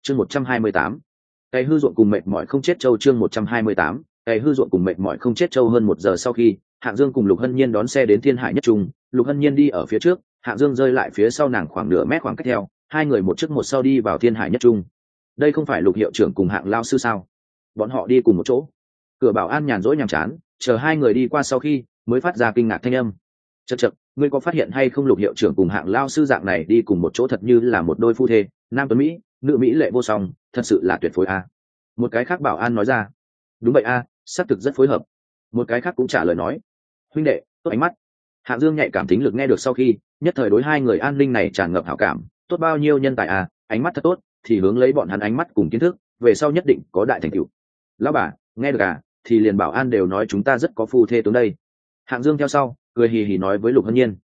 chương 128. Cày hư ruộng cùng mệt mỏi không chết trâu. Chương 128. Cày hư ruộng cùng mệt mỏi không chết trâu. Hơn 1 giờ sau khi Hạng Dương cùng Lục Hân Nhiên đón xe đến Thiên Hải Nhất Trung, Lục Hân Nhiên đi ở phía trước, Hạng Dương rơi lại phía sau nàng khoảng nửa mét khoảng cách theo, hai người một trước một sau đi vào Thiên Hải Nhất Trung. Đây không phải Lục hiệu trưởng cùng Hạng lao sư sao? Bọn họ đi cùng một chỗ. Cửa bảo an nhàn rỗi nhàm chán, chờ hai người đi qua sau khi mới phát ra kinh ngạc thanh âm. Chậc chậc, ngươi có phát hiện hay không, Lục hiệu trưởng cùng Hạng lao sư dạng này đi cùng một chỗ thật như là một đôi phu thê, nam tuấn mỹ, nữ mỹ lệ vô song, thật sự là tuyệt phối a. Một cái khác bảo an nói ra. Đúng vậy a, xác thực rất phối hợp. Một cái khác cũng trả lời nói. Huynh đệ, tốt ánh mắt. Hạng Dương nhạy cảm thính lực nghe được sau khi, nhất thời đối hai người an ninh này tràn ngập hảo cảm, tốt bao nhiêu nhân tài à, ánh mắt thật tốt, thì hướng lấy bọn hắn ánh mắt cùng kiến thức, về sau nhất định có đại thành tựu. Lão bà, nghe được à, thì liền bảo an đều nói chúng ta rất có phu thê tướng đây. Hạng Dương theo sau, cười hì hì nói với Lục Hân Nhiên.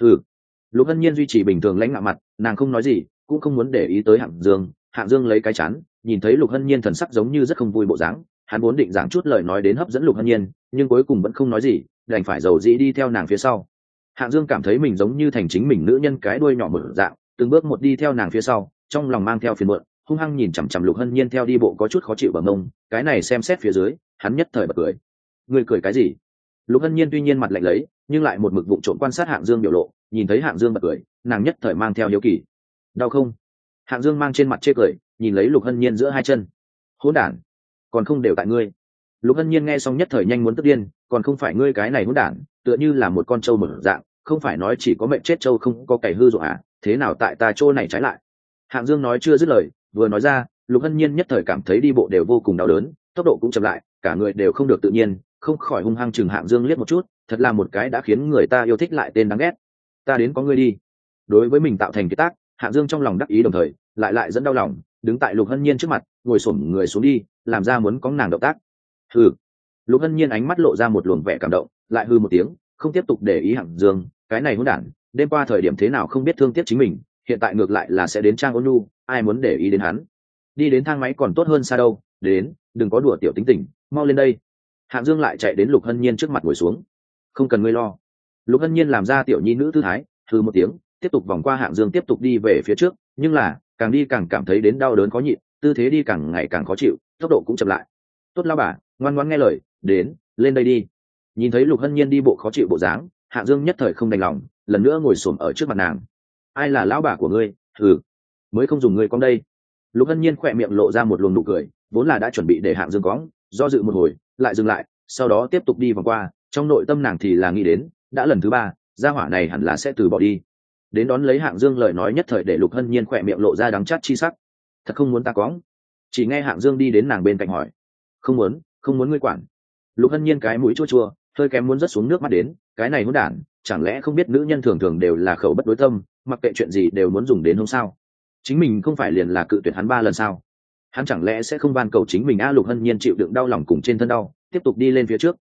Lục Hân Nhiên duy trì bình thường lãnh ngạo mặt, nàng không nói gì, cũng không muốn để ý tới Hạng Dương. Hạng Dương lấy cái chán, nhìn thấy Lục Hân Nhiên thần sắc giống như rất không vui bộ dáng, hắn vốn định giảng chút lời nói đến hấp dẫn Lục Hân Nhiên, nhưng cuối cùng vẫn không nói gì, đành phải dầu dĩ đi theo nàng phía sau. Hạng Dương cảm thấy mình giống như thành chính mình nữ nhân cái đuôi nhỏ mở dạng, từng bước một đi theo nàng phía sau, trong lòng mang theo phiền muộn, hung hăng nhìn chằm chằm Lục Hân Nhiên theo đi bộ có chút khó chịu bờ mông, cái này xem xét phía dưới, hắn nhất thời bật cười. Ngươi cười cái gì? Lục Hân Nhiên tuy nhiên mặt lạnh lấy, nhưng lại một mực vụng trộm quan sát Hạng Dương biểu lộ, nhìn thấy Hạng Dương bật cười, nàng nhất thời mang theo hiếu kỳ. Đau không? Hạng Dương mang trên mặt chê cười, nhìn lấy Lục Hân Nhiên giữa hai chân. Hỗn đản, còn không đều tại ngươi. Lục Hân Nhiên nghe xong nhất thời nhanh muốn tức điên, còn không phải ngươi cái này hỗn đản, tựa như là một con trâu mở dạng, không phải nói chỉ có mệnh chết trâu không có cày hư ruộng à, thế nào tại ta chỗ này trái lại? Hạng Dương nói chưa dứt lời, vừa nói ra, Lục Hân Nhiên nhất thời cảm thấy đi bộ đều vô cùng đau đớn, tốc độ cũng chậm lại, cả người đều không được tự nhiên, không khỏi hung hăng chừng Hạng Dương liếc một chút, thật là một cái đã khiến người ta yêu thích lại tên đáng ghét. Ta đến có ngươi đi. Đối với mình tạo thành cái tác, Hạng Dương trong lòng đắc ý đồng thời, lại dẫn đau lòng, đứng tại Lục Hân Nhiên trước mặt, ngồi xổm người xuống đi, làm ra muốn có nàng động tác. Hừ. Lục Hân Nhiên ánh mắt lộ ra một luồng vẻ cảm động, lại hừ một tiếng, không tiếp tục để ý Hạng Dương, cái này hỗn đản, đêm qua thời điểm thế nào không biết thương tiếc chính mình, hiện tại ngược lại là sẽ đến trang ôn nhu, ai muốn để ý đến hắn. Đi đến thang máy còn tốt hơn xa đâu, đến, đừng có đùa tiểu tính tình, mau lên đây. Hạng Dương lại chạy đến Lục Hân Nhiên trước mặt ngồi xuống. Không cần ngươi lo. Lục Hân Nhiên làm ra tiểu nhi nữ tư thái, hừ một tiếng, tiếp tục vòng qua Hạng Dương tiếp tục đi về phía trước, nhưng là càng đi càng cảm thấy đến đau đớn khó nhịn, tư thế đi càng ngày càng khó chịu, tốc độ cũng chậm lại. Tốt lao bà, ngoan ngoãn nghe lời, đến, lên đây đi. Nhìn thấy Lục Hân Nhiên đi bộ khó chịu bộ dáng, Hạng Dương nhất thời không đành lòng, lần nữa ngồi xổm ở trước mặt nàng. Ai là lão bà của ngươi? Mới không dùng ngươi con đây. Lục Hân Nhiên khỏe miệng lộ ra một luồng nụ cười, vốn là đã chuẩn bị để Hạng Dương cõng, do dự một hồi, lại dừng lại, sau đó tiếp tục đi vòng qua, trong nội tâm nàng thì là nghĩ đến, đã lần thứ 3, gia hỏa này hẳn là sẽ từ bỏ đi. Đến đón lấy Hạng Dương lời nói nhất thời để Lục Hân Nhiên khỏe miệng lộ ra đắng chát chi sắc. Thật không muốn ta cõng? Chỉ nghe Hạng Dương đi đến nàng bên cạnh hỏi. Không muốn ngươi quản. Lục Hân Nhiên cái mũi chua chua, hơi kém muốn rớt xuống nước mắt đến, cái này hỗn đản, chẳng lẽ không biết nữ nhân thường thường đều là khẩu bất đối tâm, mặc kệ chuyện gì đều muốn dùng đến không sao? Chính mình không phải liền là cự tuyệt hắn 3 lần sao? Hắn chẳng lẽ sẽ không van cầu chính mình? Lục Hân Nhiên chịu đựng đau lòng cùng trên thân đau, tiếp tục đi lên phía trước.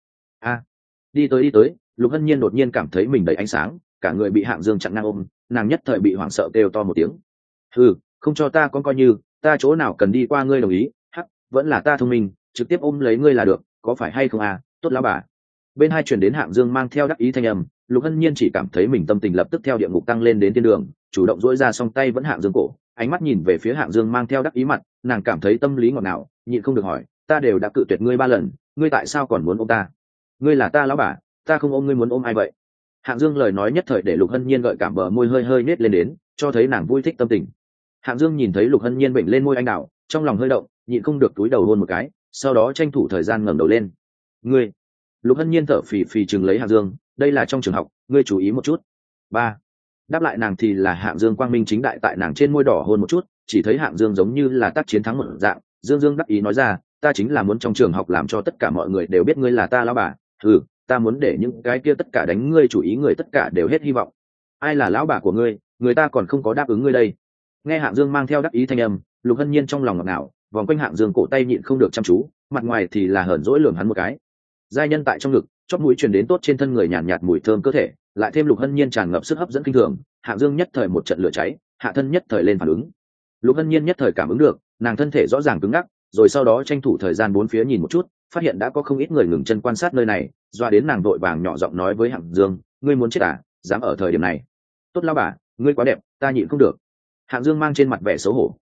Đi tới, Lục Hân Nhiên đột nhiên cảm thấy mình đầy ánh sáng, cả người bị Hạng Dương chặn ngang ôm, nàng nhất thời bị hoảng sợ kêu to một tiếng. Không cho ta con coi như, ta chỗ nào cần đi qua ngươi đồng ý, vẫn là ta thông minh, trực tiếp ôm lấy ngươi là được, có phải hay không à? Tốt lão bà. Bên hai truyền đến Hạng Dương mang theo đắc ý thanh âm, Lục Hân Nhiên chỉ cảm thấy mình tâm tình lập tức theo địa ngục tăng lên đến thiên đường, chủ động duỗi ra song tay vẫn Hạng Dương cổ, ánh mắt nhìn về phía Hạng Dương mang theo đắc ý mặt, nàng cảm thấy tâm lý ngọt ngào, nhịn không được hỏi, ta đều đã cự tuyệt ngươi 3 lần, ngươi tại sao còn muốn ôm ta? Ngươi là ta lão bà, ta không ôm ngươi muốn ôm ai vậy? Hạng Dương lời nói nhất thời để Lục Hân Nhiên gợi cảm bờ môi hơi nết lên đến, cho thấy nàng vui thích tâm tình. Hạng Dương nhìn thấy Lục Hân Nhiên bệnh lên môi anh đào, trong lòng hơi động, nhịn không được túi đầu hôn một cái, sau đó tranh thủ thời gian ngẩng đầu lên. Ngươi. Lục Hân Nhiên thở phì phì chừng lấy Hạng Dương, đây là trong trường học, ngươi chú ý một chút. 3. Đáp lại nàng thì là Hạng Dương quang minh chính đại tại nàng trên môi đỏ hôn một chút, chỉ thấy Hạng Dương giống như là tác chiến thắng một dạng, Dương đắc ý nói ra, ta chính là muốn trong trường học làm cho tất cả mọi người đều biết ngươi là ta lão bà, ta muốn để những cái kia tất cả đánh ngươi chủ ý người tất cả đều hết hy vọng. Ai là lão bà của ngươi, người ta còn không có đáp ứng ngươi đây. Nghe Hạng Dương mang theo đắc ý thanh âm, Lục Hân Nhiên trong lòng ngọt ngào, vòng quanh Hạng Dương cổ tay nhịn không được chăm chú, mặt ngoài thì là hờn dỗi lườm hắn một cái. Giai nhân tại trong ngực, chóp mũi truyền đến tốt trên thân người nhàn nhạt mùi thơm cơ thể, lại thêm Lục Hân Nhiên tràn ngập sức hấp dẫn kinh thường, Hạng Dương nhất thời một trận lửa cháy, hạ thân nhất thời lên phản ứng. Lục Hân Nhiên nhất thời cảm ứng được, nàng thân thể rõ ràng cứng ngắc, rồi sau đó tranh thủ thời gian bốn phía nhìn một chút, phát hiện đã có không ít người ngừng chân quan sát nơi này, doa đến nàng vội vàng nhỏ giọng nói với Hạng Dương, ngươi muốn chết à, dám ở thời điểm này. Tốt lão bà, ngươi quá đẹp, ta nhịn không được. Hạng Dương mang trên mặt vẻ xấu hổ,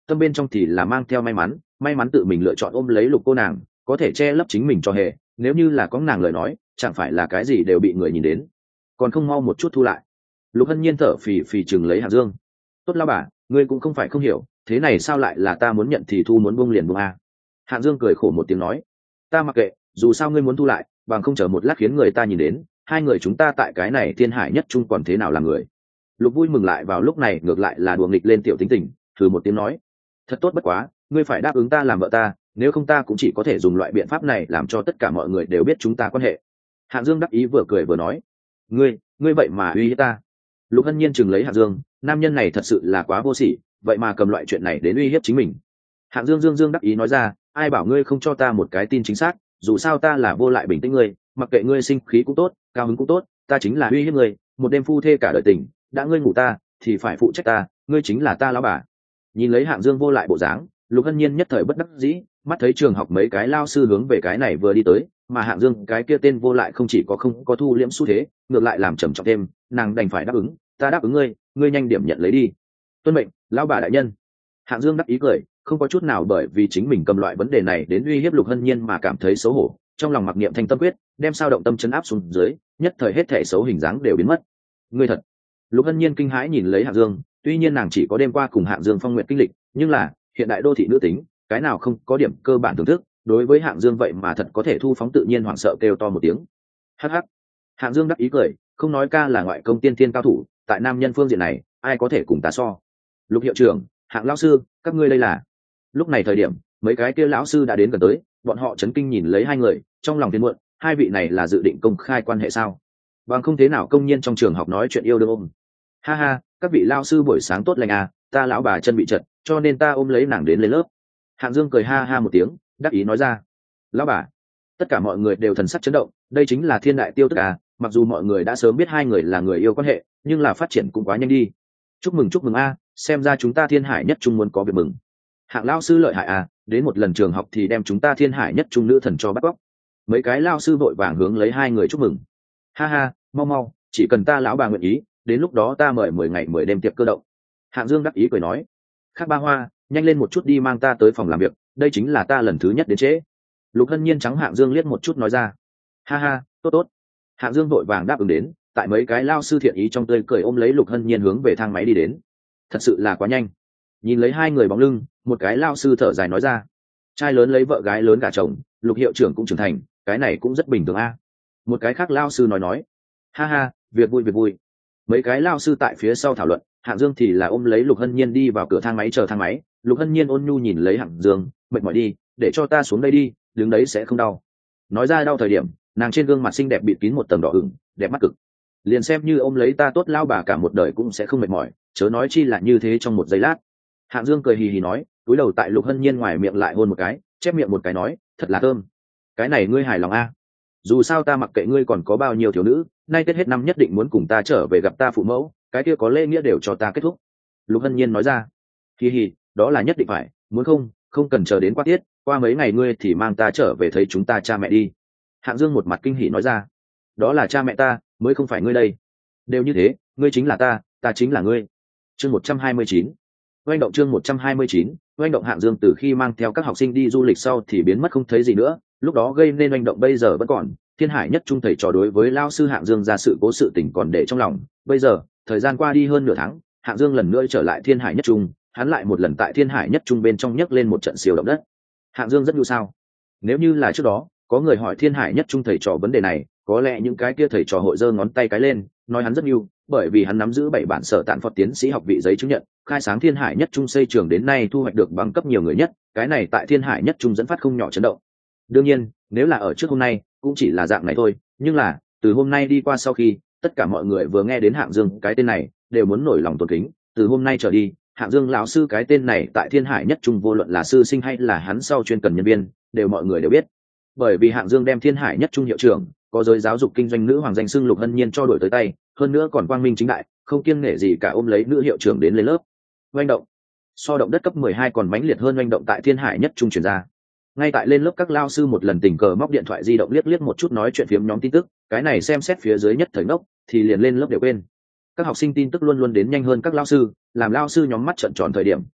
tâm bên trong thì là mang theo may mắn tự mình lựa chọn ôm lấy Lục cô nàng có thể che lấp chính mình cho hề, nếu như là có nàng lời nói chẳng phải là cái gì đều bị người nhìn đến, còn không mau một chút thu lại. Lục Hân Nhiên thở phì phì chừng lấy Hạng Dương. Tốt lao bà, ngươi cũng không phải không hiểu, thế này sao lại là ta muốn nhận thì thu, muốn buông liền buông a. Hạng Dương cười khổ một tiếng nói, ta mặc kệ, dù sao ngươi muốn thu lại, bằng không chờ một lát khiến người ta nhìn đến, hai người chúng ta tại cái này thiên hải nhất chung còn thế nào là người. Lục vui mừng lại vào lúc này ngược lại là đùa nghịch lên tiểu tính tình, thử một tiếng nói, thật tốt bất quá, ngươi phải đáp ứng ta làm vợ ta, nếu không ta cũng chỉ có thể dùng loại biện pháp này làm cho tất cả mọi người đều biết chúng ta quan hệ. Hạng Dương đắc ý vừa cười vừa nói, ngươi vậy mà uy hiếp ta. Lục Hân Nhiên chừng lấy Hạng Dương, nam nhân này thật sự là quá vô sỉ, vậy mà cầm loại chuyện này đến uy hiếp chính mình. Hạng Dương dương đắc ý nói ra, ai bảo ngươi không cho ta một cái tin chính xác, dù sao ta là vô lại bình tĩnh ngươi, mặc kệ ngươi sinh khí cũng tốt, cao hứng cũng tốt, ta chính là uy hiếp ngươi, một đêm phu thê cả đời tình, đã ngươi ngủ ta thì phải phụ trách ta, ngươi chính là ta lão bà. Nhìn lấy Hạng Dương vô lại bộ dáng, Lục Hân Nhiên nhất thời bất đắc dĩ, mắt thấy trường học mấy cái lao sư hướng về cái này vừa đi tới, mà Hạng Dương cái kia tên vô lại không chỉ có không có thu liễm xu thế, ngược lại làm trầm trọng thêm, nàng đành phải đáp ứng, ta đáp ứng ngươi nhanh điểm nhận lấy đi. Tuân mệnh, lão bà đại nhân. Hạng Dương đắc ý cười, không có chút nào bởi vì chính mình cầm loại vấn đề này đến uy hiếp Lục Hân Nhiên mà cảm thấy xấu hổ, trong lòng mặc niệm thanh tâm quyết, đem sao động tâm chấn áp xuống dưới, nhất thời hết thể xấu hình dáng đều biến mất. Ngươi thật. Lục Hân Nhiên kinh hãi nhìn lấy Hạng Dương, tuy nhiên nàng chỉ có đêm qua cùng Hạng Dương phong nguyện kinh lịch, nhưng là hiện đại đô thị nữ tính, cái nào không có điểm cơ bản thưởng thức, đối với Hạng Dương vậy mà thật có thể thu phóng tự nhiên hoảng sợ kêu to một tiếng. Hắc hắc. Hạng Dương đắc ý cười, không nói ca là ngoại công tiên thiên cao thủ, tại nam nhân phương diện này, ai có thể cùng ta so. Lục hiệu trưởng, Hạng lão sư, các ngươi đây là. Lúc này thời điểm, mấy cái kia lão sư đã đến gần tới, bọn họ chấn kinh nhìn lấy hai người, trong lòng phiền muộn, hai vị này là dự định công khai quan hệ sao? Bằng không thế nào công nhiên trong trường học nói chuyện yêu đương ôm. Ha ha, các vị lão sư buổi sáng tốt lành à, ta lão bà chân bị trật, cho nên ta ôm lấy nàng đến lên lớp. Hạng Dương cười ha ha một tiếng, đắc ý nói ra. Lão bà. Tất cả mọi người đều thần sắc chấn động, đây chính là thiên đại tiêu tức à, mặc dù mọi người đã sớm biết hai người là người yêu quan hệ, nhưng là phát triển cũng quá nhanh đi. Chúc mừng a, xem ra chúng ta thiên hải nhất trung muốn có việc mừng. Hạng lão sư lợi hại à, đến một lần trường học thì đem chúng ta thiên hải nhất trung nữ thần cho bắt cóc. Mấy cái lão sư vội vàng hướng lấy hai người chúc mừng. Ha ha, mau, chỉ cần ta lão bà nguyện ý, đến lúc đó ta mời 10 ngày 10 đêm tiệc cơ động. Hạng Dương đắc ý cười nói, khác ba hoa, nhanh lên một chút đi mang ta tới phòng làm việc, đây chính là ta lần thứ nhất đến trễ. Lục Hân Nhiên trắng Hạng Dương liếc một chút nói ra. Ha ha, tốt. Hạng Dương vội vàng đáp ứng đến, tại mấy cái lao sư thiện ý trong tươi cười ôm lấy Lục Hân Nhiên hướng về thang máy đi đến. Thật sự là quá nhanh. Nhìn lấy hai người bóng lưng, một cái lao sư thở dài nói ra, trai lớn lấy vợ gái lớn gả chồng, Lục hiệu trưởng cũng trưởng thành, cái này cũng rất bình thường a. Một cái khác lao sư nói, ha ha, việc vui. Mấy cái lao sư tại phía sau thảo luận, Hạng Dương thì là ôm lấy Lục Hân Nhiên đi vào cửa thang máy chờ thang máy. Lục Hân Nhiên ôn nhu nhìn lấy Hạng Dương, mệt mỏi đi, để cho ta xuống đây đi, đứng đấy sẽ không đau. Nói ra đau thời điểm, nàng trên gương mặt xinh đẹp bịt kín một tầng đỏ ửng, đẹp mắt cực. Liền xem như ôm lấy ta tốt lao bà cả một đời cũng sẽ không mệt mỏi, chớ nói chi là như thế trong một giây lát. Hạng Dương cười hì hì nói, cúi đầu tại Lục Hân Nhiên ngoài miệng lại hôn một cái, chép miệng một cái nói, thật là thơm. Cái này ngươi hài lòng a? Dù sao ta mặc kệ ngươi còn có bao nhiêu thiếu nữ, nay Tết hết năm nhất định muốn cùng ta trở về gặp ta phụ mẫu, cái kia có lễ nghĩa đều cho ta kết thúc. Lục Hân Nhiên nói ra, hì hì, đó là nhất định phải, muốn không cần chờ đến qua tiết, qua mấy ngày ngươi thì mang ta trở về thấy chúng ta cha mẹ đi. Hạng Dương một mặt kinh hỉ nói ra, đó là cha mẹ ta, mới không phải ngươi đây. Đều như thế, ngươi chính là ta chính là ngươi. Chương 129. Oanh động chương 129, oanh động. Hạng Dương từ khi mang theo các học sinh đi du lịch sau thì biến mất không thấy gì nữa, lúc đó gây nên oanh động bây giờ vẫn còn. Thiên hải nhất trung thầy trò đối với lao sư Hạng Dương ra sự cố sự tình còn để trong lòng. Bây giờ, thời gian qua đi hơn nửa tháng, Hạng Dương lần nữa trở lại thiên hải nhất trung, hắn lại một lần tại thiên hải nhất trung bên trong nhấc lên một trận siêu động đất. Hạng Dương rất nhu sao? Nếu như là trước đó, có người hỏi thiên hải nhất trung thầy trò vấn đề này, có lẽ những cái kia thầy trò hội giơ ngón tay cái lên, nói hắn rất nhu, bởi vì hắn nắm giữ 7 bản sở tạn phật tiến sĩ học vị giấy chứng nhận, khai sáng thiên hải nhất trung xây trường đến nay thu hoạch được bằng cấp nhiều người nhất, cái này tại thiên hải nhất trung dẫn phát không nhỏ chấn động. Đương nhiên, nếu là ở trước hôm nay, cũng chỉ là dạng này thôi, nhưng là từ hôm nay đi qua sau khi, tất cả mọi người vừa nghe đến Hạng Dương cái tên này, đều muốn nổi lòng tôn kính. Từ hôm nay trở đi, Hạng Dương lão sư cái tên này tại thiên hải nhất trung vô luận là sư sinh hay là hắn sau chuyên cần nhân viên, đều mọi người đều biết. Bởi vì Hạng Dương đem thiên hải nhất trung hiệu trưởng, có giới giáo dục kinh doanh nữ hoàng danh xưng Lục Hân Nhiên cho đổi tới tay, hơn nữa còn quang minh chính đại, không kiêng nể gì cả ôm lấy nữ hiệu trưởng đến lên lớp. Oanh động. So động đất cấp 12 còn mãnh liệt hơn oanh động tại thiên hải nhất trung truyền ra. Ngay tại lên lớp các lao sư một lần tình cờ móc điện thoại di động liếc một chút nói chuyện phiếm nhóm tin tức, cái này xem xét phía dưới nhất thời ngốc, thì liền lên lớp đều quên. Các học sinh tin tức luôn luôn đến nhanh hơn các lao sư, làm lao sư nhóm mắt trợn tròn thời điểm,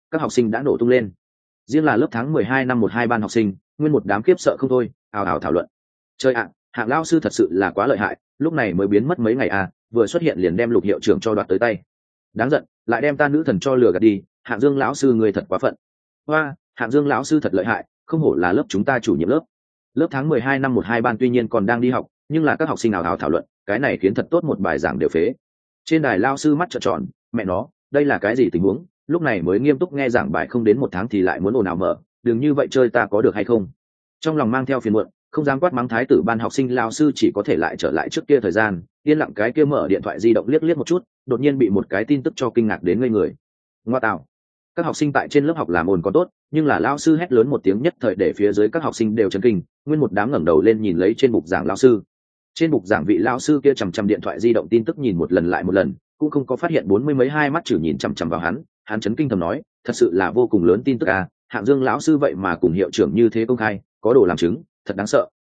các học sinh đã nổ tung lên. Riêng là lớp tháng 12 năm 12 ban học sinh, nguyên một đám khiếp sợ không thôi, ào ào thảo luận. Chơi ạ, Hạng lão sư thật sự là quá lợi hại, lúc này mới biến mất mấy ngày à, vừa xuất hiện liền đem Lục hiệu trưởng cho đoạt tới tay. Đáng giận, lại đem ta nữ thần cho lừa gạt đi, Hạng Dương lão sư người thật quá phận. Hoa, Hạng Dương lão sư thật lợi hại, không hổ là lớp chúng ta chủ nhiệm lớp. Lớp tháng 12 năm 12 ban tuy nhiên còn đang đi học, nhưng là các học sinh ào ào thảo luận, cái này khiến thật tốt một bài giảng đều phế. Trên đài lão sư mắt trợn tròn, mẹ nó, đây là cái gì tình huống? Lúc này mới nghiêm túc nghe giảng bài không đến một tháng thì lại muốn ồn ào mở, đừng như vậy chơi ta có được hay không? Trong lòng mang theo phiền muộn, không dám quát mắng thái tử ban học sinh, lão sư chỉ có thể lại trở lại trước kia thời gian, yên lặng cái kia mở điện thoại di động liếc liếc một chút, đột nhiên bị một cái tin tức cho kinh ngạc đến ngây người. Ngoa tạo. Các học sinh tại trên lớp học làm ồn có tốt, nhưng là lão sư hét lớn một tiếng nhất thời để phía dưới các học sinh đều chấn kinh, nguyên một đám ngẩng đầu lên nhìn lấy trên bục giảng lão sư. Trên bục giảng vị lão sư kia chằm chằm điện thoại di động tin tức nhìn một lần lại một lần, cũng không có phát hiện 40 mấy hai mắt chử nhìn chằm chằm vào hắn chấn kinh thầm nói, thật sự là vô cùng lớn tin tức à, Hạng Dương lão sư vậy mà cùng hiệu trưởng như thế công khai, có đồ làm chứng, thật đáng sợ.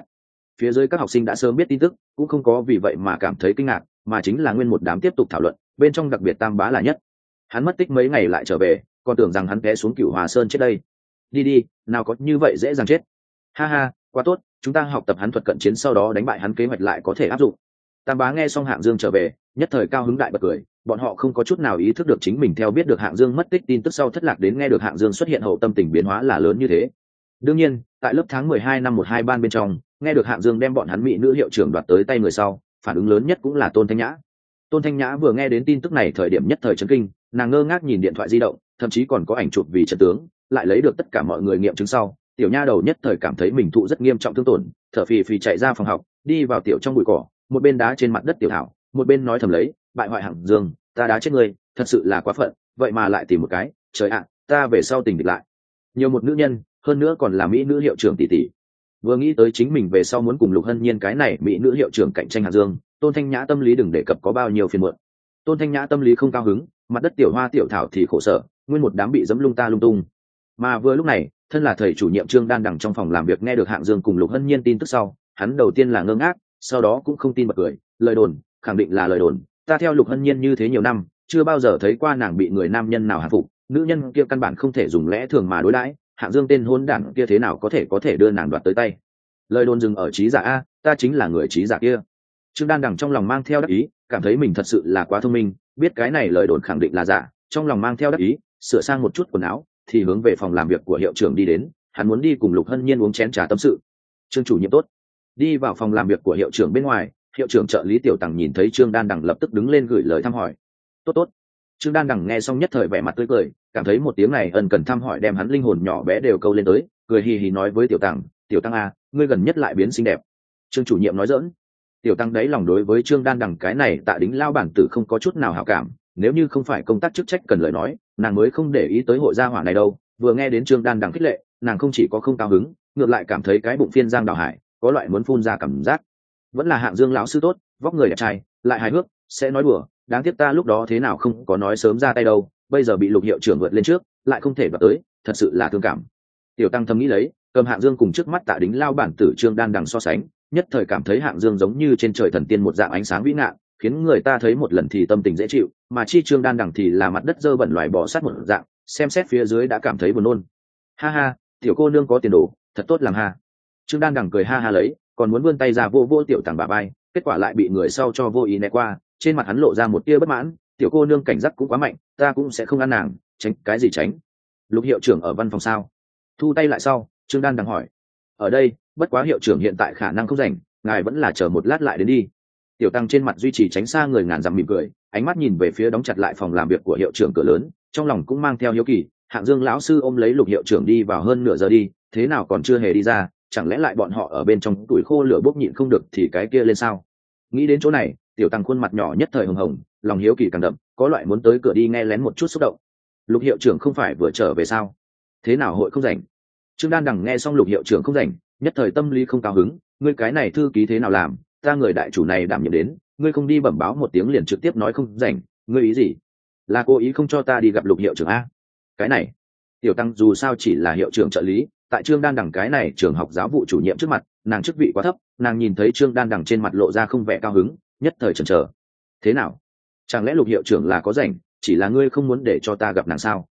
Phía dưới các học sinh đã sớm biết tin tức, cũng không có vì vậy mà cảm thấy kinh ngạc, mà chính là nguyên một đám tiếp tục thảo luận, bên trong đặc biệt Tam Bá là nhất. Hắn mất tích mấy ngày lại trở về, còn tưởng rằng hắn té xuống Cửu Hòa Sơn chết đây. Đi, nào có như vậy dễ dàng chết. Ha ha, quá tốt, chúng ta học tập hắn thuật cận chiến sau đó đánh bại hắn kế hoạch lại có thể áp dụng. Tam Bá nghe xong Hạng Dương trở về, nhất thời cao hứng đại bật cười, bọn họ không có chút nào ý thức được chính mình theo biết được Hạng Dương mất tích tin tức sau thất lạc đến nghe được Hạng Dương xuất hiện hậu tâm tình biến hóa là lớn như thế. Đương nhiên, tại lớp tháng 12 năm 12 ban bên trong, nghe được Hạng Dương đem bọn hắn mỹ nữ hiệu trưởng đoạt tới tay người sau, phản ứng lớn nhất cũng là Tôn Thanh Nhã. Tôn Thanh Nhã vừa nghe đến tin tức này thời điểm nhất thời chấn kinh, nàng ngơ ngác nhìn điện thoại di động, thậm chí còn có ảnh chụp vì trận tướng, lại lấy được tất cả mọi người nghiệm chứng sau, tiểu nha đầu nhất thời cảm thấy mình thụ rất nghiêm trọng thương tổn, thở phì phì chạy ra phòng học, đi vào tiểu trong bụi cỏ, một bên đá trên mặt đất tiểu thảo, một bên nói thầm lấy, bại hoại Hạng Dương, ta đá chết ngươi, thật sự là quá phận, vậy mà lại tìm một cái, trời ạ, ta về sau tình địch lại. Nhiều một nữ nhân, hơn nữa còn là mỹ nữ hiệu trưởng tỷ tỷ. Vừa nghĩ tới chính mình về sau muốn cùng Lục Hân Nhiên cái này mỹ nữ hiệu trưởng cạnh tranh Hạng Dương, Tôn Thanh Nhã tâm lý đừng đề cập có bao nhiêu phiền muộn. Tôn Thanh Nhã tâm lý không cao hứng, mặt đất tiểu hoa tiểu thảo thì khổ sở, nguyên một đám bị dẫm lung ta lung tung. Mà vừa lúc này, thân là thầy chủ nhiệm Trương Đan đằng trong phòng làm việc nghe được Hạng Dương cùng Lục Hân Nhiên tin tức sau, hắn đầu tiên là ngơ ngác, sau đó cũng không tin bật cười, lời đồn, khẳng định là lời đồn, ta theo Lục Hân Nhiên như thế nhiều năm, chưa bao giờ thấy qua nàng bị người nam nhân nào hạ phục, nữ nhân kia căn bản không thể dùng lẽ thường mà đối đãi, Hạng Dương tên hôn đản kia thế nào có thể đưa nàng đoạt tới tay. Lời đồn dừng ở trí giả a, ta chính là người trí giả kia. Trương Đan đằng trong lòng mang theo đắc ý, cảm thấy mình thật sự là quá thông minh, biết cái này lời đồn khẳng định là giả, trong lòng mang theo đắc ý, sửa sang một chút quần áo, thì hướng về phòng làm việc của hiệu trưởng đi đến, hắn muốn đi cùng Lục Hân Nhiên uống chén trà tâm sự. Trương chủ nhiệm tốt. Đi vào phòng làm việc của hiệu trưởng bên ngoài, hiệu trưởng trợ lý Tiểu Tằng nhìn thấy Trương Đan đằng lập tức đứng lên gửi lời thăm hỏi. Tốt. Trương Đan đằng nghe xong nhất thời vẻ mặt tươi cười, cảm thấy một tiếng này ân cần thăm hỏi đem hắn linh hồn nhỏ bé đều câu lên tới, cười hì hì nói với Tiểu Tằng, Tiểu Tăng à, ngươi gần nhất lại biến xinh đẹp. Trương chủ nhiệm nói giỡn. Tiểu Tăng đấy lòng đối với Trương Đan đằng cái này Tạ Đính lao bản tử không có chút nào hảo cảm, nếu như không phải công tác chức trách cần lời nói, nàng mới không để ý tới hội gia hỏa này đâu. Vừa nghe đến Trương Đan đằng khích lệ, nàng không chỉ có không cao hứng, ngược lại cảm thấy cái bụng phiên giang đào hải, có loại muốn phun ra cảm giác. Vẫn là Hạng Dương lão sư tốt, vóc người đẹp trai, lại hài hước, sẽ nói đùa, đáng tiếc ta lúc đó thế nào không có nói sớm ra tay đâu, bây giờ bị Lục hiệu trưởng vượt lên trước, lại không thể vào tới, thật sự là thương cảm. Tiểu Tăng thầm nghĩ lấy, cầm Hạng Dương cùng trước mắt Tạ Đính lao bản tử Trương Đan đằng so sánh, nhất thời cảm thấy Hạng Dương giống như trên trời thần tiên một dạng ánh sáng vĩ ngạn, khiến người ta thấy một lần thì tâm tình dễ chịu, mà chi Trương Đan đằng thì là mặt đất dơ bẩn loài bò sát một dạng, xem xét phía dưới đã cảm thấy buồn nôn. Ha ha, tiểu cô nương có tiền đồ, thật tốt làm ha. Trương Đan đằng cười ha ha lấy, còn muốn vươn tay ra vô vô Tiểu Tằng bả vai, kết quả lại bị người sau cho vô ý né qua, trên mặt hắn lộ ra một tia bất mãn, tiểu cô nương cảnh giác cũng quá mạnh, ta cũng sẽ không ăn nàng, tránh cái gì tránh. Lục hiệu trưởng ở văn phòng sao? Thu tay lại sau, Trương Đan đằng hỏi. Ở đây, bất quá hiệu trưởng hiện tại khả năng không rảnh, ngài vẫn là chờ một lát lại đến đi. Tiểu Tăng trên mặt duy trì tránh xa người ngàn dặm mỉm cười, ánh mắt nhìn về phía đóng chặt lại phòng làm việc của hiệu trưởng cửa lớn, trong lòng cũng mang theo hiếu kỳ. Hạng Dương lão sư ôm lấy Lục hiệu trưởng đi vào hơn nửa giờ đi, thế nào còn chưa hề đi ra, chẳng lẽ lại bọn họ ở bên trong tuổi khô lửa bốc nhịn không được thì cái kia lên sao? Nghĩ đến chỗ này, Tiểu Tăng khuôn mặt nhỏ nhất thời hồng hồng, lòng hiếu kỳ càng đậm, có loại muốn tới cửa đi nghe lén một chút xúc động. Lục hiệu trưởng không phải vừa trở về sao? Thế nào hội không rảnh? Trương Đan đằng nghe xong Lục hiệu trưởng không rảnh, nhất thời tâm lý không cao hứng, ngươi cái này thư ký thế nào làm, ta người đại chủ này đảm nhiệm đến, ngươi không đi bẩm báo một tiếng liền trực tiếp nói không rảnh, ngươi ý gì? Là cố ý không cho ta đi gặp Lục hiệu trưởng a? Cái này, Tiểu Tăng dù sao chỉ là hiệu trưởng trợ lý, tại Trương Đan đằng cái này trường học giáo vụ chủ nhiệm trước mặt, nàng chức vị quá thấp, nàng nhìn thấy Trương Đan đằng trên mặt lộ ra không vẻ cao hứng, nhất thời chần chờ. Thế nào? Chẳng lẽ Lục hiệu trưởng là có rảnh, chỉ là ngươi không muốn để cho ta gặp nàng sao?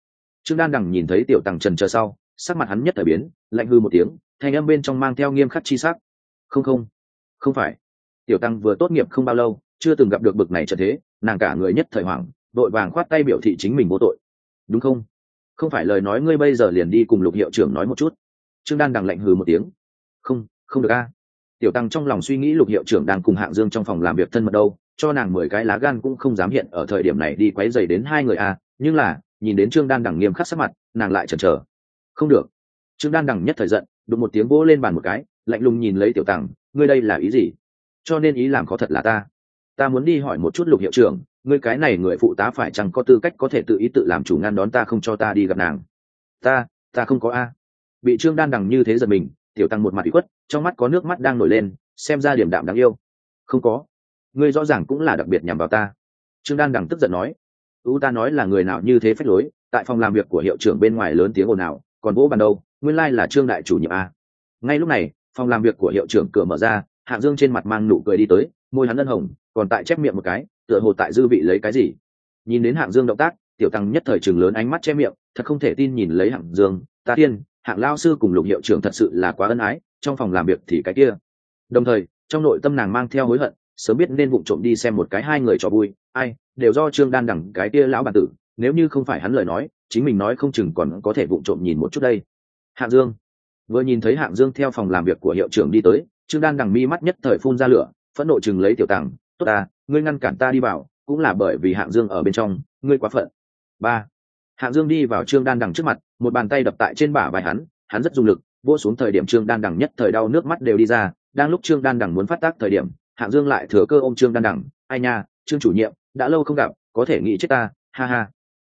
Trương Đan Đằng nhìn thấy Tiểu Tăng trần chờ sau, sắc mặt hắn nhất thời biến, lạnh hư một tiếng, thanh âm bên trong mang theo nghiêm khắc chi sắc. Không phải. Tiểu Tăng vừa tốt nghiệp không bao lâu, chưa từng gặp được bực này trận thế, nàng cả người nhất thời hoảng, đội vàng khoát tay biểu thị chính mình vô tội. Đúng không? Không phải lời nói ngươi bây giờ liền đi cùng Lục hiệu trưởng nói một chút. Trương Đan Đằng lạnh hừ một tiếng. Không được a. Tiểu Tăng trong lòng suy nghĩ Lục hiệu trưởng đang cùng Hạng Dương trong phòng làm việc thân mật đâu, cho nàng 10 cái lá gan cũng không dám hiện ở thời điểm này đi quấy rầy đến hai người a, nhưng là, nhìn đến Trương Đan Đằng nghiêm khắc sắc mặt, nàng lại chần chờ. Không được. Trương Đan Đằng nhất thời giận, đụng một tiếng vỗ lên bàn một cái, lạnh lùng nhìn lấy Tiểu Tăng, ngươi đây là ý gì? Cho nên ý làm khó thật là ta muốn đi hỏi một chút Lục hiệu trưởng, ngươi cái này người phụ tá phải chăng có tư cách có thể tự ý tự làm chủ ngăn đón ta không cho ta đi gặp nàng? Ta không có a. Bị Trương Đan Đằng như thế giật mình, Tiểu Tăng một mặt ủy khuất, trong mắt có nước mắt đang nổi lên, xem ra điểm đạm đáng yêu. Không có, ngươi rõ ràng cũng là đặc biệt nhằm vào ta. Trương Đan Đằng tức giận nói, ta nói là người nào như thế phách lối, tại phòng làm việc của hiệu trưởng bên ngoài lớn tiếng ồn ào, còn vỗ bàn đâu, nguyên lai là Trương đại chủ nhiệm a. Ngay lúc này, phòng làm việc của hiệu trưởng cửa mở ra, Hạng Dương trên mặt mang nụ cười đi tới, môi hắn ân hồng, còn tại chép miệng một cái, tựa hồ tại dư vị lấy cái gì. Nhìn đến Hạng Dương động tác, Tiểu Tăng nhất thời trừng lớn ánh mắt che miệng, thật không thể tin nhìn lấy Hạng Dương, ta tiên, Hạng lao sư cùng Lục hiệu trưởng thật sự là quá ân ái, trong phòng làm việc thì cái kia. Đồng thời, trong nội tâm nàng mang theo hối hận, sớm biết nên vụng trộm đi xem một cái hai người trò vui, ai, đều do Trương Đan Đằng cái kia lão bản tử, nếu như không phải hắn lời nói, chính mình nói không chừng còn có thể vụng trộm nhìn một chút đây. Hạng Dương vừa nhìn thấy Hạng Dương theo phòng làm việc của hiệu trưởng đi tới, Trương Đan Đằng mi mắt nhất thời phun ra lửa, phẫn nộ chừng lấy Tiểu Tăng, tốt ta, ngươi ngăn cản ta đi vào, cũng là bởi vì Hạng Dương ở bên trong, ngươi quá phận. Hạng Dương đi vào Trương Đan Đằng trước mặt, một bàn tay đập tại trên bả vai hắn rất dùng lực, vỗ xuống thời điểm Trương Đan Đằng nhất thời đau nước mắt đều đi ra, đang lúc Trương Đan Đằng muốn phát tác thời điểm, Hạng Dương lại thừa cơ ôm Trương Đan Đằng, ai nha, Trương chủ nhiệm, đã lâu không gặp, có thể nghĩ chết ta, ha ha.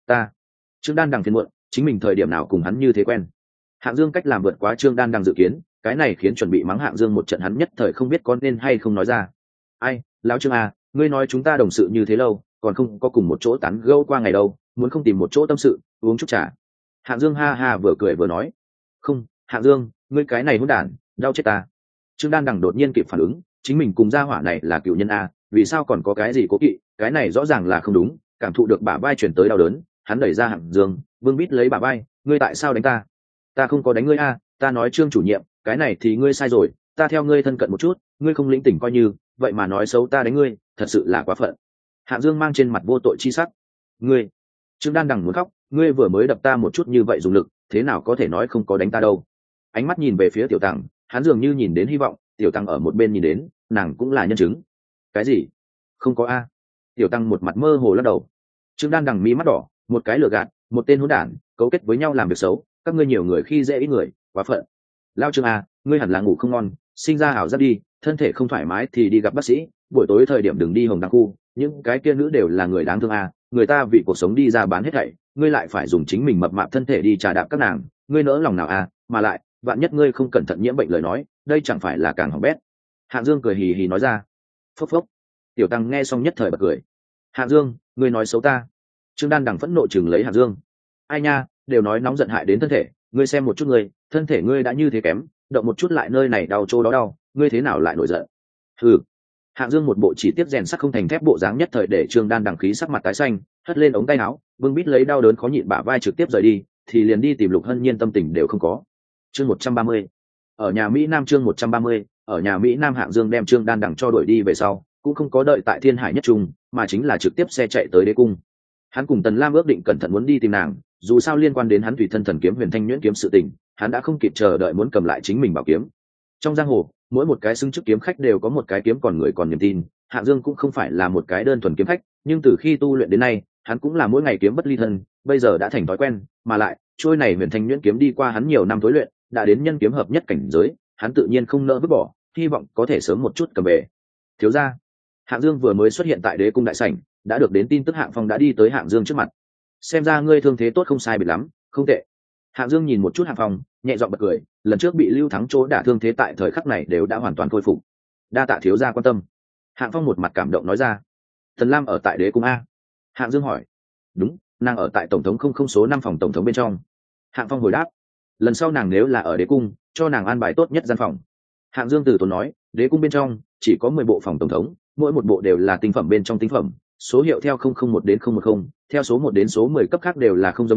Trương Đan Đằng phiền muộn, chính mình thời điểm nào cùng hắn như thế quen. Hạng Dương cách làm vượt quá Trương Đan Đằng dự kiến, cái này khiến chuẩn bị mắng Hạng Dương một trận hắn nhất thời không biết có nên hay không nói ra. Ai, lão Trương à, ngươi nói chúng ta đồng sự như thế lâu, còn không có cùng một chỗ tán gẫu qua ngày đâu, muốn không tìm một chỗ tâm sự, uống chút trà. Hạng Dương ha ha vừa cười vừa nói. Không, Hạng Dương, ngươi cái này hỗn đản, đau chết ta. Trương Đan Đằng đột nhiên kịp phản ứng, chính mình cùng gia hỏa này là cựu nhân a, vì sao còn có cái gì cố kỵ, cái này rõ ràng là không đúng, cảm thụ được bả vai chuyển tới đau đớn, hắn đẩy ra Hạng Dương, vương bít lấy bả vai, ngươi tại sao đánh ta? Ta không có đánh ngươi a, ta nói Trương chủ nhiệm, cái này thì ngươi sai rồi, ta theo ngươi thân cận một chút, ngươi không lĩnh tỉnh coi như, vậy mà nói xấu ta đánh ngươi, thật sự là quá phận. Hạng Dương mang trên mặt vô tội chi sắc. Ngươi, Trương Đan Đằng muốn khóc, ngươi vừa mới đập ta một chút như vậy dùng lực, thế nào có thể nói không có đánh ta đâu? Ánh mắt nhìn về phía Tiểu Tăng, hắn dường như nhìn đến hy vọng, Tiểu Tăng ở một bên nhìn đến, nàng cũng là nhân chứng. Cái gì? Không có a. Tiểu Tăng một mặt mơ hồ lắc đầu. Trương Đan Đằng mí mắt đỏ, một cái lừa gạt, một tên hỗn đản, cấu kết với nhau làm việc xấu, các ngươi nhiều người khi dễ ít người, quá phận. Lao Trương a, ngươi hẳn là ngủ không ngon, sinh ra ảo giác đi, thân thể không thoải mái thì đi gặp bác sĩ, buổi tối thời điểm đừng đi hồng đăng khu, những cái kia nữ đều là người đáng thương a, người ta vì cuộc sống đi ra bán hết thảy, ngươi lại phải dùng chính mình mập mạp thân thể đi trà đạp các nàng, ngươi nỡ lòng nào a, mà lại, vạn nhất ngươi không cẩn thận nhiễm bệnh lời nói, đây chẳng phải là càng hỏng bét. Hạng Dương cười hì hì nói ra. Phốc phốc. Tiểu Tăng nghe xong nhất thời bật cười. Hạng Dương, ngươi nói xấu ta. Trương Đan Đằng phẫn nộ chừng lấy Hạng Dương. Ai nha, đều nói nóng giận hại đến thân thể, ngươi xem một chút ngươi, thân thể ngươi đã như thế kém, động một chút lại nơi này đau chỗ đó đau, ngươi thế nào lại nổi giận? Hừ. Hạng Dương một bộ chỉ tiếp rèn sắt không thành thép bộ dáng nhất thời để Trương Đan Đằng khí sắc mặt tái xanh, hất lên ống tay áo, vương bít lấy đau đớn khó nhịn bả vai trực tiếp rời đi, thì liền đi tìm Lục Hân Nhiên tâm tình đều không có. Chương 130. Ở nhà Mỹ Nam chương 130, ở nhà Mỹ Nam Hạng Dương đem Trương Đan Đằng cho đuổi đi về sau, cũng không có đợi tại Thiên Hải Nhất Trung, mà chính là trực tiếp xe chạy tới Đế Cung. Hắn cùng Tần Lam ước định cẩn thận muốn đi tìm nàng, dù sao liên quan đến hắn Thủy Thân Thần Kiếm Huyền Thanh Nhuyễn kiếm sự tình, hắn đã không kịp chờ đợi muốn cầm lại chính mình bảo kiếm. Trong giang hồ, mỗi một cái xưng chức kiếm khách đều có một cái kiếm còn người còn niềm tin, Hạng Dương cũng không phải là một cái đơn thuần kiếm khách, nhưng từ khi tu luyện đến nay, hắn cũng là mỗi ngày kiếm bất ly thân, bây giờ đã thành thói quen, mà lại, trôi này Huyền Thanh Nhuyễn kiếm đi qua hắn nhiều năm tối luyện, đã đến nhân kiếm hợp nhất cảnh giới, hắn tự nhiên không nỡ vứt bỏ, hy vọng có thể sớm một chút cầm về. Thiếu gia, Hạng Dương vừa mới xuất hiện tại Đế Cung đại sảnh, đã được đến tin tức Hạng Phong đã đi tới Hạng Dương trước mặt. Xem ra ngươi thương thế tốt không sai biệt lắm, không tệ. Hạng Dương nhìn một chút Hạng Phong, nhẹ giọng bật cười, lần trước bị Lưu Thắng chỗ đả thương thế tại thời khắc này đều đã hoàn toàn khôi phục. Đa tạ thiếu gia quan tâm. Hạng Phong một mặt cảm động nói ra. Tần Lam ở tại Đế Cung a? Hạng Dương hỏi. Đúng, nàng ở tại tổng thống không số 5 phòng tổng thống bên trong. Hạng Phong hồi đáp. Lần sau nàng nếu là ở Đế Cung, cho nàng an bài tốt nhất gian phòng. Hạng Dương từ tốn nói, Đế Cung bên trong chỉ có 10 bộ phòng tổng thống, mỗi một bộ đều là tinh phẩm bên trong tinh phẩm, số hiệu theo 001 đến 010, theo số 1 đến số 10 cấp khác đều là không giống nhau,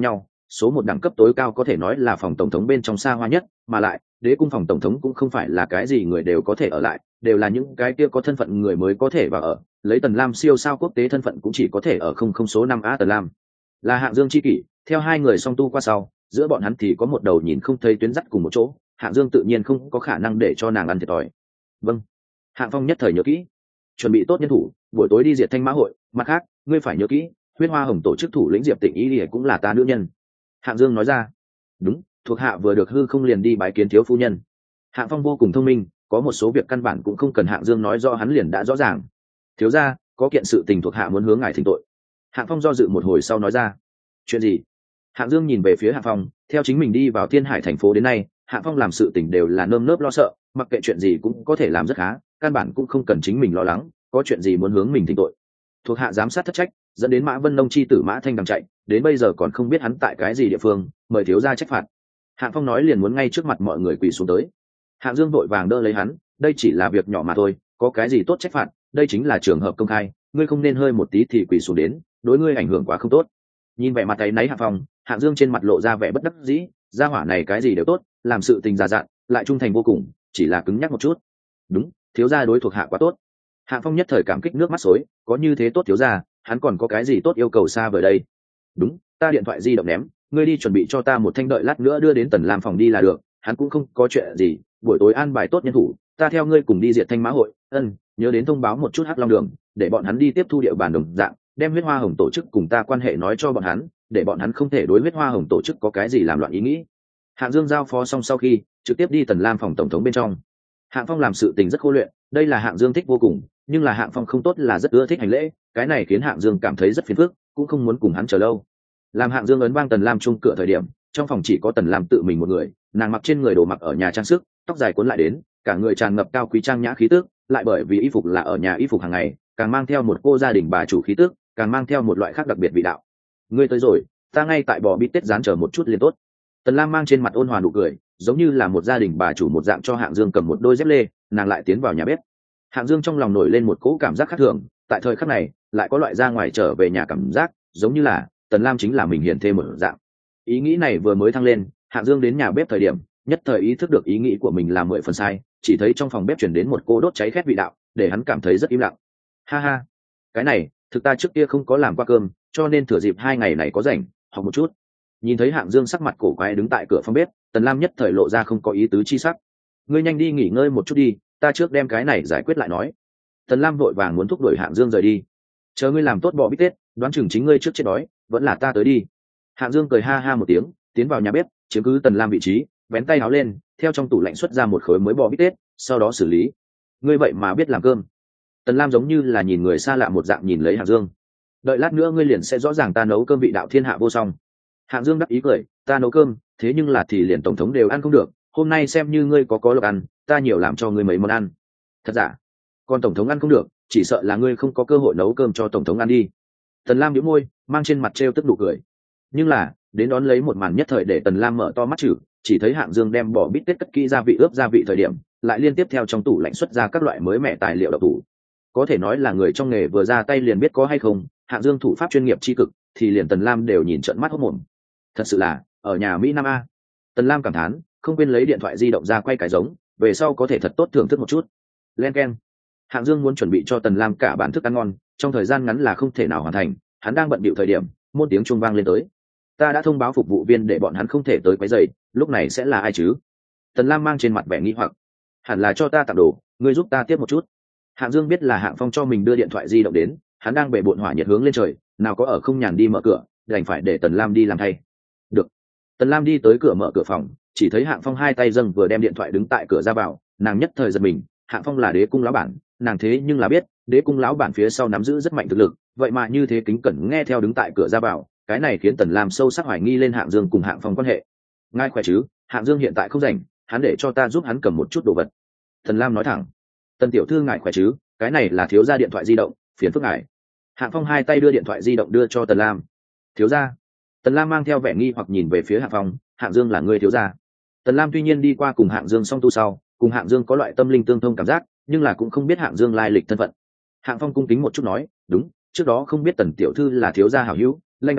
số một đẳng cấp tối cao có thể nói là phòng tổng thống bên trong xa hoa nhất, mà lại đế cung phòng tổng thống cũng không phải là cái gì người đều có thể ở lại, đều là những cái kia có thân phận người mới có thể vào ở. Lấy Tần Lam siêu sao quốc tế thân phận cũng chỉ có thể ở không không số 5A. Tần Lam là Hạng Dương chi kỷ, theo hai người song tu qua sau, giữa bọn hắn thì có một đầu nhìn không thấy tuyến dắt cùng một chỗ, Hạng Dương tự nhiên không có khả năng để cho nàng ăn thiệt thòi. Vâng. Hạng Phong nhất thời nhớ kỹ, chuẩn bị tốt nhân thủ, buổi tối đi diệt Thanh Mã hội. Mặt khác, ngươi phải nhớ kỹ, Huyết Hoa Hồng tổ chức thủ lĩnh Diệp Tịnh Ý Lìa cũng là ta nữ nhân. Hạng Dương nói ra. Đúng, thuộc hạ vừa được hư không liền đi bái kiến thiếu phu nhân. Hạng Phong vô cùng thông minh, có một số việc căn bản cũng không cần Hạng Dương nói rõ hắn liền đã rõ ràng. Thiếu gia, có kiện sự tình thuộc hạ muốn hướng ngài thỉnh tội. Hạng Phong do dự một hồi sau nói ra. Chuyện gì? Hạng Dương nhìn về phía Hạng Phong, theo chính mình đi vào Thiên Hải thành phố đến nay, Hạng Phong làm sự tình đều là nơm nớp lo sợ, mặc kệ chuyện gì cũng có thể làm rất khá, căn bản cũng không cần chính mình lo lắng, có chuyện gì muốn hướng mình thỉnh tội. Thuộc hạ giám sát thất trách, dẫn đến Mã Vân Nông chi tử Mã Thanh đằng chạy, đến bây giờ còn không biết hắn tại cái gì địa phương, mời thiếu gia trách phạt. Hạng Phong nói liền muốn ngay trước mặt mọi người quỳ xuống tới. Hạng Dương vội vàng đỡ lấy hắn, đây chỉ là việc nhỏ mà thôi, có cái gì tốt trách phạt, đây chính là trường hợp công khai, ngươi không nên hơi một tí thì quỳ xuống đến, đối ngươi ảnh hưởng quá không tốt. Nhìn vẻ mặt áy náy Hạng Phong, Hạng Dương trên mặt lộ ra vẻ bất đắc dĩ, gia hỏa này cái gì đều tốt, làm sự tình già dặn, lại trung thành vô cùng, chỉ là cứng nhắc một chút. Đúng, thiếu gia đối thuộc hạ quá tốt. Hạng Phong nhất thời cảm kích nước mắt xối, có như thế tốt thiếu gia, hắn còn có cái gì tốt yêu cầu xa vời đây. Đúng, ta điện thoại di động ném, ngươi đi chuẩn bị cho ta một thanh, đợi lát nữa đưa đến Tần Lam phòng đi là được, hắn cũng không có chuyện gì, buổi tối an bài tốt nhân thủ, ta theo ngươi cùng đi diệt Thanh Mã hội. Nhớ đến thông báo một chút Hắc Long Đường, để bọn hắn đi tiếp thu địa bàn đồng dạng, đem Huyết Hoa Hồng tổ chức cùng ta quan hệ nói cho bọn hắn, để bọn hắn không thể đối Huyết Hoa Hồng tổ chức có cái gì làm loạn ý nghĩ. Hạng Dương giao phó xong sau khi, trực tiếp đi Tần Lam phòng tổng thống bên trong. Hạng Phong làm sự tình rất khô luyện, đây là Hạng Dương thích vô cùng, nhưng là Hạng Phong không tốt là rất ưa thích hành lễ, cái này khiến Hạng Dương cảm thấy rất phiền phức, cũng không muốn cùng hắn chờ lâu. Làm Hạng Dương ấn vang Tần Lam chung cửa thời điểm, trong phòng chỉ có Tần Lam tự mình một người, nàng mặc trên người đồ mặc ở nhà trang sức, tóc dài cuốn lại đến, cả người tràn ngập cao quý trang nhã khí tức, lại bởi vì y phục là ở nhà y phục hàng ngày, càng mang theo một cô gia đình bà chủ khí tức, càng mang theo một loại khác đặc biệt vị đạo. Ngươi tới rồi, ta ngay tại bò bít tết dán chờ một chút liền tốt. Tần Lam mang trên mặt ôn hòa nụ cười, giống như là một gia đình bà chủ một dạng cho Hạng Dương cầm một đôi dép lê, nàng lại tiến vào nhà bếp. Hạng Dương trong lòng nổi lên một cỗ cảm giác khác thường, tại thời khắc này, lại có loại ra ngoài trở về nhà cảm giác, giống như là Tần Lam chính là mình hiền thêm một dạng. Ý nghĩ này vừa mới thăng lên, Hạng Dương đến nhà bếp thời điểm, nhất thời ý thức được ý nghĩ của mình là 10 phần sai, chỉ thấy trong phòng bếp truyền đến một cô đốt cháy khét vị đạo, để hắn cảm thấy rất im lặng. Ha ha, cái này, thực ta trước kia không có làm qua cơm, cho nên thừa dịp 2 ngày này có rảnh, học một chút. Nhìn thấy Hạng Dương sắc mặt cổ quái đứng tại cửa phòng bếp, Tần Lam nhất thời lộ ra không có ý tứ chi sắc. Ngươi nhanh đi nghỉ ngơi một chút đi, ta trước đem cái này giải quyết lại nói. Tần Lam vội vàng muốn thúc đuổi Hạng Dương rời đi. Chờ ngươi làm tốt bò bít tết, đoán chừng chính ngươi trước chết đói, vẫn là ta tới đi. Hạng Dương cười ha ha một tiếng, tiến vào nhà bếp, chiếm cứ Tần Lam vị trí, vén tay áo lên, theo trong tủ lạnh xuất ra một khối mới bò bít tết, sau đó xử lý. Ngươi vậy mà biết làm cơm? Tần Lam giống như là nhìn người xa lạ một dạng nhìn lấy Hạng Dương. Đợi lát nữa ngươi liền sẽ rõ ràng ta nấu cơm vị đạo thiên hạ vô song. Hạng Dương đắc ý cười, ta nấu cơm, thế nhưng là thì liền tổng thống đều ăn không được, hôm nay xem như ngươi có lộc ăn, ta nhiều làm cho ngươi mấy món ăn. Thật giả? Còn tổng thống ăn không được, chỉ sợ là ngươi không có cơ hội nấu cơm cho tổng thống ăn đi. Tần Lam nhíu môi, mang trên mặt trêu tức nụ cười. Nhưng là, đến đón lấy một màn nhất thời để Tần Lam mở to mắt chử, chỉ thấy Hạng Dương đem bỏ bít tết cất kỹ gia vị ướp gia vị thời điểm, lại liên tiếp theo trong tủ lạnh xuất ra các loại mới mẻ tài liệu độc thủ. Có thể nói là người trong nghề vừa ra tay liền biết có hay không, Hạng Dương thủ pháp chuyên nghiệp tri cực, thì liền Tần Lam đều nhìn trợn mắt hốt mồm. Thật sự là ở nhà Mỹ Nam A. Tần Lam cảm thán, không quên lấy điện thoại di động ra quay cái giống, về sau có thể thật tốt thưởng thức một chút. Len keng. Hạng Dương muốn chuẩn bị cho Tần Lam cả bản thức ăn ngon, trong thời gian ngắn là không thể nào hoàn thành, hắn đang bận bịu thời điểm, một tiếng chuông vang lên tới. Ta đã thông báo phục vụ viên để bọn hắn không thể tới quấy rầy, lúc này sẽ là ai chứ? Tần Lam mang trên mặt vẻ nghi hoặc. Hẳn là cho ta tặng đồ, ngươi giúp ta tiếp một chút. Hạng Dương biết là Hạng Phong cho mình đưa điện thoại di động đến, hắn đang bề bộn hỏa nhiệt hướng lên trời, nào có ở không nhàn đi mở cửa, đành phải để Tần Lam đi làm thay. Được. Tần Lam đi tới cửa mở cửa phòng, chỉ thấy Hạng Phong hai tay dâng vừa đem điện thoại đứng tại cửa ra vào, nàng nhất thời giật mình, Hạng Phong là Đế cung lão bản, nàng thế nhưng là biết, Đế cung lão bản phía sau nắm giữ rất mạnh thực lực, vậy mà như thế kính cẩn nghe theo đứng tại cửa ra vào, cái này khiến Tần Lam sâu sắc hoài nghi lên Hạng Dương cùng Hạng Phong quan hệ. Ngài khỏe chứ? Hạng Dương hiện tại không rảnh, hắn để cho ta giúp hắn cầm một chút đồ vật. Tần Lam nói thẳng. Tần tiểu thư ngài khỏe chứ? Cái này là thiếu gia điện thoại di động, phiền phức ngài. Hạng Phong hai tay đưa điện thoại di động đưa cho Tần Lam. Thiếu gia? Tần Lam mang theo vẻ nghi hoặc nhìn về phía Hạng Phong, Hạng Dương là người thiếu gia? Tần Lam tuy nhiên đi qua cùng Hạng Dương song tu sau, cùng Hạng Dương có loại tâm linh tương thông cảm giác, nhưng là cũng không biết Hạng Dương lai lịch thân phận. Hạng Phong cung kính một chút nói, đúng, trước đó không biết Tần tiểu thư là thiếu gia hảo hữu, lanh đặng ngài,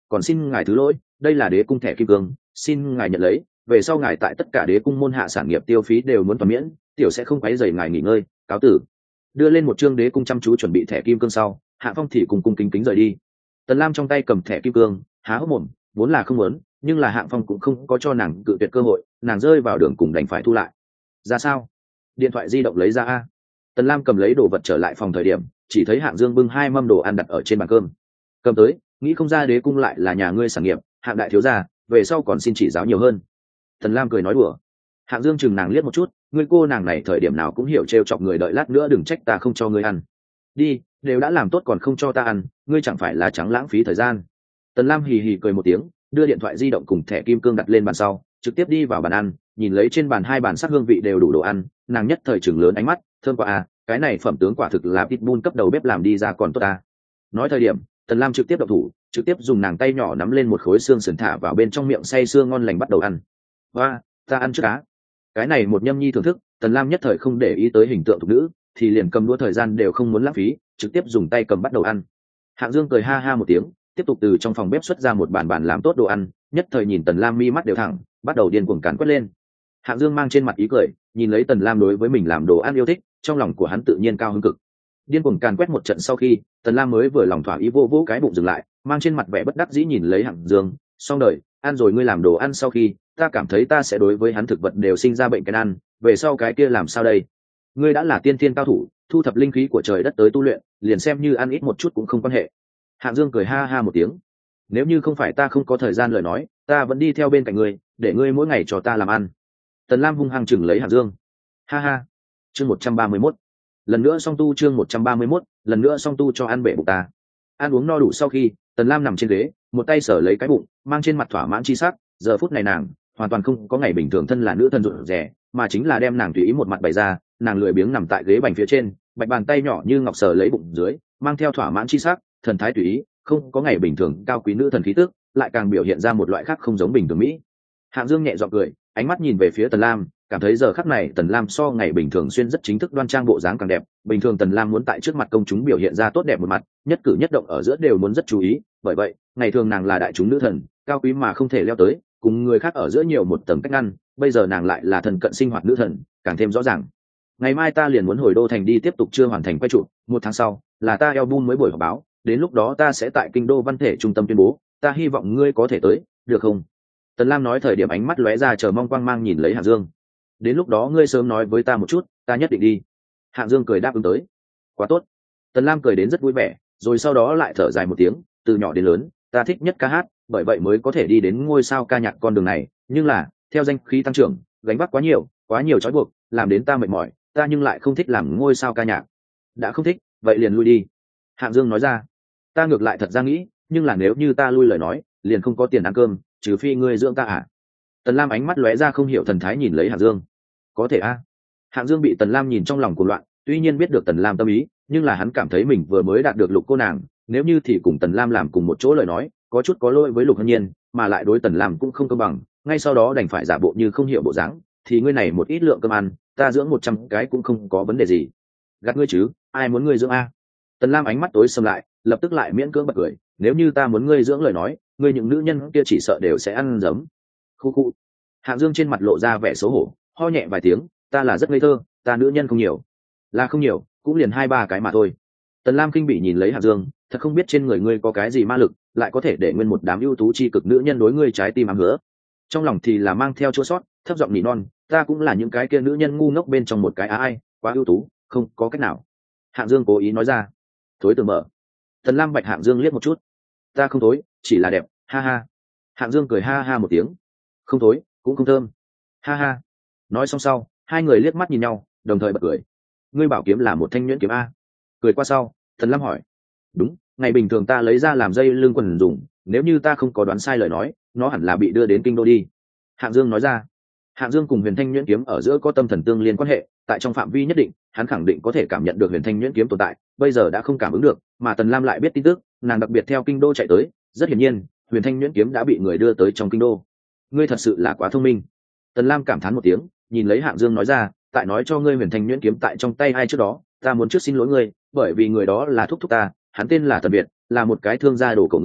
còn xin ngài thứ lỗi, đây là đế cung thẻ kim cương, xin ngài nhận lấy, về sau ngài tại tất cả đế cung môn hạ sản nghiệp tiêu phí đều muốn toàn miễn, tiểu sẽ không quấy rầy ngài nghỉ ngơi, cáo tử. Đưa lên một trương đế cung chăm chú chuẩn bị thẻ kim cương sau, Hạ Phong thì cùng cung kính kính rời đi. Tần Lam trong tay cầm thẻ kim cương, há hốc mồm, vốn là không muốn, nhưng là Hạ Phong cũng không có cho nàng cự tuyệt cơ hội, nàng rơi vào đường cùng đành phải thu lại. Ra sao? Điện thoại di động lấy ra a. Tần Lam cầm lấy đồ vật trở lại phòng thời điểm, chỉ thấy Hạng Dương bưng 2 mâm đồ ăn đặt ở trên bàn cơm. Cầm tới, nghĩ không ra đế cung lại là nhà ngươi sản nghiệp, Hạng đại thiếu gia, về sau còn xin chỉ giáo nhiều hơn. Tần Lam cười nói đùa. Hạng Dương chừng nàng liếc một chút, ngươi cô nàng này thời điểm nào cũng hiểu trêu chọc người, đợi lát nữa đừng trách ta không cho ngươi ăn. Đi, đều đã làm tốt còn không cho ta ăn, ngươi chẳng phải là trắng lãng phí thời gian. Tần Lam hì hì cười một tiếng, đưa điện thoại di động cùng thẻ kim cương đặt lên bàn sau, trực tiếp đi vào bàn ăn, nhìn lấy trên bàn 2 bàn sắc hương vị đều đủ đồ ăn, nàng nhất thời chừng lớn ánh mắt, thơm quá à, cái này phẩm tướng quả thực là pitbull cấp đầu bếp làm đi ra còn tốt ta. Nói thời điểm, Tần Lam trực tiếp động thủ, trực tiếp dùng nàng tay nhỏ nắm lên một khối xương sườn thả vào bên trong miệng, say sưa ngon lành bắt đầu ăn. Và, ta ăn trước cá. Cái này một nhâm nhi thưởng thức, Tần Lam nhất thời không để ý tới hình tượng thục nữ, thì liền cầm đũa thời gian đều không muốn lãng phí, trực tiếp dùng tay cầm bắt đầu ăn. Hạng Dương cười ha ha một tiếng, tiếp tục từ trong phòng bếp xuất ra một bàn làm tốt đồ ăn, nhất thời nhìn Tần Lam mi mắt đều thẳng, bắt đầu điên cuồng càn quét lên. Hạng Dương mang trên mặt ý cười, nhìn lấy Tần Lam đối với mình làm đồ ăn yêu thích, trong lòng của hắn tự nhiên cao hứng cực. Điên cuồng càn quét một trận sau khi, Tần Lam mới vừa lòng thỏa ý vô vô cái bụng dừng lại, mang trên mặt vẻ bất đắc dĩ nhìn lấy Hạng Dương, xong đời, ăn rồi ngươi làm đồ ăn sau khi, ta cảm thấy ta sẽ đối với hắn thực vật đều sinh ra bệnh cái ăn, về sau cái kia làm sao đây? Ngươi đã là tiên thiên cao thủ, thu thập linh khí của trời đất tới tu luyện, liền xem như ăn ít một chút cũng không quan hệ. Hạng Dương cười ha ha một tiếng. Nếu như không phải ta không có thời gian lời nói, ta vẫn đi theo bên cạnh ngươi, để ngươi mỗi ngày cho ta làm ăn. Tần Lam hung hăng chừng lấy Hạng Dương. Ha ha. Chương 131. Lần nữa song tu, chương 131, lần nữa song tu cho ăn bể bụng ta. Ăn uống no đủ sau khi, Tần Lam nằm trên ghế, một tay sở lấy cái bụng, mang trên mặt thỏa mãn chi sắc, giờ phút này nàng hoàn toàn không có ngày bình thường thân là nữ thần rụt rè, mà chính là đem nàng tùy ý một mặt bày ra, nàng lười biếng nằm tại ghế bành phía trên, bạch bàn tay nhỏ như ngọc sờ lấy bụng dưới, mang theo thỏa mãn chi sắc, thần thái tùy ý, không có ngày bình thường cao quý nữ thần khí tức, lại càng biểu hiện ra một loại khác không giống bình thường mỹ. Hạng Dương nhẹ giọng cười, ánh mắt nhìn về phía Tần Lam, cảm thấy giờ khắc này Tần Lam so ngày bình thường xuyên rất chính thức đoan trang, bộ dáng càng đẹp. Bình thường Tần Lam muốn tại trước mặt công chúng biểu hiện ra tốt đẹp một mặt, nhất cử nhất động ở giữa đều muốn rất chú ý, bởi vậy ngày thường nàng là đại chúng nữ thần, cao quý mà không thể leo tới, cùng người khác ở giữa nhiều một tầng cách ngăn, bây giờ nàng lại là thần cận sinh hoạt nữ thần, càng thêm rõ ràng. Ngày mai ta liền muốn hồi đô thành đi tiếp tục chưa hoàn thành quay trụ, 1 tháng sau là ta album mới buổi họp báo, đến lúc đó ta sẽ tại kinh đô văn thể trung tâm tuyên bố, ta hy vọng ngươi có thể tới, được không? Tần Lam nói thời điểm ánh mắt lóe ra chờ mong quang mang nhìn lấy Hạng Dương. Đến lúc đó ngươi sớm nói với ta một chút, ta nhất định đi. Hạng Dương cười đáp ứng tới. Quá tốt. Tần Lam cười đến rất vui vẻ, rồi sau đó lại thở dài một tiếng, từ nhỏ đến lớn, ta thích nhất ca hát, bởi vậy mới có thể đi đến ngôi sao ca nhạc con đường này, nhưng là, theo danh khí tăng trưởng, gánh vác quá nhiều trói buộc, làm đến ta mệt mỏi, ta nhưng lại không thích làm ngôi sao ca nhạc. Đã không thích, vậy liền lui đi. Hạng Dương nói ra. Ta ngược lại thật ra nghĩ, nhưng là nếu như ta lui lời nói, liền không có tiền ăn cơm, trừ phi ngươi dưỡng ta à? Tần Lam ánh mắt lóe ra không hiểu thần thái nhìn lấy Hạng Dương. Có thể a? Hạng Dương bị Tần Lam nhìn trong lòng cuồng loạn, tuy nhiên biết được Tần Lam tâm ý, nhưng là hắn cảm thấy mình vừa mới đạt được Lục cô nàng, nếu như thì cùng Tần Lam làm cùng một chỗ lời nói, có chút có lỗi với Lục Hân Nhiên, mà lại đối Tần Lam cũng không công bằng, ngay sau đó đành phải giả bộ như không hiểu bộ dáng, thì ngươi này một ít lượng cơm ăn, ta dưỡng 100 cái cũng không có vấn đề gì. Gạt ngươi chứ, ai muốn ngươi dưỡng a? Tần Lam ánh mắt tối sầm lại, lập tức lại miễn cưỡng bật cười, nếu như ta muốn ngươi dưỡng lời nói, ngươi những nữ nhân kia chỉ sợ đều sẽ ăn giấm. Khu khu. Hạng Dương trên mặt lộ ra vẻ xấu hổ, ho nhẹ vài tiếng, ta là rất ngây thơ, ta nữ nhân không nhiều, là không nhiều, cũng liền 2-3 cái mà thôi. Tần Lam kinh bị nhìn lấy Hạng Dương, thật không biết trên người ngươi có cái gì ma lực, lại có thể để nguyên một đám ưu tú chi cực nữ nhân đối ngươi trái tim ám hứa. Trong lòng thì là mang theo chua sót, thấp giọng nỉ non, ta cũng là những cái kia nữ nhân ngu ngốc bên trong một cái ai, quá ưu tú, không có cách nào. Hạng Dương cố ý nói ra. Thối từ mở. Tần Lam bạch Hạng Dương liếc một chút. Ta không thối, chỉ là đẹp, ha ha. Hạng Dương cười ha ha một tiếng. Không thối, cũng không thơm, ha ha. Nói xong sau, hai người liếc mắt nhìn nhau, đồng thời bật cười. Ngươi bảo kiếm là một thanh nhuyễn kiếm a? Cười qua sau, Tần Lam hỏi. Đúng, ngày bình thường ta lấy ra làm dây lưng quần dùng, nếu như ta không có đoán sai lời nói, nó hẳn là bị đưa đến kinh đô đi. Hạng Dương nói ra. Hạng Dương cùng Huyền Thanh nhuyễn kiếm ở giữa có tâm thần tương liên quan hệ, tại trong phạm vi nhất định, hắn khẳng định có thể cảm nhận được Huyền Thanh nhuyễn kiếm tồn tại, bây giờ đã không cảm ứng được, mà Tần Lam lại biết tin tức, nàng đặc biệt theo kinh đô chạy tới, rất hiển nhiên, Huyền Thanh nhuyễn kiếm đã bị người đưa tới trong kinh đô. Ngươi thật sự là quá thông minh. Tần Lam cảm thán một tiếng, nhìn lấy Hạng Dương nói ra, tại nói cho ngươi Huyền Thanh nhuyễn kiếm tại trong tay ai trước đó, ta muốn trước xin lỗi ngươi, bởi vì người đó là thúc thúc ta, hắn tên là Tần Việt, là một cái thương gia đồ cổ người,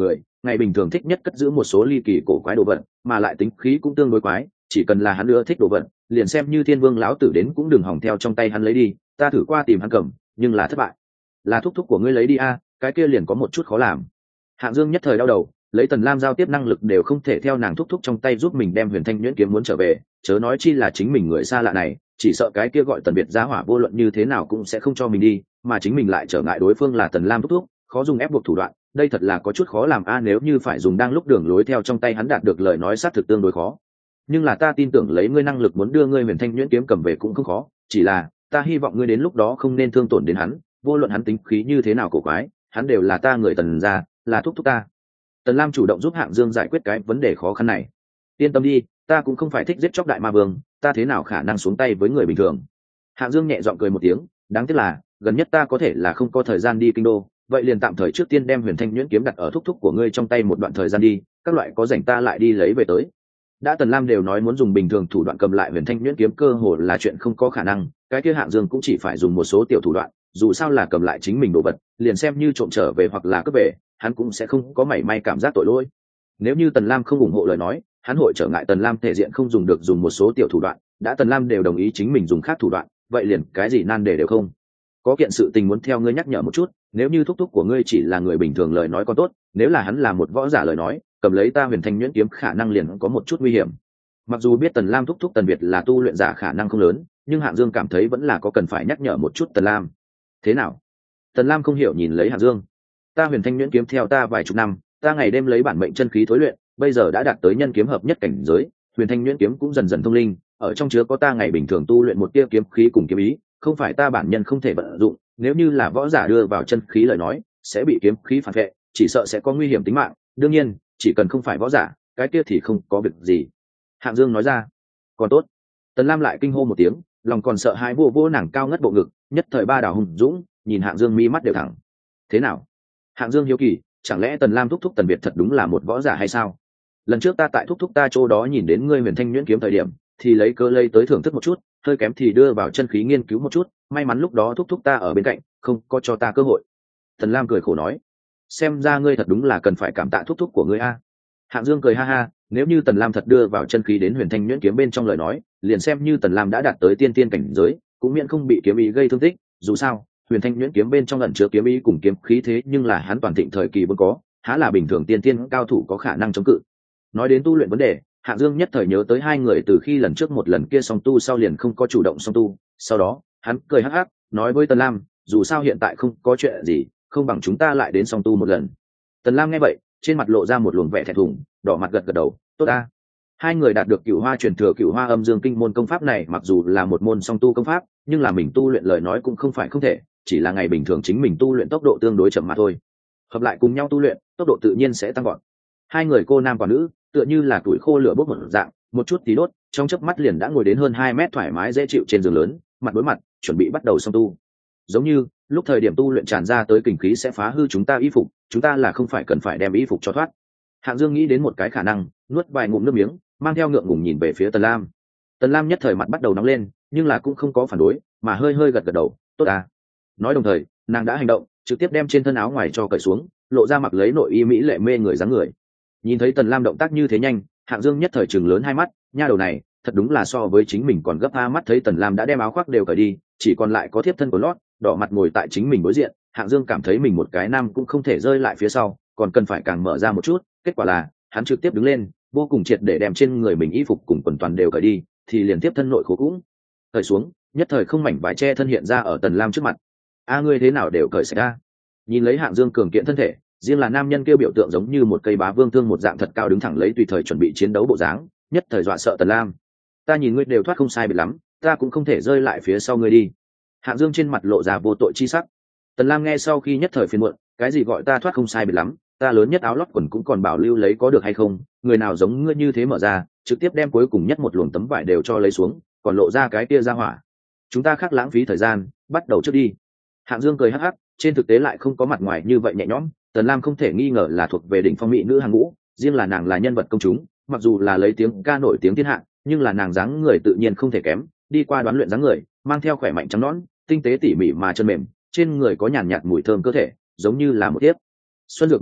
ngày bình thường thích nhất cất giữ một số ly kỳ cổ quái đồ vật, mà lại tính khí cũng tương đối quái, chỉ cần là hắn ưa thích đồ vật, liền xem như thiên vương lão tử đến cũng đừng hỏng theo trong tay hắn lấy đi. Ta thử qua tìm hắn cầm, nhưng là thất bại. Là thúc thúc của ngươi lấy đi a, cái kia liền có một chút khó làm. Hạng Dương nhất thời đau đầu, lấy Tần Lam giao tiếp năng lực đều không thể theo nàng thúc thúc trong tay giúp mình đem Huyền Thanh Nhuyễn kiếm muốn trở về, chớ nói chi là chính mình người xa lạ này, chỉ sợ cái kia gọi Tần Biệt giá hỏa vô luận như thế nào cũng sẽ không cho mình đi, mà chính mình lại trở ngại đối phương là Tần Lam thúc thúc, khó dùng ép buộc thủ đoạn, đây thật là có chút khó làm a, nếu như phải dùng đang lúc đường lối theo trong tay hắn đạt được lời nói sát thực tương đối khó. Nhưng là ta tin tưởng lấy ngươi năng lực muốn đưa ngươi Huyền Thanh Nhuyễn kiếm cầm về cũng không khó, chỉ là ta hy vọng ngươi đến lúc đó không nên thương tổn đến hắn, vô luận hắn tính khí như thế nào cổ quái, hắn đều là ta người Tần gia, là thúc thúc ta. Tần Lam chủ động giúp Hạng Dương giải quyết cái vấn đề khó khăn này. Yên tâm đi, ta cũng không phải thích giết chóc đại ma vương, ta thế nào khả năng xuống tay với người bình thường. Hạng Dương nhẹ giọng cười một tiếng, đáng tiếc là gần nhất ta có thể là không có thời gian đi kinh đô, vậy liền tạm thời trước tiên đem Huyền Thanh Nhuyễn kiếm đặt ở thúc thúc của ngươi trong tay một đoạn thời gian đi, các loại có rảnh ta lại đi lấy về tới. Đã Tần Lam đều nói muốn dùng bình thường thủ đoạn cầm lại Huyền Thanh Nhuyễn kiếm cơ hồ là chuyện không có khả năng, cái kia Hạng Dương cũng chỉ phải dùng một số tiểu thủ đoạn, dù sao là cầm lại chính mình đồ vật, liền xem như trộm trở về hoặc là cướp về, hắn cũng sẽ không có mảy may cảm giác tội lỗi. Nếu như Tần Lam không ủng hộ lời nói, hắn hội trở ngại Tần Lam thể diện không dùng được dùng một số tiểu thủ đoạn, đã Tần Lam đều đồng ý chính mình dùng khác thủ đoạn, vậy liền cái gì nan đề đều không. Có kiện sự tình muốn theo ngươi nhắc nhở một chút, nếu như thúc thúc của ngươi chỉ là người bình thường lời nói còn tốt, nếu là hắn là một võ giả lời nói, cầm lấy ta Huyền Thanh Nhuyễn kiếm khả năng liền có một chút nguy hiểm. Mặc dù biết Tần Lam thúc thúc Tần Việt là tu luyện giả khả năng không lớn, nhưng Hạng Dương cảm thấy vẫn là có cần phải nhắc nhở một chút Tần Lam. Thế nào? Tần Lam không hiểu nhìn lấy Hạng Dương. Ta Huyền Thanh Nhuyễn kiếm theo ta vài chục năm, ta ngày đêm lấy bản mệnh chân khí thối luyện, bây giờ đã đạt tới nhân kiếm hợp nhất cảnh giới, Huyền Thanh Nhuyễn kiếm cũng dần dần thông linh, ở trong chứa có ta ngày bình thường tu luyện một tia kiếm khí cùng kiếm ý, không phải ta bản nhân không thể vận dụng, nếu như là võ giả đưa vào chân khí lời nói, sẽ bị kiếm khí phản vệ, chỉ sợ sẽ có nguy hiểm tính mạng, đương nhiên, chỉ cần không phải võ giả, cái kia thì không có việc gì. Hạng Dương nói ra. Còn tốt. Tần Lam lại kinh hô một tiếng, lòng còn sợ hãi vô nàng cao ngất bộ ngực, nhất thời ba đảo hùng dũng, nhìn Hạng Dương mi mắt đều thẳng. Thế nào? Hạng Dương hiếu kỳ, chẳng lẽ Tần Lam thúc thúc Tần Việt thật đúng là một võ giả hay sao? Lần trước ta tại thúc thúc ta chỗ đó nhìn đến ngươi Huyền Thanh Nhuyễn kiếm thời điểm, thì lấy cớ lây tới thưởng thức một chút, hơi kém thì đưa vào chân khí nghiên cứu một chút, may mắn lúc đó thúc thúc ta ở bên cạnh, không có cho ta cơ hội. Tần Lam cười khổ nói, xem ra ngươi thật đúng là cần phải cảm tạ thúc thúc của ngươi a. Hạng Dương cười ha ha, nếu như Tần Lam thật đưa vào chân khí đến Huyền Thanh Nhuyễn kiếm bên trong lời nói, liền xem như Tần Lam đã đạt tới tiên tiên cảnh giới, cũng miễn không bị kiếm ý gây thương tích, dù sao, Huyền Thanh Nhuyễn kiếm bên trong ẩn chứa kiếm ý cùng kiếm khí thế nhưng là hắn toàn thịnh thời kỳ vốn có, há là bình thường tiên tiên cao thủ có khả năng chống cự. Nói đến tu luyện vấn đề, Hạng Dương nhất thời nhớ tới hai người từ khi lần trước một lần kia song tu sau liền không có chủ động song tu, sau đó, hắn cười hắc hắc, nói với Tần Lam, dù sao hiện tại không có chuyện gì, không bằng chúng ta lại đến song tu một lần. Tần Lam nghe vậy, trên mặt lộ ra một luồng vẻ thẹn thùng, đỏ mặt gật gật đầu, tốt a. Hai người đạt được Cửu Hoa truyền thừa Cửu Hoa Âm Dương Kinh môn công pháp này, mặc dù là một môn song tu công pháp, nhưng là mình tu luyện lời nói cũng không phải không thể, chỉ là ngày bình thường chính mình tu luyện tốc độ tương đối chậm mà thôi. Hợp lại cùng nhau tu luyện, tốc độ tự nhiên sẽ tăng gọn. Hai người cô nam và nữ, tựa như là tuổi khô lửa bốc một dạng, một chút tí đốt, trong chớp mắt liền đã ngồi đến hơn 2 mét thoải mái dễ chịu trên giường lớn, mặt đối mặt, chuẩn bị bắt đầu song tu. Giống như, lúc thời điểm tu luyện tràn ra tới kình khí sẽ phá hư chúng ta y phục, chúng ta là không phải cần phải đem y phục cho thoát. Hạng Dương nghĩ đến một cái khả năng, nuốt vài ngụm nước miếng, mang theo ngượng ngùng nhìn về phía Tần Lam. Tần Lam nhất thời mặt bắt đầu nóng lên, nhưng là cũng không có phản đối, mà hơi hơi gật gật đầu, tốt à. Nói đồng thời, nàng đã hành động, trực tiếp đem trên thân áo ngoài cho cởi xuống, lộ ra mặc lấy nội y mỹ lệ mê người dáng người. Nhìn thấy Tần Lam động tác như thế nhanh, Hạng Dương nhất thời trừng lớn hai mắt, nha đầu này, thật đúng là so với chính mình còn gấp a. Mắt thấy Tần Lam đã đem áo khoác đều cởi đi, chỉ còn lại có thiếp thân của lót, đỏ mặt ngồi tại chính mình đối diện, Hạng Dương cảm thấy mình một cái nam cũng không thể rơi lại phía sau, còn cần phải càng mở ra một chút, kết quả là, hắn trực tiếp đứng lên, vô cùng triệt để đem trên người mình y phục cùng quần toàn đều cởi đi, thì liền tiếp thân nội khố cũng cởi xuống, nhất thời không mảnh vải che thân hiện ra ở Tần Lam trước mặt. A ngươi thế nào đều cởi sạch a? Nhìn lấy Hạng Dương cường kiện thân thể, riêng là nam nhân kêu biểu tượng giống như một cây bá vương thương một dạng thật cao đứng thẳng lấy tùy thời chuẩn bị chiến đấu bộ dáng, nhất thời dọa sợ Tần Lam. Ta nhìn ngươi đều thoát không sai biệt lắm, ta cũng không thể rơi lại phía sau ngươi đi. Hạng Dương trên mặt lộ ra vô tội chi sắc. Tần Lam nghe sau khi nhất thời phiền muộn, cái gì gọi ta thoát không sai biệt lắm, ta lớn nhất áo lót quần cũng còn bảo lưu lấy có được hay không, người nào giống ngươi như thế mở ra, trực tiếp đem cuối cùng nhất một luồng tấm vải đều cho lấy xuống, còn lộ ra cái kia ra hỏa. Chúng ta khác lãng phí thời gian, bắt đầu trước đi. Hạng Dương cười hắc hắc, trên thực tế lại không có mặt ngoài như vậy nhẹ nhõm, Tần Lam không thể nghi ngờ là thuộc về đỉnh phong mỹ nữ hàng ngũ, riêng là nàng là nhân vật công chúng, mặc dù là lấy tiếng ca nổi tiếng thiên hạ, nhưng là nàng dáng người tự nhiên không thể kém, đi qua đoán luyện dáng người, mang theo khỏe mạnh trắng nõn, tinh tế tỉ mỉ mà chân mềm, trên người có nhàn nhạt mùi thơm cơ thể, giống như là một tiếp xuân dược một dạng,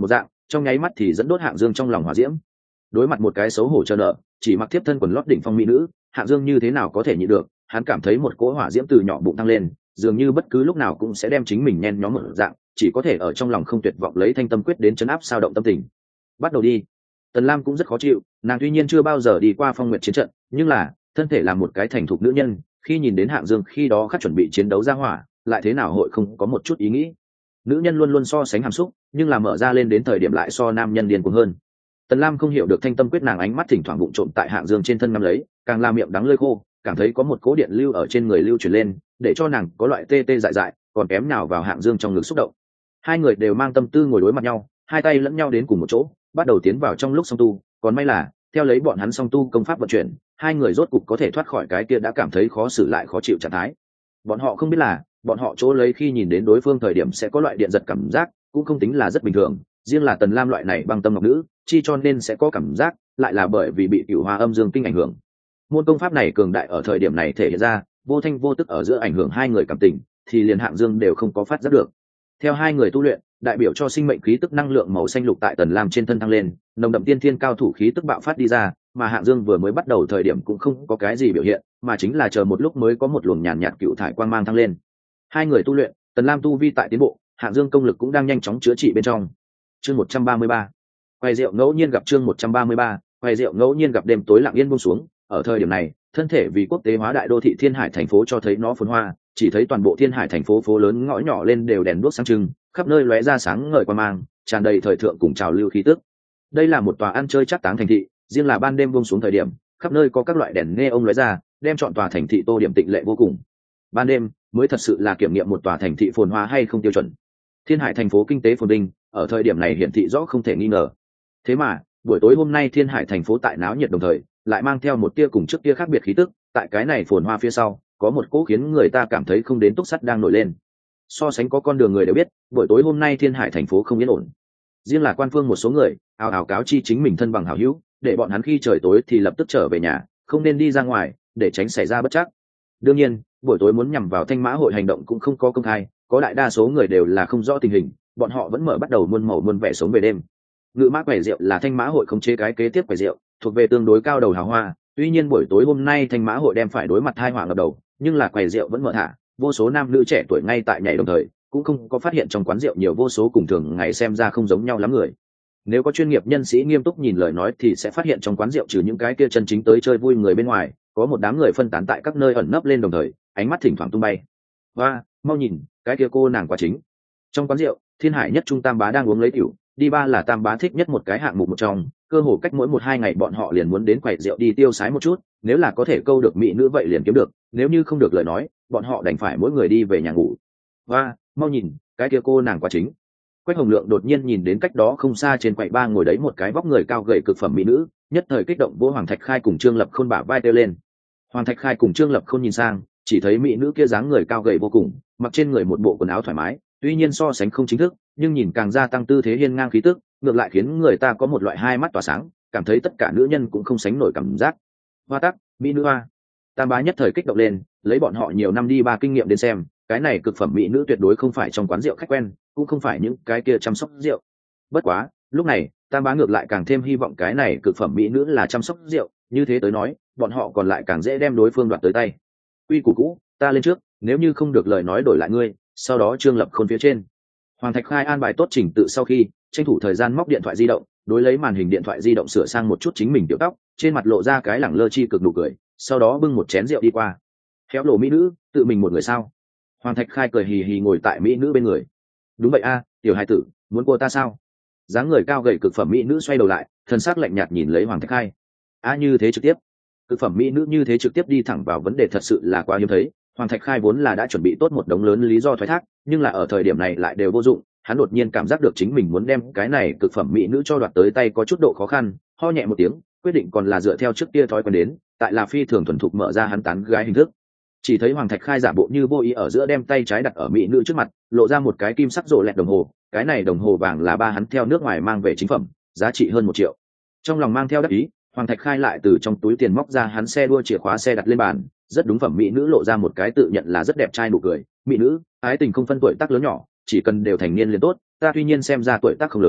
trong nháy mắt thì dẫn đốt Hạng Dương trong lòng hỏa diễm. Đối mặt một cái xấu hổ chờ nợ, chỉ mặc tiếp thân quần lót đỉnh phong mỹ nữ, Hạng Dương như thế nào có thể nhịn được, hắn cảm thấy một cỗ hỏa diễm từ nhỏ bụng tăng lên, dường như bất cứ lúc nào cũng sẽ đem chính mình nhen nhóm một dạng, chỉ có thể ở trong lòng không tuyệt vọng lấy thanh tâm quyết đến trấn áp sao động tâm tình. Bắt đầu đi. Tần Lam cũng rất khó chịu, nàng tuy nhiên chưa bao giờ đi qua Phong Nguyệt chiến trận, nhưng là thân thể là một cái thành thục nữ nhân, khi nhìn đến Hạng Dương khi đó khắc chuẩn bị chiến đấu ra hỏa, lại thế nào hội không có một chút ý nghĩ. Nữ nhân luôn luôn so sánh hàm xúc, nhưng là mở ra lên đến thời điểm lại so nam nhân điên cuồng hơn. Tần Lam không hiểu được thanh tâm quyết, nàng ánh mắt thỉnh thoảng vụng trộm tại Hạng Dương trên thân nắm lấy, càng làm miệng đắng lưỡi khô, cảm thấy có một cỗ điện lưu ở trên người lưu chuyển lên, để cho nàng có loại tê tê dại dại, còn kém nào vào Hạng Dương trong ngực xúc động. Hai người đều mang tâm tư ngồi đối mặt nhau, hai tay lẫn nhau đến cùng một chỗ, bắt đầu tiến vào trong lúc song tu. Còn may là theo lấy bọn hắn song tu công pháp vận chuyển, hai người rốt cục có thể thoát khỏi cái kia đã cảm thấy khó xử lại khó chịu trạng thái. Bọn họ không biết là bọn họ chỗ lấy khi nhìn đến đối phương thời điểm sẽ có loại điện giật cảm giác, cũng không tính là rất bình thường. Riêng là Tần Lam loại này băng tâm ngọc nữ, chi cho nên sẽ có cảm giác, lại là bởi vì bị Cửu Hoa Âm Dương Kinh ảnh hưởng. Môn công pháp này cường đại ở thời điểm này thể hiện ra, vô thanh vô tức ở giữa ảnh hưởng hai người cảm tình, thì liền Hạng Dương đều không có phát giác được. Theo hai người tu luyện, đại biểu cho sinh mệnh khí tức năng lượng màu xanh lục tại Tần Lam trên thân tăng lên, nồng đậm tiên thiên cao thủ khí tức bạo phát đi ra, mà Hạng Dương vừa mới bắt đầu thời điểm cũng không có cái gì biểu hiện, mà chính là chờ một lúc mới có một luồng nhàn nhạt cựu thải quang mang thăng lên. Hai người tu luyện, Tần Lam tu vi tại tiến bộ, Hạng Dương công lực cũng đang nhanh chóng chữa trị bên trong. Chương 133. Quay rượu ngẫu nhiên gặp chương 133, quay rượu ngẫu nhiên gặp đêm tối lặng yên buông xuống, ở thời điểm này, thân thể vì quốc tế hóa đại đô thị Thiên Hải thành phố cho thấy nó phồn hoa, chỉ thấy toàn bộ Thiên Hải thành phố phố lớn ngõ nhỏ lên đều đèn đuốc sáng trưng, khắp nơi lóe ra sáng ngời quang mang, tràn đầy thời thượng cùng trào lưu khí tức. Đây là một tòa ăn chơi chắc táng thành thị, riêng là ban đêm buông xuống thời điểm, khắp nơi có các loại đèn neon lóe ra, đem trọn tòa thành thị tô điểm tịnh lệ vô cùng. Ban đêm mới thật sự là kiểm nghiệm một tòa thành thị phồn hoa hay không tiêu chuẩn. Thiên Hải thành phố kinh tế phồn vinh, ở thời điểm này hiển thị rõ không thể nghi ngờ. Thế mà, buổi tối hôm nay Thiên Hải thành phố tại náo nhiệt đồng thời, lại mang theo một tia cùng trước kia khác biệt khí tức, tại cái này phồn hoa phía sau, có một cỗ khiến người ta cảm thấy không đến túc sắt đang nổi lên. So sánh có con đường người đều biết, buổi tối hôm nay Thiên Hải thành phố không yên ổn. Riêng là quan phương một số người, ào ào cáo chi chính mình thân bằng hảo hữu, để bọn hắn khi trời tối thì lập tức trở về nhà, không nên đi ra ngoài, để tránh xảy ra bất trắc. Đương nhiên, buổi tối muốn nhằm vào Thanh Mã hội hành động cũng không có công khai, có đại đa số người đều là không rõ tình hình, bọn họ vẫn mở bắt đầu muôn màu muôn vẻ sống về đêm. Ngự mã quầy rượu là Thanh Mã hội khống chế cái kế tiếp quầy rượu, thuộc về tương đối cao đầu hào hoa. Tuy nhiên buổi tối hôm nay Thanh Mã hội đem phải đối mặt tai họa ngập đầu, nhưng là quầy rượu vẫn mở thả, vô số nam nữ trẻ tuổi ngay tại nhảy đồng thời, cũng không có phát hiện trong quán rượu nhiều vô số cùng thường ngày xem ra không giống nhau lắm người. Nếu có chuyên nghiệp nhân sĩ nghiêm túc nhìn lời nói thì sẽ phát hiện trong quán rượu trừ những cái kia chân chính tới chơi vui người bên ngoài, có một đám người phân tán tại các nơi ẩn nấp lên đồng thời, ánh mắt thỉnh thoảng tung bay. Và mau nhìn, cái kia cô nàng quả chính. Trong quán rượu, Thiên Hải nhất trung tam bá đang uống lấy rượu, đi ba là tam bá thích nhất một cái hạng mục một trong, cơ hồ cách mỗi 1-2 ngày bọn họ liền muốn đến quầy rượu đi tiêu sái một chút, nếu là có thể câu được mỹ nữ vậy liền kiếm được, nếu như không được lời nói, bọn họ đành phải mỗi người đi về nhà ngủ. Và mau nhìn, cái kia cô nàng quả chính. Quách Hồng Lượng đột nhiên nhìn đến cách đó không xa trên quầy ba ngồi đấy một cái vóc người cao gầy cực phẩm mỹ nữ, nhất thời kích động vỗ Hoàng Thạch Khai cùng Trương Lập Khôn bả vai kêu lên. Hoàng Thạch Khai cùng Trương Lập Khôn nhìn sang, chỉ thấy mỹ nữ kia dáng người cao gầy vô cùng, mặc trên người một bộ quần áo thoải mái, tuy nhiên so sánh không chính thức, nhưng nhìn càng gia tăng tư thế hiên ngang khí tức, ngược lại khiến người ta có một loại hai mắt tỏa sáng, cảm thấy tất cả nữ nhân cũng không sánh nổi cảm giác. Hoa tắc, mỹ nữ hoa. Tam bá nhất thời kích động lên, lấy bọn họ nhiều năm đi ba kinh nghiệm đến xem, cái này cực phẩm mỹ nữ tuyệt đối không phải trong quán rượu khách quen, cũng không phải những cái kia chăm sóc rượu. Bất quá, lúc này, Tam bá ngược lại càng thêm hy vọng cái này cực phẩm mỹ nữ là chăm sóc rượu, như thế tới nói, bọn họ còn lại càng dễ đem đối phương đoạt tới tay. Quy củ cũ, ta lên trước, nếu như không được lời nói đổi lại ngươi, sau đó Trương Lập Khôn phía trên. Hoàng Thạch Khai an bài tốt trình tự sau khi, tranh thủ thời gian móc điện thoại di động, đối lấy màn hình điện thoại di động sửa sang một chút chính mình tiểu tóc, trên mặt lộ ra cái lẳng lơ chi cực nụ cười, sau đó bưng một chén rượu đi qua. Khéo lộ mỹ nữ, tự mình một người sao? Hoàng Thạch Khai cười hì hì ngồi tại mỹ nữ bên người. Đúng vậy a, tiểu hai tử, muốn cô ta sao? Dáng người cao gầy cực phẩm mỹ nữ xoay đầu lại, thân sắc lạnh nhạt nhìn lấy Hoàng Thạch Khai. A như thế trực tiếp. Cực phẩm mỹ nữ như thế trực tiếp đi thẳng vào vấn đề thật sự là quá hiếm thấy. Hoàng Thạch Khai vốn là đã chuẩn bị tốt một đống lớn lý do thoái thác, nhưng là ở thời điểm này lại đều vô dụng. Hắn đột nhiên cảm giác được chính mình muốn đem cái này cực phẩm mỹ nữ cho đoạt tới tay có chút độ khó khăn, ho nhẹ một tiếng, quyết định còn là dựa theo trước kia thói quen đến, tại là phi thường thuần thục mở ra hắn tán gái hình thức. Chỉ thấy Hoàng Thạch Khai giả bộ như vô ý ở giữa đem tay trái đặt ở mỹ nữ trước mặt, lộ ra một cái kim sắc rộ lẹt đồng hồ, cái này đồng hồ vàng là ba hắn theo nước ngoài mang về chính phẩm, giá trị hơn 1 triệu. Trong lòng mang theo đắc ý, Hoàng Thạch Khai lại từ trong túi tiền móc ra hắn xe đua chìa khóa xe đặt lên bàn, rất đúng phẩm mỹ nữ lộ ra một cái tự nhận là rất đẹp trai nụ cười. Mỹ nữ, ái tình không phân tuổi tác lớn nhỏ, chỉ cần đều thành niên liền tốt, ta tuy nhiên xem ra tuổi tác không lớn,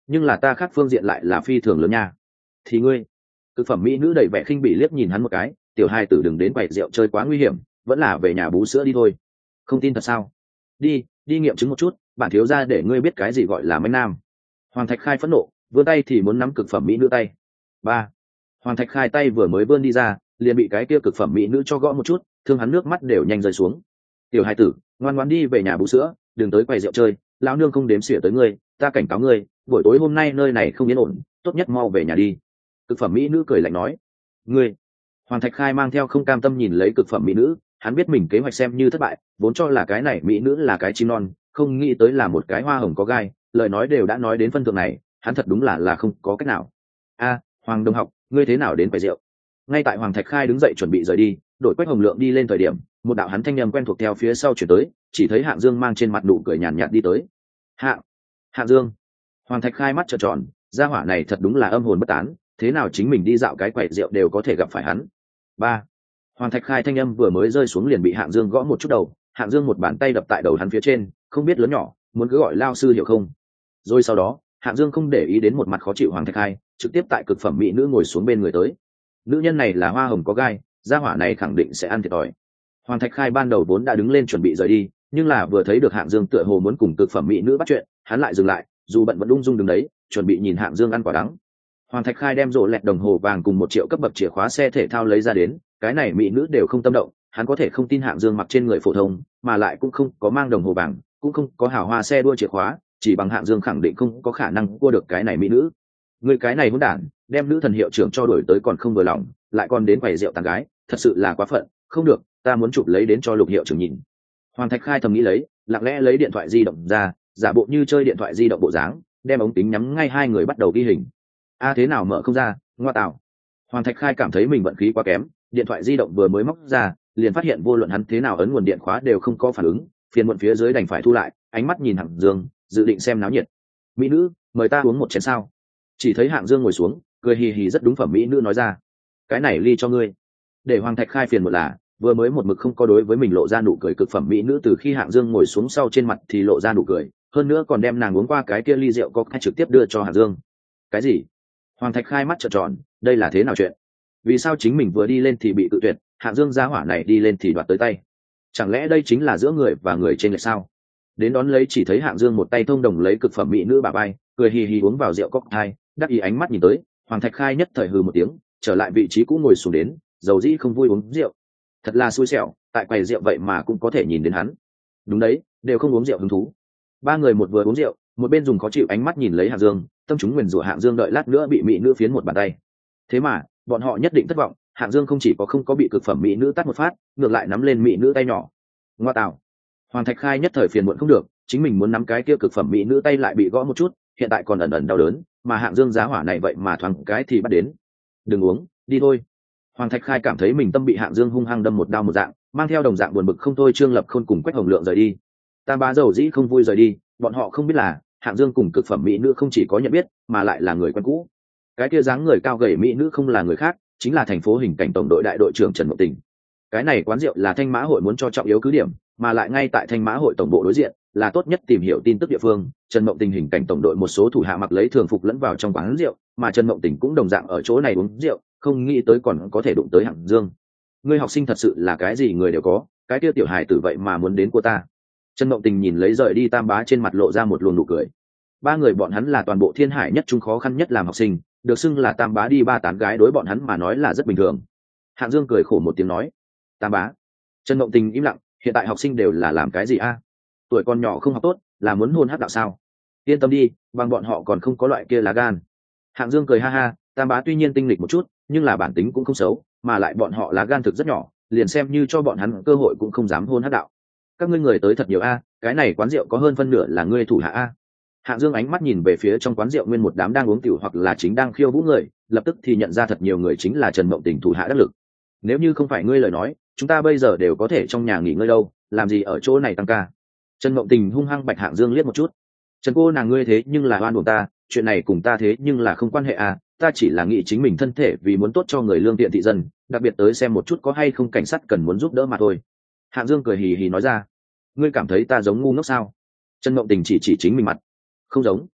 nhưng là ta khác phương diện lại là phi thường lớn nha. Thì ngươi? Cực phẩm mỹ nữ đầy vẻ khinh bỉ liếc nhìn hắn một cái, tiểu hai tử đừng đến quầy rượu chơi quá nguy hiểm, vẫn là về nhà bú sữa đi thôi. Không tin thật sao? Đi nghiệm chứng một chút, bản thiếu gia để ngươi biết cái gì gọi là manh nam. Hoàng Thạch Khai phẫn nộ, vươn tay thì muốn nắm cực phẩm mỹ nữ tay. Ba. Hoàng Thạch Khai tay vừa mới vươn đi ra, liền bị cái kia cực phẩm mỹ nữ cho gõ một chút, thương hắn nước mắt đều nhanh rơi xuống. Tiểu hai tử, ngoan ngoãn đi về nhà bú sữa, đừng tới quầy rượu chơi, lão nương không đếm xỉa tới ngươi, ta cảnh cáo ngươi, buổi tối hôm nay nơi này không yên ổn, tốt nhất mau về nhà đi. Cực phẩm mỹ nữ cười lạnh nói. Ngươi. Hoàng Thạch Khai mang theo không cam tâm nhìn lấy cực phẩm mỹ nữ, hắn biết mình kế hoạch xem như thất bại, vốn cho là cái này mỹ nữ là cái chim non, không nghĩ tới là một cái hoa hồng có gai, lời nói đều đã nói đến phân thượng này, hắn thật đúng là không có cách nào. A, Hoàng đồng học, ngươi thế nào đến quầy rượu? Ngay tại Hoàng Thạch Khai đứng dậy chuẩn bị rời đi, đội Quách Hồng Lượng đi lên thời điểm, một đạo hắn thanh âm quen thuộc theo phía sau chuyển tới, chỉ thấy Hạng Dương mang trên mặt nụ cười nhàn nhạt đi tới. Hạng Dương. Hoàng Thạch Khai mắt trợn tròn, gia hỏa này thật đúng là âm hồn bất tán, thế nào chính mình đi dạo cái quầy rượu đều có thể gặp phải hắn. Ba. Hoàng Thạch Khai thanh âm vừa mới rơi xuống liền bị Hạng Dương gõ một chút đầu, Hạng Dương một bàn tay đập tại đầu hắn phía trên, không biết lớn nhỏ, muốn cứ gọi lao sư hiểu không. Rồi sau đó, Hạng Dương không để ý đến một mặt khó chịu Hoàng Thạch Khai, trực tiếp tại cực phẩm mỹ nữ ngồi xuống bên người tới. Nữ nhân này là hoa hồng có gai, gia hỏa này khẳng định sẽ ăn thiệt thòi. Hoàng Thạch Khai ban đầu vốn đã đứng lên chuẩn bị rời đi, nhưng là vừa thấy được Hạng Dương tựa hồ muốn cùng cực phẩm mỹ nữ bắt chuyện, hắn lại dừng lại, dù bận vẫn ung dung đứng đấy, chuẩn bị nhìn Hạng Dương ăn quả đắng. Hoàng Thạch Khai đem rổ lẹt đồng hồ vàng cùng 1 triệu cấp bậc chìa khóa xe thể thao lấy ra đến, cái này mỹ nữ đều không tâm động, hắn có thể không tin Hạng Dương mặc trên người phổ thông, mà lại cũng không có mang đồng hồ vàng, cũng không có hào hoa xe đua chìa khóa, chỉ bằng Hạng Dương khẳng định không có khả năng cua được cái này mỹ nữ. Người cái này hỗn đản, đem nữ thần hiệu trưởng cho đuổi tới còn không vừa lòng, lại còn đến quầy rượu tán gái, thật sự là quá phận, không được, ta muốn chụp lấy đến cho Lục hiệu trưởng nhìn. Hoàng Thạch Khai thầm nghĩ lấy, lặng lẽ lấy điện thoại di động ra, giả bộ như chơi điện thoại di động bộ dáng, đem ống kính nhắm ngay hai người bắt đầu ghi hình. Thế nào mở không ra, ngoa tạo. Hoàng Thạch Khai cảm thấy mình vận khí quá kém, điện thoại di động vừa mới móc ra, liền phát hiện vô luận hắn thế nào ấn nguồn điện khóa đều không có phản ứng, phiền muộn phía dưới đành phải thu lại, ánh mắt nhìn Hạng Dương, dự định xem náo nhiệt. Mỹ nữ, mời ta uống một chén sao? Chỉ thấy Hạng Dương ngồi xuống, cười hì hì rất đúng phẩm mỹ nữ nói ra. Cái này ly cho ngươi. Để Hoàng Thạch Khai phiền muộn là, vừa mới một mực không có đối với mình lộ ra nụ cười cực phẩm mỹ nữ từ khi Hạng Dương ngồi xuống sau trên mặt thì lộ ra nụ cười, hơn nữa còn đem nàng uống qua cái kia ly rượu cocktail trực tiếp đưa cho Hạng Dương. Cái gì? Hoàng Thạch Khai mắt trợn tròn, đây là thế nào chuyện? Vì sao chính mình vừa đi lên thì bị tự tuyệt, Hạng Dương gia hỏa này đi lên thì đoạt tới tay? Chẳng lẽ đây chính là giữa người và người trên lệch sao? Đến đón lấy chỉ thấy Hạng Dương một tay thông đồng lấy cực phẩm mỹ nữ bà bay, cười hì hì uống vào rượu cocktail, đắc ý ánh mắt nhìn tới, Hoàng Thạch Khai nhất thời hừ một tiếng, trở lại vị trí cũ ngồi xuống đến, dầu dĩ không vui uống rượu. Thật là xui xẻo, tại quầy rượu vậy mà cũng có thể nhìn đến hắn. Đúng đấy, đều không uống rượu hứng thú. Ba người một vừa uống rượu, một bên dùng khó chịu ánh mắt nhìn lấy Hạng Dương, tâm chúng nguyền rủa Hạng Dương đợi lát nữa bị mỹ nữ phiến một bàn tay. Thế mà, bọn họ nhất định thất vọng, Hạng Dương không chỉ có không có bị cực phẩm mỹ nữ tát một phát, ngược lại nắm lên mỹ nữ tay nhỏ. Ngoa tạo. Hoàng Thạch Khai nhất thời phiền muộn không được, chính mình muốn nắm cái kia cực phẩm mỹ nữ tay lại bị gõ một chút, hiện tại còn ẩn ẩn đau đớn, mà Hạng Dương giá hỏa này vậy mà thoáng cái thì bắt đến. Đừng uống, đi thôi. Hoàng Thạch Khai cảm thấy mình tâm bị Hạng Dương hung hăng đâm một đao một dạng, mang theo đồng dạng buồn bực không thôi Trương Lập Khôn cùng Quách Hồng Lượng rời đi. Tam bá dầu dĩ không vui rời đi, bọn họ không biết là Hạng Dương cùng cực phẩm mỹ nữ không chỉ có nhận biết, mà lại là người quen cũ. Cái kia dáng người cao gầy mỹ nữ không là người khác, chính là thành phố hình cảnh tổng đội đại đội trưởng Trần Mộng Tình. Cái này quán rượu là Thanh Mã hội muốn cho trọng yếu cứ điểm, mà lại ngay tại Thanh Mã hội tổng bộ đối diện, là tốt nhất tìm hiểu tin tức địa phương. Trần Mộng Tình hình cảnh tổng đội một số thủ hạ mặc lấy thường phục lẫn vào trong quán rượu, mà Trần Mộng Tình cũng đồng dạng ở chỗ này uống rượu, không nghĩ tới còn có thể đụng tới Hạng Dương. Ngươi học sinh thật sự là cái gì người đều có, cái kia tiểu hài tử vậy mà muốn đến của ta. Trần Mộng Tình nhìn lấy rời đi Tam bá trên mặt lộ ra một luồng nụ cười. Ba người bọn hắn là toàn bộ Thiên Hải nhất trung khó khăn nhất làm học sinh, được xưng là Tam bá đi ba tán gái đối bọn hắn mà nói là rất bình thường. Hạng Dương cười khổ một tiếng nói, Tam bá. Trần Mộng Tình im lặng, hiện tại học sinh đều là làm cái gì a? Tuổi còn nhỏ không học tốt, là muốn hôn hắc đạo sao? Yên tâm đi, bằng bọn họ còn không có loại kia lá gan. Hạng Dương cười ha ha, Tam bá tuy nhiên tinh lịch một chút, nhưng là bản tính cũng không xấu, mà lại bọn họ lá gan thực rất nhỏ, liền xem như cho bọn hắn cơ hội cũng không dám hôn hắc đạo. Các ngươi người tới thật nhiều a, cái này quán rượu có hơn phân nửa là ngươi thủ hạ a. Hạng Dương ánh mắt nhìn về phía trong quán rượu nguyên một đám đang uống tiểu hoặc là chính đang khiêu vũ người, lập tức thì nhận ra thật nhiều người chính là Trần Mộng Tình thủ hạ đắc lực. Nếu như không phải ngươi lời nói, chúng ta bây giờ đều có thể trong nhà nghỉ ngơi đâu, làm gì ở chỗ này tăng ca. Trần Mộng Tình hung hăng bạch Hạng Dương liếc một chút. Trần cô nàng ngươi thế nhưng là oan uổng ta, chuyện này cùng ta thế nhưng là không quan hệ à, ta chỉ là nghĩ chính mình thân thể vì muốn tốt cho người lương thiện thị dân, đặc biệt tới xem một chút có hay không cảnh sát cần muốn giúp đỡ mà thôi. Hạng Dương cười hì hì nói ra. Ngươi cảm thấy ta giống ngu ngốc sao? Trần Mộng Tình chỉ chính mình mặt. Không giống.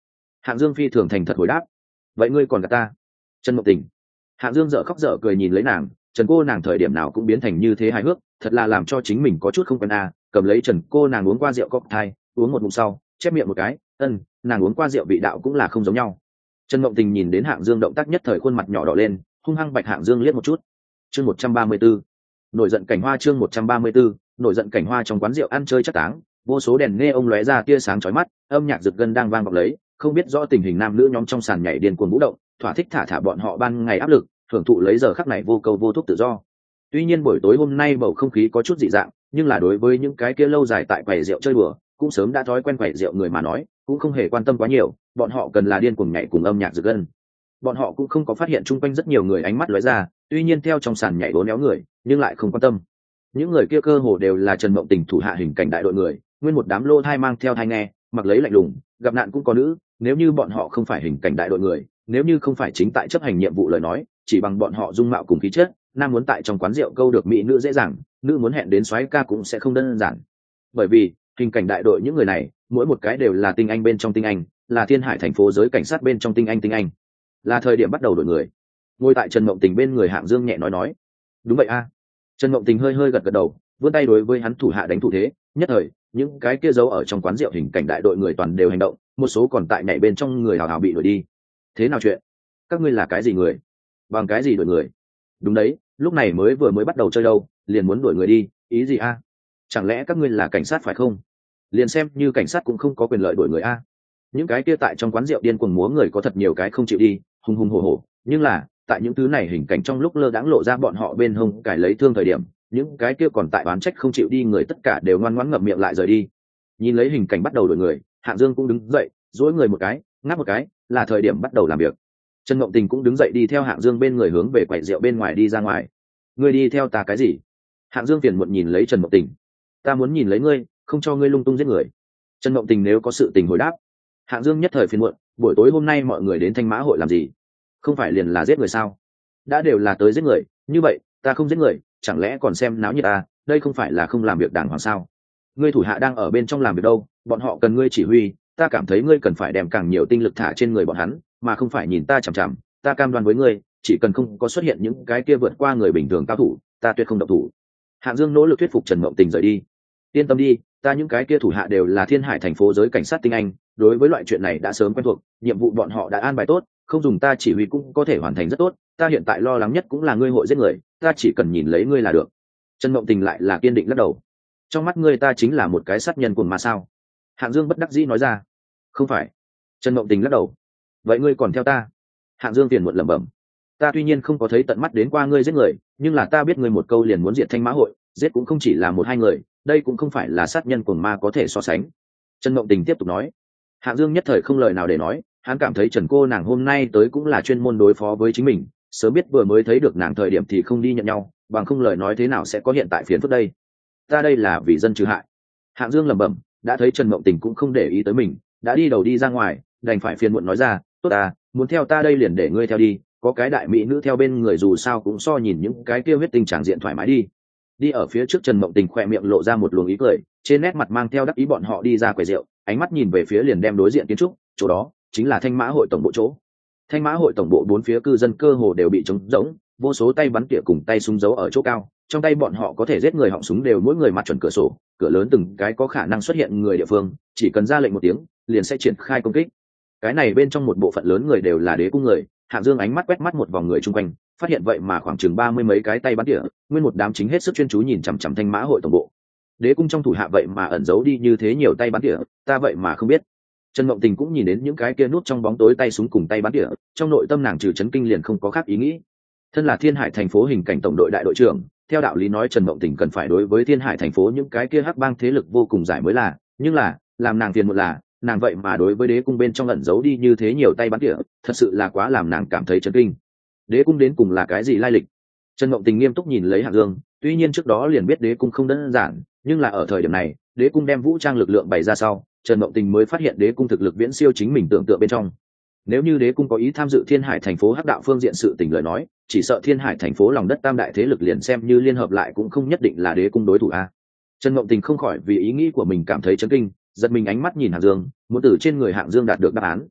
Hạng Dương phi thường thành thật hồi đáp. Vậy ngươi còn gạt ta? Trần Mộng Tình. Hạng Dương dở khóc dở cười nhìn lấy nàng, Trần cô nàng thời điểm nào cũng biến thành như thế hài hước, thật là làm cho chính mình có chút không quen à. Cầm lấy Trần cô nàng uống qua rượu cocktail, uống một ngụm sau chép miệng một cái, nàng uống qua rượu vị đạo cũng là không giống nhau. Trần Mộng Tình nhìn đến Hạng Dương động tác nhất thời khuôn mặt nhỏ đỏ lên, hung hăng bạch Hạng Dương liếc một chút. Chương 134. Nổi giận cảnh hoa. Chương 134. Nổi giận cảnh hoa. Trong quán rượu ăn chơi chắc táng, vô số đèn nghe ông lóe ra tia sáng chói mắt, âm nhạc rực gân đang vang vọng lấy, không biết rõ tình hình nam nữ nhóm trong sàn nhảy điên cuồng vũ động, thỏa thích thả bọn họ ban ngày áp lực, hưởng thụ lấy giờ khắc này vô câu vô thúc tự do. Tuy nhiên buổi tối hôm nay bầu không khí có chút dị dạng, nhưng là đối với những cái kia lâu dài tại quầy rượu chơi đùa, cũng sớm đã thói quen quầy rượu người mà nói, cũng không hề quan tâm quá nhiều, bọn họ cần là điên cuồng nhảy cùng âm nhạc rực gân. Bọn họ cũng không có phát hiện chung quanh rất nhiều người ánh mắt lóe ra, tuy nhiên theo trong sàn nhảy bốn néo người, nhưng lại không quan tâm. Những người kia cơ hồ đều là Trần Mộng Tình thủ hạ hình cảnh đại đội người, nguyên một đám lô thai mang theo thai nghe, mặc lấy lạnh lùng, gặp nạn cũng có nữ. Nếu như bọn họ không phải hình cảnh đại đội người, nếu như không phải chính tại chấp hành nhiệm vụ lời nói, chỉ bằng bọn họ dung mạo cùng khí chất, nam muốn tại trong quán rượu câu được mỹ nữ dễ dàng, nữ muốn hẹn đến soái ca cũng sẽ không đơn giản. Bởi vì hình cảnh đại đội những người này, mỗi một cái đều là tinh anh bên trong tinh anh, là Thiên Hải thành phố giới cảnh sát bên trong tinh anh. Là thời điểm bắt đầu đổi người. Ngồi tại Trần Mộng Tình bên người Hạng Dương nhẹ nói. Đúng vậy a. Trần Mộng Tình hơi gật đầu, vươn tay đối với hắn thủ hạ đánh thủ thế. Nhất thời, những cái kia giấu ở trong quán rượu hình cảnh đại đội người toàn đều hành động, một số còn tại nhảy bên trong người hào hào bị đuổi đi. Thế nào chuyện? Các ngươi là cái gì người? Bằng cái gì đuổi người? Đúng đấy, lúc này vừa mới bắt đầu chơi đâu, liền muốn đuổi người đi, ý gì a? Chẳng lẽ các ngươi là cảnh sát phải không? Liền xem như cảnh sát cũng không có quyền lợi đuổi người a. Những cái kia tại trong quán rượu điên cuồng múa người có thật nhiều cái không chịu đi, hùng hổ, nhưng là tại những thứ này hình cảnh trong lúc lơ đãng lộ ra bọn họ bên hông cải lấy thương thời điểm, những cái kia còn tại oán trách không chịu đi người tất cả đều ngoan ngoãn ngậm miệng lại rời đi. Nhìn lấy hình cảnh bắt đầu đuổi người, Hạng Dương cũng đứng dậy, duỗi người một cái, ngáp một cái, là thời điểm bắt đầu làm việc. Trần Mộng Tình cũng đứng dậy đi theo Hạng Dương bên người hướng về quầy rượu bên ngoài đi ra ngoài. Ngươi đi theo ta cái gì? Hạng Dương phiền muộn nhìn lấy Trần Mộng Tình. Ta muốn nhìn lấy ngươi, không cho ngươi lung tung giết người. Trần Mộng Tình nếu có sự tình hồi đáp. Hạng Dương nhất thời phiền muộn, buổi tối hôm nay mọi người đến Thanh Mã hội làm gì? Không phải liền là giết người sao? Đã đều là tới giết người, như vậy ta không giết người, chẳng lẽ còn xem náo nhiệt à? Đây không phải là không làm việc đàng hoàng sao? Ngươi thủ hạ đang ở bên trong làm việc đâu, bọn họ cần ngươi chỉ huy, ta cảm thấy ngươi cần phải đem càng nhiều tinh lực thả trên người bọn hắn, mà không phải nhìn ta chằm chằm. Ta cam đoan với ngươi, chỉ cần không có xuất hiện những cái kia vượt qua người bình thường cao thủ, ta tuyệt không động thủ. Hạng Dương nỗ lực thuyết phục Trần Mộng Tình rời đi. Yên tâm đi, ta những cái kia thủ hạ đều là Thiên Hải thành phố giới cảnh sát tinh anh, đối với loại chuyện này đã sớm quen thuộc, nhiệm vụ bọn họ đã an bài tốt, không dùng ta chỉ huy cũng có thể hoàn thành rất tốt. Ta hiện tại lo lắng nhất cũng là ngươi hội giết người, ta chỉ cần nhìn lấy ngươi là được. Trần Mộng Tình lại là kiên định lắc đầu. Trong mắt ngươi ta chính là một cái sát nhân cuồng ma sao? Hạng Dương bất đắc dĩ nói ra. Không phải. Trần Mộng Tình lắc đầu. Vậy ngươi còn theo ta? Hạng Dương phiền muộn lẩm bẩm. Ta tuy nhiên không có thấy tận mắt đến qua ngươi giết người, nhưng là ta biết ngươi một câu liền muốn diệt Thanh Mã hội, giết cũng không chỉ là một hai người, đây cũng không phải là sát nhân cuồng ma có thể so sánh. Trần Mộng Tình tiếp tục nói. Hạng Dương nhất thời không lời nào để nói, hắn cảm thấy Trần cô nàng hôm nay tới cũng là chuyên môn đối phó với chính mình, sớm biết vừa mới thấy được nàng thời điểm thì không đi nhận nhau, bằng không lời nói thế nào sẽ có hiện tại phiền phức đây. Ta đây là vì dân trừ hại. Hạng Dương lẩm bẩm, đã thấy Trần Mộng Tình cũng không để ý tới mình, đã đi đầu đi ra ngoài, đành phải phiền muộn nói ra, tốt ta, muốn theo ta đây liền để ngươi theo đi, có cái đại mỹ nữ theo bên người dù sao cũng so nhìn những cái kia huyết tinh tràng diện thoải mái đi. Đi ở phía trước Trần Mộng Tình khỏe miệng lộ ra một luồng ý cười, trên nét mặt mang theo đắc ý bọn họ đi ra quầy rượu, ánh mắt nhìn về phía liền đem đối diện kiến trúc, chỗ đó chính là Thanh Mã hội tổng bộ chỗ. Thanh Mã hội tổng bộ bốn phía cư dân cơ hồ đều bị trống rỗng, vô số tay bắn tỉa cùng tay súng giấu ở chỗ cao, trong tay bọn họ có thể giết người họng súng đều mỗi người mặt chuẩn cửa sổ, cửa lớn từng cái có khả năng xuất hiện người địa phương, chỉ cần ra lệnh một tiếng, liền sẽ triển khai công kích. Cái này bên trong một bộ phận lớn người đều là đế cung người. Hạng Dương ánh mắt quét mắt một vòng người chung quanh, phát hiện vậy mà khoảng chừng 30 mấy cái tay bắn tỉa, nguyên một đám chính hết sức chuyên chú nhìn chằm chằm Thanh Mã hội tổng bộ. Đế cung trong thủ hạ vậy mà ẩn giấu đi như thế nhiều tay bắn tỉa, ta vậy mà không biết. Trần Mộng Tình cũng nhìn đến những cái kia nút trong bóng tối tay súng cùng tay bắn tỉa, trong nội tâm nàng trừ chấn kinh liền không có khác ý nghĩ. Thân là Thiên Hải thành phố hình cảnh tổng đội đại đội trưởng, theo đạo lý nói Trần Mộng Tình cần phải đối với Thiên Hải thành phố những cái kia hắc bang thế lực vô cùng giải mới là, nhưng là làm nàng phiền một là nàng vậy mà đối với đế cung bên trong ẩn giấu đi như thế nhiều tay bắn tỉa, thật sự là quá làm nàng cảm thấy chấn kinh. Đế cung đến cùng là cái gì lai lịch? Trần Mộng Tình nghiêm túc nhìn lấy Hạng Dương, tuy nhiên trước đó liền biết đế cung không đơn giản, nhưng là ở thời điểm này, đế cung đem vũ trang lực lượng bày ra sau, Trần Mộng Tình mới phát hiện đế cung thực lực viễn siêu chính mình tưởng tượng bên trong. Nếu như đế cung có ý tham dự Thiên Hải thành phố hắc đạo phương diện sự tình lời nói, chỉ sợ Thiên Hải thành phố lòng đất tam đại thế lực liền xem như liên hợp lại cũng không nhất định là đế cung đối thủ a. Trần Mộng Tình không khỏi vì ý nghĩ của mình cảm thấy chấn kinh, giật mình ánh mắt nhìn Hạng Dương, muốn từ trên người Hạng Dương đạt được đáp án.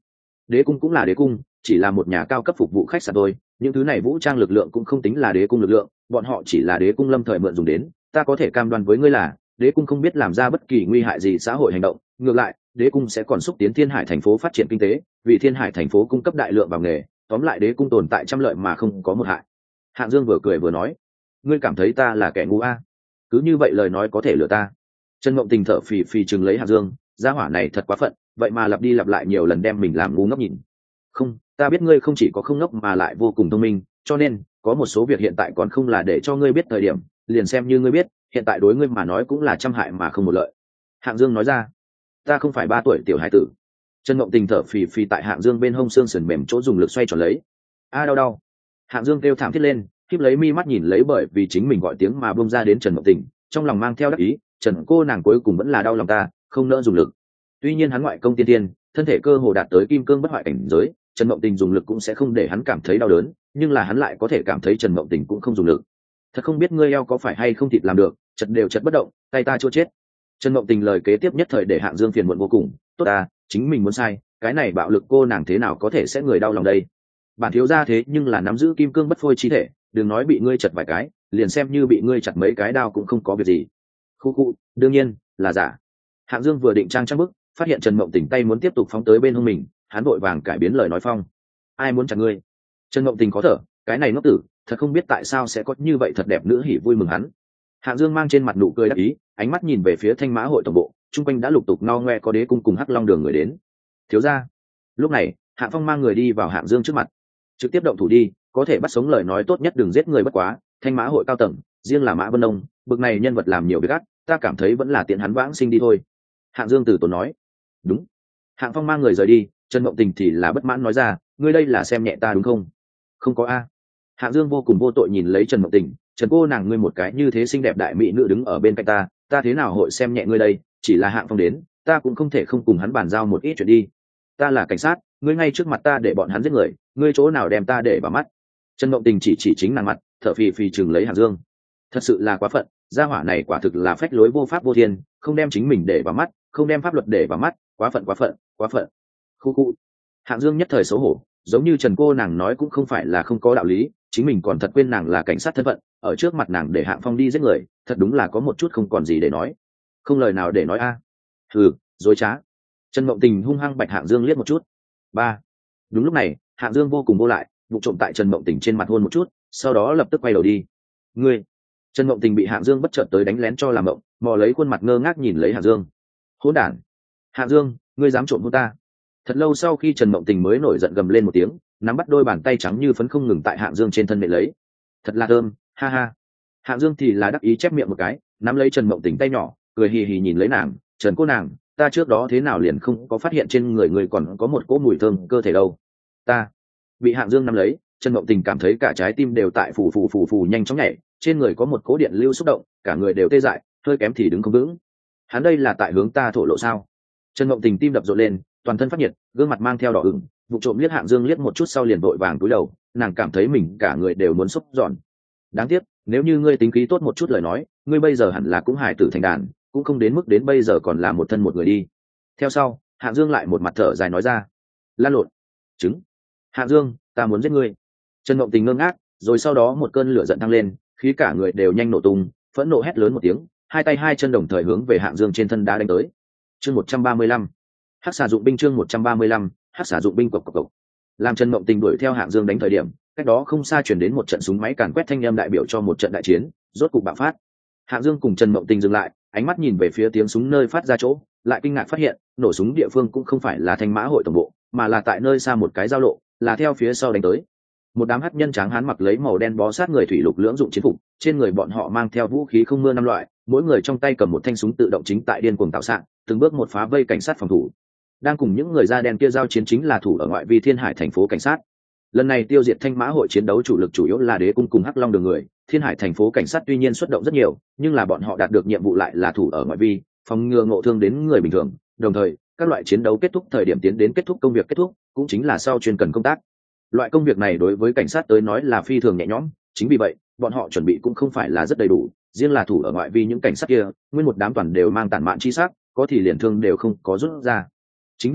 đế cung cũng là đế cung, chỉ là một nhà cao cấp phục vụ khách sạn thôi, những thứ này vũ trang lực lượng cũng không tính là đế cung lực lượng, bọn họ chỉ là đế cung lâm thời mượn dùng đến. Ta có thể cam đoan với ngươi là đế cung không biết làm ra bất kỳ nguy hại gì xã hội hành động, ngược lại đế cung sẽ còn xúc tiến thiên hải thành phố phát triển kinh tế, vì thiên hải thành phố cung cấp đại lượng vào nghề. Tóm lại đế cung tồn tại trăm lợi mà không có một hại. Hạng Dương vừa cười vừa nói, ngươi cảm thấy ta là kẻ ngu a? Cứ như vậy lời nói có thể lừa ta? Trần Mộng Tình thở phì phì chừng lấy Hạng Dương, gia hỏa này thật quá phận, vậy mà lặp đi lặp lại nhiều lần đem mình làm ngu ngốc nhìn. Không, ta biết ngươi không chỉ có không ngốc mà lại vô cùng thông minh, cho nên có một số việc hiện tại còn không là để cho ngươi biết thời điểm, liền xem như ngươi biết, hiện tại đối ngươi mà nói cũng là trăm hại mà không một lợi. Hạng Dương nói ra, ta không phải 3 tuổi tiểu hải tử. Trần Mộng Tình thở phì phì tại Hạng Dương bên hông xương sườn mềm chỗ dùng lực xoay tròn lấy. A đau đau. Hạng Dương kêu thảm thiết lên, khép lấy mi mắt nhìn lấy bởi vì chính mình gọi tiếng mà bông ra đến Trần Mộng Tình, trong lòng mang theo đắc ý, Trần cô nàng cuối cùng vẫn là đau lòng ta, không nỡ dùng lực. Tuy nhiên hắn ngoại công tiên tiên, thân thể cơ hồ đạt tới kim cương bất hoại cảnh giới, Trần Mộng Tình dùng lực cũng sẽ không để hắn cảm thấy đau đớn, nhưng là hắn lại có thể cảm thấy Trần Mộng Tình cũng không dùng lực. Thật không biết ngươi eo có phải hay không thịt làm được, chật đều chật bất động, tay ta chua chết. Trần Mộng Tình lời kế tiếp nhất thời để Hạng Dương phiền muộn vô cùng, tốt à, chính mình muốn sai, cái này bạo lực cô nàng thế nào có thể sẽ người đau lòng đây? Bản thiếu gia thế nhưng là nắm giữ kim cương bất phôi chi thể, đừng nói bị ngươi chật vài cái, liền xem như bị ngươi chặt mấy cái đao cũng không có việc gì. Khu khu, đương nhiên là giả. Hạng Dương vừa định trang bức, phát hiện Trần Mộng Tình tay muốn tiếp tục phóng tới bên hông mình, hắn vội vàng cải biến lời nói phong. Ai muốn chặt ngươi? Trần Mộng Tình khó thở, cái này ngốc tử, thật không biết tại sao sẽ có như vậy thật đẹp nữ hỉ vui mừng hắn. Hạng Dương mang trên mặt nụ cười đắc ý, ánh mắt nhìn về phía Thanh Mã hội tổng bộ, chung quanh đã lục tục no ngoe có đế cung cùng Hắc Long đường người đến. Thiếu gia. Lúc này, Hạng Phong mang người đi vào Hạng Dương trước mặt, trực tiếp động thủ đi, có thể bắt sống lời nói tốt nhất đừng giết người bất quá. Thanh Mã hội cao tầng, riêng là Mã Vân Đông, bực này nhân vật làm nhiều việc ác, ta cảm thấy vẫn là tiện hắn vãng sinh đi thôi. Hạng Dương từ tốn nói. Đúng. Hạng Phong mang người rời đi, Trần Mộng Tình thì là bất mãn nói ra, ngươi đây là xem nhẹ ta đúng không? Không có a. Hạng Dương vô cùng vô tội nhìn lấy Trần Mộng Tình, Trần cô nàng ngươi một cái như thế xinh đẹp đại mỹ nữ đứng ở bên cạnh ta thế nào hội xem nhẹ ngươi đây? Chỉ là Hạng Phong đến, ta cũng không thể không cùng hắn bàn giao một ít chuyện đi. Ta là cảnh sát, ngươi ngay trước mặt ta để bọn hắn giết người, ngươi chỗ nào đem ta để vào mắt? Trần Mộng Tình chỉ chính nàng mặt, thở phì phì chừng lấy Hạng Dương. Thật sự là quá phận, gia hỏa này quả thực là phách lối vô pháp vô thiên, không đem chính mình để vào mắt, không đem pháp luật để vào mắt, quá phận quá phận, quá phận. Khu khu. Hạng Dương nhất thời xấu hổ, giống như Trần cô nàng nói cũng không phải là không có đạo lý, chính mình còn thật quên nàng là cảnh sát thân phận, ở trước mặt nàng để Hạng Phong đi giết người, thật đúng là có một chút không còn gì để nói. Không lời nào để nói a. Hừ, dối trá. Trần Mộng Tình hung hăng bạch Hạng Dương liếc một chút. 3. Đúng lúc này, Hạng Dương vô cùng vô lại, vụ trộm tại Trần Mộng Tình trên mặt hôn một chút, sau đó lập tức quay đầu đi. Ngươi. Trần Mộng Tình bị Hạng Dương bất chợt tới đánh lén cho làm mộng, mò lấy khuôn mặt ngơ ngác nhìn lấy Hạng Dương. Hỗn đản. Hạng Dương, ngươi dám trộm hôn ta? Thật lâu sau khi Trần Mộng Tình mới nổi giận gầm lên một tiếng, nắm bắt đôi bàn tay trắng như phấn không ngừng tại Hạng Dương trên thân nện lấy. Thật là thơm, ha ha. Hạng Dương thì là đắc ý chép miệng một cái, nắm lấy Trần Mộng Tình tay nhỏ, cười hì hì nhìn lấy nàng, "Trần cô nàng, ta trước đó thế nào liền không có phát hiện trên người người còn có một cỗ mùi thơm cơ thể đâu?" Ta. Bị Hạng Dương nắm lấy, Trần Mộng Tình cảm thấy cả trái tim đều tại phù nhanh chóng nhảy, trên người có một cỗ điện lưu xúc động, cả người đều tê dại, hơi kém thì đứng không vững. Hắn đây là tại hướng ta thổ lộ sao? Trần Mộng Tình tim đập rộn lên, toàn thân phát nhiệt, gương mặt mang theo đỏ ửng, vụ trộm liếc Hạng Dương liếc một chút sau liền vội vàng cúi đầu, nàng cảm thấy mình cả người đều muốn xúc giòn. Đáng tiếc, nếu như ngươi tính khí tốt một chút lời nói, ngươi bây giờ hẳn là cũng hài tử thành đàn, cũng không đến mức đến bây giờ còn là một thân một người đi. Theo sau, Hạng Dương lại một mặt thở dài nói ra, lan lộn, trứng. Hạng Dương, ta muốn giết ngươi. Trần Mộng Tình ngơ ngác, rồi sau đó một cơn lửa giận thăng lên, khí cả người đều nhanh nổ tung, phẫn nộ hét lớn một tiếng, hai tay hai chân đồng thời hướng về Hạng Dương trên thân đá đánh tới. Chương 135. Hắc xà dụng binh chương 135, Hắc xà dụng binh cộc cộc cộc. Làm Trần Mộng Tình đuổi theo Hạng Dương đánh thời điểm, cách đó không xa chuyển đến một trận súng máy càn quét thanh âm đại biểu cho một trận đại chiến, rốt cục bạo phát. Hạng Dương cùng Trần Mộng Tình dừng lại, ánh mắt nhìn về phía tiếng súng nơi phát ra chỗ, lại kinh ngạc phát hiện, nổ súng địa phương cũng không phải là Thanh Mã hội tổng bộ, mà là tại nơi xa một cái giao lộ, là theo phía sau đánh tới. Một đám hắc nhân tráng hán mặc lấy màu đen bó sát người thủy lục lưỡng dụng chiến phục, trên người bọn họ mang theo vũ khí không mưa năm loại, mỗi người trong tay cầm một thanh súng tự động chính tại điên cuồng tạo sạng, từng bước một phá vây cảnh sát phòng thủ. Đang cùng những người da đen kia giao chiến chính là thủ ở ngoại vi Thiên Hải thành phố cảnh sát. Lần này tiêu diệt Thanh Mã hội chiến đấu chủ lực chủ yếu là Đế cung cùng Hắc Long đường người, Thiên Hải thành phố cảnh sát tuy nhiên xuất động rất nhiều, nhưng là bọn họ đạt được nhiệm vụ lại là thủ ở ngoại vi, phòng ngừa ngộ thương đến người bình thường. Đồng thời, các loại chiến đấu kết thúc thời điểm tiến đến kết thúc công việc kết thúc, cũng chính là sau chuyên cần công tác. Loại công việc này đối với cảnh sát tới nói là phi thường nhẹ nhõm, chính vì vậy, bọn họ chuẩn bị cũng không phải là rất đầy đủ, riêng là thủ ở ngoại vi những cảnh sát kia, nguyên một đám toàn đều mang tàn mạn chi sắc, có thì liền thương đều không có rút ra. Chính vì vậy,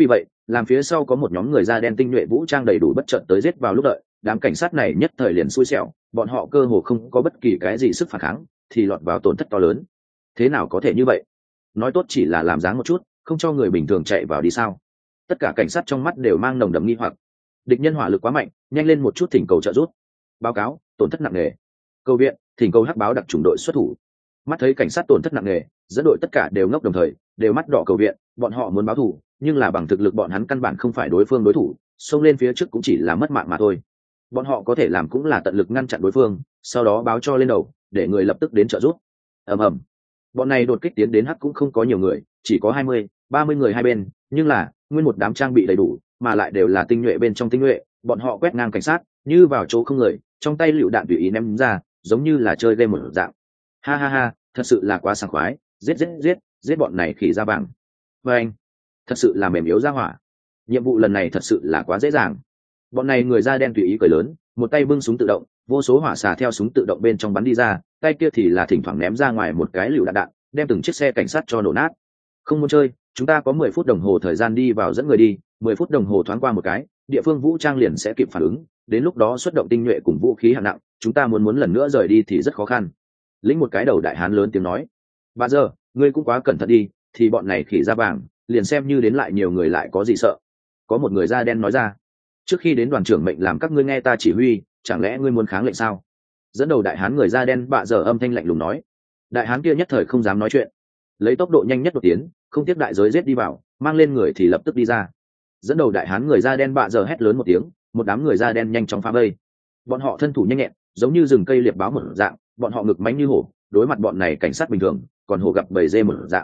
làm phía sau có một nhóm người da đen tinh nhuệ vũ trang đầy đủ bất chợt tới giết vào lúc đợi, đám cảnh sát này nhất thời liền xui xẻo, bọn họ cơ hồ không có bất kỳ cái gì sức phản kháng, thì lọt vào tổn thất to lớn. Thế nào có thể như vậy? Nói tốt chỉ là làm dáng một chút, không cho người bình thường chạy vào đi sao? Tất cả cảnh sát trong mắt đều mang nồng đậm nghi hoặc. Địch nhân hỏa lực quá mạnh, nhanh lên một chút thỉnh cầu trợ giúp. Báo cáo, tổn thất nặng nề. Cầu viện, thỉnh cầu hắc báo đặc chủng đội xuất thủ. Mắt thấy cảnh sát tổn thất nặng nề, dẫn đội tất cả đều ngốc đồng thời, đều mắt đỏ cầu viện, bọn họ muốn báo thù, nhưng là bằng thực lực bọn hắn căn bản không phải đối phương đối thủ, xông lên phía trước cũng chỉ là mất mạng mà thôi. Bọn họ có thể làm cũng là tận lực ngăn chặn đối phương, sau đó báo cho lên đầu, để người lập tức đến trợ giúp. Ầm ầm. Bọn này đột kích tiến đến hắc cũng không có nhiều người, chỉ có 20-30 người hai bên, nhưng là nguyên một đám trang bị đầy đủ, mà lại đều là tinh nhuệ bên trong tinh nhuệ, bọn họ quét ngang cảnh sát, như vào chỗ không người, trong tay lựu đạn tùy ý ném ra, giống như là chơi game một dạng. Ha ha ha, thật sự là quá sảng khoái, giết bọn này khỉ da vàng. Và anh, thật sự là mềm yếu ra hỏa. Nhiệm vụ lần này thật sự là quá dễ dàng. Bọn này người da đen tùy ý cười lớn, một tay bưng súng tự động, vô số hỏa xà theo súng tự động bên trong bắn đi ra, tay kia thì là thỉnh thoảng ném ra ngoài một cái lựu đạn, đem từng chiếc xe cảnh sát cho nổ nát. Không muốn chơi, chúng ta có 10 phút đồng hồ thời gian đi vào dẫn người đi, 10 phút đồng hồ thoáng qua một cái, địa phương vũ trang liền sẽ kịp phản ứng, đến lúc đó xuất động tinh nhuệ cùng vũ khí hạng nặng, chúng ta muốn lần nữa rời đi thì rất khó khăn. Lĩnh một cái đầu đại hán lớn tiếng nói, bà giờ, ngươi cũng quá cẩn thận đi, thì bọn này khỉ da vàng, liền xem như đến lại nhiều người lại có gì sợ. Có một người da đen nói ra, trước khi đến đoàn trưởng mệnh làm các ngươi nghe ta chỉ huy, chẳng lẽ ngươi muốn kháng lệnh sao? Dẫn đầu đại hán người da đen bạ giờ âm thanh lạnh lùng nói. Đại hán kia nhất thời không dám nói chuyện, lấy tốc độ nhanh nhất đột tiến, không tiếc đại giới giết đi vào, mang lên người thì lập tức đi ra. Dẫn đầu đại hán người da đen bạ giờ hét lớn một tiếng, một đám người da đen nhanh chóng phá vây. Bọn họ thân thủ nhanh nhẹn, giống như rừng cây liệp báo một dạng, bọn họ ngực mánh như hổ, đối mặt bọn này cảnh sát bình thường, còn hổ gặp bầy dê một dạng.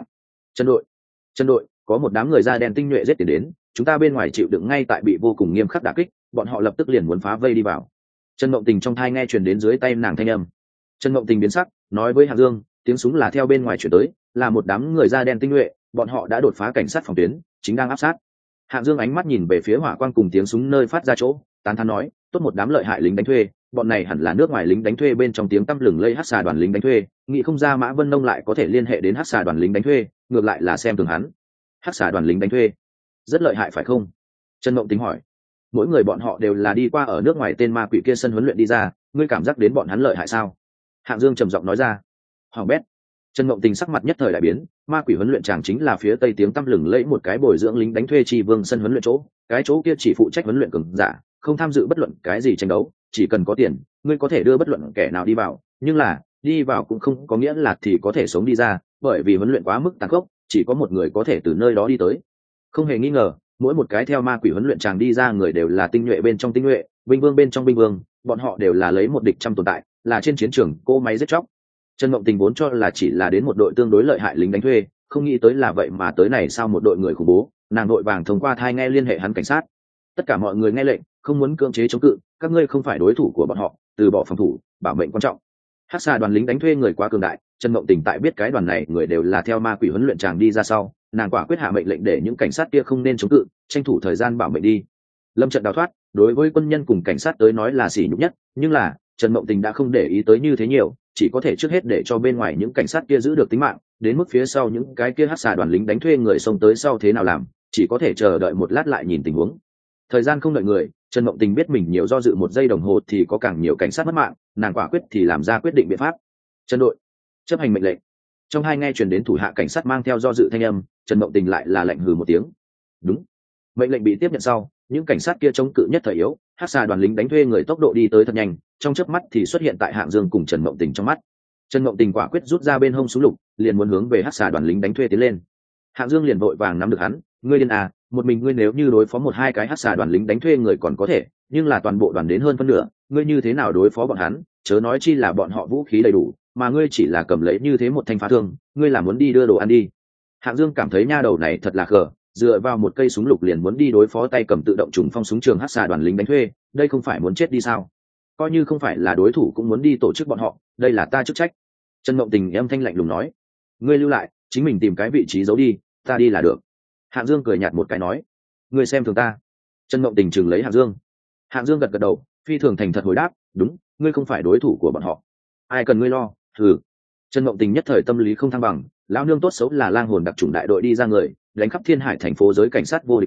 Chân đội, có một đám người da đen tinh nhuệ giết tiền đến, chúng ta bên ngoài chịu đựng ngay tại bị vô cùng nghiêm khắc đả kích, bọn họ lập tức liền muốn phá vây đi vào. Trần Mộng Tình trong thai nghe truyền đến dưới tay nàng thanh âm. Trần Mộng Tình biến sắc, nói với Hạng Dương, tiếng súng là theo bên ngoài chuyển tới, là một đám người da đen tinh nhuệ, bọn họ đã đột phá cảnh sát phòng tuyến, chính đang áp sát. Hạng Dương ánh mắt nhìn về phía hỏa quang cùng tiếng súng nơi phát ra chỗ, tán thán nói, tốt một đám lợi hại lính đánh thuê, bọn này hẳn là nước ngoài lính đánh thuê bên trong tiếng tăm lừng lây hắc xà đoàn lính đánh thuê, nghĩ không ra Mã Vân Nông lại có thể liên hệ đến hắc xà đoàn lính đánh thuê, ngược lại là xem thường hắn. Hắc xà đoàn lính đánh thuê, rất lợi hại phải không? Trần Mộng Tính hỏi. Mỗi người bọn họ đều là đi qua ở nước ngoài tên ma quỷ kia sân huấn luyện đi ra, ngươi cảm giác đến bọn hắn lợi hại sao? Hạng Dương trầm giọng nói ra. Hoàng bét. Trần Mộng Tình sắc mặt nhất thời đại biến, ma quỷ huấn luyện chàng chính là phía tây tiếng tăm lừng lẫy một cái bồi dưỡng lính đánh thuê tri vương sân huấn luyện chỗ, cái chỗ kia chỉ phụ trách huấn luyện cường giả, không tham dự bất luận cái gì tranh đấu, chỉ cần có tiền, ngươi có thể đưa bất luận kẻ nào đi vào, nhưng là đi vào cũng không có nghĩa là thì có thể sống đi ra, bởi vì huấn luyện quá mức tàn khốc, chỉ có một người có thể từ nơi đó đi tới. Không hề nghi ngờ, mỗi một cái theo ma quỷ huấn luyện chàng đi ra người đều là tinh nhuệ bên trong tinh nhuệ, binh vương bên trong binh vương, bọn họ đều là lấy một địch trăm tồn tại, là trên chiến trường cô máy giết chóc. Trần Mộng Tình vốn cho là chỉ là đến một đội tương đối lợi hại lính đánh thuê, không nghĩ tới là vậy mà tới này sao một đội người khủng bố, nàng đội vàng thông qua thai nghe liên hệ hắn cảnh sát. Tất cả mọi người nghe lệnh, không muốn cưỡng chế chống cự, các ngươi không phải đối thủ của bọn họ, từ bỏ phòng thủ, bảo mệnh quan trọng. Hắc xà đoàn lính đánh thuê người quá cường đại, Trần Mộng Tình tại biết cái đoàn này người đều là theo ma quỷ huấn luyện chàng đi ra sau, nàng quả quyết hạ mệnh lệnh để những cảnh sát kia không nên chống cự, tranh thủ thời gian bảo mệnh đi. Lâm trận đào thoát, đối với quân nhân cùng cảnh sát tới nói là sỉ nhục nhất, nhưng là Trần Mộng Tình đã không để ý tới như thế nhiều, chỉ có thể trước hết để cho bên ngoài những cảnh sát kia giữ được tính mạng, đến mức phía sau những cái kia hắc xà đoàn lính đánh thuê người xông tới sau thế nào làm, chỉ có thể chờ đợi một lát lại nhìn tình huống. Thời gian không đợi người, Trần Mộng Tình biết mình nhiều do dự một giây đồng hồ thì có càng nhiều cảnh sát mất mạng, nàng quả quyết thì làm ra quyết định biện pháp. Trần đội, chấp hành mệnh lệnh. Trong hai nghe truyền đến thủ hạ cảnh sát mang theo do dự thanh âm, Trần Mộng Tình lại là lệnh hừ một tiếng. Đúng. Mệnh lệnh bị tiếp nhận sau, những cảnh sát kia chống cự nhất thời yếu, hắc xà đoàn lính đánh thuê người tốc độ đi tới thật nhanh, trong chớp mắt thì xuất hiện tại Hạng Dương cùng Trần Mộng Tình trong mắt. Trần Mộng Tình quả quyết rút ra bên hông súng lục, liền muốn hướng về hắc xà đoàn lính đánh thuê tiến lên. Hạng Dương liền vội vàng nắm được hắn, ngươi điên à, một mình ngươi nếu như đối phó một hai cái hắc xà đoàn lính đánh thuê người còn có thể, nhưng là toàn bộ đoàn đến hơn phân nửa, ngươi như thế nào đối phó bọn hắn, chớ nói chi là bọn họ vũ khí đầy đủ, mà ngươi chỉ là cầm lấy như thế một thanh phá thương, ngươi là muốn đi đưa đồ ăn đi. Hạng Dương cảm thấy nha đầu này thật là khờ, dựa vào một cây súng lục liền muốn đi đối phó tay cầm tự động trùng phong súng trường hắc xà đoàn lính đánh thuê, đây không phải muốn chết đi sao? Coi như không phải là đối thủ cũng muốn đi tổ chức bọn họ, đây là ta chức trách. Trần Mộng Tình âm thanh lạnh lùng nói, ngươi lưu lại, chính mình tìm cái vị trí giấu đi, ta đi là được. Hạng Dương cười nhạt một cái nói, ngươi xem thường ta. Trần Mộng Tình chừng lấy Hạng Dương. Hạng Dương gật gật đầu, phi thường thành thật hồi đáp, đúng, ngươi không phải đối thủ của bọn họ, ai cần ngươi lo. Thử. Trần Mộng Tình nhất thời tâm lý không thăng bằng, lão nương tốt xấu là lang hồn đặc chủng đại đội đi ra người, đánh khắp thiên hải thành phố giới cảnh sát vô địch thủ,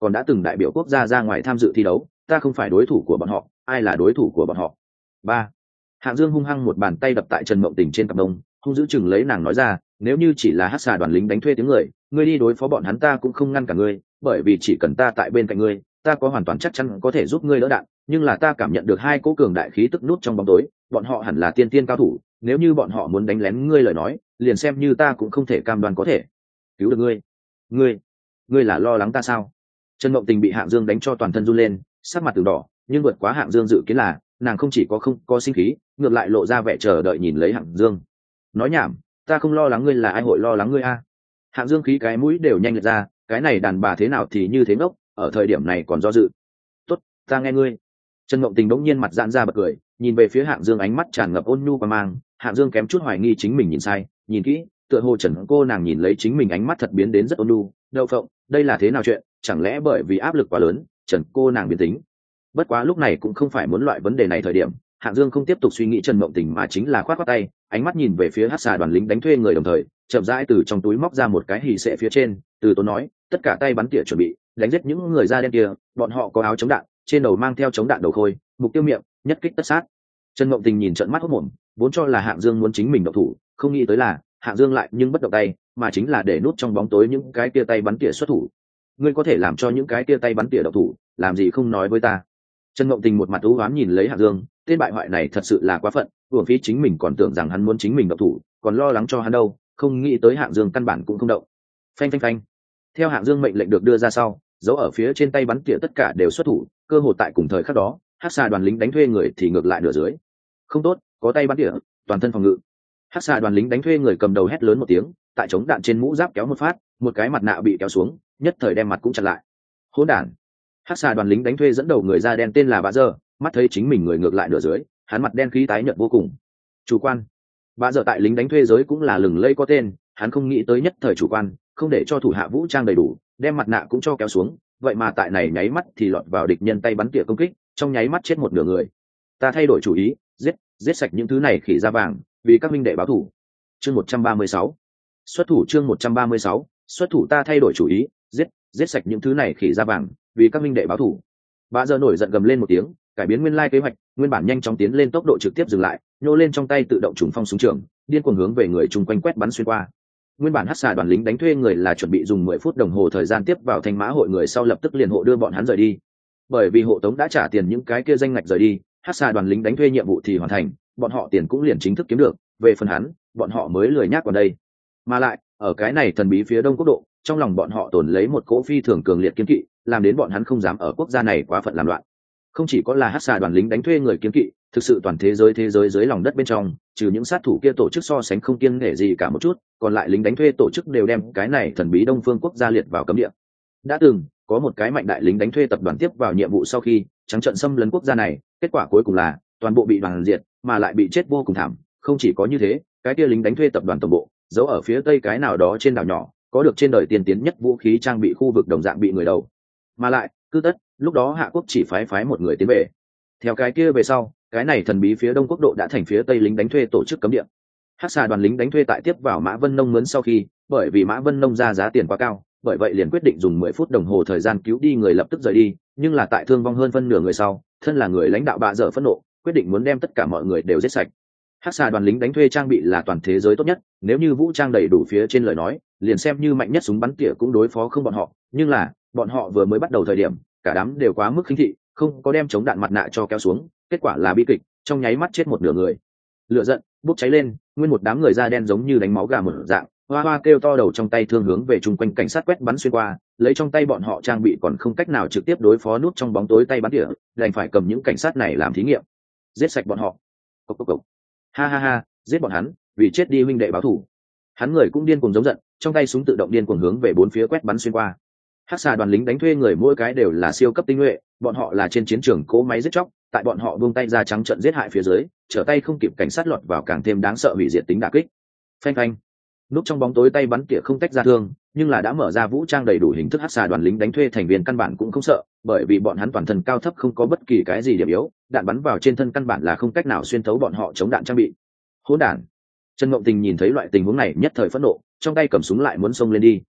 còn đã từng đại biểu quốc gia ra ngoài tham dự thi đấu, ta không phải đối thủ của bọn họ, ai là đối thủ của bọn họ? Ba. Hạng Dương hung hăng một bàn tay đập tại Trần Mộng Tình trên cặp đông, hung dữ chừng lấy nàng nói ra, nếu như chỉ là hắc xà đoàn lính đánh thuê tiếng người, ngươi đi đối phó bọn hắn ta cũng không ngăn cả ngươi, bởi vì chỉ cần ta tại bên cạnh ngươi, ta có hoàn toàn chắc chắn có thể giúp ngươi đỡ đạn, nhưng là ta cảm nhận được hai cỗ cường đại khí tức nút trong bóng tối, bọn họ hẳn là tiên tiên cao thủ, nếu như bọn họ muốn đánh lén ngươi lời nói, liền xem như ta cũng không thể cam đoan có thể cứu được ngươi. Ngươi là lo lắng ta sao? Trần Mộng Tình bị Hạng Dương đánh cho toàn thân run lên, sắc mặt từng đỏ, nhưng vượt quá Hạng Dương dự kiến là, nàng không chỉ không có sinh khí, ngược lại lộ ra vẻ chờ đợi nhìn lấy Hạng Dương. Nói nhảm, ta không lo lắng ngươi, là ai hội lo lắng ngươi a? Hạng Dương khí cái mũi đều nhanh lệch ra, cái này đàn bà thế nào thì như thế ngốc, ở thời điểm này còn do dự. Tốt, ta nghe ngươi. Trần Mộng Tình bỗng nhiên mặt giãn ra bật cười, nhìn về phía Hạng Dương ánh mắt tràn ngập ôn nhu và mang. Hạng Dương kém chút hoài nghi chính mình nhìn sai, nhìn kỹ, tựa hồ Trần cô nàng nhìn lấy chính mình ánh mắt thật biến đến rất ôn nhu. Đậu phộng, đây là thế nào chuyện? Chẳng lẽ bởi vì áp lực quá lớn, Trần cô nàng biến tính? Bất quá lúc này cũng không phải muốn loại vấn đề này thời điểm. Hạng Dương không tiếp tục suy nghĩ Trần Mộng Tình mà chính là khoát khoát tay, ánh mắt nhìn về phía hắc xà đoàn lính đánh thuê người, đồng thời chậm rãi từ trong túi móc ra một cái hì xệ phía trên, từ tốn nói, tất cả tay bắn tỉa chuẩn bị đánh giết những người da đen kia, bọn họ có áo chống đạn, trên đầu mang theo chống đạn đầu khôi, mục tiêu miệng, nhất kích tất sát. Trần Mộng Tình nhìn trợn mắt hốt mồm, vốn cho là Hạng Dương muốn chính mình động thủ, không nghĩ tới là Hạng Dương lại nhưng bất động tay, mà chính là để nút trong bóng tối những cái kia tay bắn tỉa xuất thủ. Ngươi có thể làm cho những cái kia tay bắn tỉa động thủ, làm gì không nói với ta? Trần Mộng Tình một mặt u ám nhìn lấy Hạng Dương, tên bại hoại này thật sự là quá phận, uổng phí chính mình còn tưởng rằng hắn muốn chính mình động thủ, còn lo lắng cho hắn đâu, không nghĩ tới Hạng Dương căn bản cũng không động. Phanh phanh phanh. Theo Hạng Dương mệnh lệnh được đưa ra sau, dấu ở phía trên tay bắn tỉa tất cả đều xuất thủ, cơ hội tại cùng thời khắc đó, hắc xà đoàn lính đánh thuê người thì ngược lại nửa dưới. Không tốt, có tay bắn tỉa, toàn thân phòng ngự. Hắc xà đoàn lính đánh thuê người cầm đầu hét lớn một tiếng, tại chống đạn trên mũ giáp kéo một phát, một cái mặt nạ bị kéo xuống, nhất thời đem mặt cũng chặn lại. Hỗn đản. Hắc xà đoàn lính đánh thuê dẫn đầu người da đen tên là Bạ Dơ, mắt thấy chính mình người ngược lại nửa dưới, hắn mặt đen khí tái nhợt vô cùng. Chủ quan. Bạ Dơ tại lính đánh thuê giới cũng là lừng lẫy có tên, hắn không nghĩ tới nhất thời chủ quan, không để cho thủ hạ vũ trang đầy đủ, đem mặt nạ cũng cho kéo xuống, vậy mà tại này nháy mắt thì lọt vào địch nhân tay bắn tỉa công kích, trong nháy mắt chết một nửa người. Ta thay đổi chủ ý, giết sạch những thứ này khỉ da vàng, vì các minh đệ báo thù. Chương 136. Xuất thủ. Chương 136. Xuất thủ. Ta thay đổi chủ ý, giết sạch những thứ này khỉ da vàng, vì các minh đệ báo thù. Bạ Dơ nổi giận gầm lên một tiếng, cải biến nguyên lai kế hoạch, nguyên bản nhanh chóng tiến lên tốc độ trực tiếp dừng lại, nhô lên trong tay tự động trùng phong súng trường, điên cuồng hướng về người chung quanh quét bắn xuyên qua. Nguyên bản hắc xà đoàn lính đánh thuê người là chuẩn bị dùng 10 phút đồng hồ thời gian tiếp vào Thanh Mã hội người sau lập tức liền hộ đưa bọn hắn rời đi. Bởi vì hộ tống đã trả tiền những cái kia danh ngạch rời đi, hắc xà đoàn lính đánh thuê nhiệm vụ thì hoàn thành, bọn họ tiền cũng liền chính thức kiếm được, về phần hắn, bọn họ mới lười nhác vào đây. Mà lại, ở cái này thần bí phía đông quốc độ, trong lòng bọn họ tồn lấy một cỗ phi thường cường liệt kiên kỵ, làm đến bọn hắn không dám ở quốc gia này quá phận làm loạn. Không chỉ có là hắc xà đoàn lính đánh thuê người kiên kỵ, thực sự toàn thế giới dưới lòng đất bên trong, trừ những sát thủ kia tổ chức so sánh không kiêng nể gì cả một chút, còn lại lính đánh thuê tổ chức đều đem cái này thần bí Đông Phương quốc gia liệt vào cấm địa. Đã từng có một cái mạnh đại lính đánh thuê tập đoàn tiếp vào nhiệm vụ sau khi trắng trợn xâm lấn quốc gia này, kết quả cuối cùng là toàn bộ bị đoàn diệt, mà lại bị chết vô cùng thảm. Không chỉ có như thế, cái kia lính đánh thuê tập đoàn tổng bộ giấu ở phía tây cái nào đó trên đảo nhỏ, có được trên đời tiên tiến nhất vũ khí trang bị khu vực đồng dạng bị người đầu. Mà lại, cứ tất, lúc đó Hạ quốc chỉ phái một người tiến về. Theo cái kia về sau, cái này thần bí phía đông quốc độ đã thành phía tây lính đánh thuê tổ chức cấm địa. Hắc xà đoàn lính đánh thuê tại tiếp vào Mã Vân Nông mướn sau khi, bởi vì Mã Vân Nông ra giá tiền quá cao, bởi vậy liền quyết định dùng 10 phút đồng hồ thời gian cứu đi người lập tức rời đi, nhưng là tại thương vong hơn phân nửa người sau, thân là người lãnh đạo Bạ Dơ phẫn nộ, quyết định muốn đem tất cả mọi người đều giết sạch. Hắc xà đoàn lính đánh thuê trang bị là toàn thế giới tốt nhất, nếu như vũ trang đầy đủ phía trên lời nói, liền xem như mạnh nhất súng bắn tỉa cũng đối phó không bọn họ, nhưng là, bọn họ vừa mới bắt đầu thời điểm, cả đám đều quá mức khinh thị, không có đem chống đạn mặt nạ cho kéo xuống, kết quả là bi kịch, trong nháy mắt chết một nửa người. Lửa giận bốc cháy lên, nguyên một đám người da đen giống như đánh máu gà một dạng, hoa hoa kêu to, đầu trong tay thương hướng về chung quanh cảnh sát quét bắn xuyên qua, lấy trong tay bọn họ trang bị còn không cách nào trực tiếp đối phó nút trong bóng tối tay bắn tỉa, đành phải cầm những cảnh sát này làm thí nghiệm. Giết sạch bọn họ. Cốc cốc cốc. Ha ha ha, giết bọn hắn, vì chết đi huynh đệ báo thù. Hắn người cũng điên cuồng giống giận, trong tay súng tự động điên cuồng hướng về bốn phía quét bắn xuyên qua. Hắc xà đoàn lính đánh thuê người mỗi cái đều là siêu cấp tinh nhuệ, bọn họ là trên chiến trường cỗ máy giết chóc, tại bọn họ buông tay ra trắng trận giết hại phía dưới, trở tay không kịp cảnh sát lọt vào càng thêm đáng sợ hủy diệt tính đả kích. Phanh phanh. Núp trong bóng tối tay bắn tỉa không tách ra thương, nhưng là đã mở ra vũ trang đầy đủ hình thức hắc xà đoàn lính đánh thuê thành viên căn bản cũng không sợ, bởi vì bọn hắn toàn thân cao thấp không có bất kỳ cái gì điểm yếu, đạn bắn vào trên thân căn bản là không cách nào xuyên thấu bọn họ chống đạn trang bị. Hỗn đản. Trần Mộng Tình nhìn thấy loại tình huống này nhất thời phẫn nộ, trong tay cầm súng lại muốn xông lên đi.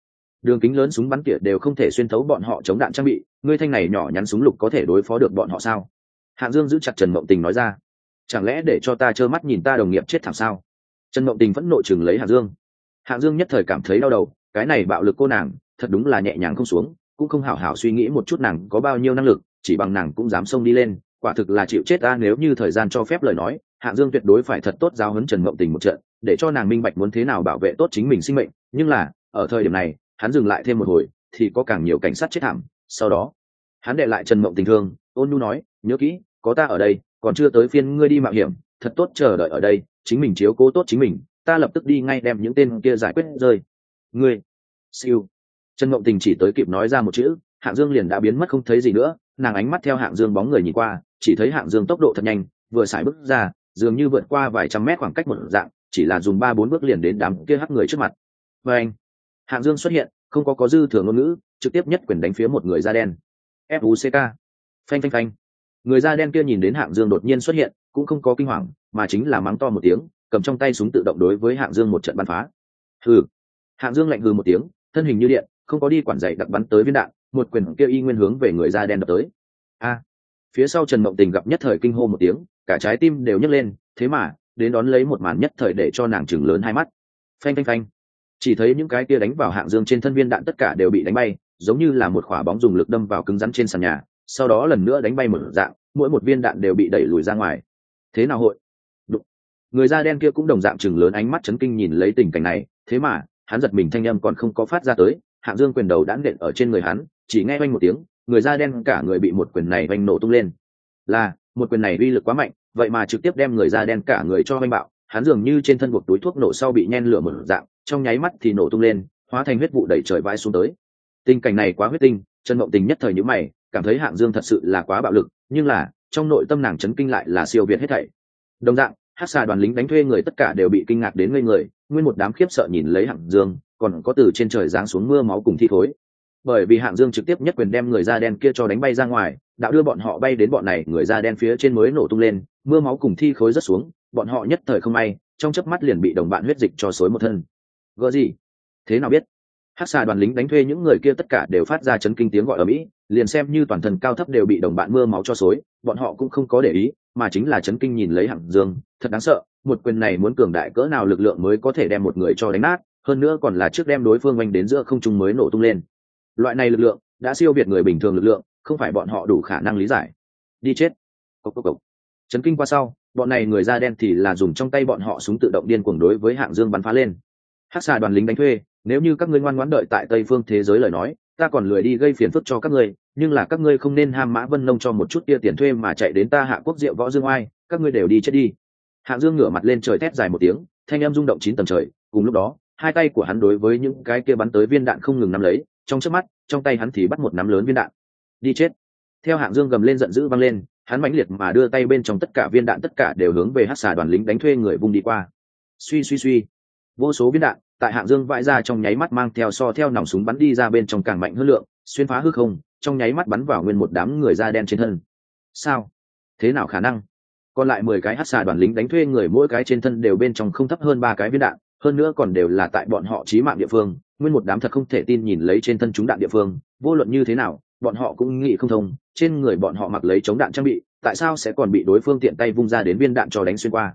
đường kính lớn súng bắn tỉa đều không thể xuyên thấu bọn họ chống đạn trang bị, ngươi thanh này nhỏ nhắn súng lục có thể đối phó được bọn họ sao? Hạng Dương giữ chặt Trần Mộng Tình nói ra. Chẳng lẽ để cho ta trơ mắt nhìn ta đồng nghiệp chết thảm sao? Trần Mộng Tình vẫn nội chừng lấy Hạng Dương. Hạng Dương nhất thời cảm thấy đau đầu, cái này bạo lực cô nàng thật đúng là nhẹ nhàng không xuống, cũng không hảo hảo suy nghĩ một chút nàng có bao nhiêu năng lực, chỉ bằng nàng cũng dám xông đi lên, quả thực là chịu chết ta. Nếu như thời gian cho phép lời nói, Hạng Dương tuyệt đối phải thật tốt giáo huấn Trần Mộng Tình một trận, để cho nàng minh bạch muốn thế nào bảo vệ tốt chính mình sinh mệnh. Nhưng là ở thời điểm này, hắn dừng lại thêm một hồi, thì có càng nhiều cảnh sát chết thảm. Sau đó, hắn đệ lại Trần Mộng Tình thương, ôn nhu nói, nhớ kỹ, có ta ở đây, còn chưa tới phiên ngươi đi mạo hiểm, thật tốt chờ đợi ở đây, chính mình chiếu cố tốt chính mình, ta lập tức đi ngay đem những tên kia giải quyết rơi. Ngươi, siêu. Trần Mộng Tình chỉ tới kịp nói ra một chữ, Hạng Dương liền đã biến mất không thấy gì nữa. Nàng ánh mắt theo Hạng Dương bóng người nhìn qua, chỉ thấy Hạng Dương tốc độ thật nhanh, vừa sải bước ra, dường như vượt qua vài trăm mét khoảng cách một dạng, chỉ là dùng 3-4 bước liền đến đám kia hắc người trước mặt. Và anh, Hạng Dương xuất hiện, không có dư thừa ngôn ngữ, trực tiếp nhất quyền đánh phía một người da đen. FUCK. Phanh phanh phanh. Người da đen kia nhìn đến Hạng Dương đột nhiên xuất hiện, cũng không có kinh hoàng, mà chính là mắng to một tiếng, cầm trong tay súng tự động đối với Hạng Dương một trận bắn phá. Hừ. Hạng Dương lạnh hừ một tiếng, thân hình như điện, không có đi quản dạy đặc bắn tới viên đạn, một quyền kia y nguyên hướng về người da đen đập tới. A. Phía sau Trần Mộng Tình gặp nhất thời kinh hô một tiếng, cả trái tim đều nhấc lên, thế mà đến đón lấy một màn nhất thời để cho nàng chừng lớn hai mắt. Phanh phanh phanh. Chỉ thấy những cái kia đánh vào Hạng Dương trên thân viên đạn tất cả đều bị đánh bay, giống như là một quả bóng dùng lực đâm vào cứng rắn trên sàn nhà, sau đó lần nữa đánh bay một dạng, mỗi một viên đạn đều bị đẩy lùi ra ngoài. Thế nào hội? Đụng. Người da đen kia cũng đồng dạng chừng lớn ánh mắt chấn kinh nhìn lấy tình cảnh này, thế mà hắn giật mình thanh âm còn không có phát ra tới, Hạng Dương quyền đầu đã nện ở trên người hắn, chỉ nghe oanh một tiếng, người da đen cả người bị một quyền này oanh nổ tung lên. Là, một quyền này uy lực quá mạnh, vậy mà trực tiếp đem người da đen cả người cho oanh bạo, hắn dường như trên thân buộc túi thuốc nổ sau bị nhen lửa một dạng, trong nháy mắt thì nổ tung lên, hóa thành huyết vụ đẩy trời vãi xuống tới. Tình cảnh này quá huyết tinh, Trần Mộng Tình nhất thời nhíu mày, cảm thấy Hạng Dương thật sự là quá bạo lực, nhưng là trong nội tâm nàng chấn kinh lại là siêu việt hết thảy. Đồng dạng, Hắc Xà đoàn lính đánh thuê người tất cả đều bị kinh ngạc đến ngây người, nguyên một đám khiếp sợ nhìn lấy Hạng Dương, còn có từ trên trời giáng xuống mưa máu cùng thi thối. Bởi vì Hạng Dương trực tiếp nhất quyền đem người da đen kia cho đánh bay ra ngoài, đạo đưa bọn họ bay đến bọn này người da đen phía trên mới nổ tung lên, mưa máu cùng thi khối rất xuống, bọn họ nhất thời không may, trong chớp mắt liền bị đồng bạn huyết dịch cho xối một thân. Gỡ gì? Thế nào biết? Hắc Xà đoàn lính đánh thuê những người kia tất cả đều phát ra chấn kinh tiếng gọi ở mỹ, liền xem như toàn thân cao thấp đều bị đồng bạn mưa máu cho xối, bọn họ cũng không có để ý, mà chính là chấn kinh nhìn lấy Hạng Dương, thật đáng sợ, một quyền này muốn cường đại cỡ nào lực lượng mới có thể đem một người cho đánh nát, hơn nữa còn là trước đem đối phương oanh đến giữa không trung mới nổ tung lên. Loại này lực lượng đã siêu việt người bình thường lực lượng, không phải bọn họ đủ khả năng lý giải. Đi chết. Cốc cốc cốc. Chấn kinh qua sau, bọn này người da đen thì là dùng trong tay bọn họ súng tự động điên cuồng đối với Hạng Dương bắn phá lên. Hắc Xà đoàn lính đánh thuê, nếu như các ngươi ngoan ngoãn đợi tại Tây phương thế giới lời nói, ta còn lười đi gây phiền phức cho các ngươi, nhưng là các ngươi không nên ham Mã Vân Nông cho một chút tia tiền thuê mà chạy đến ta Hạ Quốc Diệu Võ Dương Oai, các ngươi đều đi chết đi. Hạng Dương ngửa mặt lên trời thét dài một tiếng, thanh âm rung động 9 tầng trời, cùng lúc đó, hai tay của hắn đối với những cái kia bắn tới viên đạn không ngừng nắm lấy, trong chớp mắt, trong tay hắn thì bắt một nắm lớn viên đạn. Đi chết. Theo Hạng Dương gầm lên giận dữ vang lên, hắn mãnh liệt mà đưa tay bên trong tất cả viên đạn tất cả đều hướng về Hắc Xà đoàn lính đánh thuê người vung đi qua. Suy suy suy, vô số viên đạn tại Hạng Dương vãi ra trong nháy mắt mang theo theo nòng súng bắn đi ra bên trong càng mạnh hơn lượng, xuyên phá hư không, trong nháy mắt bắn vào nguyên một đám người da đen trên thân. Sao? Thế nào khả năng? Còn lại 10 cái Hắc Xà đoàn lính đánh thuê người mỗi cái trên thân đều bên trong không thấp hơn 3 cái viên đạn, hơn nữa còn đều là tại bọn họ chí mạng địa phương, nguyên một đám thật không thể tin nhìn lấy trên thân chúng đạn địa phương, vô luận như thế nào, bọn họ cũng nghĩ không thông, trên người bọn họ mặc lấy chống đạn trang bị, tại sao sẽ còn bị đối phương tiện tay vung ra đến viên đạn cho đánh xuyên qua?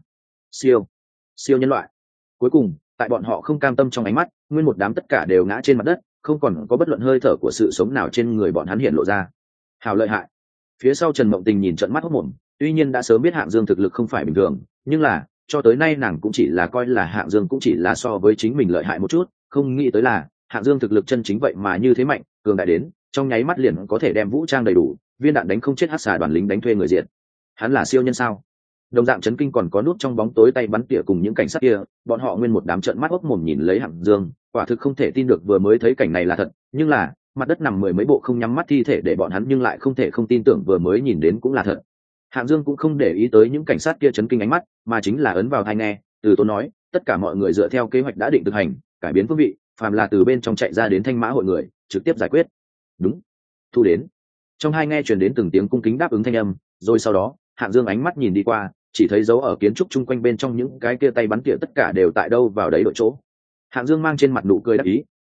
Siêu nhân loại. Cuối cùng, tại bọn họ không cam tâm trong ánh mắt, nguyên một đám tất cả đều ngã trên mặt đất, không còn có bất luận hơi thở của sự sống nào trên người bọn hắn hiện lộ ra. Hào lợi hại. Phía sau Trần Mộng Tình nhìn trợn mắt hốt mồm, tuy nhiên đã sớm biết Hạng Dương thực lực không phải bình thường, nhưng là cho tới nay nàng cũng chỉ là coi là Hạng Dương cũng chỉ là so với chính mình lợi hại một chút, không nghĩ tới là Hạng Dương thực lực chân chính vậy mà như thế mạnh, cường đại đến trong nháy mắt liền có thể đem vũ trang đầy đủ, viên đạn đánh không chết Hắc Xà đoàn lính đánh thuê người diện. Hắn là siêu nhân sao? Đồng dạng chấn kinh còn có nút trong bóng tối tay bắn tỉa cùng những cảnh sát kia, bọn họ nguyên một đám trợn mắt hốc mồm nhìn lấy Hạng Dương, quả thực không thể tin được vừa mới thấy cảnh này là thật, nhưng là mặt đất nằm 10 mấy bộ không nhắm mắt thi thể để bọn hắn nhưng lại không thể không tin tưởng vừa mới nhìn đến cũng là thật. Hạng Dương cũng không để ý tới những cảnh sát kia chấn kinh ánh mắt, mà chính là ấn vào tai nghe, từ tốn nói, tất cả mọi người dựa theo kế hoạch đã định thực hành, cải biến phương vị, phàm là từ bên trong chạy ra đến Thanh Mã hội người, trực tiếp giải quyết. Đúng. Thu đến. Trong hai nghe truyền đến từng tiếng cung kính đáp ứng thanh âm, rồi sau đó, Hạng Dương ánh mắt nhìn đi qua, chỉ thấy dấu ở kiến trúc chung quanh bên trong những cái kia tay bắn tỉa tất cả đều tại đâu vào đấy đội chỗ. Hạng Dương mang trên mặt nụ cười đắc ý,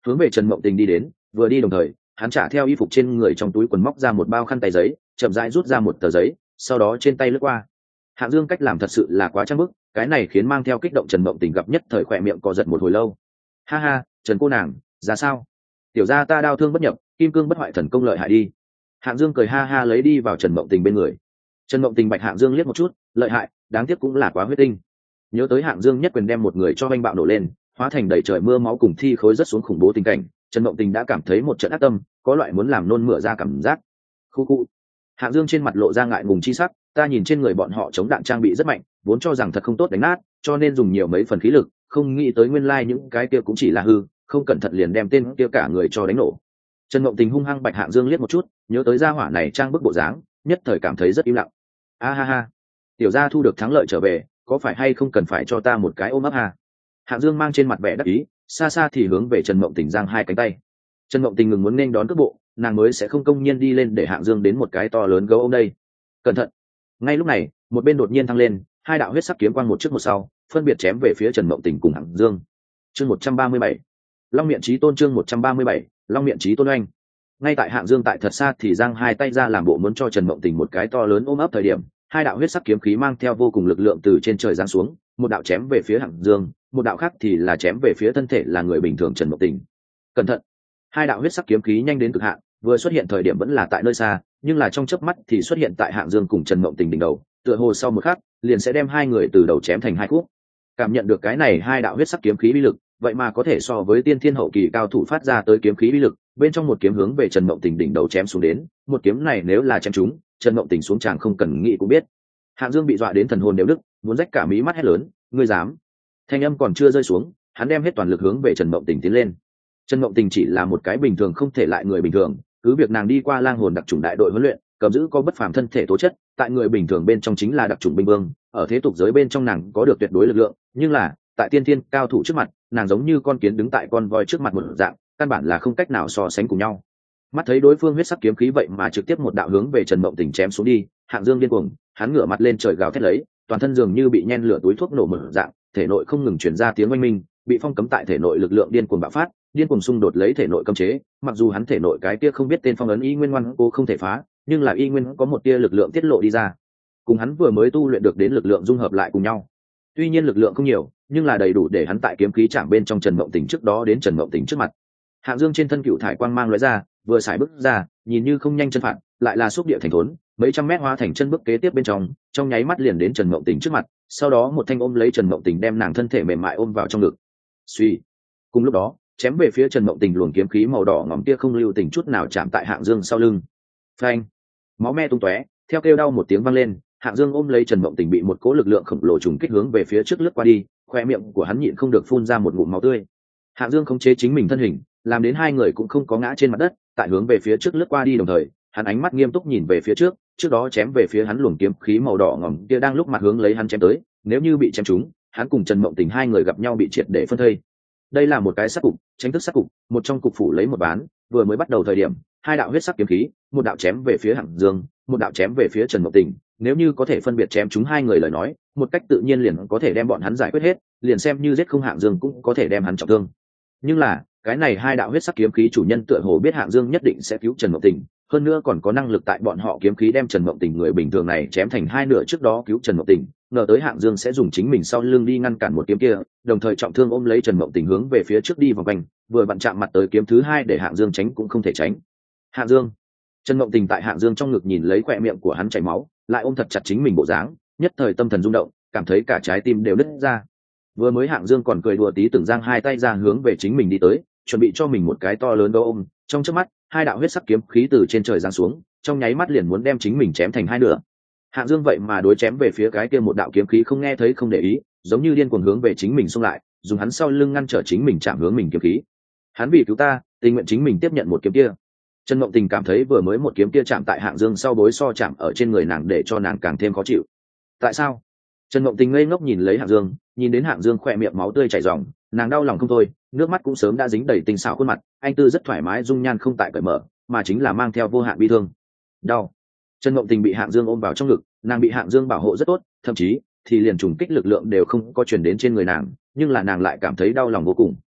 hướng về Trần Mộng Tình đi đến, vừa đi đồng thời hắn trả theo y phục trên người trong túi quần móc ra một bao khăn tay giấy, chậm rãi rút ra một tờ giấy, sau đó trên tay lướt qua. Hạng Dương cách làm thật sự là quá trang bức, cái này khiến mang theo kích động Trần Mộng Tình gặp nhất thời khỏe miệng co giật một hồi lâu. Ha ha, Trần cô nàng, ra sao? Tiểu gia ta đao thương bất nhập, kim cương bất hoại thần công lợi hại đi. Hạng Dương cười ha ha lấy đi vào Trần Mộng Tình bên người. Trần Mộng Tình bạch Hạng Dương liếc một chút, lợi hại, đáng tiếc cũng là quá huyết tinh. Nhớ tới Hạng Dương nhất quyền đem một người cho anh bạo nổ lên, hóa thành đầy trời mưa máu cùng thi khối rất xuống khủng bố tình cảnh, Trần Mộng Tình đã cảm thấy một trận ác tâm, có loại muốn làm nôn mửa ra cảm giác. Khu khu. Hạng Dương trên mặt lộ ra ngại ngùng chi sắc, ta nhìn trên người bọn họ chống đạn trang bị rất mạnh, vốn cho rằng thật không tốt đánh nát, cho nên dùng nhiều mấy phần khí lực, không nghĩ tới nguyên lai những cái kia cũng chỉ là hư, không cẩn thận liền đem tên kia cả người cho đánh nổ. Trần Mộng Tình hung hăng bạch Hạng Dương liếc một chút, nhớ tới gia hỏa này trang bức bộ dáng, nhất thời cảm thấy rất im lặng. A ha ha, tiểu gia thu được thắng lợi trở về, có phải hay không cần phải cho ta một cái ôm ấp ha? Hạng Dương mang trên mặt vẻ đắc ý, xa xa thì hướng về Trần Mộng Tình giang hai cánh tay. Trần Mộng Tình ngừng muốn nên đón cước bộ, nàng mới sẽ không công nhiên đi lên để Hạng Dương đến một cái to lớn gấu ôm đây. Cẩn thận! Ngay lúc này, một bên đột nhiên thăng lên, hai đạo huyết sắc kiếm quang một trước một sau, phân biệt chém về phía Trần Mộng Tình cùng Hạng Dương. Chương 137, Long Miện Chí Tôn. Chương 137, Long Miện Chí Tôn oanh. Ngay tại Hạng Dương tại thật xa thì giang hai tay ra làm bộ muốn cho Trần Mộng Tình một cái to lớn ôm ấp thời điểm, hai đạo huyết sắc kiếm khí mang theo vô cùng lực lượng từ trên trời giáng xuống, một đạo chém về phía Hạng Dương, một đạo khác thì là chém về phía thân thể là người bình thường Trần Mộng Tình. Cẩn thận! Hai đạo huyết sắc kiếm khí nhanh đến cực hạn, vừa xuất hiện thời điểm vẫn là tại nơi xa, nhưng là trong chớp mắt thì xuất hiện tại Hạng Dương cùng Trần Mộng Tình đỉnh đầu, tựa hồ sau một khắc, liền sẽ đem hai người từ đầu chém thành hai khúc. Cảm nhận được cái này hai đạo huyết sắc kiếm khí uy lực, vậy mà có thể so với tiên thiên hậu kỳ cao thủ phát ra tới kiếm khí uy lực, bên trong một kiếm hướng về Trần Mộng Tình đỉnh đầu chém xuống đến, một kiếm này nếu là chém trúng, Trần Mộng Tình xuống tràng không cần nghĩ cũng biết. Hạng Dương bị dọa đến thần hồn đều đứt, muốn rách cả mí mắt hét lớn, ngươi dám? Thanh âm còn chưa rơi xuống, hắn đem hết toàn lực hướng về Trần Mộng Tình tiến lên. Trần Mộng Tình chỉ là một cái bình thường không thể lại người bình thường, cứ việc nàng đi qua lang hồn đặc chủng đại đội huấn luyện, cầm giữ có bất phàm thân thể tố chất, tại người bình thường bên trong chính là đặc chủng binh vương, ở thế tục giới bên trong nàng có được tuyệt đối lực lượng, nhưng là tại tiên thiên cao thủ trước mặt, nàng giống như con kiến đứng tại con voi trước mặt một dạng, căn bản là không cách nào so sánh cùng nhau. Mắt thấy đối phương huyết sắc kiếm khí vậy mà trực tiếp một đạo hướng về Trần Mộng Tình chém xuống đi, Hạng Dương điên cuồng, hắn ngửa mặt lên trời gào thét lấy, toàn thân dường như bị nhen lửa túi thuốc nổ mở dạng, thể nội không ngừng truyền ra tiếng oanh minh, bị phong cấm tại thể nội lực lượng điên cuồng bạo phát, điên cuồng xung đột lấy thể nội cấm chế, mặc dù hắn thể nội cái kia không biết tên phong ấn y nguyên ngoan cố không thể phá, nhưng là y nguyên có một tia lực lượng tiết lộ đi ra, cùng hắn vừa mới tu luyện được đến lực lượng dung hợp lại cùng nhau. Tuy nhiên lực lượng không nhiều, nhưng là đầy đủ để hắn tại kiếm khí chạm bên trong Trần Mộng Tình trước đó đến Trần Mộng Tình trước mặt. Hạng Dương trên thân cựu thải quang mang lóe ra, vừa xài bước ra, nhìn như không nhanh chân phạt, lại là xúc địa thành thốn, mấy trăm mét hóa thành chân bước kế tiếp bên trong nháy mắt liền đến Trần Mộng Tình trước mặt, sau đó một thanh ôm lấy Trần Mộng Tình đem nàng thân thể mềm mại ôm vào trong ngực. Suy, cùng lúc đó, chém về phía Trần Mộng Tình luồng kiếm khí màu đỏ ngòm kia không lưu tình chút nào chạm tại Hạng Dương sau lưng. Phanh, máu me tung tóe, theo kêu đau một tiếng vang lên, Hạng Dương ôm lấy Trần Mộng Tình bị một cỗ lực lượng khổng lồ trùng kích hướng về phía trước lướt qua đi, khoe miệng của hắn nhịn không được phun ra một ngụm máu tươi. Hạng Dương khống chế chính mình thân hình, làm đến hai người cũng không có ngã trên mặt đất, tại hướng về phía trước lướt qua đi đồng thời, hắn ánh mắt nghiêm túc nhìn về phía trước, trước đó chém về phía hắn luồng kiếm khí màu đỏ ngòm kia đang lúc mặt hướng lấy hắn chém tới, nếu như bị chém trúng, hắn cùng Trần Mộng Tình hai người gặp nhau bị triệt để phân thây. Đây là một cái sát cục, tránh thức sát cục, một trong cục phủ lấy một bán, vừa mới bắt đầu thời điểm, hai đạo huyết sắc kiếm khí, một đạo chém về phía Hạng Dương, một đạo chém về phía Trần Mộng Tình, nếu như có thể phân biệt chém chúng hai người lời nói, một cách tự nhiên liền có thể đem bọn hắn giải quyết hết, liền xem như giết không Hạng Dương cũng có thể đem hắn trọng thương. Nhưng là, cái này hai đạo huyết sắc kiếm khí chủ nhân tựa hồ biết Hạng Dương nhất định sẽ cứu Trần Mộng Tình, hơn nữa còn có năng lực tại bọn họ kiếm khí đem Trần Mộng Tình người bình thường này chém thành hai nửa trước đó cứu Trần Mộng Tình, ngờ tới Hạng Dương sẽ dùng chính mình sau lưng đi ngăn cản một kiếm kia, đồng thời trọng thương ôm lấy Trần Mộng Tình hướng về phía trước đi vòng quanh, vừa vặn chạm mặt tới kiếm thứ hai để Hạng Dương tránh cũng không thể tránh. Hạng Dương, Trần Mộng Tình tại Hạng Dương trong ngực nhìn lấy khóe miệng của hắn chảy máu, lại ôm thật chặt chính mình bộ dáng, nhất thời tâm thần rung động, cảm thấy cả trái tim đều nứt ra. Vừa mới Hạng Dương còn cười đùa tí từng giang hai tay ra hướng về chính mình đi tới, chuẩn bị cho mình một cái to lớn đâu ôm, trong chớp mắt, hai đạo huyết sắc kiếm khí từ trên trời giáng xuống, trong nháy mắt liền muốn đem chính mình chém thành hai nửa. Hạng Dương vậy mà đối chém về phía cái kia một đạo kiếm khí không nghe thấy không để ý, giống như điên cuồng hướng về chính mình xông lại, dùng hắn sau lưng ngăn trở chính mình chạm hướng mình kiếm khí. Hắn vì cứu ta, tình nguyện chính mình tiếp nhận một kiếm kia. Trần Mộng Tình cảm thấy vừa mới một kiếm kia chạm tại Hạng Dương sau bối so chạm ở trên người nàng để cho nàng càng thêm khó chịu. Tại sao? Trần Mộng Tình ngây ngốc nhìn lấy Hạng Dương, nhìn đến Hạng Dương khỏe miệng máu tươi chảy ròng, nàng đau lòng không thôi, nước mắt cũng sớm đã dính đầy tình xảo khuôn mặt, anh tư rất thoải mái dung nhan không tại cởi mở, mà chính là mang theo vô hạn bi thương. Đau. Trần Mộng Tình bị Hạng Dương ôm vào trong ngực, nàng bị Hạng Dương bảo hộ rất tốt, thậm chí thì liền trùng kích lực lượng đều không có truyền đến trên người nàng, nhưng là nàng lại cảm thấy đau lòng vô cùng.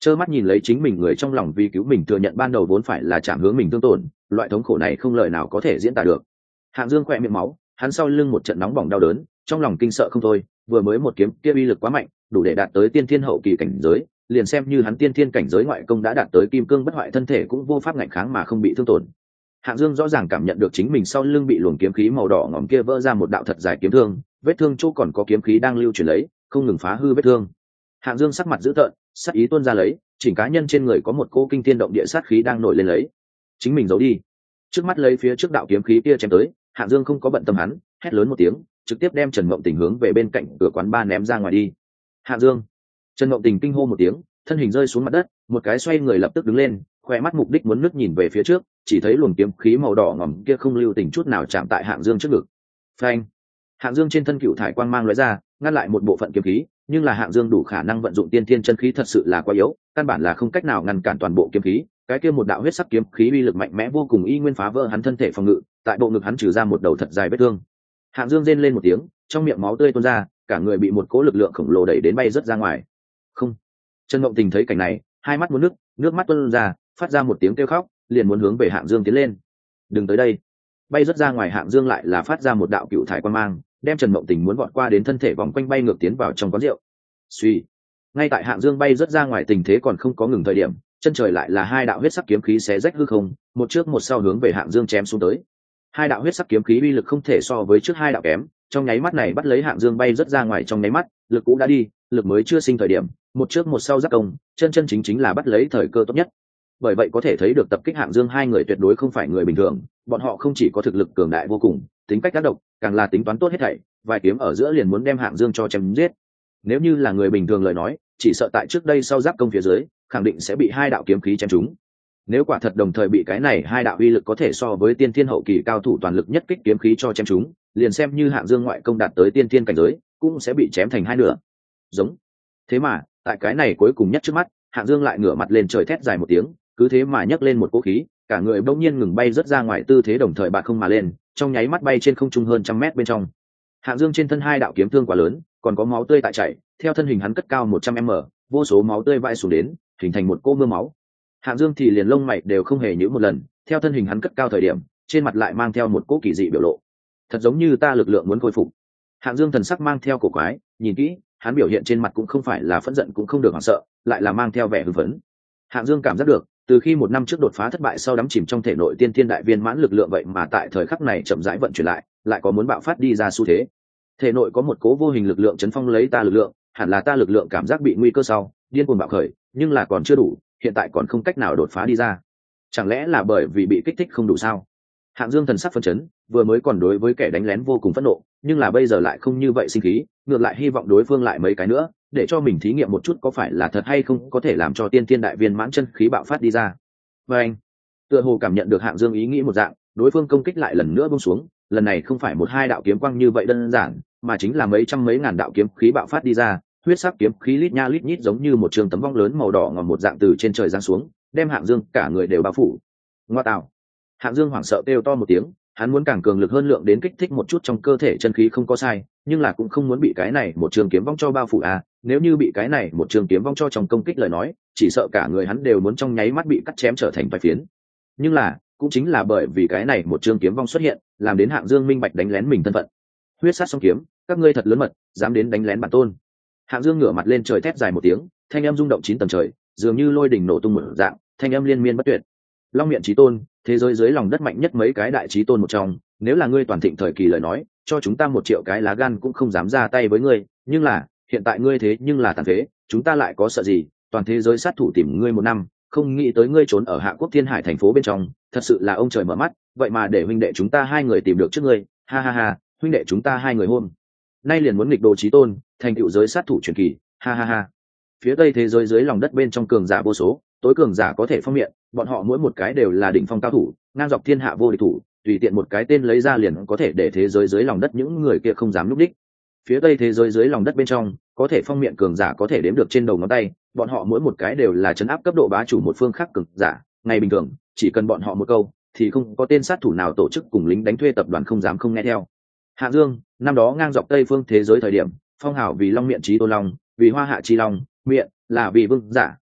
trơ mắt nhìn lấy chính mình người trong lòng vì cứu mình thừa nhận ban đầu vốn phải là chạm hướng mình thương tổn, loại thống khổ này không lời nào có thể diễn tả được. Hạng Dương khỏe miệng máu, hắn sau lưng một trận nóng bỏng đau đớn, trong lòng kinh sợ không thôi. Vừa mới một kiếm kia uy lực quá mạnh, đủ để đạt tới tiên thiên hậu kỳ cảnh giới, liền xem như hắn tiên thiên cảnh giới ngoại công đã đạt tới kim cương bất hoại, thân thể cũng vô pháp ngạnh kháng mà không bị thương tổn. Hạng Dương rõ ràng cảm nhận được chính mình sau lưng bị luồng kiếm khí màu đỏ ngòm kia vỡ ra một đạo thật dài kiếm thương, vết thương chỗ còn có kiếm khí đang lưu chuyển lấy, không ngừng phá hư vết thương. Hạng Dương sắc mặt dữ tợn, sát ý tuôn ra lấy, chỉnh cá nhân trên người có một cỗ kinh thiên động địa sát khí đang nổi lên lấy. Chính mình giấu đi. Trước mắt lấy phía trước đạo kiếm khí kia chém tới, Hạng Dương không có bận tâm hắn, hét lớn một tiếng, trực tiếp đem Trần Mộng Tình hướng về bên cạnh cửa quán bar ném ra ngoài đi. Hạng Dương! Trần Mộng Tình kinh hô một tiếng, thân hình rơi xuống mặt đất, một cái xoay người lập tức đứng lên, khoe mắt mục đích muốn nước nhìn về phía trước, chỉ thấy luồng kiếm khí màu đỏ ngòm kia không lưu tình chút nào chạm tại Hạng Dương trước ngực. Phanh! Hạng Dương trên thân cựu thải quang mang lóe ra, ngăn lại một bộ phận kiếm khí, nhưng là Hạng Dương đủ khả năng vận dụng tiên thiên chân khí thật sự là quá yếu, căn bản là không cách nào ngăn cản toàn bộ kiếm khí. Cái kia một đạo huyết sắc kiếm khí uy lực mạnh mẽ vô cùng, y nguyên phá vỡ hắn thân thể phòng ngự, tại bộ ngực hắn trừ ra một đầu thật dài vết thương. Hạng Dương rên lên một tiếng, trong miệng máu tươi tuôn ra, cả người bị một cỗ lực lượng khổng lồ đẩy đến bay rất ra ngoài. Không! Trần Mộng Tình thấy cảnh này, hai mắt muốn nước mắt tuôn ra, phát ra một tiếng kêu khóc, liền muốn hướng về Hạng Dương tiến lên. Đừng tới đây! Bay rất ra ngoài Hạng Dương lại là phát ra một đạo cựu thải quang mang, đem Trần Mộng Tình muốn vọt qua đến thân thể vòng quanh bay ngược tiến vào trong quán rượu. Suy! Ngay tại Hạng Dương bay rất ra ngoài tình thế còn không có ngừng thời điểm, chân trời lại là hai đạo huyết sắc kiếm khí xé rách hư không, một trước một sau hướng về Hạng Dương chém xuống tới. Hai đạo huyết sắc kiếm khí uy lực không thể so với trước hai đạo kém, trong nháy mắt này bắt lấy Hạng Dương bay rất ra ngoài trong nháy mắt, lực cũ đã đi, lực mới chưa sinh thời điểm, một trước một sau giáp công, chân chính là bắt lấy thời cơ tốt nhất. Bởi vậy có thể thấy được tập kích Hạng Dương hai người tuyệt đối không phải người bình thường, bọn họ không chỉ có thực lực cường đại vô cùng, tính cách ác độc, càng là tính toán tốt hết thảy, vài kiếm ở giữa liền muốn đem Hạng Dương cho chém giết. Nếu như là người bình thường lời nói, chỉ sợ tại trước đây sau giáp công phía dưới, khẳng định sẽ bị hai đạo kiếm khí chém trúng. Nếu quả thật đồng thời bị cái này hai đạo uy lực có thể so với tiên thiên hậu kỳ cao thủ toàn lực nhất kích kiếm khí cho chém trúng, liền xem như Hạng Dương ngoại công đạt tới tiên thiên cảnh giới, cũng sẽ bị chém thành hai nửa. Giống. Thế mà, tại cái này cuối cùng nhất trước mắt, Hạng Dương lại ngửa mặt lên trời thét dài một tiếng, cứ thế mà nhấc lên một cỗ khí, cả người bỗng nhiên ngừng bay rất ra ngoài, tư thế đồng thời bạn không mà lên, trong nháy mắt bay trên không trung hơn 100 mét bên trong. Hạng Dương trên thân hai đạo kiếm thương quá lớn, còn có máu tươi tại chảy, theo thân hình hắn cất cao 100m, vô số máu tươi vãi xuống đến, hình thành một cỗ mưa máu. Hạng Dương thì liền lông mày đều không hề nhíu một lần, theo thân hình hắn cất cao thời điểm, trên mặt lại mang theo một cỗ kỳ dị biểu lộ. Thật giống như ta lực lượng muốn khôi phục. Hạng Dương thần sắc mang theo cổ quái, nhìn kỹ, hắn biểu hiện trên mặt cũng không phải là phẫn giận cũng không được hoảng sợ, lại là mang theo vẻ hưng phấn. Hạng Dương cảm giác được, từ khi một năm trước đột phá thất bại sau đắm chìm trong thể nội tiên thiên đại viên mãn lực lượng, vậy mà tại thời khắc này chậm rãi vận chuyển lại có muốn bạo phát đi ra xu thế. Thể nội có một cố vô hình lực lượng chấn phong lấy ta lực lượng, hẳn là ta lực lượng cảm giác bị nguy cơ sau, điên cuồng bạo khởi, nhưng là còn chưa đủ, hiện tại còn không cách nào đột phá đi ra. Chẳng lẽ là bởi vì bị kích thích không đủ sao? Hạng Dương thần sắc phấn chấn, vừa mới còn đối với kẻ đánh lén vô cùng phẫn nộ, nhưng là bây giờ lại không như vậy sinh khí, ngược lại hy vọng đối phương lại mấy cái nữa, để cho mình thí nghiệm một chút có phải là thật hay không có thể làm cho tiên thiên đại viên mãn chân khí bạo phát đi ra. Và anh, tựa hồ cảm nhận được Hạng Dương ý nghĩ một dạng, đối phương công kích lại lần nữa buông xuống, lần này không phải một hai đạo kiếm quang như vậy đơn giản, mà chính là mấy trăm mấy ngàn đạo kiếm khí bạo phát đi ra, huyết sắc kiếm khí lít nha lít nhít giống như một trường tấm vong lớn màu đỏ ngòm một dạng từ trên trời giáng xuống, đem Hạng Dương cả người đều bao phủ. Ngoa tạo! Hạng Dương hoảng sợ kêu to một tiếng, hắn muốn càng cường lực hơn lượng đến kích thích một chút trong cơ thể chân khí không có sai, nhưng là cũng không muốn bị cái này một trường kiếm vong cho bao phủ à, nếu như bị cái này một trường kiếm vong cho trong công kích lời nói, chỉ sợ cả người hắn đều muốn trong nháy mắt bị cắt chém trở thành vài phiến. Nhưng là, cũng chính là bởi vì cái này một trường kiếm vong xuất hiện, làm đến Hạng Dương minh bạch đánh lén mình thân phận. Huyết sát song kiếm, các ngươi thật lớn mật, dám đến đánh lén bản tôn. Hạng Dương ngửa mặt lên trời thét dài một tiếng, thanh âm rung động 9 tầng trời, dường như lôi đỉnh nổ tung một dạng, thanh âm liên miên bất tuyệt. Long Miện Chí Tôn, thế giới dưới lòng đất mạnh nhất mấy cái đại chí tôn một trong, nếu là ngươi toàn thịnh thời kỳ lời nói, cho chúng ta 1 triệu cái lá gan cũng không dám ra tay với ngươi, nhưng là, hiện tại ngươi thế nhưng là tàn phế, chúng ta lại có sợ gì, toàn thế giới sát thủ tìm ngươi 1 năm, không nghĩ tới ngươi trốn ở Hạ Quốc Thiên Hải thành phố bên trong, thật sự là ông trời mở mắt, vậy mà để huynh đệ chúng ta hai người tìm được trước ngươi, ha ha ha, huynh đệ chúng ta hai người hôm nay liền muốn nghịch đồ chí tôn, thành tựu giới sát thủ truyền kỳ, ha ha ha. Phía Tây thế giới dưới lòng đất bên trong cường giả vô số, tối cường giả có thể phong miệng, bọn họ mỗi một cái đều là đỉnh phong cao thủ, ngang dọc thiên hạ vô địch thủ, tùy tiện một cái tên lấy ra liền có thể để thế giới dưới lòng đất những người kia không dám núp đích. Phía Tây thế giới dưới lòng đất bên trong, có thể phong miệng cường giả có thể đếm được trên đầu ngón tay, bọn họ mỗi một cái đều là trấn áp cấp độ bá chủ một phương khác cường giả, ngày bình thường, chỉ cần bọn họ một câu, thì không có tên sát thủ nào tổ chức cùng lính đánh thuê tập đoàn không dám không nghe theo. Hạng Dương, năm đó ngang dọc Tây phương thế giới thời điểm, phong hào vì Long Miện Chí Tôn Long, vì Hoa Hạ Chi Long, miệng là vì vương giả,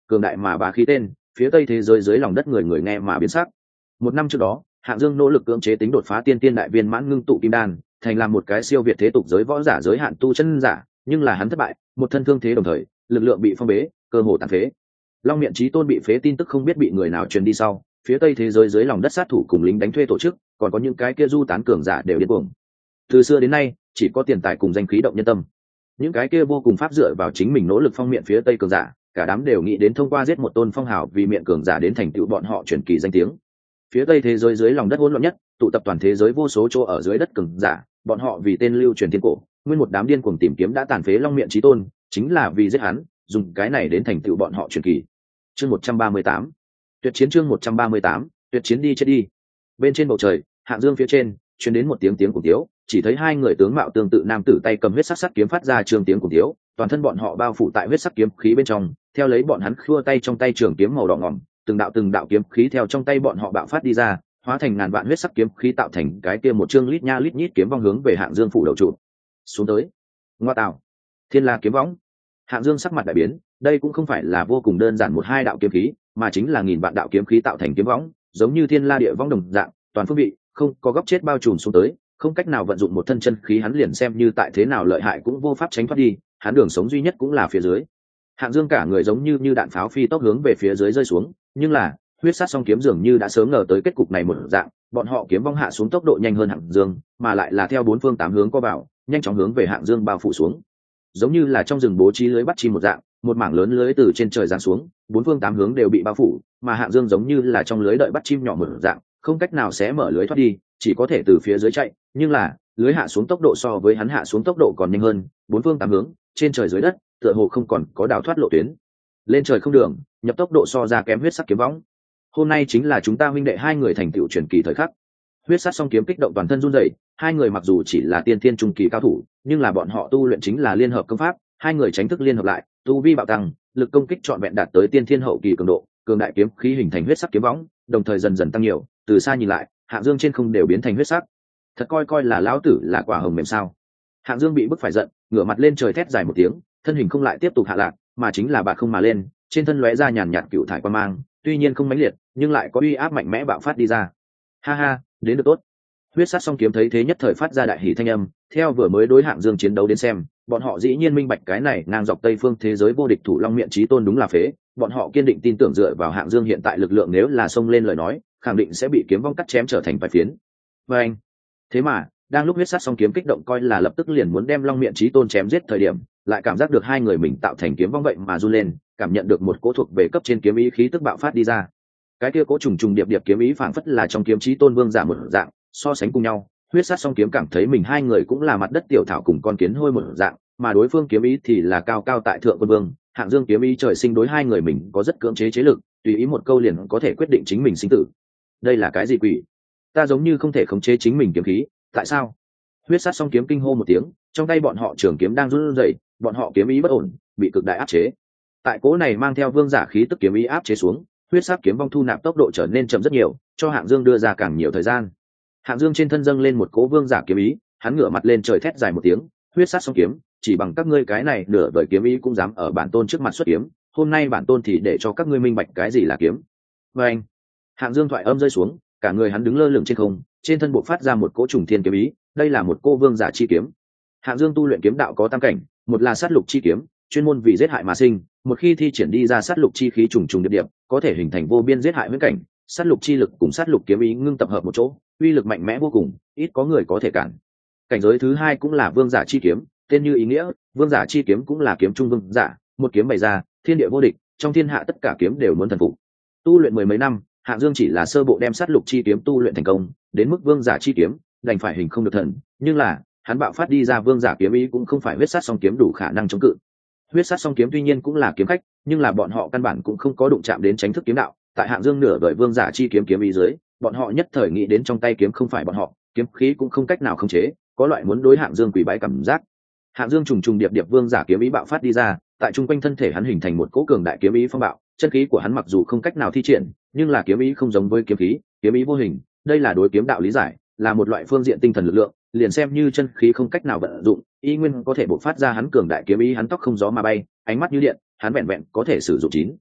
cường đại mà bá khí tên, phía tây thế giới dưới lòng đất người người nghe mà biến sắc. Một năm trước đó, Hạng Dương nỗ lực cưỡng chế tính đột phá tiên tiên đại viên mãn ngưng tụ kim đan, thành làm một cái siêu việt thế tục giới võ giả giới hạn tu chân giả, nhưng là hắn thất bại, một thân thương thế đồng thời, lực lượng bị phong bế, cơ hồ tàn phế. Long Miện Chí Tôn bị phế tin tức không biết bị người nào truyền đi sau, phía tây thế giới dưới lòng đất sát thủ cùng lính đánh thuê tổ chức, còn có những cái kia du tán cường giả đều điên cuồng. Từ xưa đến nay, chỉ có tiền tài cùng danh khí động nhân tâm. Những cái kia vô cùng pháp dựa vào chính mình nỗ lực phong miện phía tây cường giả, cả đám đều nghĩ đến thông qua giết một tôn phong hào vì miệng cường giả đến thành tựu bọn họ truyền kỳ danh tiếng. Phía tây thế giới dưới lòng đất hỗn loạn nhất, tụ tập toàn thế giới vô số chỗ ở dưới đất cường giả, bọn họ vì tên lưu truyền thiên cổ, nguyên một đám điên cuồng tìm kiếm đã tàn phế Long Miện Chí Tôn, chính là vì giết hắn, dùng cái này đến thành tựu bọn họ truyền kỳ. Chương 138. Tuyệt chiến chương 138, tuyệt chiến đi chết đi. Bên trên bầu trời, Hạng Dương phía trên, truyền đến một tiếng cùng tiếu, chỉ thấy hai người tướng mạo tương tự nam tử tay cầm huyết sắc sắt kiếm phát ra trường tiếng cùng tiếu, toàn thân bọn họ bao phủ tại huyết sắc kiếm khí bên trong, theo lấy bọn hắn khua tay trong tay trường kiếm màu đỏ ngòm, từng đạo kiếm khí theo trong tay bọn họ bạo phát đi ra, hóa thành ngàn vạn huyết sắc kiếm khí tạo thành cái kia một chương lít nha lít nhít kiếm vong hướng về Hạng Dương phủ đầu trụ. Xuống tới. Ngoa tạo. Thiên La kiếm võng. Hạng Dương sắc mặt đại biến, đây cũng không phải là vô cùng đơn giản một hai đạo kiếm khí, mà chính là nghìn vạn đạo kiếm khí tạo thành kiếm võng, giống như thiên la địa võng đồng dạng, toàn phương vị, không có góc chết bao trùm xuống tới, không cách nào vận dụng một thân chân khí hắn liền xem như tại thế nào lợi hại cũng vô pháp tránh thoát đi, hắn đường sống duy nhất cũng là phía dưới. Hạng Dương cả người giống như đạn pháo phi tốc hướng về phía dưới rơi xuống, nhưng là huyết sát song kiếm dường như đã sớm ngờ tới kết cục này một dạng, bọn họ kiếm vong hạ xuống tốc độ nhanh hơn Hạng Dương, mà lại là theo bốn phương tám hướng co vào, nhanh chóng hướng về Hạng Dương bao phủ xuống. Giống như là trong rừng bố trí lưới bắt chim một dạng, một mảng lớn lưới từ trên trời giáng xuống, bốn phương tám hướng đều bị bao phủ, mà Hạng Dương giống như là trong lưới đợi bắt chim nhỏ một dạng, không cách nào xé mở lưới thoát đi, chỉ có thể từ phía dưới chạy, nhưng là lưới hạ xuống tốc độ so với hắn hạ xuống tốc độ còn nhanh hơn, bốn phương tám hướng, trên trời dưới đất, tựa hồ không còn có đào thoát lộ tuyến. Lên trời không đường, nhập tốc độ so ra kém huyết sắc kiếm võng. Hôm nay chính là chúng ta huynh đệ hai người thành tựu truyền kỳ thời khắc. Huyết sát song kiếm kích động toàn thân run rẩy, hai người mặc dù chỉ là tiên thiên trung kỳ cao thủ, nhưng là bọn họ tu luyện chính là liên hợp công pháp, hai người tránh thức liên hợp lại, tu vi bạo tăng, lực công kích trọn vẹn đạt tới tiên thiên hậu kỳ cường độ, cường đại kiếm khí hình thành huyết sắc kiếm võng, đồng thời dần dần tăng nhiều, từ xa nhìn lại, Hạng Dương trên không đều biến thành huyết sắc. Thật coi là lão tử là quả hồng mềm sao? Hạng Dương bị bức phải giận, ngửa mặt lên trời thét dài một tiếng, thân hình không lại tiếp tục hạ lạc, mà chính là bạt không mà lên, trên thân lóe ra nhàn nhạt cựu thải quang mang, tuy nhiên không mãnh liệt, nhưng lại có uy áp mạnh mẽ bạo phát đi ra. Ha ha, đến được tốt. Huyết sát song kiếm thấy thế nhất thời phát ra đại hỉ thanh âm, theo vừa mới đối Hạng Dương chiến đấu đến xem, bọn họ dĩ nhiên minh bạch cái này ngang dọc Tây phương thế giới vô địch thủ Long Miện Chí Tôn đúng là phế, bọn họ kiên định tin tưởng dựa vào Hạng Dương hiện tại lực lượng nếu là xông lên lời nói, khẳng định sẽ bị kiếm vong cắt chém trở thành vài phiến. Và anh, thế mà, đang lúc huyết sát song kiếm kích động coi là lập tức liền muốn đem Long Miện Chí Tôn chém giết thời điểm, lại cảm giác được hai người mình tạo thành kiếm vong vậy mà run lên, cảm nhận được một cỗ thuộc về cấp trên kiếm ý khí tức bạo phát đi ra. Cái kia cỗ trùng trùng điệp điệp kiếm ý phảng phất là trong kiếm Chí Tôn vương giả một dạng, so sánh cùng nhau, huyết sát song kiếm cảm thấy mình hai người cũng là mặt đất tiểu thảo cùng con kiến hôi một dạng, mà đối phương kiếm ý thì là cao cao tại thượng quân vương. Hạng Dương kiếm ý trời sinh đối hai người mình có rất cưỡng chế chế lực, tùy ý một câu liền có thể quyết định chính mình sinh tử. Đây là cái gì quỷ? Ta giống như không thể khống chế chính mình kiếm khí, tại sao? Huyết sát song kiếm kinh hô một tiếng, trong tay bọn họ trường kiếm đang run rẩy, bọn họ kiếm ý bất ổn, bị cực đại áp chế. Tại cỗ này mang theo vương giả khí tức kiếm ý áp chế xuống, huyết sát kiếm vong thu nạp tốc độ trở nên chậm rất nhiều, cho Hạng Dương đưa ra càng nhiều thời gian. Hạng Dương trên thân dâng lên một cỗ vương giả kiếm ý, hắn ngửa mặt lên trời thét dài một tiếng, huyết sát song kiếm, chỉ bằng các ngươi cái này nửa vời kiếm ý cũng dám ở bản tôn trước mặt xuất kiếm, hôm nay bản tôn thì để cho các ngươi minh bạch cái gì là kiếm. Và anh, Hạng Dương thoại âm rơi xuống, cả người hắn đứng lơ lửng trên không, trên thân bộc phát ra một cỗ trùng thiên kiếm ý, đây là một cô vương giả chi kiếm. Hạng Dương tu luyện kiếm đạo có tam cảnh, một là sát lục chi kiếm, chuyên môn vì giết hại mà sinh, một khi thi triển đi ra sát lục chi khí trùng trùng điệp điệp, có thể hình thành vô biên giết hại huyễn cảnh, sát lục chi lực cùng sát lục kiếm ý ngưng tập hợp một chỗ, uy lực mạnh mẽ vô cùng, ít có người có thể cản. Cảnh giới thứ hai cũng là vương giả chi kiếm, tên như ý nghĩa, vương giả chi kiếm cũng là kiếm trung vương giả, một kiếm bày ra, thiên địa vô địch, trong thiên hạ tất cả kiếm đều muốn thần phục. Tu luyện mười mấy năm, Hạng Dương chỉ là sơ bộ đem sát lục chi kiếm tu luyện thành công, đến mức vương giả chi kiếm, đành phải hình không được thần, nhưng là, hắn bạo phát đi ra vương giả kiếm ý cũng không phải huyết sát song kiếm đủ khả năng chống cự. Huyết sát song kiếm tuy nhiên cũng là kiếm khách, nhưng là bọn họ căn bản cũng không có đụng chạm đến tránh thức kiếm đạo, tại Hạng Dương nửa đời vương giả chi kiếm kiếm ý dưới, bọn họ nhất thời nghĩ đến trong tay kiếm không phải bọn họ, kiếm khí cũng không cách nào khống chế, có loại muốn đối Hạng Dương quỳ bái cảm giác. Hạng Dương trùng trùng điệp điệp vương giả kiếm ý bạo phát đi ra, tại trung quanh thân thể hắn hình thành một cỗ cường đại kiếm ý phong bạo, chân khí của hắn mặc dù không cách nào thi triển, nhưng là kiếm ý không giống với kiếm khí, kiếm ý vô hình, đây là đối kiếm đạo lý giải, là một loại phương diện tinh thần lực lượng, liền xem như chân khí không cách nào vận dụng, y nguyên có thể bộc phát ra hắn cường đại kiếm ý, hắn tóc không gió mà bay, ánh mắt như điện, hắn vẹn vẹn có thể sử dụng chín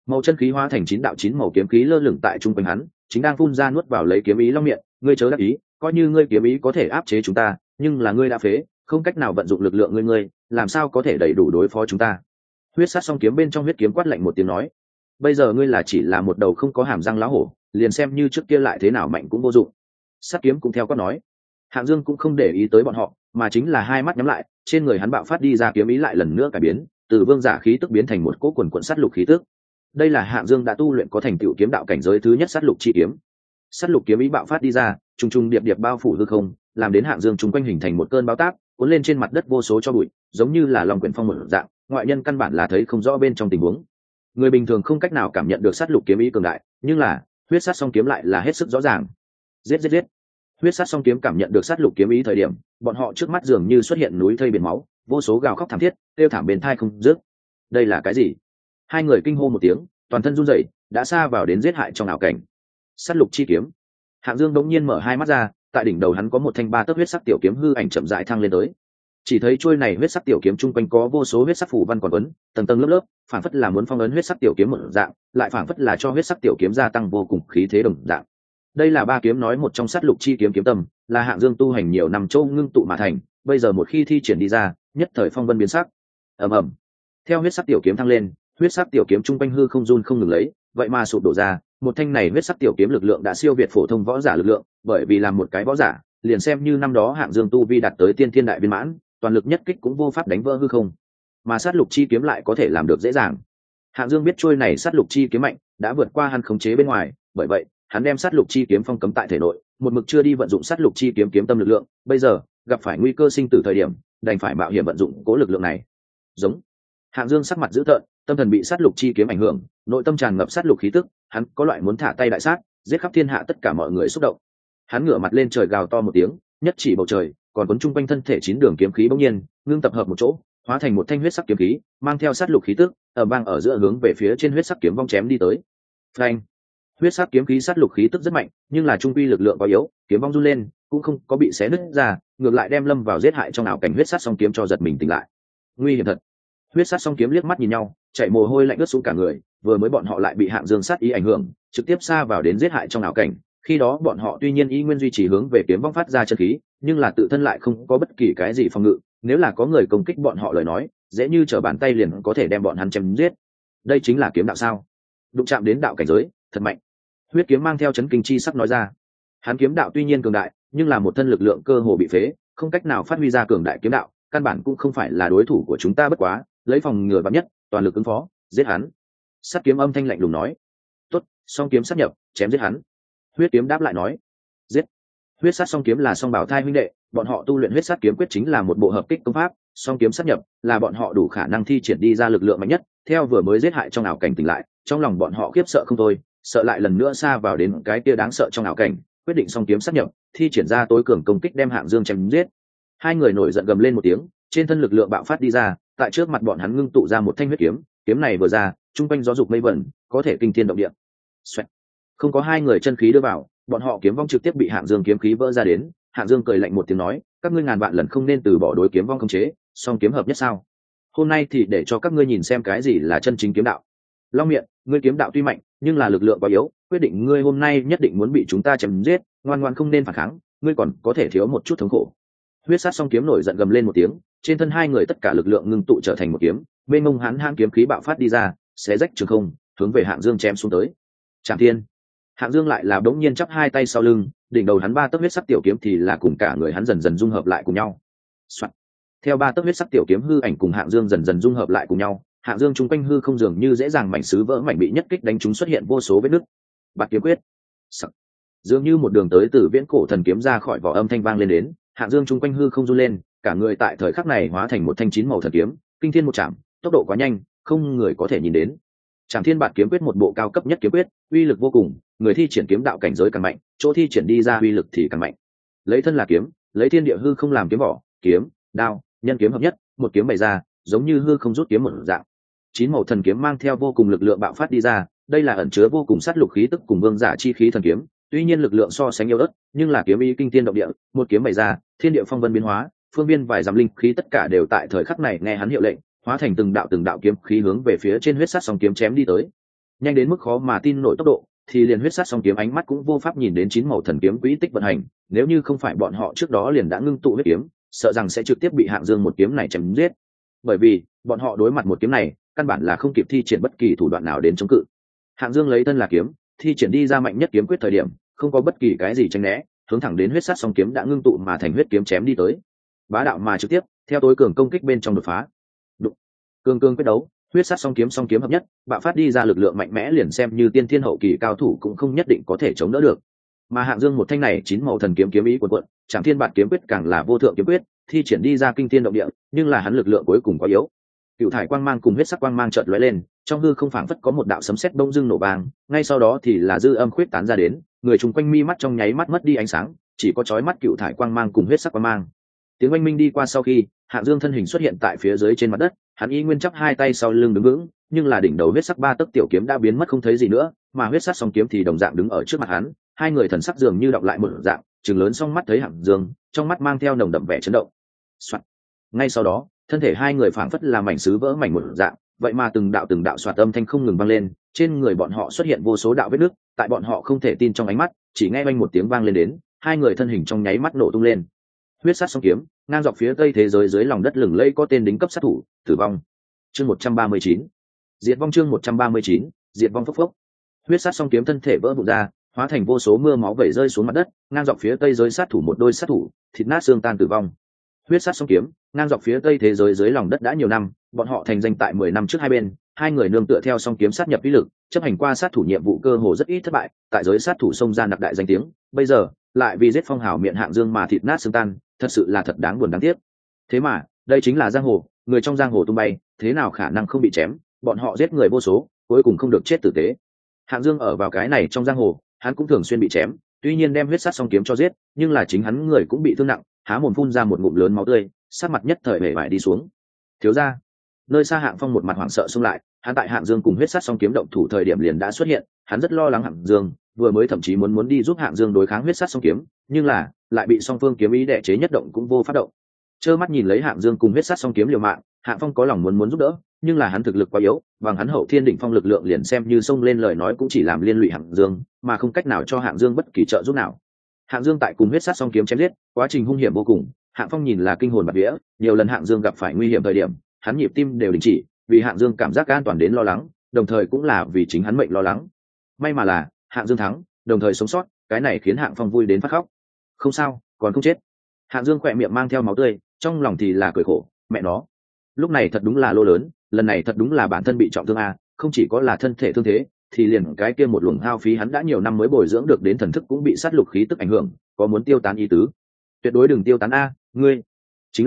Màu chân khí hóa thành 9 đạo 9 màu kiếm khí lơ lửng tại trung quanh hắn, chính đang phun ra nuốt vào lấy kiếm ý long miệng. Ngươi chớ đắc ý, coi như ngươi kiếm ý có thể áp chế chúng ta, nhưng là ngươi đã phế, không cách nào vận dụng lực lượng ngươi làm sao có thể đầy đủ đối phó chúng ta. Huyết sát song kiếm bên trong huyết kiếm quát lạnh một tiếng nói, bây giờ ngươi chỉ là một đầu không có hàm răng lá hổ, liền xem như trước kia lại thế nào mạnh cũng vô dụng. Sát kiếm cũng theo quát nói. Hạng Dương cũng không để ý tới bọn họ, mà chính là hai mắt nhắm lại, trên người hắn bạo phát đi ra kiếm ý lại lần nữa cải biến, từ vương giả khí tức biến thành một cỗ quần quần sát lục khí tức. Đây là Hạng Dương đã tu luyện có thành tựu kiếm đạo cảnh giới thứ nhất sát lục chi kiếm. Sát lục kiếm ý bạo phát đi ra, trùng trùng điệp điệp bao phủ hư không, làm đến Hạng Dương chung quanh hình thành một cơn bão táp, cuốn lên trên mặt đất vô số cho bụi, giống như là lòng quyển phong một dạng, ngoại nhân căn bản là thấy không rõ bên trong tình huống. Người bình thường không cách nào cảm nhận được sát lục kiếm ý cường đại, nhưng là huyết sát song kiếm lại là hết sức rõ ràng. Giết giết giết! Huyết sát song kiếm cảm nhận được sát lục kiếm ý thời điểm, bọn họ trước mắt dường như xuất hiện núi thây biển máu, vô số gào khóc thảm thiết, kêu thảm bên tai không dứt. Đây là cái gì? Hai người kinh hô một tiếng, toàn thân run rẩy, đã xa vào đến giết hại trong ảo cảnh. Sát lục chi kiếm. Hạng Dương bỗng nhiên mở hai mắt ra, tại đỉnh đầu hắn có một thanh 3 tấc huyết sắc tiểu kiếm hư ảnh chậm rãi thăng lên tới. Chỉ thấy chuôi này huyết sắc tiểu kiếm trung quanh có vô số huyết sắc phù văn còn ấn, tầng tầng lớp lớp, phảng phất là muốn phong ấn huyết sắc tiểu kiếm một dạng, lại phảng phất là cho huyết sắc tiểu kiếm gia tăng vô cùng khí thế đồng dạng. Đây là 3 kiếm nói một trong sát lục chi kiếm kiếm tâm, là Hạng Dương tu hành nhiều năm châu ngưng tụ mà thành, bây giờ một khi thi triển đi ra, nhất thời phong vân biến sắc. Ầm ầm. Theo huyết sắc tiểu kiếm thăng lên, huyết sắc tiểu kiếm trung quanh hư không run không ngừng lấy, vậy mà sụp đổ ra, một thanh này huyết sắc tiểu kiếm lực lượng đã siêu việt phổ thông võ giả lực lượng, bởi vì làm một cái võ giả, liền xem như năm đó Hạng Dương tu vi đạt tới tiên thiên đại viên mãn, toàn lực nhất kích cũng vô pháp đánh vỡ hư không, mà sát lục chi kiếm lại có thể làm được dễ dàng. Hạng Dương biết trôi này sát lục chi kiếm mạnh, đã vượt qua hắn khống chế bên ngoài, bởi vậy hắn đem sát lục chi kiếm phong cấm tại thể nội, một mực chưa đi vận dụng sát lục chi kiếm kiếm tâm lực lượng, bây giờ gặp phải nguy cơ sinh tử thời điểm, đành phải mạo hiểm vận dụng cố lực lượng này. Giống. Hạng Dương sắc mặt dữ tợn, tâm thần bị sát lục chi kiếm ảnh hưởng, nội tâm tràn ngập sát lục khí tức, hắn có loại muốn thả tay đại sát, giết khắp thiên hạ tất cả mọi người xúc động. Hắn ngửa mặt lên trời gào to một tiếng, nhất chỉ bầu trời, còn cuốn chung quanh thân thể 9 đường kiếm khí bỗng nhiên ngưng tập hợp một chỗ, hóa thành một thanh huyết sắc kiếm khí, mang theo sát lục khí tức, ầm vang ở giữa hướng về phía trên huyết sắc kiếm vong chém đi tới. Phanh! Huyết sắc kiếm khí sát lục khí tức rất mạnh, nhưng là trung quy lực lượng quá yếu, kiếm vong run lên, cũng không có bị xé nứt ra, ngược lại đem lâm vào giết hại trong ảo cảnh huyết sát song kiếm cho giật mình tỉnh lại. Nguy hiểm thật! Huyết sát song kiếm liếc mắt nhìn nhau, chạy mồ hôi lạnh ướt xuống cả người, vừa mới bọn họ lại bị Hạng Dương sát ý ảnh hưởng, trực tiếp xa vào đến giết hại trong ảo cảnh. Khi đó bọn họ tuy nhiên y nguyên duy trì hướng về kiếm vong phát ra chân khí, nhưng là tự thân lại không có bất kỳ cái gì phòng ngự, nếu là có người công kích bọn họ lời nói, dễ như trở bàn tay liền có thể đem bọn hắn chém giết. Đây chính là kiếm đạo sao? Đụng chạm đến đạo cảnh giới, thật mạnh. Huyết kiếm mang theo chấn kinh chi sắc nói ra. Hắn kiếm đạo tuy nhiên cường đại, nhưng là một thân lực lượng cơ hồ bị phế, không cách nào phát huy ra cường đại kiếm đạo, căn bản cũng không phải là đối thủ của chúng ta, bất quá lấy phòng ngừa vạn nhất, toàn lực ứng phó, giết hắn. Sát kiếm âm thanh lạnh lùng nói. Tốt, song kiếm sát nhập, chém giết hắn. Huyết kiếm đáp lại nói. Giết. Huyết sát song kiếm là song bảo thai huynh đệ, bọn họ tu luyện huyết sát kiếm quyết chính là một bộ hợp kích công pháp, song kiếm sát nhập là bọn họ đủ khả năng thi triển đi ra lực lượng mạnh nhất. Theo vừa mới giết hại trong ảo cảnh tỉnh lại, trong lòng bọn họ khiếp sợ không thôi, sợ lại lần nữa xa vào đến cái kia đáng sợ trong ảo cảnh, quyết định song kiếm sát nhập, thi triển ra tối cường công kích đem Hạng Dương chém giết. Hai người nổi giận gầm lên một tiếng, trên thân lực lượng bạo phát đi ra, tại trước mặt bọn hắn ngưng tụ ra một thanh huyết kiếm, kiếm này vừa ra, trung quanh gió dục mây vẩn, có thể kinh thiên động địa. Xoẹt. Không có hai người chân khí đưa vào, bọn họ kiếm vong trực tiếp bị Hạng Dương kiếm khí vỡ ra đến. Hạng Dương cười lạnh một tiếng nói, các ngươi ngàn vạn lần không nên từ bỏ đối kiếm vong khống chế, song kiếm hợp nhất sao? Hôm nay thì để cho các ngươi nhìn xem cái gì là chân chính kiếm đạo. Long Miện, ngươi kiếm đạo tuy mạnh, nhưng là lực lượng quá yếu, quyết định ngươi hôm nay nhất định muốn bị chúng ta chém giết, ngoan ngoãn không nên phản kháng, ngươi còn có thể thiếu một chút thống khổ. Huyết sát song kiếm nổi giận gầm lên một tiếng, trên thân hai người tất cả lực lượng ngưng tụ trở thành một kiếm, mênh mông hán hán kiếm khí bạo phát đi ra, xé rách trường không, hướng về Hạng Dương chém xuống tới. Trảm Thiên. Hạng Dương lại là đống nhiên chắp hai tay sau lưng, đỉnh đầu hắn 3 tấc huyết sắc tiểu kiếm thì là cùng cả người hắn dần dần dung hợp lại cùng nhau. Soạn. Theo 3 tấc huyết sắc tiểu kiếm hư ảnh cùng Hạng Dương dần dần dung hợp lại cùng nhau, Hạng Dương trung quanh hư không dường như dễ dàng mảnh sứ vỡ mảnh bị nhất kích đánh trúng xuất hiện vô số vết nứt. Bạt kiếm quyết. Sắc. Dường như một đường tới từ viễn cổ thần kiếm ra khỏi vỏ âm thanh vang lên đến, Hạng Dương trung quanh hư không run lên, cả người tại thời khắc này hóa thành một thanh 9 màu thần kiếm, kinh thiên một chạm, tốc độ quá nhanh, không người có thể nhìn đến. Trảm Thiên Bạt kiếm quyết một bộ cao cấp nhất kiếm quyết, uy lực vô cùng, người thi triển kiếm đạo cảnh giới càng mạnh, chỗ thi triển đi ra uy lực thì càng mạnh. Lấy thân là kiếm, lấy thiên địa hư không làm kiếm vỏ, kiếm, đao, nhân kiếm hợp nhất, một kiếm bày ra, giống như hư không rút kiếm một dạng. 9 màu thần kiếm mang theo vô cùng lực lượng bạo phát đi ra, đây là ẩn chứa vô cùng sát lục khí tức cùng vương giả chi khí thần kiếm, tuy nhiên lực lượng so sánh yếu ớt, nhưng là kiếm ý kinh thiên động địa, một kiếm bày ra, thiên địa phong vân biến hóa, phương viên vài dặm linh khí tất cả đều tại thời khắc này nghe hắn hiệu lệnh, hóa thành từng đạo kiếm khí hướng về phía trên huyết sát song kiếm chém đi tới. nhanh đến mức khó mà tin nổi tốc độ, thì liền huyết sát song kiếm ánh mắt cũng vô pháp nhìn đến 9 màu thần kiếm quỹ tích vận hành, nếu như không phải bọn họ trước đó liền đã ngưng tụ huyết kiếm, sợ rằng sẽ trực tiếp bị Hạng Dương một kiếm này chém giết. Bởi vì, bọn họ đối mặt một kiếm này, căn bản là không kịp thi triển bất kỳ thủ đoạn nào đến chống cự. Hạng Dương lấy thân là kiếm, thi triển đi ra mạnh nhất kiếm quyết thời điểm, không có bất kỳ cái gì tránh né, hướng thẳng đến huyết sát song kiếm đã ngưng tụ mà thành huyết kiếm chém đi tới. Bá đạo mà trực tiếp, theo tối cường công kích bên trong đột phá. Đụng. Cương quyết đấu, huyết sát song kiếm hợp nhất, bạo phát đi ra lực lượng mạnh mẽ liền xem như tiên thiên hậu kỳ cao thủ cũng không nhất định có thể chống đỡ được. Mà Hạng Dương một thanh này 9 màu thần kiếm kiếm ý cuồn cuộn, Trảm Thiên Bạt kiếm quyết càng là vô thượng kiếm quyết, thi triển đi ra kinh thiên động địa, nhưng là hắn lực lượng cuối cùng quá yếu. Cựu thải quang mang cùng huyết sắc quang mang chợt lóe lên, trong hư không phảng phất có một đạo sấm sét bỗng dưng nổ vang, ngay sau đó thì là dư âm khuyết tán ra đến, người chung quanh mi mắt trong nháy mắt mất đi ánh sáng, chỉ có chói mắt cựu thải quang mang cùng huyết sắc quang mang. Tiếng oanh minh đi qua sau khi, Hạng Dương thân hình xuất hiện tại phía dưới trên mặt đất, hắn y nguyên chắp hai tay sau lưng đứng vững, nhưng là đỉnh đầu huyết sắc ba tấc tiểu kiếm đã biến mất không thấy gì nữa, mà huyết sắc song kiếm thì đồng dạng đứng ở trước mặt hắn, hai người thần sắc dường như đọc lại một dạng, trừng lớn song mắt thấy Hạng Dương, trong mắt mang theo nồng đậm vẻ chấn động. Soạt. Ngay sau đó, thân thể hai người phảng phất là mảnh sứ vỡ mảnh một dạng, vậy mà từng đạo xoạt âm thanh không ngừng vang lên, trên người bọn họ xuất hiện vô số đạo vết nứt, tại bọn họ không thể tin trong ánh mắt, chỉ nghe oanh một tiếng vang lên đến, hai người thân hình trong nháy mắt nổ tung lên. Huyết sát song kiếm, ngang dọc phía tây thế giới dưới lòng đất lừng lẫy có tên đính cấp sát thủ, tử vong. Chương 139. Diệt vong chương 139, diệt vong phốc phốc. Huyết sát song kiếm thân thể vỡ vụn ra, hóa thành vô số mưa máu vẩy rơi xuống mặt đất, ngang dọc phía tây giới sát thủ một đôi sát thủ, thịt nát xương tan tử vong. Huyết sát song kiếm, ngang dọc phía tây thế giới dưới lòng đất đã nhiều năm, bọn họ thành danh tại 10 năm trước hai bên, hai người nương tựa theo song kiếm sát nhập ý lực, chấp hành qua sát thủ nhiệm vụ cơ hồ rất ít thất bại, tại giới sát thủ xông ra nặc đại danh tiếng, bây giờ lại vì giết phong hào miệng Hạng Dương mà thịt nát xương tan, thật sự là thật đáng buồn đáng tiếc. Thế mà, đây chính là giang hồ, người trong giang hồ tung bay, thế nào khả năng không bị chém, bọn họ giết người vô số, cuối cùng không được chết tử tế. Hạng Dương ở vào cái này trong giang hồ, hắn cũng thường xuyên bị chém, tuy nhiên đem huyết sát song kiếm cho giết, nhưng là chính hắn người cũng bị thương nặng, há mồm phun ra một ngụm lớn máu tươi, sát mặt nhất thời bể bại đi xuống. Thiếu gia, nơi xa Hạng Phong một mặt hoảng sợ xông lại, hắn tại Hạng Dương cùng huyết sát song kiếm động thủ thời điểm liền đã xuất hiện, hắn rất lo lắng Hạng Dương, vừa mới thậm chí muốn đi giúp Hạng Dương đối kháng huyết sát song kiếm, nhưng là lại bị song phương kiếm ý đè chế nhất động cũng vô phát động. Trơ mắt nhìn lấy Hạng Dương cùng huyết sát song kiếm liều mạng, Hạng Phong có lòng muốn giúp đỡ, nhưng là hắn thực lực quá yếu, bằng hắn hậu thiên đỉnh phong lực lượng liền xem như xông lên lời nói cũng chỉ làm liên lụy Hạng Dương, mà không cách nào cho Hạng Dương bất kỳ trợ giúp nào. Hạng Dương tại cùng huyết sát song kiếm chém giết, quá trình hung hiểm vô cùng, Hạng Phong nhìn là kinh hồn bạt vía, nhiều lần Hạng Dương gặp phải nguy hiểm thời điểm, hắn nhịp tim đều đình chỉ, vì Hạng Dương cảm giác an toàn đến lo lắng, đồng thời cũng là vì chính hắn mệnh lo lắng. May mà là Hạng Dương thắng, đồng thời sống sót, cái này khiến Hạng Phong vui đến phát khóc. Không sao, còn không chết. Hạng Dương khỏe miệng mang theo máu tươi, trong lòng thì là cười khổ, mẹ nó. Lúc này thật đúng là lô lớn, lần này thật đúng là bản thân bị trọng thương a, không chỉ có là thân thể thương thế, thì liền cái kia một luồng hao phí hắn đã nhiều năm mới bồi dưỡng được đến thần thức cũng bị sát lục khí tức ảnh hưởng, có muốn tiêu tán ý tứ. Tuyệt đối đừng tiêu tán a, ngươi. Chính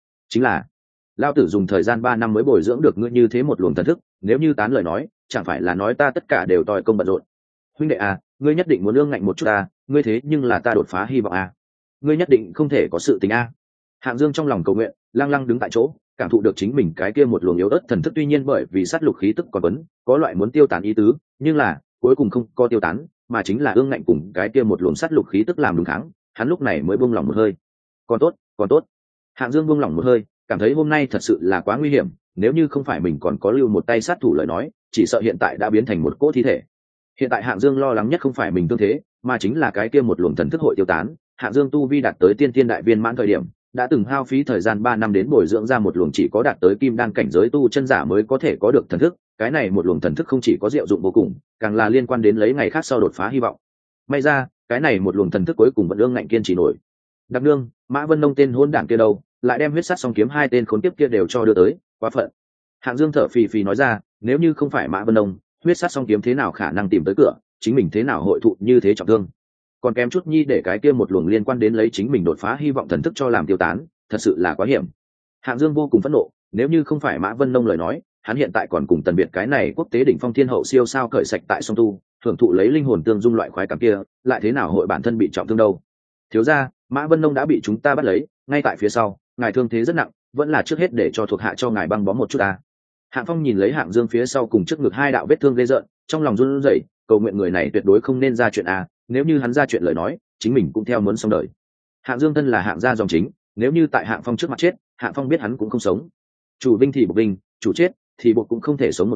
là Lão tử dùng thời gian 3 năm mới bồi dưỡng được ngươi như thế một luồng thần thức, nếu như tán lời nói, chẳng phải là nói ta tất cả đều tòi công bận rộn. Huynh đệ a, ngươi nhất định muốn ương ngạnh một chút ta, ngươi thế nhưng là ta đột phá hy vọng a. Ngươi nhất định không thể có sự tình a. Hạng Dương trong lòng cầu nguyện, lăng lăng đứng tại chỗ, cảm thụ được chính mình cái kia một luồng yếu ớt thần thức, tuy nhiên bởi vì sát lục khí tức còn vấn, có loại muốn tiêu tán ý tứ, nhưng là cuối cùng không có tiêu tán, mà chính là ương ngạnh cùng cái kia một luồng sát lục khí tức làm đúng kháng, hắn lúc này mới buông lỏng một hơi. Còn tốt. Hạng Dương buông lỏng một hơi, cảm thấy hôm nay thật sự là quá nguy hiểm, nếu như không phải mình còn có lưu một tay sát thủ lời nói, chỉ sợ hiện tại đã biến thành một cỗ thi thể. Hiện tại Hạng Dương lo lắng nhất không phải mình thương thế, mà chính là cái kia một luồng thần thức hội tiêu tán. Hạng Dương tu vi đạt tới tiên thiên đại viên mãn thời điểm, đã từng hao phí thời gian 3 năm đến bồi dưỡng ra một luồng chỉ có đạt tới kim đan cảnh giới tu chân giả mới có thể có được thần thức, cái này một luồng thần thức không chỉ có diệu dụng vô cùng, càng là liên quan đến lấy ngày khác sau đột phá hy vọng. May ra, cái này một luồng thần thức cuối cùng vẫn ương ngạnh kiên trì nổi. Đặc nương, Mã Vân Nông tên hỗn đản kia đâu, lại đem huyết sát song kiếm hai tên khốn kiếp kia đều cho đưa tới, quá phận. Hạng Dương thở phì phì nói ra, nếu như không phải Mã Vân Nông, huyết sát song kiếm thế nào khả năng tìm tới cửa, chính mình thế nào hội thụ như thế trọng thương. Còn kém chút nhi để cái kia một luồng liên quan đến lấy chính mình đột phá hy vọng thần thức cho làm tiêu tán, thật sự là quá hiểm. Hạng Dương vô cùng phẫn nộ, nếu như không phải Mã Vân Nông lời nói, hắn hiện tại còn cùng Tần Biệt cái này quốc tế đỉnh phong thiên hậu siêu sao cởi sạch tại song tu, hưởng thụ lấy linh hồn tương dung loại khoái cảm kia, lại thế nào hội bản thân bị trọng thương đâu. Thiếu gia, Mã Vân Nông đã bị chúng ta bắt lấy, ngay tại phía sau, ngài thương thế rất nặng, vẫn là trước hết để cho thuộc hạ cho ngài băng bó một chút ta. Hạng Phong nhìn lấy Hạng Dương phía sau cùng trước ngực hai đạo vết thương ghê rợn, trong lòng run rẩy, cầu nguyện người này tuyệt đối không nên ra chuyện a, nếu như hắn ra chuyện lời nói, chính mình cũng theo muốn xong đời. Hạng Dương thân là Hạng gia dòng chính, nếu như tại Hạng Phong trước mặt chết, Hạng Phong biết hắn cũng không sống. Chủ vinh thì bộc vinh, chủ chết thì bộc cũng không thể sống một mình,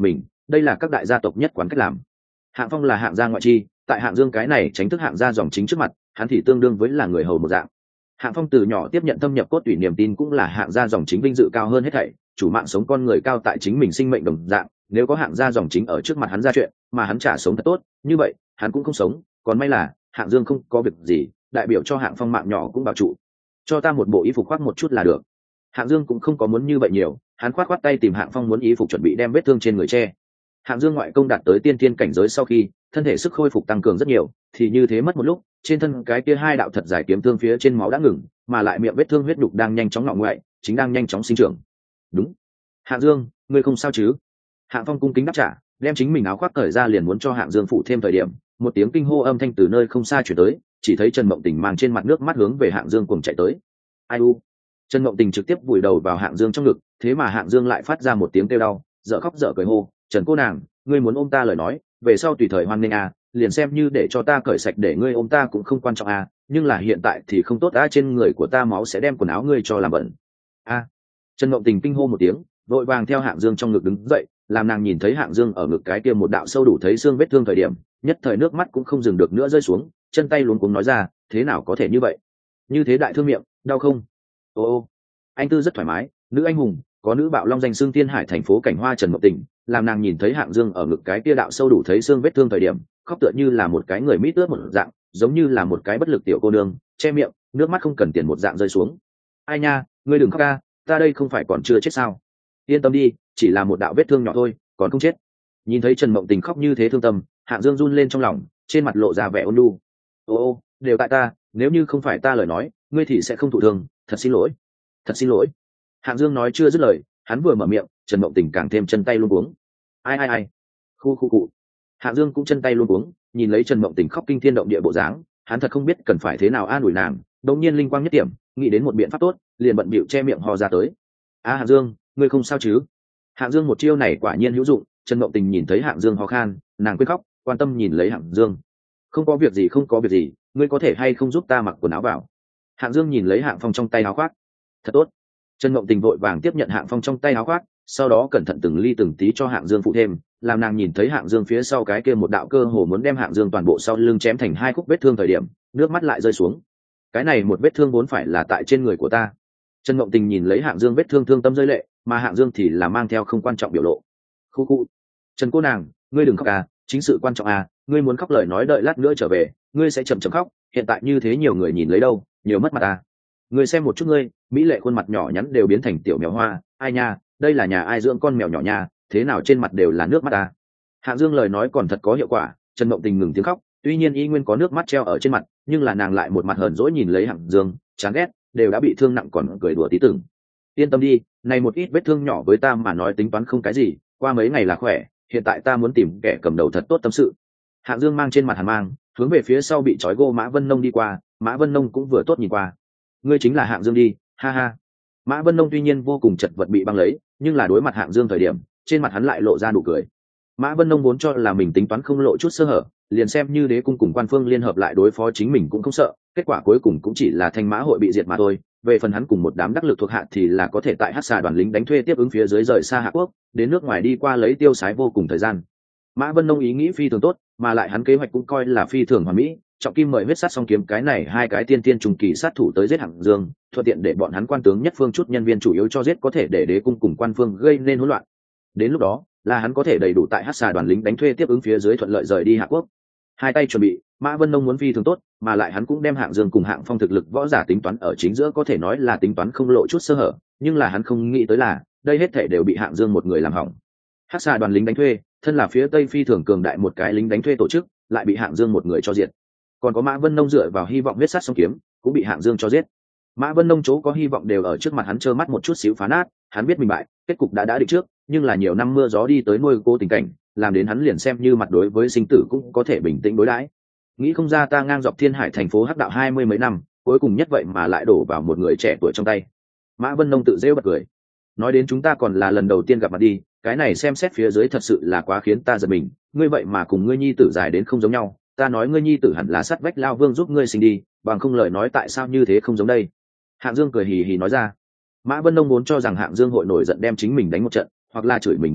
đây là các đại gia tộc nhất quán cách làm. Hạng Phong là hạng gia ngoại chi, tại hạng Dương cái này tránh thức hạng gia dòng chính trước mặt, hắn thì tương đương với là người hầu một dạng. Hạng Phong từ nhỏ tiếp nhận thâm nhập cốt tủy niềm tin cũng là hạng gia dòng chính vinh dự cao hơn hết thảy, chủ mạng sống con người cao tại chính mình sinh mệnh đồng dạng, nếu có hạng gia dòng chính ở trước mặt hắn ra chuyện, mà hắn trả sống thật tốt, như vậy, hắn cũng không sống, còn may là hạng Dương không có việc gì, đại biểu cho hạng Phong mạng nhỏ cũng bảo trụ. Cho ta một bộ y phục khoác một chút là được. Hạng Dương cũng không có muốn như vậy nhiều, hắn khoát tay tìm hạng Phong muốn y phục chuẩn bị đem vết thương trên người che. Hạng Dương ngoại công đạt tới tiên tiên cảnh giới sau khi thân thể sức khôi phục tăng cường rất nhiều, thì như thế mất một lúc, trên thân cái kia hai đạo thật dài kiếm thương phía trên máu đã ngừng, mà lại miệng vết thương huyết đục đang nhanh chóng ngọ ngoại, chính đang nhanh chóng sinh trưởng. Đúng, Hạng Dương, ngươi không sao chứ? Hạng Phong cung kính đáp trả, đem chính mình áo khoác cởi ra liền muốn cho Hạng Dương phụ thêm thời điểm, một tiếng kinh hô âm thanh từ nơi không xa chuyển tới, chỉ thấy Trần Mộng Tình mang trên mặt nước mắt hướng về Hạng Dương cuồng chạy tới. Ai u? Trần Mộng Tình trực tiếp vùi đầu vào Hạng Dương trong ngực, thế mà Hạng Dương lại phát ra một tiếng kêu đau, dở khóc dở cười hô, "Trần cô nàng, ngươi muốn ôm ta lời nói, về sau tùy thời hoan nghênh à, liền xem như để cho ta cởi sạch để ngươi ôm ta cũng không quan trọng à, nhưng là hiện tại thì không tốt à, trên người của ta máu sẽ đem quần áo ngươi cho làm bẩn." A. Trần Mộng Tình kinh hô một tiếng, vội vàng theo Hạng Dương trong ngực đứng dậy, làm nàng nhìn thấy Hạng Dương ở ngực cái kia một đạo sâu đủ thấy xương vết thương thời điểm, nhất thời nước mắt cũng không dừng được nữa rơi xuống, chân tay luống cuống nói ra, "Thế nào có thể như vậy? Như thế đại thương miệng, đau không?" Ô, anh tư rất thoải mái, nữ anh hùng, có nữ bạo long danh xưng Thiên Hải thành phố cảnh hoa Trần Mộng Tình, làm nàng nhìn thấy Hạng Dương ở ngực cái kia đạo sâu đủ thấy xương vết thương thời điểm, khóc tựa như là một cái người mít ướt một dạng, giống như là một cái bất lực tiểu cô nương, che miệng, nước mắt không cần tiền một dạng rơi xuống. "Ai nha, ngươi đừng khóc ca, ta đây không phải còn chưa chết sao? Yên tâm đi, chỉ là một đạo vết thương nhỏ thôi, còn không chết." Nhìn thấy Trần Mộng Tình khóc như thế thương tâm, Hạng Dương run lên trong lòng, trên mặt lộ ra vẻ ôn nhu. Ô, đều tại ta, nếu như không phải ta lời nói, ngươi thì sẽ không thụ thương, thật xin lỗi, thật xin lỗi. Hạng Dương nói chưa dứt lời, hắn vừa mở miệng, Trần Mộng Tình càng thêm chân tay luống cuống. Ai, khu khu cụ. Hạng Dương cũng chân tay luống cuống, nhìn lấy Trần Mộng Tình khóc kinh thiên động địa bộ dáng, hắn thật không biết cần phải thế nào an ủi nàng. Đột nhiên linh quang nhất điểm, nghĩ đến một biện pháp tốt, liền bận bịu che miệng ho ra tới. Hạng Dương, ngươi không sao chứ? Hạng Dương một chiêu này quả nhiên hữu dụng. Trần Mộng Tình nhìn thấy Hạng Dương ho khan, nàng quên khóc, quan tâm nhìn lấy Hạng Dương. "Không có việc gì, không có việc gì, ngươi có thể hay không giúp ta mặc quần áo vào?" Hạng Dương nhìn lấy Hạng Phong trong tay áo khoác. "Thật tốt." Trần Mộng Tình vội vàng tiếp nhận Hạng Phong trong tay áo khoác, sau đó cẩn thận từng ly từng tí cho Hạng Dương phụ thêm, làm nàng nhìn thấy Hạng Dương phía sau cái kia một đạo cơ hồ muốn đem Hạng Dương toàn bộ sau lưng chém thành hai khúc vết thương thời điểm, nước mắt lại rơi xuống. "Cái này một vết thương vốn phải là tại trên người của ta." Trần Mộng Tình nhìn lấy Hạng Dương vết thương thương tâm rơi lệ, mà Hạng Dương thì là mang theo không quan trọng biểu lộ. "Khu khu, Trần cô nàng, ngươi đừng khóc à, chính sự quan trọng à, ngươi muốn khóc lời nói đợi lát nữa trở về, ngươi sẽ chậm chậm khóc, hiện tại như thế nhiều người nhìn lấy đâu, nhiều mất mặt à. Ngươi xem một chút ngươi, mỹ lệ khuôn mặt nhỏ nhắn đều biến thành tiểu mèo hoa, ai nha, đây là nhà ai dưỡng con mèo nhỏ nha, thế nào trên mặt đều là nước mắt à." Hạng Dương lời nói còn thật có hiệu quả, Trần Mộng Tình ngừng tiếng khóc, tuy nhiên y nguyên có nước mắt treo ở trên mặt, nhưng là nàng lại một mặt hờn dỗi nhìn lấy Hạng Dương, chán ghét, đều đã bị thương nặng còn cười đùa tí tưởng. "Yên tâm đi, này một ít vết thương nhỏ với ta mà nói tính toán không cái gì, qua mấy ngày là khỏe, hiện tại ta muốn tìm kẻ cầm đầu thật tốt tâm sự." Hạng Dương mang trên mặt hàn mang, hướng về phía sau bị trói gô Mã Vân Nông đi qua, Mã Vân Nông cũng vừa tốt nhìn qua. "Ngươi chính là Hạng Dương đi, ha ha." Mã Vân Nông tuy nhiên vô cùng chật vật bị băng lấy, nhưng là đối mặt Hạng Dương thời điểm, trên mặt hắn lại lộ ra nụ cười. Mã Vân Nông vốn cho là mình tính toán không lộ chút sơ hở, liền xem như đế cung cùng quan phương liên hợp lại đối phó chính mình cũng không sợ, kết quả cuối cùng cũng chỉ là Thanh Mã hội bị diệt mà thôi. Về phần hắn cùng một đám đắc lực thuộc hạ thì là có thể tại Hắc Xà đoàn lính đánh thuê tiếp ứng phía dưới rời xa Hạ Quốc, đến nước ngoài đi qua lấy tiêu sái vô cùng thời gian. Mã Vân Nông ý nghĩ phi thường tốt, mà lại hắn kế hoạch cũng coi là phi thường hoàn mỹ, trọng kim mời huyết sát song kiếm cái này hai cái tiên tiên trùng kỳ sát thủ tới giết Hạng Dương, thuận tiện để bọn hắn quan tướng nhất phương chút nhân viên chủ yếu cho giết có thể để đế cung cùng quan phương gây nên hỗn loạn. Đến lúc đó, là hắn có thể đầy đủ tại Hắc Xà đoàn lính đánh thuê tiếp ứng phía dưới thuận lợi rời đi Hạ Quốc. Hai tay chuẩn bị, Mã Vân Nông muốn phi thường tốt, mà lại hắn cũng đem Hạng Dương cùng Hạng Phong thực lực võ giả tính toán ở chính giữa có thể nói là tính toán không lộ chút sơ hở, nhưng là hắn không nghĩ tới là đây hết thể đều bị Hạng Dương một người làm hỏng. Hắc Xà đoàn lính đánh thuê, thân là phía Tây phi thường cường đại một cái lính đánh thuê tổ chức, lại bị Hạng Dương một người cho diệt. Còn có Mã Vân Nông dựa vào hy vọng huyết sát song kiếm, cũng bị Hạng Dương cho giết. Mã Vân Nông chỗ có hy vọng đều ở trước mặt hắn trơ mắt một chút xíu phá nát, hắn biết mình bại, kết cục đã định trước, nhưng là nhiều năm mưa gió đi tới nuôi cô tình cảnh, làm đến hắn liền xem như mặt đối với sinh tử cũng có thể bình tĩnh đối đãi. Nghĩ không ra ta ngang dọc Thiên Hải thành phố hắc đạo 20 mấy năm, cuối cùng nhất vậy mà lại đổ vào một người trẻ tuổi trong tay. Mã Vân Nông tự rêu bật cười. Nói đến chúng ta còn là lần đầu tiên gặp mặt đi, cái này xem xét phía dưới thật sự là quá khiến ta giật mình, ngươi vậy mà cùng ngươi nhi tử dài đến không giống nhau, ta nói ngươi nhi tử hẳn là sắt vách lao vương giúp ngươi sinh đi, bằng không lời nói tại sao như thế không giống đây. Hạng Dương cười hì hì nói ra. Mã Vân Nông vốn cho rằng Hạng Dương hội nổi giận đem chính mình đánh một trận, hoặc là chửi mình một trận,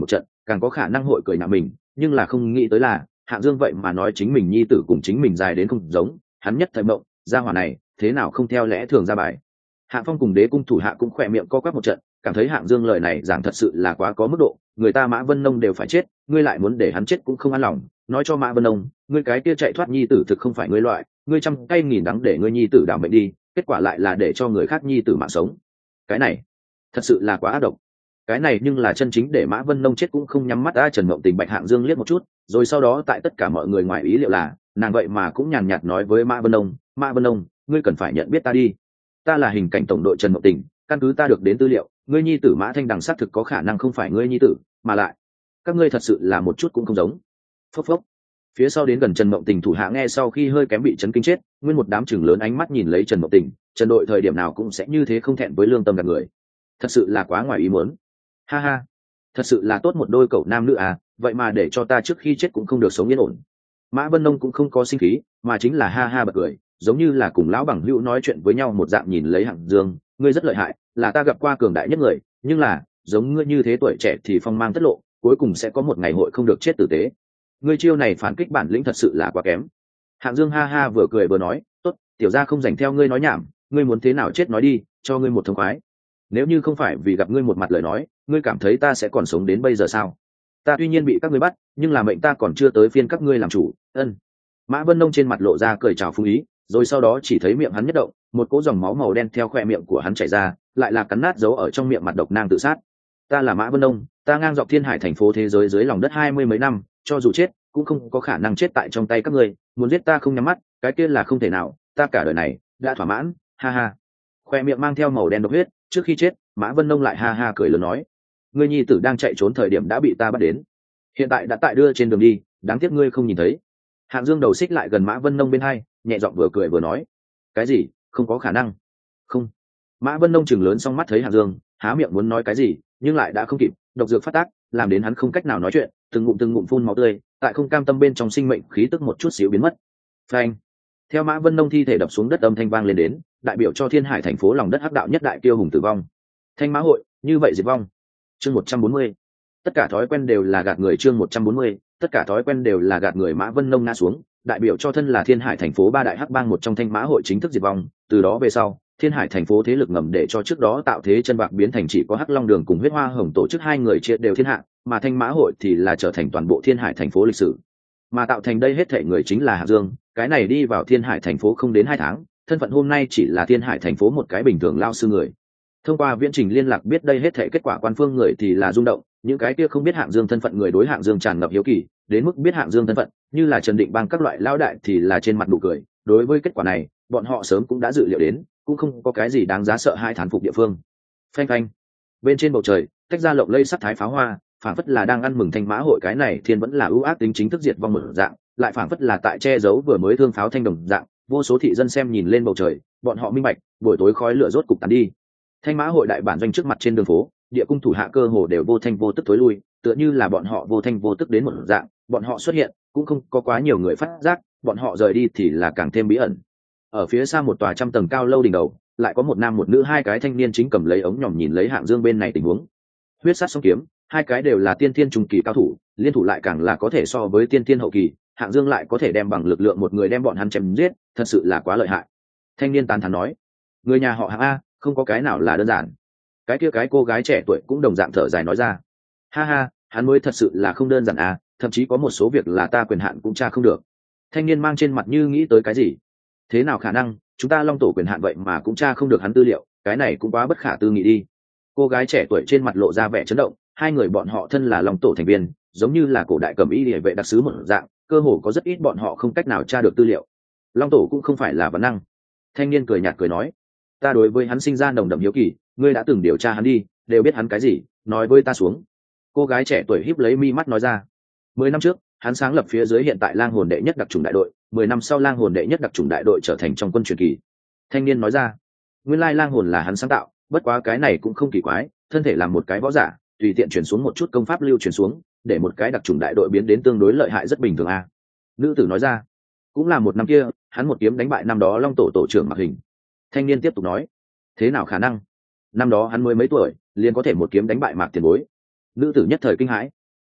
càng có khả năng hội cười nhạo mình, nhưng là không nghĩ tới là Hạng Dương vậy mà nói chính mình nhi tử cùng chính mình dài đến không giống, hắn nhất thời mộng, gia hỏa này thế nào không theo lẽ thường ra bài. Hạng Phong cùng Đế cung thủ hạ cũng khỏe miệng co quắp một trận, cảm thấy Hạng Dương lời này giảng thật sự là quá có mức độ, người ta Mã Vân Nông đều phải chết, ngươi lại muốn để hắn chết cũng không an lòng, nói cho Mã Vân Nông, ngươi cái kia chạy thoát nhi tử thực không phải ngươi loại, ngươi trăm cây nghìn đắng để ngươi nhi tử đảm mệnh đi, kết quả lại là để cho người khác nhi tử mạng sống. Cái này thật sự là quá ác độc. Cái này nhưng là chân chính để Mã Vân Nông chết cũng không nhắm mắt. Trần Mộng Tình bạch Hạng Dương liếc một chút, rồi sau đó tại tất cả mọi người ngoài ý liệu là nàng vậy mà cũng nhàn nhạt nói với Mã Vân Nông, Mã Vân Nông, ngươi cần phải nhận biết ta đi, ta là hình cảnh tổng đội Trần Mộng Tình, căn cứ ta được đến tư liệu, ngươi nhi tử Mã Thanh Đằng xác thực có khả năng không phải ngươi nhi tử, mà lại các ngươi thật sự là một chút cũng không giống. Phốc phốc. Phía sau đến gần Trần Mộng Tình thủ hạ nghe sau khi hơi kém bị chấn kinh chết, nguyên một đám chừng lớn ánh mắt nhìn lấy Trần Mộng Tình, Trần đội thời điểm nào cũng sẽ như thế không thẹn với lương tâm gạt người, thật sự là quá ngoài ý muốn. Ha ha, thật sự là tốt một đôi cậu nam nữ à, vậy mà để cho ta trước khi chết cũng không được sống yên ổn. Mã Vân Nông cũng không có sinh khí, mà chính là ha ha bật cười, giống như là cùng lão bằng hữu nói chuyện với nhau một dạng nhìn lấy Hạng Dương, ngươi rất lợi hại, là ta gặp qua cường đại nhất người, nhưng là giống ngươi như thế tuổi trẻ thì phong mang tất lộ, cuối cùng sẽ có một ngày hội không được chết tử tế. Ngươi chiêu này phản kích bản lĩnh thật sự là quá kém. Hạng Dương ha ha vừa cười vừa nói, tốt, tiểu gia không dành theo ngươi nói nhảm, ngươi muốn thế nào chết nói đi, cho ngươi một thông khoái. Nếu như không phải vì gặp ngươi một mặt lời nói, ngươi cảm thấy ta sẽ còn sống đến bây giờ sao? Ta tuy nhiên bị các ngươi bắt, nhưng là mệnh ta còn chưa tới phiên các ngươi làm chủ. Ân. Mã Vân Nông trên mặt lộ ra cười chào phúng ý, rồi sau đó chỉ thấy miệng hắn nhất động, một cỗ dòng máu màu đen theo khoe miệng của hắn chảy ra, lại là cắn nát dấu ở trong miệng mặt độc nang tự sát. Ta là Mã Vân Nông, ta ngang dọc thiên hải thành phố thế giới dưới lòng đất 20 mấy năm, cho dù chết cũng không có khả năng chết tại trong tay các ngươi, muốn giết ta không nhắm mắt, cái kia là không thể nào, ta cả đời này đã thỏa mãn, ha ha. Khoe miệng mang theo màu đen độc huyết, trước khi chết, Mã Vân Nông lại ha ha cười lớn nói, ngươi nhi tử đang chạy trốn thời điểm đã bị ta bắt đến, hiện tại đã tại đưa trên đường đi, đáng tiếc ngươi không nhìn thấy. Hạng Dương đầu xích lại gần Mã Vân Nông bên hai, nhẹ giọng vừa cười vừa nói, cái gì, không có khả năng. Không. Mã Vân Nông chừng lớn xong mắt thấy Hạng Dương, há miệng muốn nói cái gì, nhưng lại đã không kịp, độc dược phát tác, làm đến hắn không cách nào nói chuyện, từng ngụm phun máu tươi, tại không cam tâm bên trong sinh mệnh khí tức một chút xíu biến mất. Phanh. Theo Mã Vân Nông thi thể đập xuống đất âm thanh vang lên đến, đại biểu cho thiên hải thành phố lòng đất hắc đạo nhất đại kiêu hùng tử vong. Thanh Mã hội, như vậy diệt vong. Chương 140. Tất cả thói quen đều là gạt người. Chương 140. Tất cả thói quen đều là gạt người. Mã Vân Nông ngã xuống, đại biểu cho thân là thiên hải thành phố ba đại hắc bang một trong Thanh Mã hội chính thức diệt vong. Từ đó về sau, thiên hải thành phố thế lực ngầm để cho trước đó tạo thế chân bạc biến thành chỉ có hắc long đường cùng huyết hoa hồng tổ chức hai người chia đều thiên hạ, mà Thanh Mã hội thì là trở thành toàn bộ thiên hải thành phố lịch sử. Mà tạo thành đây hết thảy người chính là Hạng Dương, cái này đi vào thiên hải thành phố không đến 2 tháng, thân phận hôm nay chỉ là thiên hải thành phố một cái bình thường lao sư người. Thông qua viễn trình liên lạc biết đây hết thảy kết quả quan phương người thì là rung động, những cái kia không biết Hạng Dương thân phận người đối Hạng Dương tràn ngập hiếu kỳ, đến mức biết Hạng Dương thân phận, như là Trần Định Bang các loại lão đại thì là trên mặt nụ cười, đối với kết quả này, bọn họ sớm cũng đã dự liệu đến, cũng không có cái gì đáng giá sợ hai thán phục địa phương. Phanh phanh. Bên trên bầu trời, tách ra lộng lây sắc thái pháo hoa, phảng phất là đang ăn mừng Thanh Mã hội cái này thiên vẫn là ưu ác tính chính thức diệt vong một dạng, lại phảng phất là tại che giấu vừa mới thương pháo thanh đồng dạng, vô số thị dân xem nhìn lên bầu trời, bọn họ minh bạch, buổi tối khói lửa rốt cục tàn đi. Thanh Mã hội đại bản doanh trước mặt trên đường phố, địa cung thủ hạ cơ hồ đều vô thanh vô tức tối lui, tựa như là bọn họ vô thanh vô tức đến một dạng, bọn họ xuất hiện, cũng không có quá nhiều người phát giác, bọn họ rời đi thì là càng thêm bí ẩn. Ở phía xa một tòa trăm tầng cao lâu đỉnh đầu, lại có một nam một nữ hai cái thanh niên chính cầm lấy ống nhòm nhìn lấy Hạng Dương bên này tình huống. Huyết sát song kiếm, hai cái đều là tiên thiên trung kỳ cao thủ, liên thủ lại càng là có thể so với tiên thiên hậu kỳ, Hạng Dương lại có thể đem bằng lực lượng một người đem bọn hắn chém giết, thật sự là quá lợi hại. Thanh niên tán thán nói, người nhà họ Hạng a, không có cái nào là đơn giản. Cái kia cái cô gái trẻ tuổi cũng đồng dạng thở dài nói ra, ha ha, hắn mới thật sự là không đơn giản a, thậm chí có một số việc là ta quyền hạn cũng tra không được. Thanh niên mang trên mặt như nghĩ tới cái gì, thế nào khả năng, chúng ta Long tổ quyền hạn vậy mà cũng tra không được hắn tư liệu, cái này cũng quá bất khả tư nghị đi. Cô gái trẻ tuổi trên mặt lộ ra vẻ chấn động, hai người bọn họ thân là Long tổ thành viên, giống như là cổ đại cầm y địa vệ đặc sứ một dạng, cơ hồ có rất ít bọn họ không cách nào tra được tư liệu. Long tổ cũng không phải là vấn năng. Thanh niên cười nhạt cười nói, ta đối với hắn sinh ra nồng đậm hiếu kỳ, ngươi đã từng điều tra hắn đi, đều biết hắn cái gì, nói với ta xuống. Cô gái trẻ tuổi híp lấy mi mắt nói ra, 10 năm trước, hắn sáng lập phía dưới hiện tại lang hồn đệ nhất đặc trùng đại đội, 10 năm sau lang hồn đệ nhất đặc trùng đại đội trở thành trong quân truyền kỳ. Thanh niên nói ra, nguyên lai lang hồn là hắn sáng tạo, bất quá cái này cũng không kỳ quái, thân thể làm một cái võ giả, tùy tiện chuyển xuống một chút công pháp lưu chuyển xuống, để một cái đặc trùng đại đội biến đến tương đối lợi hại rất bình thường a. Nữ tử nói ra, cũng là một năm kia, hắn một kiếm đánh bại năm đó Long tổ tổ trưởng Mạc Hình. Thanh niên tiếp tục nói, thế nào khả năng? Năm đó hắn mới mấy tuổi, liền có thể một kiếm đánh bại Mạc tiền bối. Nữ tử nhất thời kinh hãi.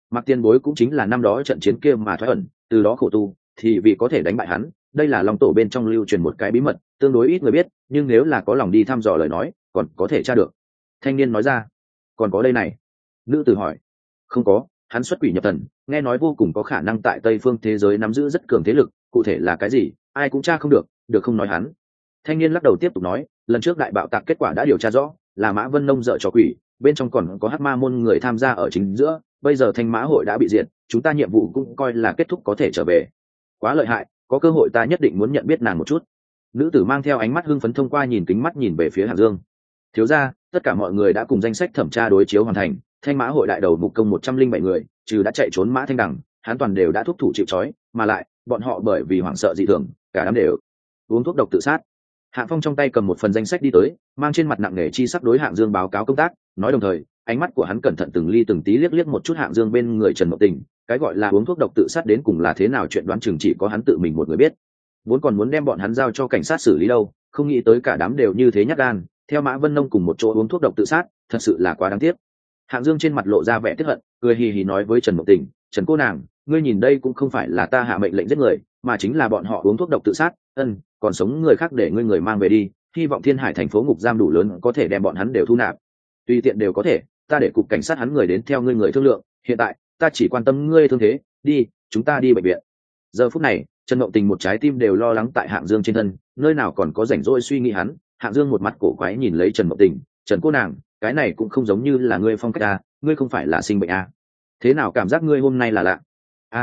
Mặc Tiên Bối cũng chính là năm đó trận chiến kia mà thoái ẩn, từ đó khổ tu, thì vì có thể đánh bại hắn, đây là Long tổ bên trong lưu truyền một cái bí mật, tương đối ít người biết, nhưng nếu là có lòng đi thăm dò lời nói, còn có thể tra được. Thanh niên nói ra. Còn có đây này. Nữ tử hỏi. Không có, hắn xuất quỷ nhập thần, nghe nói vô cùng có khả năng tại Tây phương thế giới nắm giữ rất cường thế lực, cụ thể là cái gì, ai cũng tra không được, được không nói hắn. Thanh niên lắc đầu tiếp tục nói, lần trước đại bạo tạc kết quả đã điều tra rõ, là Mã Vân Nông dợ trò quỷ, bên trong còn có Hắc Ma môn người tham gia ở chính giữa, bây giờ Thanh Mã hội đã bị diệt, chúng ta nhiệm vụ cũng coi là kết thúc, có thể trở về. Quá lợi hại, có cơ hội ta nhất định muốn nhận biết nàng một chút. Nữ tử mang theo ánh mắt hưng phấn thông qua nhìn kính mắt nhìn về phía Hạng Dương. Thiếu gia, tất cả mọi người đã cùng danh sách thẩm tra đối chiếu hoàn thành, Thanh Mã hội đại đầu mục công 107 người, trừ đã chạy trốn Mã Thanh Đằng, hắn toàn đều đã thúc thủ chịu trói, mà lại bọn họ bởi vì hoảng sợ dị thường, cả đám đều uống thuốc độc tự sát. Hạng Phong trong tay cầm một phần danh sách đi tới, mang trên mặt nặng nề chi sắc đối Hạng Dương báo cáo công tác, nói đồng thời, ánh mắt của hắn cẩn thận từng ly từng tí liếc liếc một chút Hạng Dương bên người Trần Mộng Tình, cái gọi là uống thuốc độc tự sát đến cùng là thế nào chuyện đoán chừng chỉ có hắn tự mình một người biết. Vốn còn muốn đem bọn hắn giao cho cảnh sát xử lý đâu, không nghĩ tới cả đám đều như thế nhát gan, theo Mã Vân Nông cùng một chỗ uống thuốc độc tự sát, thật sự là quá đáng tiếc. Hạng Dương trên mặt lộ ra vẻ tiếc hận, cười hì hì nói với Trần Mộng Tình, "Trần cô nàng, ngươi nhìn đây cũng không phải là ta hạ mệnh lệnh giết người, mà chính là bọn họ uống thuốc độc tự sát, còn sống người khác để ngươi người mang về đi, hy vọng Thiên Hải thành phố ngục giam đủ lớn có thể đem bọn hắn đều thu nạp. Tùy tiện đều có thể, ta để cục cảnh sát hắn người đến theo ngươi người thương lượng, hiện tại ta chỉ quan tâm ngươi thương thế, đi, chúng ta đi bệnh viện." Giờ phút này, Trần Mộng Tình một trái tim đều lo lắng tại Hạng Dương trên thân, nơi nào còn có rảnh rỗi suy nghĩ hắn. Hạng Dương một mặt cổ quái nhìn lấy Trần Mộng Tình, "Trần cô nàng, cái này cũng không giống như là ngươi phong cách à, ngươi không phải là sinh bệnh à? Thế nào cảm giác ngươi hôm nay là lạ?"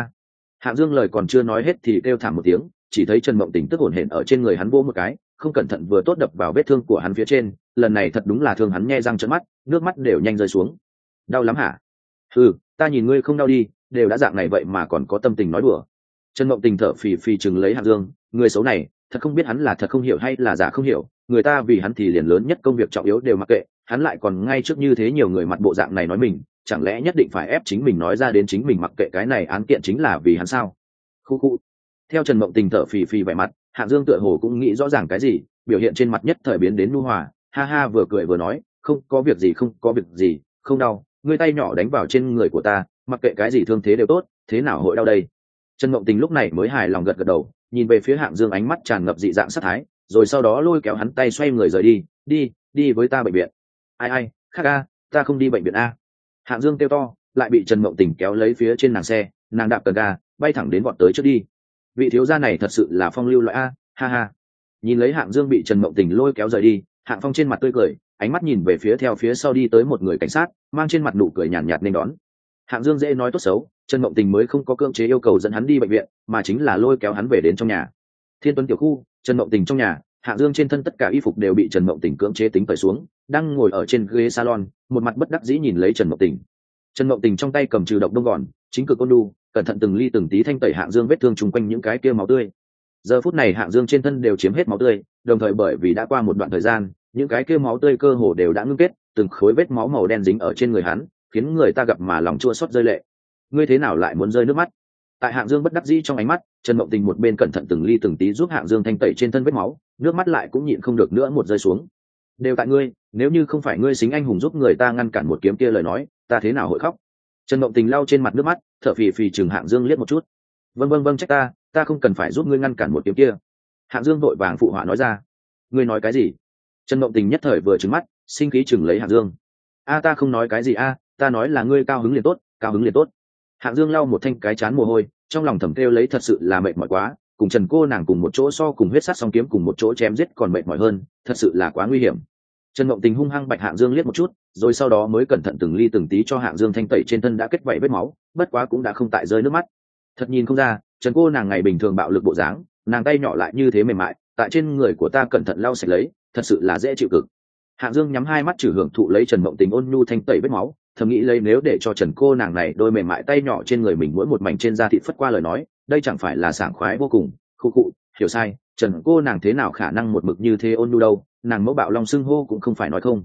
Hạng Dương lời còn chưa nói hết thì kêu thảm một tiếng, chỉ thấy Trần Mộng Tình tức hổn hển ở trên người hắn vỗ một cái, không cẩn thận vừa tốt đập vào vết thương của hắn phía trên, lần này thật đúng là thương hắn nhe răng trợn mắt, nước mắt đều nhanh rơi xuống. "Đau lắm hả?" "Ừ, ta nhìn ngươi không đau đi, đều đã dạng này vậy mà còn có tâm tình nói đùa." Trần Mộng Tình thở phì phì chừng lấy Hạng Dương, người xấu này, thật không biết hắn là thật không hiểu hay là giả không hiểu, người ta vì hắn thì liền lớn nhất công việc trọng yếu đều mặc kệ, hắn lại còn ngay trước như thế nhiều người mặt bộ dạng này nói mình, chẳng lẽ nhất định phải ép chính mình nói ra đến chính mình mặc kệ cái này án kiện chính là vì hắn sao? Khu khu. Theo Trần Mộng Tình thở phì phì vẻ mặt, Hạng Dương tựa hồ cũng nghĩ rõ ràng cái gì, biểu hiện trên mặt nhất thời biến đến nhu hòa, ha ha vừa cười vừa nói, "Không có việc gì, không có việc gì, không đau, ngươi tay nhỏ đánh vào trên người của ta, mặc kệ cái gì thương thế đều tốt, thế nào hội đau đây?" Trần Mộng Tình lúc này mới hài lòng gật gật đầu, nhìn về phía Hạng Dương ánh mắt tràn ngập dị dạng sát thái, rồi sau đó lôi kéo hắn tay xoay người rời đi, đi với ta bệnh viện." Ai, khác a, ta không đi bệnh viện a." Hạng Dương kêu to, lại bị Trần Mộng Tình kéo lấy phía trên nàng xe, nàng đạp cần ga, bay thẳng đến vọt tới trước đi. Vị thiếu gia này thật sự là phong lưu loại a, ha ha. Nhìn lấy Hạng Dương bị Trần Mộng Tình lôi kéo rời đi, Hạng Phong trên mặt tươi cười, ánh mắt nhìn về phía theo phía sau đi tới một người cảnh sát, mang trên mặt nụ cười nhàn nhạt nên đón. Hạng Dương dễ nói tốt xấu, Trần Mộng Tình mới không có cưỡng chế yêu cầu dẫn hắn đi bệnh viện, mà chính là lôi kéo hắn về đến trong nhà. Thiên Tuấn tiểu khu, Trần Mộng Tình trong nhà, Hạng Dương trên thân tất cả y phục đều bị Trần Mộng Tình cưỡng chế tính cởi xuống, đang ngồi ở trên ghế salon, một mặt bất đắc dĩ nhìn lấy Trần Mộng Tình. Trần Mộng Tình trong tay cầm trừ độc đông gòn, chính cực ôn nhu, cẩn thận từng ly từng tí thanh tẩy Hạng Dương vết thương trùng quanh những cái kia máu tươi. Giờ phút này Hạng Dương trên thân đều chiếm hết máu tươi, đồng thời bởi vì đã qua một đoạn thời gian, những cái kia máu tươi cơ hồ đều đã ngưng kết, từng khối vết máu màu đen dính ở trên người hắn, khiến người ta gặp mà lòng chua xót rơi lệ. "Ngươi thế nào lại muốn rơi nước mắt?" Tại Hạng Dương bất đắc dĩ trong ánh mắt, Trần Mộng Tình một bên cẩn thận từng ly từng tí giúp Hạng Dương thanh tẩy trên thân vết máu, nước mắt lại cũng nhịn không được nữa một rơi xuống. "Đều tại ngươi, nếu như không phải ngươi xính anh hùng giúp người ta ngăn cản một kiếm kia lời nói, ta thế nào hội khóc?" Trần Mộng Tình lau trên mặt nước mắt, thở phì phì chừng Hạng Dương liếc một chút. Vâng, trách ta không cần phải giúp ngươi ngăn cản một kiếm kia." Hạng Dương vội vàng phụ họa nói ra. "Ngươi nói cái gì?" Trần Mộng Tình nhất thời vừa trừng mắt, sinh khí chừng lấy Hạng Dương. Ta không nói cái gì ta nói là ngươi cao hứng liền tốt, cao hứng liền tốt." Hạng Dương lau một thanh cái chán mồ hôi, trong lòng thầm kêu lấy thật sự là mệt mỏi quá, cùng Trần cô nàng cùng một chỗ so cùng huyết sát song kiếm cùng một chỗ chém giết còn mệt mỏi hơn, thật sự là quá nguy hiểm. Trần Mộng Tình hung hăng bạch Hạng Dương liếc một chút, rồi sau đó mới cẩn thận từng ly từng tí cho Hạng Dương thanh tẩy trên thân đã kết vảy vết máu, bất quá cũng đã không tại rơi nước mắt. Thật nhìn không ra, Trần cô nàng ngày bình thường bạo lực bộ dáng, nàng tay nhỏ lại như thế mềm mại, tại trên người của ta cẩn thận lau sạch lấy, thật sự là dễ chịu cực. Hạng Dương nhắm hai mắt chỉ hưởng thụ lấy Trần Mộng Tình ôn nhu thanh tẩy vết máu, thầm nghĩ lấy nếu để cho Trần cô nàng này đôi mềm mại tay nhỏ trên người mình mỗi một mảnh trên da thịt phất qua lời nói, đây chẳng phải là sảng khoái vô cùng. Khụ khụ, hiểu sai, Trần cô nàng thế nào khả năng một mực như thế ôn nhu đâu, nàng mẫu bạo long xưng hô cũng không phải nói không.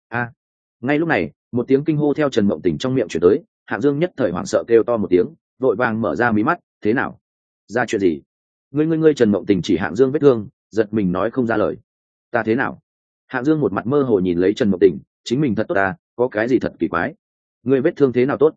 Ngay lúc này, một tiếng kinh hô theo Trần Mộng Tình trong miệng truyền tới, Hạng Dương nhất thời hoảng sợ kêu to một tiếng, vội vàng mở ra mí mắt, "Thế nào? Ra chuyện gì?" Ngươi Trần Mộng Tình chỉ Hạng Dương vết thương, giật mình nói không ra lời. "Ta thế nào?" Hạng Dương một mặt mơ hồ nhìn lấy Trần Mộng Tình, chính mình thật tốt có cái gì thật kỳ quái? Ngươi vết thương thế nào tốt?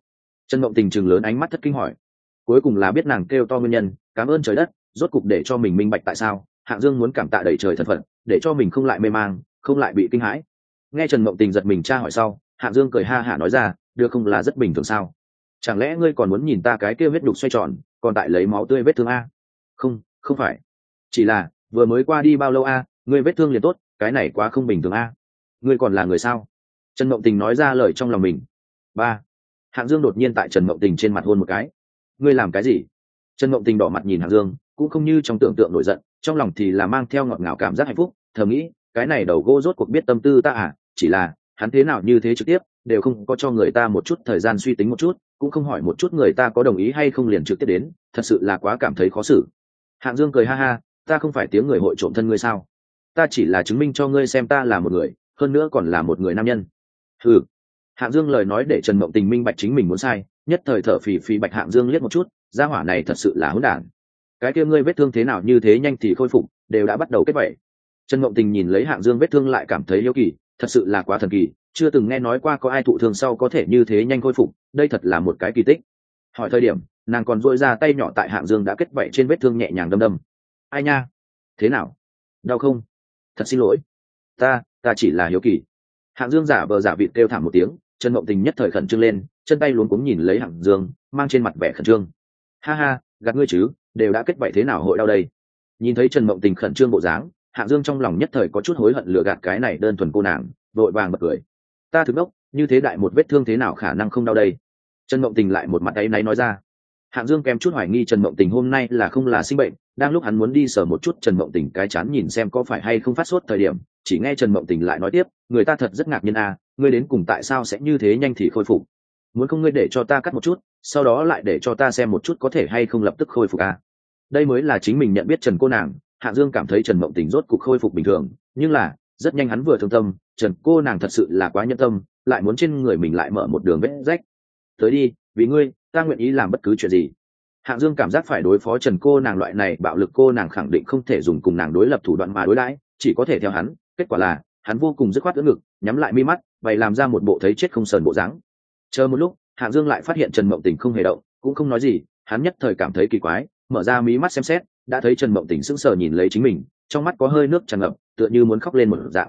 Trần Mộng Tình chừng lớn ánh mắt thất kinh hỏi. Cuối cùng là biết nàng kêu to nguyên nhân, cảm ơn trời đất, rốt cục để cho mình minh bạch tại sao Hạng Dương muốn cảm tạ đầy trời thân phận, để cho mình không lại mê mang, không lại bị kinh hãi. Nghe Trần Mộng Tình giật mình tra hỏi sau, Hạng Dương cười ha hả nói ra, được không là rất bình thường sao? Chẳng lẽ ngươi còn muốn nhìn ta cái kia huyết đục xoay tròn, còn tại lấy máu tươi vết thương a? Không, không phải. Chỉ là vừa mới qua đi bao lâu a, ngươi vết thương liền tốt, cái này quá không bình thường a. Ngươi còn là người sao? Trần Mộng Tình nói ra lời trong lòng mình. Ba. Hạng Dương đột nhiên tại Trần Mộng Tình trên mặt hôn một cái. Ngươi làm cái gì? Trần Mộng Tình đỏ mặt nhìn Hạng Dương, cũng không như trong tưởng tượng nổi giận, trong lòng thì là mang theo ngọt ngào cảm giác hạnh phúc, thầm nghĩ, cái này đầu gỗ rốt cuộc biết tâm tư ta à, chỉ là hắn thế nào như thế trực tiếp, đều không có cho người ta một chút thời gian suy tính một chút, cũng không hỏi một chút người ta có đồng ý hay không liền trực tiếp đến, thật sự là quá cảm thấy khó xử. Hạng Dương cười ha ha, ta không phải tiếng người hội trộm thân ngươi sao? Ta chỉ là chứng minh cho ngươi xem ta là một người, hơn nữa còn là một người nam nhân. Ừ. Hạng Dương lời nói để Trần Mộng Tình minh bạch chính mình muốn sai, nhất thời thở phì phì bạch Hạng Dương liếc một chút, gia hỏa này thật sự là hỗn đản. Cái kia ngươi vết thương thế nào như thế nhanh thì khôi phục, đều đã bắt đầu kết vậy. Trần Mộng Tình nhìn lấy Hạng Dương vết thương lại cảm thấy yêu kỳ, thật sự là quá thần kỳ, chưa từng nghe nói qua có ai thụ thương sau có thể như thế nhanh khôi phục, đây thật là một cái kỳ tích. Hỏi thời điểm, nàng còn duỗi ra tay nhỏ tại Hạng Dương đã kết vảy trên vết thương nhẹ nhàng đâm đâm. Ai nha? Thế nào? Đau không? Thật xin lỗi. Ta chỉ là hiếu kỳ. Hạng Dương giả vờ giả vịt kêu thảm một tiếng, Trần Mộng Tình nhất thời khẩn trương lên, chân tay luống cuống nhìn lấy Hạng Dương, mang trên mặt vẻ khẩn trương. Ha ha, gạt ngươi chứ, đều đã kết vảy thế nào hội đau đây? Nhìn thấy Trần Mộng Tình khẩn trương bộ dáng, Hạng Dương trong lòng nhất thời có chút hối hận lừa gạt cái này đơn thuần cô nàng, vội vàng bật cười. Ta thực đốc, như thế đại một vết thương thế nào khả năng không đau đây? Trần Mộng Tình lại một mặt áy náy nói ra. Hạng Dương kèm chút hoài nghi Trần Mộng Tình hôm nay là không là sinh bệnh, đang lúc hắn muốn đi sờ một chút Trần Mộng Tình cái chán nhìn xem có phải hay không phát sốt thời điểm, chỉ nghe Trần Mộng Tình lại nói tiếp, người ta thật rất ngạc nhiên à, ngươi đến cùng tại sao sẽ như thế nhanh thì khôi phục? Muốn không ngươi để cho ta cắt một chút, sau đó lại để cho ta xem một chút có thể hay không lập tức khôi phục à? Đây mới là chính mình nhận biết Trần cô nàng. Hạng Dương cảm thấy Trần Mộng Tình rốt cục khôi phục bình thường, nhưng là rất nhanh hắn vừa thương tâm, Trần cô nàng thật sự là quá nhẫn tâm, lại muốn trên người mình lại mở một đường vết rách. Tới đi, vì ngươi, ta nguyện ý làm bất cứ chuyện gì. Hạng Dương cảm giác phải đối phó Trần cô nàng loại này bạo lực cô nàng khẳng định không thể dùng cùng nàng đối lập thủ đoạn mà đối đãi, chỉ có thể theo hắn. Kết quả là hắn vô cùng dứt khoát ưỡn ngực, nhắm lại mi mắt, bày làm ra một bộ thấy chết không sờn bộ dáng. Chờ một lúc, Hạng Dương lại phát hiện Trần Mộng Tình không hề động, cũng không nói gì, hắn nhất thời cảm thấy kỳ quái, mở ra mí mắt xem xét, đã thấy Trần Mộng Tình sững sờ nhìn lấy chính mình, trong mắt có hơi nước tràn ngập, tựa như muốn khóc lên một dạng.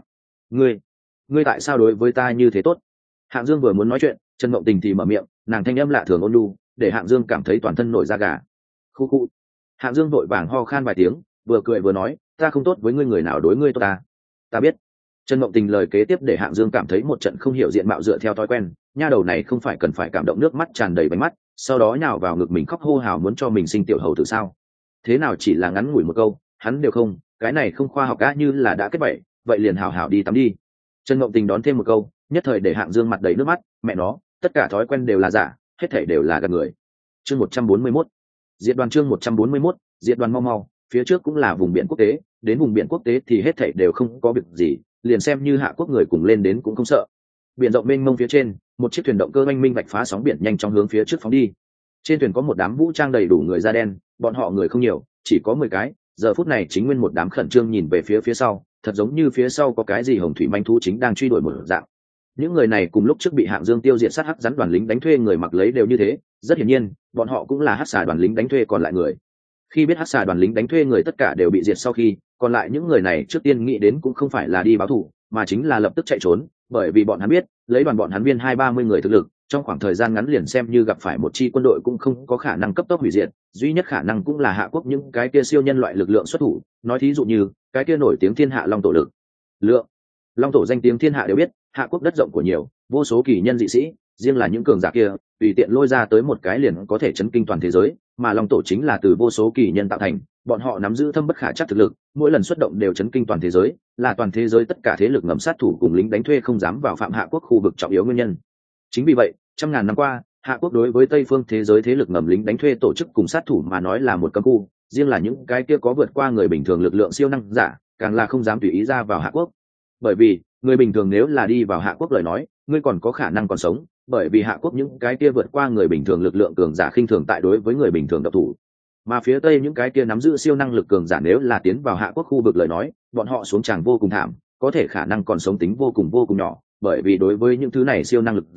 Ngươi tại sao đối với ta như thế tốt? Hạng Dương vừa muốn nói chuyện, Trần Mộng Tình thì mở miệng, nàng thanh âm lạ thường ôn nhu, để Hạng Dương cảm thấy toàn thân nổi da gà. Khu khu. Hạng Dương vội vàng ho khan vài tiếng, vừa cười vừa nói, ta không tốt với ngươi, người nào đối ngươi tốt ta? Ta biết. Trần Mộng Tình lời kế tiếp để Hạng Dương cảm thấy một trận không hiểu diện mạo dựa theo thói quen, nha đầu này không phải cần phải cảm động nước mắt tràn đầy bánh mắt, sau đó nhào vào ngực mình khóc hô hào muốn cho mình sinh tiểu hầu tử sao? Thế nào chỉ là ngắn ngủi một câu, hắn đều không, cái này không khoa học, như là đã kết bậy, vậy liền hào hào đi tắm đi. Trần Mộng Tình đón thêm một câu, nhất thời để Hạng Dương mặt đầy nước mắt, mẹ nó, tất cả thói quen đều là giả, hết thảy đều là gạt người. Chương 141. Diệt đoàn. Chương 141. Diệt đoàn. Mau mau, phía trước cũng là vùng biển quốc tế, đến vùng biển quốc tế thì hết thảy đều không có việc gì, liền xem như Hạ Quốc người cùng lên đến cũng không sợ. Biển rộng mênh mông phía trên, một chiếc thuyền động cơ oanh minh vạch phá sóng biển nhanh chóng hướng phía trước phóng đi. Trên thuyền có một đám vũ trang đầy đủ người da đen, bọn họ người không nhiều, chỉ có 10 cái, giờ phút này chính nguyên một đám khẩn trương nhìn về phía sau, thật giống như phía sau có cái gì hồng thủy manh thú chính đang truy đuổi một dạng. Những người này cùng lúc trước bị Hạng Dương tiêu diệt sát hắc rắn đoàn lính đánh thuê người mặc lấy đều như thế, rất hiển nhiên, bọn họ cũng là hắc xà đoàn lính đánh thuê còn lại người. Khi biết hắc xà đoàn lính đánh thuê người tất cả đều bị diệt sau khi, còn lại những người này trước tiên nghĩ đến cũng không phải là đi báo thù, mà chính là lập tức chạy trốn, bởi vì bọn hắn biết, lấy đoàn bọn hắn viên 20-30 người thực lực, trong khoảng thời gian ngắn liền xem như gặp phải một chi quân đội cũng không có khả năng cấp tốc hủy diệt, duy nhất khả năng cũng là Hạ Quốc những cái kia siêu nhân loại lực lượng xuất thủ, nói thí dụ như cái kia nổi tiếng thiên hạ long tổ lực lượng. Long tổ danh tiếng thiên hạ đều biết, Hạ Quốc đất rộng của nhiều, vô số kỳ nhân dị sĩ, riêng là những cường giả kia, tùy tiện lôi ra tới một cái liền có thể chấn kinh toàn thế giới, mà Long tổ chính là từ vô số kỳ nhân tạo thành, bọn họ nắm giữ thâm bất khả trắc thực lực, mỗi lần xuất động đều chấn kinh toàn thế giới, là toàn thế giới tất cả thế lực ngầm sát thủ cùng lính đánh thuê không dám vào phạm Hạ Quốc khu vực trọng yếu nguyên nhân. Chính vì vậy, trăm ngàn năm qua, Hạ Quốc đối với Tây phương thế giới thế lực ngầm lính đánh thuê tổ chức cùng sát thủ mà nói là một cấm khu, riêng là những cái kia có vượt qua người bình thường lực lượng siêu năng giả, càng là không dám tùy ý ra vào Hạ Quốc. Bởi vì, người bình thường nếu là đi vào Hạ Quốc lời nói, ngươi còn có khả năng còn sống, bởi vì Hạ Quốc những cái kia vượt qua người bình thường lực lượng cường giả khinh thường tại đối với người bình thường độc thủ. Mà phía Tây những cái kia nắm giữ siêu năng lực cường giả nếu là tiến vào Hạ Quốc khu vực lời nói, bọn họ xuống tràng vô cùng thảm, có thể khả năng còn sống tính vô cùng nhỏ, bởi vì đối với những thứ này siêu năng lực giả,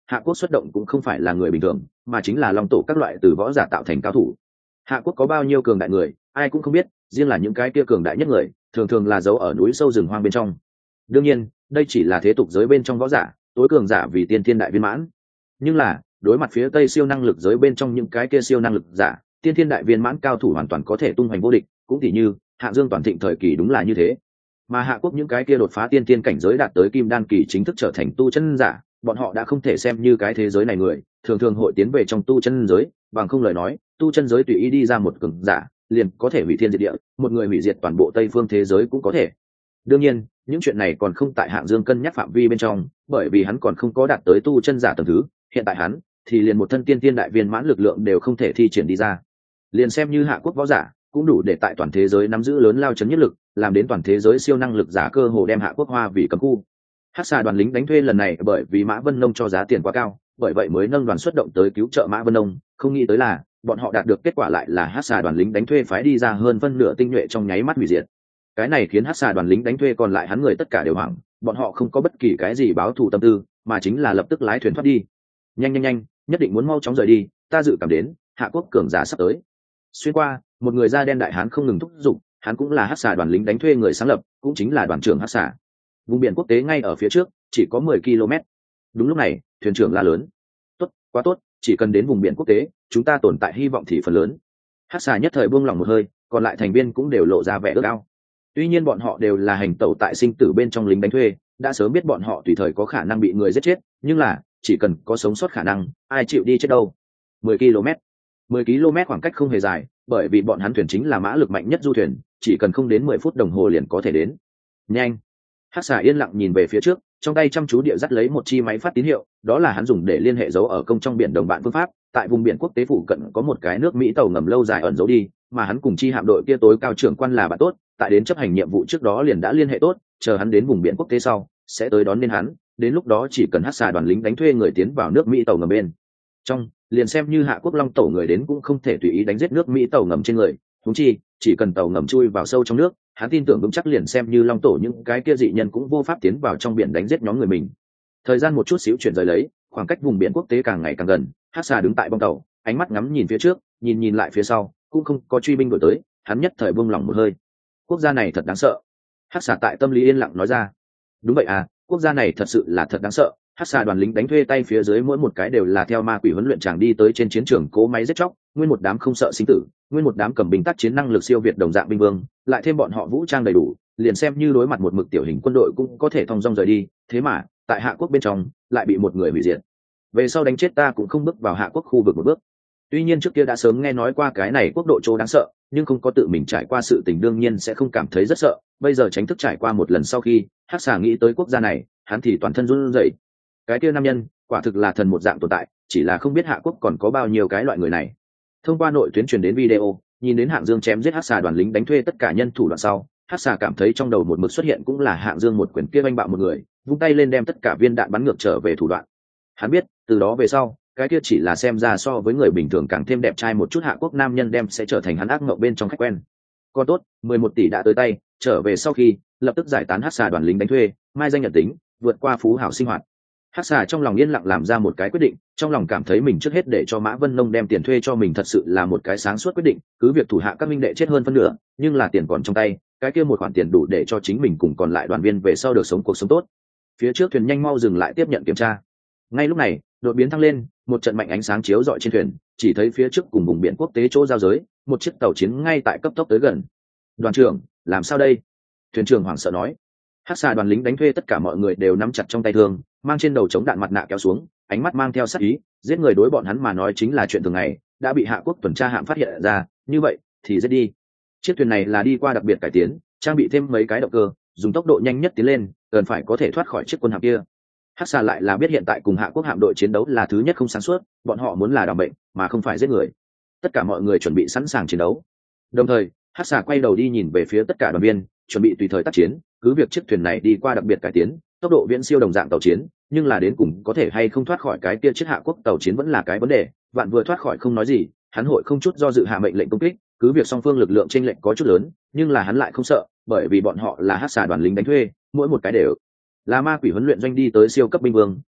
Hạ Quốc xuất động cũng không phải là người bình thường, mà chính là long tổ các loại từ võ giả tạo thành cao thủ. Hạ Quốc có bao nhiêu cường đại người, ai cũng không biết, riêng là những cái kia cường đại nhất người, thường thường là giấu ở núi sâu rừng hoang bên trong. Đương nhiên, đây chỉ là thế tục giới bên trong võ giả, tối cường giả vì tiên thiên đại viên mãn. Nhưng là, đối mặt phía Tây siêu năng lực giới bên trong những cái kia siêu năng lực giả, tiên thiên đại viên mãn cao thủ hoàn toàn có thể tung hoành vô địch, cũng tỉ như Hạ Dương toàn thịnh thời kỳ đúng là như thế. Mà Hạ Quốc những cái kia đột phá tiên thiên cảnh giới đạt tới kim đan kỳ chính thức trở thành tu chân giả, bọn họ đã không thể xem như cái thế giới này người, thường thường hội tiến về trong tu chân giới, bằng không lời nói, tu chân giới tùy ý đi ra một cường giả, liền có thể hủy thiên diệt địa, một người hủy diệt toàn bộ Tây phương thế giới cũng có thể. Đương nhiên, những chuyện này còn không tại Hạng Dương cân nhắc phạm vi bên trong, bởi vì hắn còn không có đạt tới tu chân giả tầng thứ, hiện tại hắn thì liền một thân tiên tiên đại viên mãn lực lượng đều không thể thi triển đi ra. Liền xem như Hạ Quốc võ giả, cũng đủ để tại toàn thế giới nắm giữ lớn lao chấn nhất lực, làm đến toàn thế giới siêu năng lực giả cơ hồ đem Hạ Quốc hoa vì cấm khu. Hắc xà đoàn lính đánh thuê lần này bởi vì Mã Vân Nông cho giá tiền quá cao, bởi vậy mới nâng đoàn xuất động tới cứu trợ Mã Vân Nông, không nghĩ tới là bọn họ đạt được kết quả lại là Hắc xà đoàn lính đánh thuê phái đi ra hơn phân nửa tinh nhuệ trong nháy mắt hủy diệt. Cái này khiến Hắc xà đoàn lính đánh thuê còn lại hắn người tất cả đều hoảng, bọn họ không có bất kỳ cái gì báo thù tâm tư, mà chính là lập tức lái thuyền thoát đi. Nhanh nhanh nhanh, nhất định muốn mau chóng rời đi, ta dự cảm đến Hạ Quốc cường giả sắp tới. Xuyên qua, một người da đen đại hán không ngừng thúc giục, hắn cũng là Hắc xà đoàn lính đánh thuê người sáng lập, cũng chính là đoàn trưởng Hắc xà. Vùng biển quốc tế ngay ở phía trước, chỉ có 10 km. Đúng lúc này, thuyền trưởng la lớn: "Tốt, quá tốt, chỉ cần đến vùng biển quốc tế, chúng ta tồn tại hy vọng thì phần lớn." Hắc xà nhất thời buông lỏng một hơi, còn lại thành viên cũng đều lộ ra vẻ ước ao. Tuy nhiên bọn họ đều là hành tẩu tại sinh tử bên trong lính đánh thuê, đã sớm biết bọn họ tùy thời có khả năng bị người giết chết, nhưng là chỉ cần có sống sót khả năng, ai chịu đi chết đâu. 10 km. 10 km khoảng cách không hề dài, bởi vì bọn hắn thuyền chính là mã lực mạnh nhất du thuyền, chỉ cần không đến 10 phút đồng hồ liền có thể đến. Nhanh. Hắc xà yên lặng nhìn về phía trước, trong tay chăm chú địa dắt lấy một chi máy phát tín hiệu, đó là hắn dùng để liên hệ dấu ở công trong biển đồng bạn phương pháp. Tại vùng biển quốc tế phụ cận có một cái nước Mỹ tàu ngầm lâu dài ẩn giấu đi, mà hắn cùng chi hạm đội kia tối cao trưởng quan là bạn tốt, tại đến chấp hành nhiệm vụ trước đó liền đã liên hệ tốt, chờ hắn đến vùng biển quốc tế sau sẽ tới đón nên hắn, đến lúc đó chỉ cần Hắc xà đoàn lính đánh thuê người tiến vào nước Mỹ tàu ngầm bên trong, liền xem như Hạ Quốc Long tổ người đến cũng không thể tùy ý đánh giết nước Mỹ tàu ngầm trên người, huống chi chỉ cần tàu ngầm chui vào sâu trong nước, hắn tin tưởng vững chắc liền xem như Long tổ những cái kia dị nhân cũng vô pháp tiến vào trong biển đánh giết nhóm người mình. Thời gian một chút xíu chuyển rời lấy, khoảng cách vùng biển quốc tế càng ngày càng gần, Hắc xà đứng tại bong tàu, ánh mắt ngắm nhìn phía trước, nhìn lại phía sau, cũng không có truy binh đuổi tới, hắn nhất thời buông lỏng một hơi. Quốc gia này thật đáng sợ. Hắc xà tại tâm lý yên lặng nói ra. Đúng vậy à, quốc gia này thật sự là thật đáng sợ. Hắc xà đoàn lính đánh thuê tay phía dưới mỗi một cái đều là theo ma quỷ huấn luyện chàng đi tới trên chiến trường cố máy giết chóc, nguyên một đám không sợ sinh tử, nguyên một đám cầm binh tác chiến năng lực siêu việt đồng dạng binh vương, lại thêm bọn họ vũ trang đầy đủ, liền xem như đối mặt một mực tiểu hình quân đội cũng có thể thong dong rời đi. Thế mà tại Hạ Quốc bên trong lại bị một người hủy diệt. Về sau đánh chết ta cũng không bước vào Hạ Quốc khu vực một bước. Tuy nhiên trước kia đã sớm nghe nói qua cái này quốc độ chỗ đáng sợ, nhưng không có tự mình trải qua sự tình đương nhiên sẽ không cảm thấy rất sợ. Bây giờ tránh thức trải qua một lần sau khi Hắc xà nghĩ tới quốc gia này, hắn thì toàn thân run rẩy. Cái kia nam nhân quả thực là thần một dạng tồn tại, chỉ là không biết Hạ Quốc còn có bao nhiêu cái loại người này. Thông qua nội tuyến truyền đến video, nhìn đến Hạng Dương chém giết Hắc xà đoàn lính đánh thuê tất cả nhân thủ đoạn sau, Hắc xà cảm thấy trong đầu một mực xuất hiện cũng là Hạng Dương một quyền kia oanh bạo một người, vung tay lên đem tất cả viên đạn bắn ngược trở về thủ đoạn. Hắn biết, từ đó về sau, cái kia chỉ là xem ra so với người bình thường càng thêm đẹp trai một chút Hạ Quốc nam nhân đem sẽ trở thành hắn ác mộng bên trong khách quen. Còn tốt, 11 tỷ đã tới tay, trở về sau khi lập tức giải tán Hắc xà đoàn lính đánh thuê, mai danh nhận tính, vượt qua phú hào sinh hoạt. Hắc xà trong lòng yên lặng làm ra một cái quyết định, trong lòng cảm thấy mình trước hết để cho Mã Vân Nông đem tiền thuê cho mình thật sự là một cái sáng suốt quyết định, cứ việc thủ hạ các minh đệ chết hơn phân nửa, nhưng là tiền còn trong tay, cái kia một khoản tiền đủ để cho chính mình cùng còn lại đoàn viên về sau được sống cuộc sống tốt. Phía trước thuyền nhanh mau dừng lại tiếp nhận kiểm tra. Ngay lúc này, đột biến thăng lên, một trận mạnh ánh sáng chiếu rọi trên thuyền, chỉ thấy phía trước cùng vùng biển quốc tế chỗ giao giới, một chiếc tàu chiến ngay tại cấp tốc tới gần. Đoàn trưởng, làm sao đây? Thuyền trưởng hoảng sợ nói. Hắc xà đoàn lính đánh thuê tất cả mọi người đều nắm chặt trong tay thương, mang trên đầu chống đạn mặt nạ kéo xuống, ánh mắt mang theo sát ý, giết người đối bọn hắn mà nói chính là chuyện thường ngày, đã bị Hạ Quốc tuần tra hạm phát hiện ra, như vậy thì giết đi. Chiếc thuyền này là đi qua đặc biệt cải tiến, trang bị thêm mấy cái động cơ, dùng tốc độ nhanh nhất tiến lên, cần phải có thể thoát khỏi chiếc quân hạm kia. Hắc xà lại là biết hiện tại cùng Hạ Quốc hạm đội chiến đấu là thứ nhất không sáng suốt, bọn họ muốn là đảm bệnh mà không phải giết người. Tất cả mọi người chuẩn bị sẵn sàng chiến đấu. Đồng thời, Hắc xà quay đầu đi nhìn về phía tất cả đoàn viên, chuẩn bị tùy thời tác chiến, cứ việc chiếc thuyền này đi qua đặc biệt cải tiến, tốc độ viễn siêu đồng dạng tàu chiến, nhưng là đến cùng có thể hay không thoát khỏi cái kia chiếc Hạ Quốc tàu chiến vẫn là cái vấn đề. Vạn vừa thoát khỏi không nói gì, hắn hội không chút do dự hạ mệnh lệnh công kích, cứ việc song phương lực lượng chênh lệch có chút lớn, nhưng là hắn lại không sợ, bởi vì bọn họ là Hắc xà đoàn lính đánh thuê, mỗi một cái đều là ma quỷ huấn luyện doanh đi tới siêu cấp binh vương,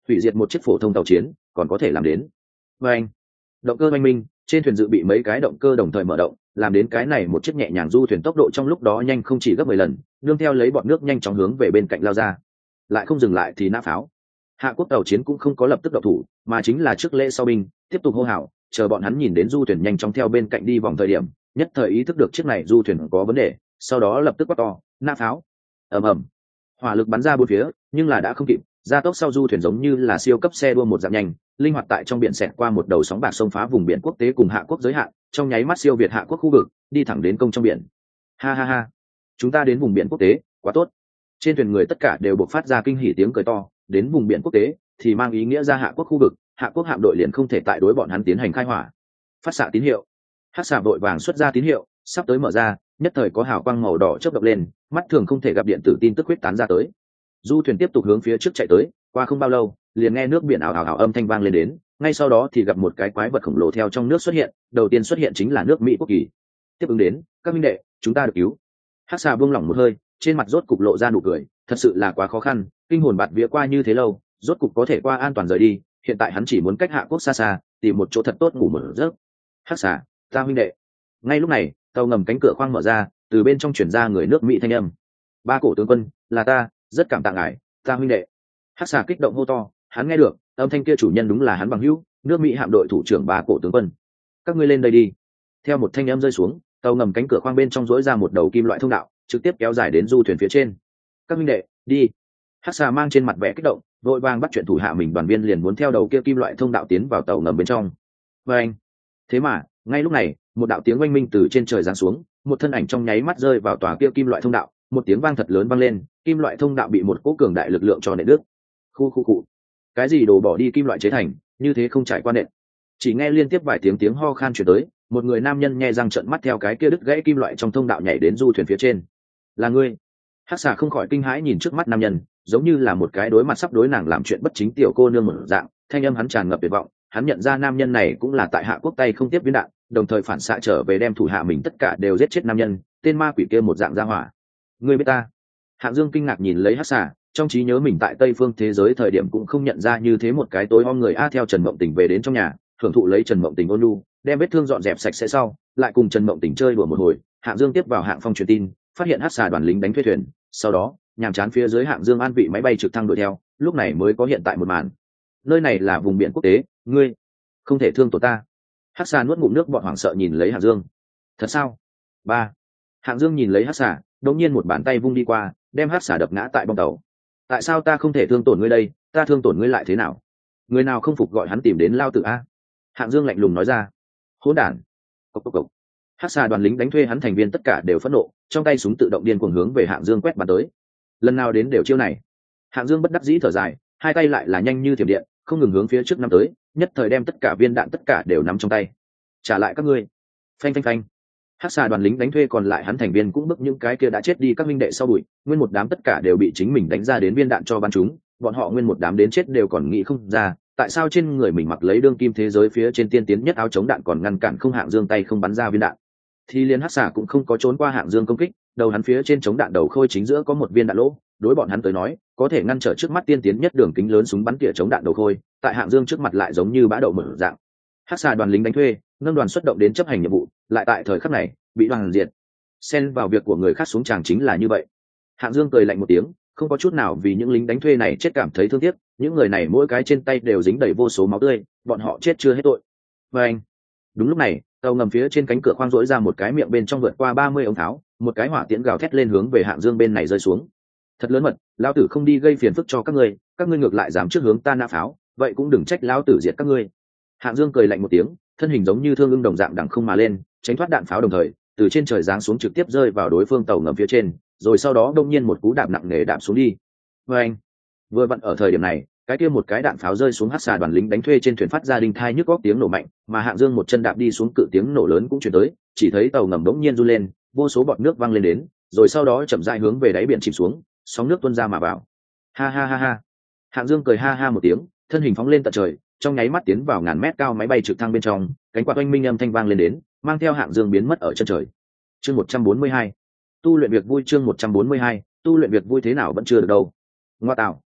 hủy diệt một chiếc phổ thông tàu chiến còn có thể làm đến. Và anh, động cơ oanh minh, trên thuyền dự bị mấy cái động cơ đồng thời mở động, làm đến cái này một chiếc nhẹ nhàng du thuyền tốc độ trong lúc đó nhanh không chỉ gấp 10 lần, nương theo lấy bọn nước nhanh chóng hướng về bên cạnh lao ra. Lại không dừng lại thì nã pháo. Hạ quốc tàu chiến cũng không có lập tức động thủ, mà chính là trước lễ sau binh, tiếp tục hô hào, chờ bọn hắn nhìn đến du thuyền nhanh chóng theo bên cạnh đi vòng thời điểm, nhất thời ý thức được chiếc này du thuyền có vấn đề, sau đó lập tức quát to, nã pháo. Ầm ầm, hỏa lực bắn ra bốn phía, nhưng là đã không kịp, gia tốc sau du thuyền giống như là siêu cấp xe đua một dạng nhanh, linh hoạt tại trong biển xẹt qua một đầu sóng bạc xông phá vùng biển quốc tế cùng hạ quốc giới hạn, trong nháy mắt siêu việt hạ quốc khu vực, đi thẳng đến công trong biển. Ha ha ha, chúng ta đến vùng biển quốc tế, quá tốt. Trên thuyền người tất cả đều buộc phát ra kinh hỉ tiếng cười to, đến vùng biển quốc tế thì mang ý nghĩa ra hạ quốc khu vực, hạ quốc hạm đội liền không thể tại đối bọn hắn tiến hành khai hỏa. Phát xạ tín hiệu. Hắc xà đội vàng xuất ra tín hiệu, sắp tới mở ra, nhất thời có hào quang màu đỏ chớp động lên, mắt thường không thể gặp điện tử tin tức huyết tán ra tới. Du thuyền tiếp tục hướng phía trước chạy tới, qua không bao lâu, liền nghe nước biển ảo ảo ảo âm thanh vang lên đến, ngay sau đó thì gặp một cái quái vật khổng lồ theo trong nước xuất hiện, đầu tiên xuất hiện chính là nước Mỹ quốc kỳ. Tiếp ứng đến, các minh đệ, chúng ta được cứu. Hắc xà buông lỏng một hơi, trên mặt rốt cục lộ ra nụ cười, thật sự là quá khó khăn, kinh hồn bạt vía qua như thế lâu, rốt cục có thể qua an toàn rời đi, hiện tại hắn chỉ muốn cách hạ quốc xa xa, tìm một chỗ thật tốt ngủ một giấc. Hắc xà, ta huynh đệ. Ngay lúc này, tàu ngầm cánh cửa khoang mở ra, từ bên trong chuyển ra người nước Mỹ thanh âm. Ba cổ tướng quân, là ta, rất cảm tạ ngài, ta huynh đệ. Hắc xà kích động hô to, hắn nghe được, âm thanh kia chủ nhân đúng là hắn bằng hữu, nước Mỹ hạm đội thủ trưởng ba cổ tướng quân. Các ngươi lên đây đi. Theo một thanh âm rơi xuống, tàu ngầm cánh cửa khoang bên trong rỗi ra một đầu kim loại thông đạo, trực tiếp kéo dài đến du thuyền phía trên. Các huynh đệ, đi. Hắc xà mang trên mặt vẻ kích động, vội vàng bắt chuyện thủ hạ mình đoàn viên liền muốn theo đầu kia kim loại thông đạo tiến vào tàu ngầm bên trong. Và anh, thế mà ngay lúc này, một đạo tiếng oanh minh từ trên trời giáng xuống, một thân ảnh trong nháy mắt rơi vào tòa kia kim loại thông đạo, một tiếng vang thật lớn vang lên, kim loại thông đạo bị một cỗ cường đại lực lượng cho nện đứt. Khu. Cái gì đồ bỏ đi kim loại chế thành, như thế không trải qua nện. Chỉ nghe liên tiếp vài tiếng ho khan truyền tới, một người nam nhân nhe răng trợn mắt theo cái kia đứt gãy kim loại trong thông đạo nhảy đến du thuyền phía trên. Là ngươi? Hắc xà không khỏi kinh hãi nhìn trước mắt nam nhân, giống như là một cái đối mặt sắp đối nàng làm chuyện bất chính tiểu cô nương một dạng, thanh âm hắn tràn ngập tuyệt vọng, hắn nhận ra nam nhân này cũng là tại hạ quốc tay không tiếp viên đạn, đồng thời phản xạ trở về đem thủ hạ mình tất cả đều giết chết nam nhân, tên ma quỷ kia một dạng ra hỏa. Ngươi biết ta? Hạng Dương kinh ngạc nhìn lấy Hắc xà, trong trí nhớ mình tại Tây phương thế giới thời điểm cũng không nhận ra như thế một cái tối om người a. Theo Trần Mộng Tình về đến trong nhà, thưởng thụ lấy Trần Mộng Tình ôn nhu, đem vết thương dọn dẹp sạch sẽ sau, lại cùng Trần Mộng Tình chơi đùa một hồi. Hạng Dương tiếp vào Hạng Phong truyền tin, phát hiện Hắc xà đoàn lính đánh thuê thuyền, sau đó nhàm chán phía dưới Hạng Dương an vị máy bay trực thăng đuổi theo, lúc này mới có hiện tại một màn. Nơi này là vùng biển quốc tế, ngươi không thể thương tổn ta. Hắc xà nuốt ngụm nước bọt hoảng sợ nhìn lấy Hạng Dương. Thật sao? Ba. Hạng Dương nhìn lấy Hắc xà, đột nhiên một bàn tay vung đi qua, đem Hắc xà đập ngã tại bong tàu. Tại sao ta không thể thương tổn ngươi đây, ta thương tổn ngươi lại thế nào? Người nào không phục gọi hắn tìm đến lao tử a. Hạng Dương lạnh lùng nói ra. Hỗn đản. Cộc. Hắc xà đoàn lính đánh thuê hắn thành viên tất cả đều phẫn nộ, trong tay súng tự động điên cuồng hướng về Hạng Dương quét bắn tới. Lần nào đến đều chiêu này. Hạng Dương bất đắc dĩ thở dài, hai tay lại là nhanh như thiểm điện, không ngừng hướng phía trước năm tới, nhất thời đem tất cả viên đạn tất cả đều nắm trong tay. Trả lại các ngươi. Phanh. Hắc xà đoàn lính đánh thuê còn lại hắn thành viên cũng bức những cái kia đã chết đi các minh đệ sau bụi, nguyên một đám tất cả đều bị chính mình đánh ra đến viên đạn cho bắn chúng, bọn họ nguyên một đám đến chết đều còn nghĩ không ra, tại sao trên người mình mặc lấy đương kim thế giới phía trên tiên tiến nhất áo chống đạn còn ngăn cản không Hạng Dương tay không bắn ra viên đạn. Thì liên Hắc xà cũng không có trốn qua Hạng Dương công kích, đầu hắn phía trên chống đạn đầu khôi chính giữa có một viên đạn lỗ, đối bọn hắn tới nói, có thể ngăn trở trước mắt tiên tiến nhất đường kính lớn súng bắn tỉa chống đạn đầu khôi, tại Hạng Dương trước mặt lại giống như bã đậu mở dạng. Hắc xà đoàn lính đánh thuê, nâng đoàn xuất động đến chấp hành nhiệm vụ, lại tại thời khắc này bị đoàn diệt. Xen vào việc của người khác xuống tràng chính là như vậy. Hạng Dương cười lạnh một tiếng, không có chút nào vì những lính đánh thuê này chết cảm thấy thương tiếc, những người này mỗi cái trên tay đều dính đầy vô số máu tươi, bọn họ chết chưa hết tội. Và anh, đúng lúc này, tàu ngầm phía trên cánh cửa khoang rỗi ra một cái miệng bên trong vượt qua 30 ống tháo, một cái hỏa tiễn gào thét lên hướng về Hạng Dương bên này rơi xuống. Thật lớn mật, lão tử không đi gây phiền phức cho các ngươi ngược lại dám trước hướng ta nã pháo, vậy cũng đừng trách lão tử diệt các ngươi. Hạng Dương cười lạnh một tiếng, thân hình giống như thương ưng đồng dạng đằng không mà lên, tránh thoát đạn pháo đồng thời, từ trên trời giáng xuống trực tiếp rơi vào đối phương tàu ngầm phía trên, rồi sau đó đông nhiên một cú đạp nặng nề đạp xuống đi. Và anh, vừa vặn ở thời điểm này, cái kia một cái đạn pháo rơi xuống Hắc xà đoàn lính đánh thuê trên thuyền phát ra đinh thai nhức góc tiếng nổ mạnh, mà Hạng Dương một chân đạp đi xuống cự tiếng nổ lớn cũng truyền tới, chỉ thấy tàu ngầm bỗng nhiên run lên, vô số bọt nước văng lên đến, rồi sau đó chậm rãi hướng về đáy biển chìm xuống, sóng nước tuôn ra mà vào. Ha. Hạng Dương cười ha ha một tiếng, thân hình phóng lên tận trời, trong nháy mắt tiến vào ngàn mét cao máy bay trực thăng bên trong, cánh quạt oanh minh âm thanh vang lên đến, mang theo Hạng Dương biến mất ở chân trời. Chương 142. Tu luyện việc vui. Chương 142. Tu luyện việc vui thế nào vẫn chưa được đâu. Ngoa tạo.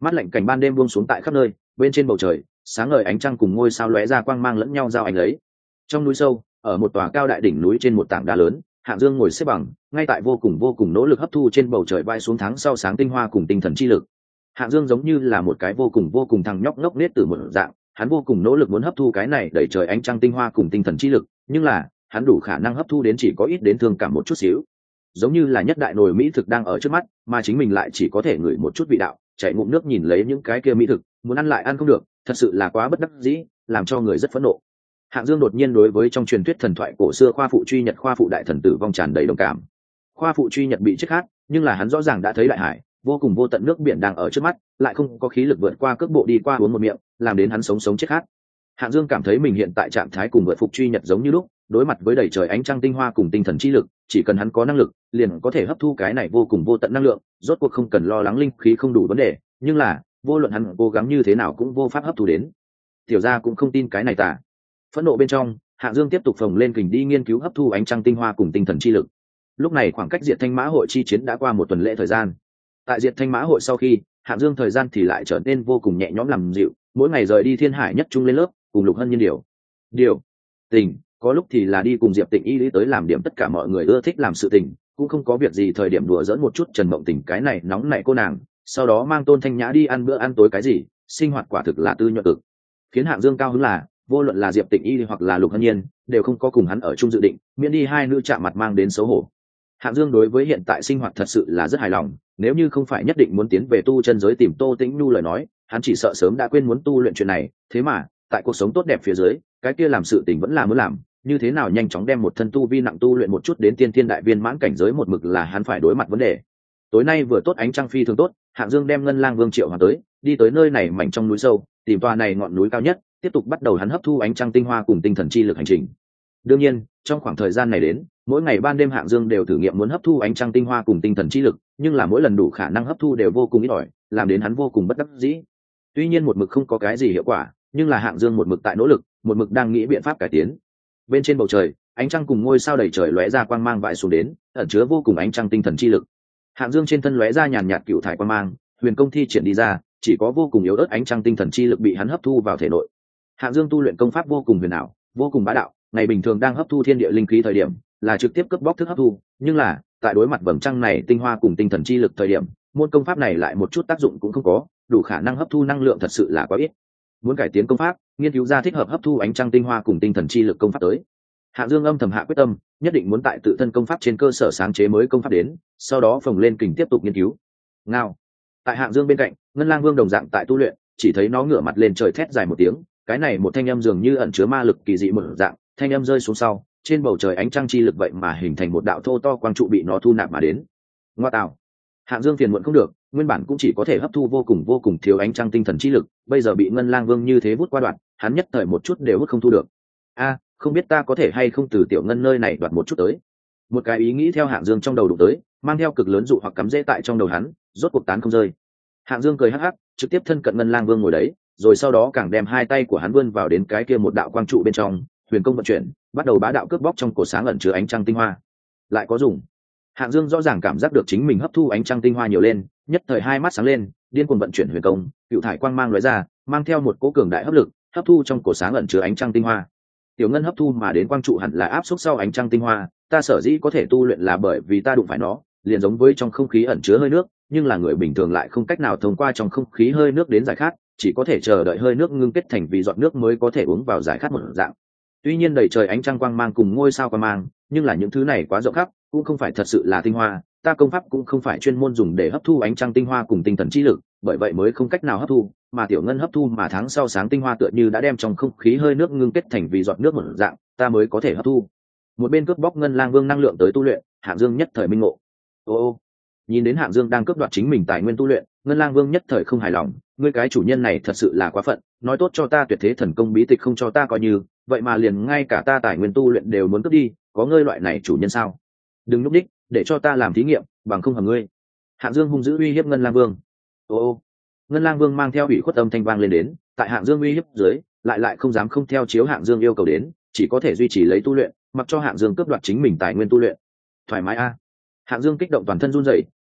mát lạnh cảnh ban đêm buông xuống tại khắp nơi, bên trên bầu trời sáng ngời ánh trăng cùng ngôi sao lóe ra quang mang lẫn nhau giao ánh lấy. Trong núi sâu, ở một tòa cao đại đỉnh núi trên một tảng đá lớn, Hạng Dương ngồi xếp bằng, ngay tại vô cùng nỗ lực hấp thu trên bầu trời bay xuống tháng sau sáng tinh hoa cùng tinh thần chi lực. Hạng Dương giống như là một cái vô cùng thằng nhóc ngốc nghếch từ một dạng, hắn vô cùng nỗ lực muốn hấp thu cái này đẩy trời ánh trăng tinh hoa cùng tinh thần chi lực, nhưng là hắn đủ khả năng hấp thu đến chỉ có ít đến thương cảm một chút xíu. Giống như là nhất đại nồi mỹ thực đang ở trước mắt, mà chính mình lại chỉ có thể ngửi một chút vị đạo, chảy ngụm nước nhìn lấy những cái kia mỹ thực, muốn ăn lại ăn không được, thật sự là quá bất đắc dĩ, làm cho người rất phẫn nộ. Hạng Dương đột nhiên đối với trong truyền thuyết thần thoại cổ xưa khoa phụ truy nhật khoa phụ đại thần tử vong tràn đầy đồng cảm. Khoa phụ truy nhật bị chết khát, nhưng là hắn rõ ràng đã thấy đại hải, vô cùng vô tận nước biển đang ở trước mắt, lại không có khí lực vượt qua cước bộ đi qua uống một miệng, làm đến hắn sống chết khát. Hạng Dương cảm thấy mình hiện tại trạng thái cùng vượt phục truy nhật giống như lúc, đối mặt với đầy trời ánh trăng tinh hoa cùng tinh thần chi lực, chỉ cần hắn có năng lực, liền có thể hấp thu cái này vô cùng vô tận năng lượng, rốt cuộc không cần lo lắng linh khí không đủ vấn đề, nhưng là, vô luận hắn cố gắng như thế nào cũng vô pháp hấp thu đến. Tiểu gia cũng không tin cái này tả. Phẫn nộ bên trong, Hạng Dương tiếp tục phồng lên kình đi nghiên cứu hấp thu ánh trăng tinh hoa cùng tinh thần chi lực. Lúc này khoảng cách Diệt Thanh Mã hội chi chiến đã qua một tuần lễ thời gian. Tại Diệt Thanh Mã hội sau khi, Hạng Dương thời gian thì lại trở nên vô cùng nhẹ nhõm làm dịu, mỗi ngày rời đi Thiên Hải nhất trung lên lớp, cùng Lục Hân Nhiên điều tình, có lúc thì là đi cùng Diệp Tịnh Y lý tới làm điểm tất cả mọi người ưa thích làm sự tình, cũng không có việc gì thời điểm đùa giỡn một chút Trần Mộng Tình cái này nóng nảy cô nàng, sau đó mang Tôn Thanh Nhã đi ăn bữa ăn tối cái gì, sinh hoạt quả thực là tư nhuận cực. Khiến Hạng Dương cao hứng là, vô luận là Diệp Tịnh Y hoặc là Lục Hân Nhiên, đều không có cùng hắn ở chung dự định, miễn đi hai nữ chạm mặt mang đến xấu hổ. Hạng Dương đối với hiện tại sinh hoạt thật sự là rất hài lòng, nếu như không phải nhất định muốn tiến về tu chân giới tìm Tô Tĩnh Nhu lời nói, hắn chỉ sợ sớm đã quên muốn tu luyện chuyện này, thế mà, tại cuộc sống tốt đẹp phía dưới, cái kia làm sự tình vẫn là muốn làm, như thế nào nhanh chóng đem một thân tu vi nặng tu luyện một chút đến tiên thiên đại viên mãn cảnh giới một mực là hắn phải đối mặt vấn đề. Tối nay vừa tốt ánh trăng phi thường tốt, Hạng Dương đem Ngân Lang Vương triệu hoàn tới, đi tới nơi này mảnh trong núi sâu, tìm tòa này ngọn núi cao nhất, tiếp tục bắt đầu hắn hấp thu ánh trăng tinh hoa cùng tinh thần chi lực hành trình. Đương nhiên, trong khoảng thời gian này đến, mỗi ngày ban đêm Hạng Dương đều thử nghiệm muốn hấp thu ánh trăng tinh hoa cùng tinh thần chi lực, nhưng là mỗi lần đủ khả năng hấp thu đều vô cùng ít ỏi, làm đến hắn vô cùng bất đắc dĩ. Tuy nhiên một mực không có cái gì hiệu quả, nhưng là Hạng Dương một mực tại nỗ lực, một mực đang nghĩ biện pháp cải tiến. Bên trên bầu trời, ánh trăng cùng ngôi sao đầy trời lóe ra quang mang vãi xuống đến, ẩn chứa vô cùng ánh trăng tinh thần chi lực. Hạng Dương trên thân lóe ra nhàn nhạt cựu thải quang mang, huyền công thi triển đi ra, chỉ có vô cùng yếu ớt ánh trăng tinh thần chi lực bị hắn hấp thu vào thể nội. Hạng Dương tu luyện công pháp vô cùng huyền ảo, vô cùng bá đạo, ngày bình thường đang hấp thu thiên địa linh khí thời điểm, là trực tiếp cướp bóc thức hấp thu, nhưng là, tại đối mặt vầng trăng này tinh hoa cùng tinh thần chi lực thời điểm, môn công pháp này lại một chút tác dụng cũng không có, đủ khả năng hấp thu năng lượng thật sự là quá ít. Muốn cải tiến công pháp, nghiên cứu ra thích hợp hấp thu ánh trăng tinh hoa cùng tinh thần chi lực công pháp tới. Hạng Dương âm thầm hạ quyết tâm, nhất định muốn tại tự thân công pháp trên cơ sở sáng chế mới công pháp đến, sau đó phồng lên kình tiếp tục nghiên cứu. Ngao. Tại Hạng Dương bên cạnh, Ngân Lang Vương đồng dạng tại tu luyện, chỉ thấy nó ngửa mặt lên trời thét dài một tiếng, cái này một thanh âm dường như ẩn chứa ma lực kỳ dị một dạng, thanh âm rơi xuống sau, trên bầu trời ánh trăng chi lực vậy mà hình thành một đạo thô to quang trụ bị nó thu nạp mà đến. Ngoa tạo. Hạng Dương phiền muộn không được, nguyên bản cũng chỉ có thể hấp thu vô cùng thiếu ánh trăng tinh thần chi lực, bây giờ bị Ngân Lang Vương như thế hút qua đoạn, hắn nhất thời một chút đều hút không thu được. A, không biết ta có thể hay không từ tiểu Ngân nơi này đoạt một chút tới. Một cái ý nghĩ theo Hạng Dương trong đầu đụng tới, mang theo cực lớn dụ hoặc cắm rễ tại trong đầu hắn, rốt cuộc tán không rơi. Hạng Dương cười hắc hắc, trực tiếp thân cận Ngân Lang Vương ngồi đấy, rồi sau đó càng đem hai tay của hắn vươn vào đến cái kia một đạo quang trụ bên trong, huyền công vận chuyển, bắt đầu bá đạo cướp bóc trong cổ sáng ẩn chứa ánh trăng tinh hoa. Lại có dùng. Hạng Dương rõ ràng cảm giác được chính mình hấp thu ánh trăng tinh hoa nhiều lên, nhất thời hai mắt sáng lên, điên cuồng vận chuyển huyền công, cựu thải quang mang lóe ra, mang theo một cỗ cường đại hấp lực, hấp thu trong cổ sáng ẩn chứa ánh trăng tinh hoa. Tiểu Ngân hấp thu mà đến quang trụ hẳn là áp suất sau ánh trăng tinh hoa, ta sở dĩ có thể tu luyện là bởi vì ta đụng phải nó, liền giống với trong không khí ẩn chứa hơi nước, nhưng là người bình thường lại không cách nào thông qua trong không khí hơi nước đến giải khát, chỉ có thể chờ đợi hơi nước ngưng kết thành vì giọt nước mới có thể uống vào giải khát một dạng. Tuy nhiên đầy trời ánh trăng quang mang cùng ngôi sao quang mang, nhưng là những thứ này quá rộng khắp, cũng không phải thật sự là tinh hoa, ta công pháp cũng không phải chuyên môn dùng để hấp thu ánh trăng tinh hoa cùng tinh thần chi lực, bởi vậy mới không cách nào hấp thu, mà Tiểu Ngân hấp thu mà tháng sau sáng tinh hoa tựa như đã đem trong không khí hơi nước ngưng kết thành vì giọt nước một dạng, ta mới có thể hấp thu. Một bên cướp bóc Ngân Lang Vương năng lượng tới tu luyện, Hạng Dương nhất thời minh ngộ. Ô, nhìn đến Hạng Dương đang cướp đoạt chính mình tài nguyên tu luyện, Ngân Lang Vương nhất thời không hài lòng, ngươi cái chủ nhân này thật sự là quá phận, nói tốt cho ta tuyệt thế thần công bí tịch không cho ta coi như, vậy mà liền ngay cả ta tài nguyên tu luyện đều muốn cướp đi, có ngươi loại này chủ nhân sao? Đừng núp đích, để cho ta làm thí nghiệm, bằng không hầm ngươi. Hạng Dương hung dữ uy hiếp Ngân Lang Vương. Ô, Ngân Lang Vương mang theo ủy khuất âm thanh vang lên đến, tại Hạng Dương uy hiếp dưới, lại không dám không theo chiếu Hạng Dương yêu cầu đến, chỉ có thể duy trì lấy tu luyện, mặc cho Hạng Dương cướp đoạt chính mình tài nguyên tu luyện. Thoải mái a. Hạng Dương kích động toàn thân run rẩy,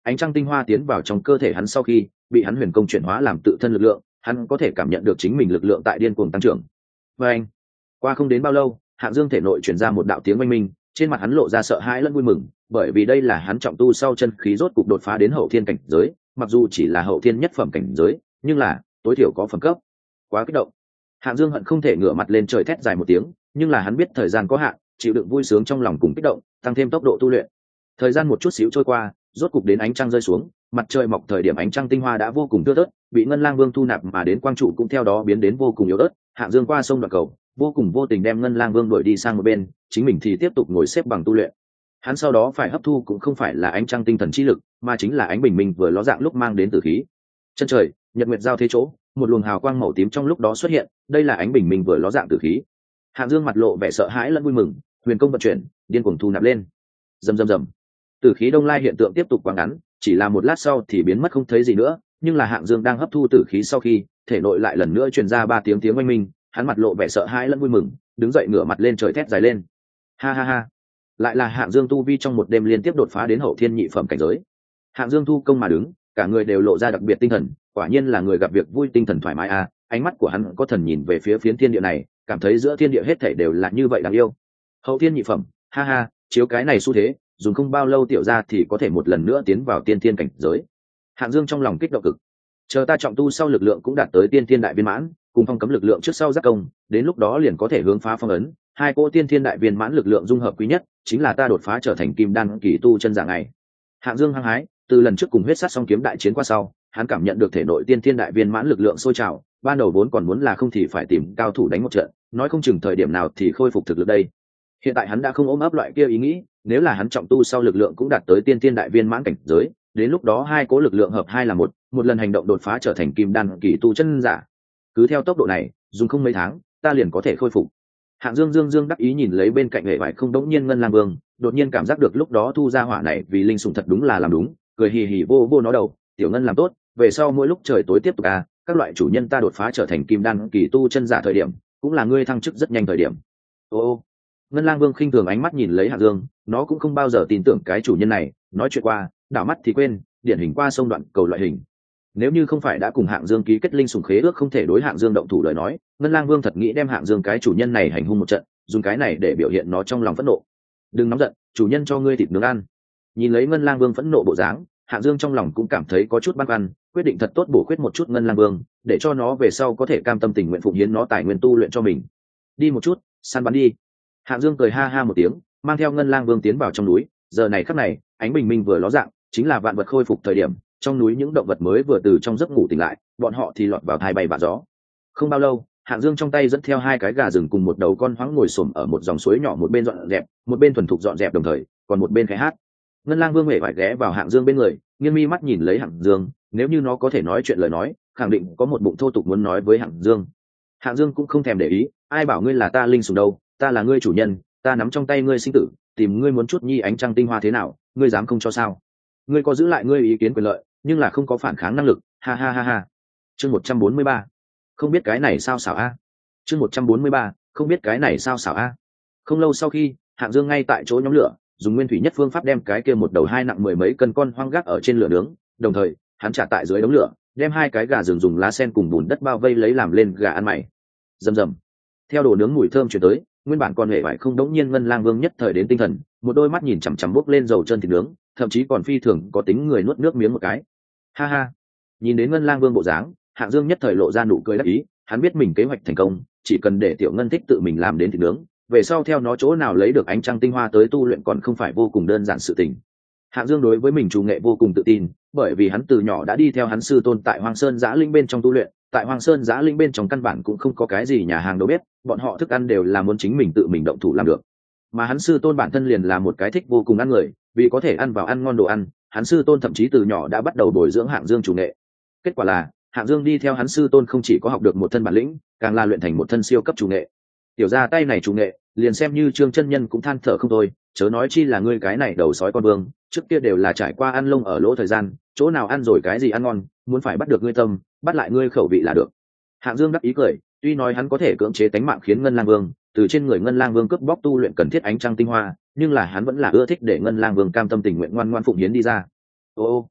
ánh trăng tinh hoa tiến vào trong cơ thể hắn sau khi bị hắn huyền công chuyển hóa làm tự thân lực lượng, hắn có thể cảm nhận được chính mình lực lượng tại điên cuồng tăng trưởng. Và anh, qua không đến bao lâu, Hạng Dương thể nội chuyển ra một đạo tiếng oanh minh, trên mặt hắn lộ ra sợ hãi lẫn vui mừng, bởi vì đây là hắn trọng tu sau chân khí rốt cục đột phá đến hậu thiên cảnh giới, mặc dù chỉ là hậu thiên nhất phẩm cảnh giới, nhưng là tối thiểu có phẩm cấp. Quá kích động. Hạng Dương hận không thể ngửa mặt lên trời thét dài một tiếng, nhưng là hắn biết thời gian có hạn, chịu đựng vui sướng trong lòng cùng kích động, tăng thêm tốc độ tu luyện. Thời gian một chút xíu trôi qua, rốt cục đến ánh trăng rơi xuống, mặt trời mọc thời điểm ánh trăng tinh hoa đã vô cùng thưa thớt, bị Ngân Lang Vương thu nạp mà đến quang trụ cũng theo đó biến đến vô cùng yếu ớt. Hạng Dương qua sông đoạn cầu, vô cùng vô tình đem Ngân Lang Vương đuổi đi sang một bên, chính mình thì tiếp tục ngồi xếp bằng tu luyện. Hắn sau đó phải hấp thu cũng không phải là ánh trăng tinh thần chi lực, mà chính là ánh bình minh vừa ló dạng lúc mang đến tử khí. Chân trời, nhật nguyệt giao thế chỗ, một luồng hào quang màu tím trong lúc đó xuất hiện, đây là ánh bình minh vừa ló dạng tử khí. Hạng Dương mặt lộ vẻ sợ hãi lẫn vui mừng, huyền công vận chuyển, điên cuồng thu nạp lên. Rầm rầm rầm. Tử khí đông lai hiện tượng tiếp tục quá ngắn, chỉ là một lát sau thì biến mất không thấy gì nữa, nhưng là Hạng Dương đang hấp thu tử khí sau khi, thể nội lại lần nữa truyền ra 3 tiếng oanh minh, hắn mặt lộ vẻ sợ hãi lẫn vui mừng, đứng dậy ngửa mặt lên trời thét dài lên. Ha ha ha. Lại là Hạng Dương tu vi trong một đêm liên tiếp đột phá đến hậu thiên nhị phẩm cảnh giới. Hạng Dương thu công mà đứng, cả người đều lộ ra đặc biệt tinh thần, quả nhiên là người gặp việc vui, tinh thần thoải mái à, ánh mắt của hắn có thần nhìn về phía phiến thiên địa này, cảm thấy giữa thiên địa hết thảy đều là như vậy đáng yêu. Hậu thiên nhị phẩm, ha ha, chiếu cái này xu thế, dùng không bao lâu tiểu gia thì có thể một lần nữa tiến vào tiên thiên cảnh giới. Hạng Dương trong lòng kích động cực. Chờ ta trọng tu sau lực lượng cũng đạt tới tiên thiên đại viên mãn, cùng phong cấm lực lượng trước sau giác công, đến lúc đó liền có thể hướng phá phong ấn, hai cỗ tiên thiên đại viên mãn lực lượng dung hợp quý nhất, chính là ta đột phá trở thành kim đan kỳ tu chân giả này. Hạng Dương hăng hái, từ lần trước cùng huyết sát song kiếm đại chiến qua sau, hắn cảm nhận được thể nội tiên thiên đại viên mãn lực lượng sôi trào, ban đầu vốn còn muốn là không thì phải tìm cao thủ đánh một trận, nói không chừng thời điểm nào thì khôi phục thực lực đây. Hiện tại hắn đã không ôm ấp loại kia ý nghĩ, nếu là hắn trọng tu sau lực lượng cũng đạt tới tiên thiên đại viên mãn cảnh giới, đến lúc đó hai cố lực lượng hợp hai là một lần hành động đột phá trở thành kim đan kỳ tu chân giả. Cứ theo tốc độ này, dùng không mấy tháng, ta liền có thể khôi phục. Hạng Dương dương đắc ý nhìn lấy bên cạnh hệ vải không đống nhiên Ngân Lang Vương, đột nhiên cảm giác được lúc đó thu ra hỏa này vì linh sủng thật đúng là làm đúng, cười hì hì vô nó đầu, tiểu Ngân làm tốt, về sau mỗi lúc trời tối tiếp tục các loại chủ nhân ta đột phá trở thành kim đan kỳ tu chân giả thời điểm, cũng là ngươi thăng chức rất nhanh thời điểm. Ô, Ngân Lang Vương khinh thường ánh mắt nhìn lấy Hạng Dương, nó cũng không bao giờ tin tưởng cái chủ nhân này, nói chuyện qua, đảo mắt thì quên, điển hình qua sông đoạn cầu loại hình. Nếu như không phải đã cùng Hạng Dương ký kết linh sủng khế ước không thể đối Hạng Dương động thủ lời nói, Ngân Lang Vương thật nghĩ đem Hạng Dương cái chủ nhân này hành hung một trận, dùng cái này để biểu hiện nó trong lòng phẫn nộ. Đừng nóng giận, chủ nhân cho ngươi thịt nướng ăn. Nhìn lấy Ngân Lang Vương phẫn nộ bộ dáng, Hạng Dương trong lòng cũng cảm thấy có chút băn khoăn, quyết định thật tốt bổ khuyết một chút Ngân Lang Vương, để cho nó về sau có thể cam tâm tình nguyện phụng hiến nó tài nguyên tu luyện cho mình. Đi một chút, săn bắn đi. Hạng Dương cười ha ha một tiếng, mang theo Ngân Lang Vương tiến vào trong núi. Giờ này khắc này, ánh bình minh vừa ló dạng, chính là vạn vật khôi phục thời điểm, trong núi những động vật mới vừa từ trong giấc ngủ tỉnh lại, bọn họ thì lọt vào thai bay vạ gió. Không bao lâu, Hạng Dương trong tay dẫn theo 2 cái gà rừng cùng một đầu con hoáng ngồi xổm ở một dòng suối nhỏ, một bên dọn dẹp, một bên thuần thục dọn dẹp đồng thời, còn một bên khẽ hát. Ngân Lang Vương hề phải ghé vào Hạng Dương bên người, nghiêng mi mắt nhìn lấy Hạng Dương, nếu như nó có thể nói chuyện lời nói, khẳng định có một bụng thô tục muốn nói với Hạng Dương. Hạng Dương cũng không thèm để ý, ai bảo ngươi là ta linh sủng đâu, ta là ngươi chủ nhân, ta nắm trong tay ngươi sinh tử, tìm ngươi muốn chút nhi ánh trăng tinh hoa thế nào, ngươi dám không cho sao? Ngươi có giữ lại ngươi ý kiến quyền lợi, nhưng là không có phản kháng năng lực, ha ha ha ha. Chương 143. Không biết cái này sao xảo a. Chương 143. Không biết cái này sao xảo a. Không lâu sau khi, Hạng Dương ngay tại chỗ nhóm lửa, dùng nguyên thủy nhất phương pháp đem cái kia một đầu 2 nặng 10 mấy cân con hoang gác ở trên lửa nướng, đồng thời, hắn trả tại dưới đống lửa, đem 2 cái gà rừng dùng lá sen cùng bùn đất bao vây lấy làm lên gà ăn mày. Rầm rầm. Theo đồ nướng mùi thơm truyền tới, nguyên bản con hề vải không đống nhiên Ngân Lang Vương nhất thời đến tinh thần, một đôi mắt nhìn chằm chằm bốc lên dầu chân thịt nướng, thậm chí còn phi thường có tính người nuốt nước miếng một cái. Ha ha. Nhìn đến Ngân Lang Vương bộ dáng, Hạng Dương nhất thời lộ ra nụ cười đắc ý, hắn biết mình kế hoạch thành công, chỉ cần để tiểu Ngân thích tự mình làm đến thịt nướng, về sau theo nó chỗ nào lấy được ánh trăng tinh hoa tới tu luyện còn không phải vô cùng đơn giản sự tình. Hạng Dương đối với mình chủ nghệ vô cùng tự tin, bởi vì hắn từ nhỏ đã đi theo hắn sư tôn tại Hoang Sơn Giã Linh bên trong tu luyện, tại Hoang Sơn Giã Linh bên trong căn bản cũng không có cái gì nhà hàng đầu bếp, bọn họ thức ăn đều là muốn chính mình tự mình động thủ làm được. Mà hắn sư tôn bản thân liền là một cái thích vô cùng ăn người, vì có thể ăn vào ăn ngon đồ ăn, hắn sư tôn thậm chí từ nhỏ đã bắt đầu bồi dưỡng Hạng Dương chủ nghệ. Kết quả là, Hạng Dương đi theo hắn sư tôn không chỉ có học được một thân bản lĩnh, càng là luyện thành một thân siêu cấp chủ nghệ. Tiểu ra tay này chủ nghệ, liền xem như Trương chân nhân cũng than thở không thôi, chớ nói chi là ngươi cái này đầu sói con vương, trước kia đều là trải qua ăn lông ở lỗ thời gian, chỗ nào ăn rồi cái gì ăn ngon, muốn phải bắt được ngươi tâm, bắt lại ngươi khẩu vị là được. Hạng Dương đắc ý cười, tuy nói hắn có thể cưỡng chế tánh mạng khiến Ngân Lang Vương từ trên người Ngân Lang Vương cướp bóc tu luyện cần thiết ánh trăng tinh hoa, nhưng là hắn vẫn là ưa thích để Ngân Lang Vương cam tâm tình nguyện ngoan ngoãn phụng hiến đi ra. Ô,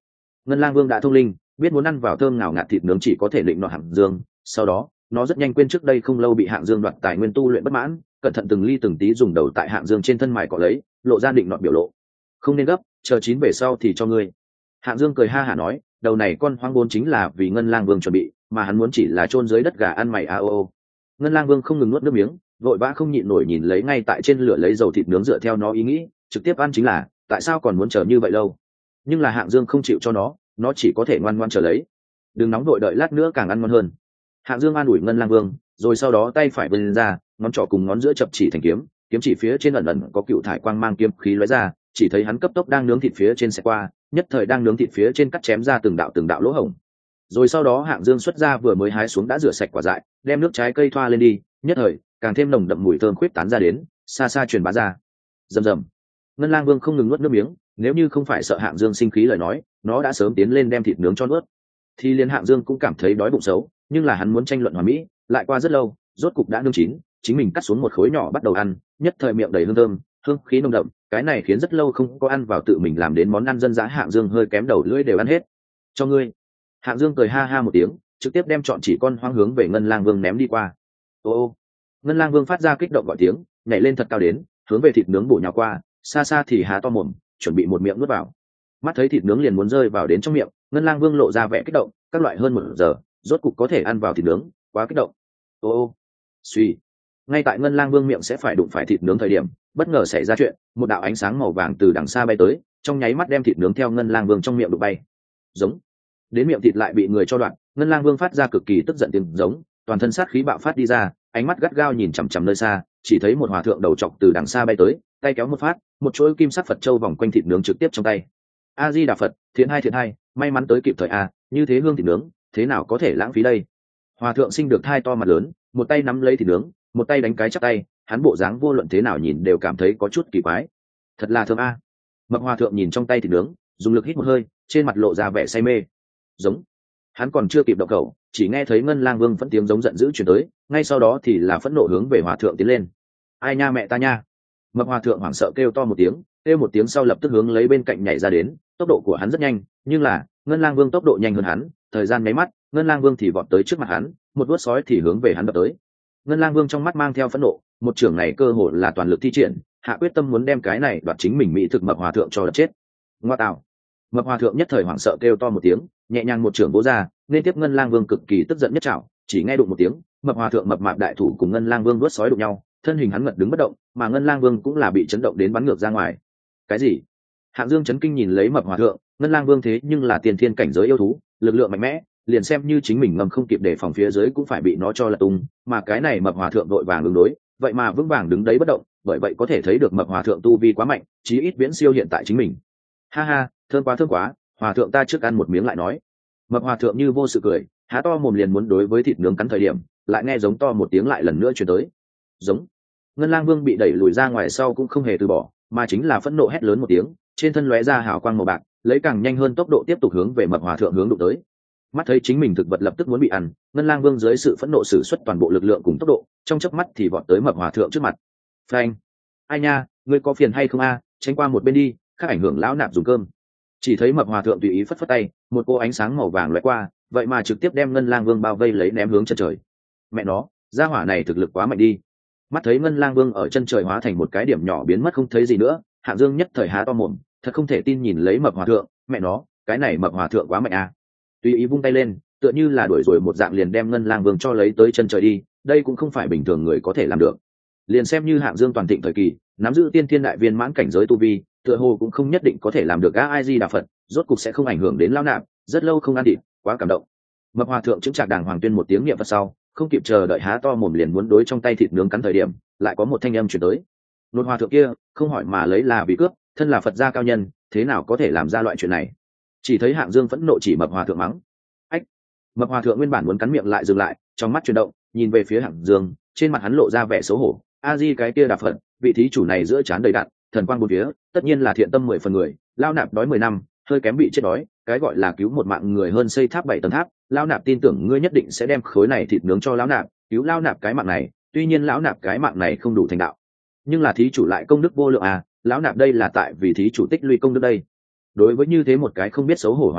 Ngân Lang Vương đã thông linh, biết muốn ăn vào thơm ngào ngạt thịt nướng chỉ có thể định nọ Hạng Dương, sau đó nó rất nhanh quên trước đây không lâu bị Hạng Dương đoạt tài nguyên tu luyện bất mãn, cẩn thận từng ly từng tí dùng đầu tại Hạng Dương trên thân mài cọ lấy, lộ ra định nọ biểu lộ. Không nên gấp, chờ chín về sau thì cho ngươi. Hạng Dương cười ha hả nói, đầu này con hoang vốn chính là vì Ngân Lang Vương chuẩn bị, mà hắn muốn chỉ là chôn dưới đất gà ăn mày a o o. Ngân Lang Vương không ngừng nuốt nước miếng, vội vã không nhịn nổi nhìn lấy ngay tại trên lửa lấy dầu thịt nướng dựa theo nó ý nghĩ, trực tiếp ăn chính là, tại sao còn muốn chờ như vậy lâu? Nhưng là Hạng Dương không chịu cho nó chỉ có thể ngoan ngoãn chờ lấy. Đừng nóng vội, đợi lát nữa càng ăn ngon hơn. Hạng Dương an ủi Ngân Lang Vương, rồi sau đó tay phải vươn ra, ngón trỏ cùng ngón giữa chập chỉ thành kiếm, kiếm chỉ phía trên ẩn ẩn có cựu thải quang mang kiếm khí lóe ra, chỉ thấy hắn cấp tốc đang nướng thịt phía trên sẽ qua, nhất thời đang nướng thịt phía trên cắt chém ra từng đạo lỗ hổng. Rồi sau đó Hạng Dương xuất ra vừa mới hái xuống đã rửa sạch quả dại, đem nước trái cây thoa lên đi, nhất thời càng thêm nồng đậm mùi thơm khuyết tán ra đến, xa xa truyền bá ra. Rầm rầm. Ngân Lang Vương không ngừng nuốt nước miếng, nếu như không phải sợ Hạng Dương sinh khí lời nói, nó đã sớm tiến lên đem thịt nướng cho nuốt. Thì liền Hạng Dương cũng cảm thấy đói bụng xấu, nhưng là hắn muốn tranh luận hòa mỹ, lại qua rất lâu, rốt cục đã nướng chín, chính mình cắt xuống một khối nhỏ bắt đầu ăn, nhất thời miệng đầy hương thơm, hương khí nồng đậm, cái này khiến rất lâu không có ăn vào tự mình làm đến món ăn dân dã Hạng Dương hơi kém đầu lưỡi đều ăn hết. Cho ngươi. Hạng Dương cười ha ha một tiếng, trực tiếp đem chọn chỉ con hoang hướng về Ngân Lang Vương ném đi qua. Ô. Ngân Lang Vương phát ra kích động gọi tiếng, nhảy lên thật cao đến, hướng về thịt nướng bổ nhào qua, xa xa thì há to mồm, chuẩn bị một miệng nuốt vào. Mắt thấy thịt nướng liền muốn rơi vào đến trong miệng, Ngân Lang Vương lộ ra vẻ kích động, các loại hơn 1 giờ, rốt cục có thể ăn vào thịt nướng, quá kích động. Ô. Suy. Ngay tại Ngân Lang Vương miệng sẽ phải đụng phải thịt nướng thời điểm, bất ngờ xảy ra chuyện, một đạo ánh sáng màu vàng từ đằng xa bay tới, trong nháy mắt đem thịt nướng theo Ngân Lang Vương trong miệng đụng bay. Giống. Đến miệng thịt lại bị người cho đoạn, Ngân Lang Vương phát ra cực kỳ tức giận tiếng giống, toàn thân sát khí bạo phát đi ra, ánh mắt gắt gao nhìn chằm chằm nơi xa, chỉ thấy một hòa thượng đầu trọc từ đằng xa bay tới, tay kéo một phát, một chuỗi kim sắc Phật châu vòng quanh thịt nướng trực tiếp trong tay. A Di Đà Phật, thiện hai, may mắn tới kịp thời a, như thế hương thịt nướng, thế nào có thể lãng phí đây? Hòa thượng sinh được thai to mặt lớn, một tay nắm lấy thịt nướng, một tay đánh cái chắp tay, hắn bộ dáng vô luận thế nào nhìn đều cảm thấy có chút kỳ quái. Thật là thơm a. Mập hòa thượng nhìn trong tay thịt nướng, dùng lực hít một hơi, trên mặt lộ ra vẻ say mê. Giống. Hắn còn chưa kịp động khẩu, chỉ nghe thấy Ngân Lang Vương phẫn tiếng giống giận dữ truyền tới, ngay sau đó thì là phẫn nộ hướng về hòa thượng tiến lên. Ai nha mẹ ta nha. Mập hòa thượng hoảng sợ kêu to một tiếng sau lập tức hướng lấy bên cạnh nhảy ra đến, tốc độ của hắn rất nhanh, nhưng là Ngân Lang Vương tốc độ nhanh hơn hắn, thời gian nháy mắt, Ngân Lang Vương thì vọt tới trước mặt hắn, một vuốt sói thì hướng về hắn đập tới. Ngân Lang Vương trong mắt mang theo phẫn nộ, một trường này cơ hội là toàn lực thi triển, hạ quyết tâm muốn đem cái này đoạt chính mình mỹ thực mập hòa thượng cho đập chết. Ngoa tạo. Mập hòa thượng nhất thời hoảng sợ kêu to một tiếng, nhẹ nhàng một trường vỗ ra, nên tiếp Ngân Lang Vương cực kỳ tức giận nhất chảo, chỉ nghe đụng một tiếng, mập hòa thượng mập mạp đại thủ cùng Ngân Lang Vương vuốt sói đụng nhau, thân hình hắn ngật đứng bất động, mà Ngân Lang Vương cũng là bị chấn động đến bắn ngược ra ngoài. Cái gì? Hạng Dương chấn kinh nhìn lấy mập hòa thượng, Ngân Lang Vương thế nhưng là tiền thiên cảnh giới yêu thú, lực lượng mạnh mẽ, liền xem như chính mình ngầm không kịp để phòng phía dưới cũng phải bị nó cho lật tung, mà cái này mập hòa thượng vội vàng ứng đối, vậy mà vững vàng đứng đấy bất động, bởi vậy có thể thấy được mập hòa thượng tu vi quá mạnh, chí ít viễn siêu hiện tại chính mình. Ha ha, thơm quá, hòa thượng ta trước ăn một miếng lại nói. Mập hòa thượng như vô sự cười, há to mồm liền muốn đối với thịt nướng cắn thời điểm, lại nghe giống to một tiếng lại lần nữa truyền tới. Giống. Ngân Lang Vương bị đẩy lùi ra ngoài sau cũng không hề từ bỏ, mà chính là phẫn nộ hét lớn một tiếng, trên thân lóe ra hào quang màu bạc, lấy càng nhanh hơn tốc độ tiếp tục hướng về mập hòa thượng hướng đụng tới. Mắt thấy chính mình thực vật lập tức muốn bị ăn, Ngân Lang Vương dưới sự phẫn nộ sử xuất toàn bộ lực lượng cùng tốc độ, trong chớp mắt thì vọt tới mập hòa thượng trước mặt. Phanh! Ai nha, ngươi có phiền hay không a? Tránh qua một bên đi, khác ảnh hưởng lão nạp dùng cơm. Chỉ thấy mập hòa thượng tùy ý phất phất tay, một cô ánh sáng màu vàng lóe qua, vậy mà trực tiếp đem Ngân Lang Vương bao vây lấy ném hướng chân trời. Mẹ nó, gia hỏa này thực lực quá mạnh đi. Mắt thấy Ngân Lang Vương ở chân trời hóa thành một cái điểm nhỏ biến mất không thấy gì nữa, Hạng Dương nhất thời há to mồm, thật không thể tin nhìn lấy mập hòa thượng, mẹ nó, cái này mập hòa thượng quá mạnh a. Tùy ý vung tay lên, tựa như là đuổi rồi một dạng liền đem Ngân Lang Vương cho lấy tới chân trời đi, đây cũng không phải bình thường người có thể làm được. Liền xem như Hạng Dương toàn thịnh thời kỳ, nắm giữ tiên thiên đại viên mãn cảnh giới tu vi, tựa hồ cũng không nhất định có thể làm được A Di Đà Phật, rốt cục sẽ không ảnh hưởng đến lão nạp, rất lâu không ăn thịt, quá cảm động. Mập hòa thượng chứng trạc đàng hoàng tuyên một tiếng niệm Phật sau, không kịp chờ đợi há to mồm liền muốn đối trong tay thịt nướng cắn thời điểm, lại có một thanh âm truyền tới. Nôn hòa thượng kia, không hỏi mà lấy là vì cướp, thân là Phật gia cao nhân, thế nào có thể làm ra loại chuyện này? Chỉ thấy Hạng Dương phẫn nộ chỉ mập hòa thượng mắng. Ách! Mập hòa thượng nguyên bản muốn cắn miệng lại dừng lại, trong mắt chuyển động, nhìn về phía Hạng Dương, trên mặt hắn lộ ra vẻ xấu hổ. A Di cái kia Đà Phật, vị thí chủ này giữa trán đầy đạn, thần quang bốn phía, tất nhiên là thiện tâm 10 phần người, lao nạp đói 10 năm, hơi kém bị chết đói, cái gọi là cứu một mạng người hơn xây tháp 7 tầng tháp, lao nạp tin tưởng ngươi nhất định sẽ đem khối này thịt nướng cho lão nạp, cứu lao nạp cái mạng này, tuy nhiên lão nạp cái mạng này không đủ thành đạo, nhưng là thí chủ lại công đức vô lượng à, lão nạp đây là tại vì thí chủ tích lũy công đức đây. Đối với như thế một cái không biết xấu hổ hòa thượng,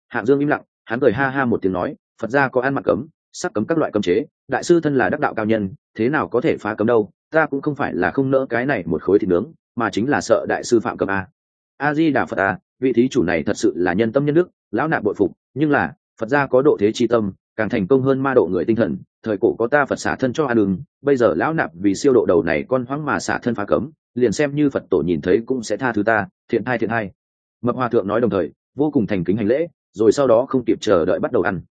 Hạng Dương im lặng, hắn cười ha ha một tiếng nói, Phật gia có ăn mặc cấm, sắc cấm các loại cấm chế, đại sư thân là đắc đạo cao nhân, thế nào có thể phá cấm đâu, ta cũng không phải là không nỡ cái này một khối thịt nướng, mà chính là sợ đại sư phạm cấm a. A Di Đà Phật a, vị thí chủ này thật sự là nhân tâm nhân đức, lão nạp bội phục, nhưng là Phật gia có độ thế chi tâm, càng thành công hơn ma độ người tinh thần, thời cổ có ta Phật xả thân cho ăn đường, bây giờ lão nạp vì siêu độ đầu này con hoang mà xả thân phá cấm, liền xem như Phật tổ nhìn thấy cũng sẽ tha thứ ta, thiện hai. Mập hòa thượng nói đồng thời vô cùng thành kính hành lễ, rồi sau đó không kịp chờ đợi bắt đầu ăn.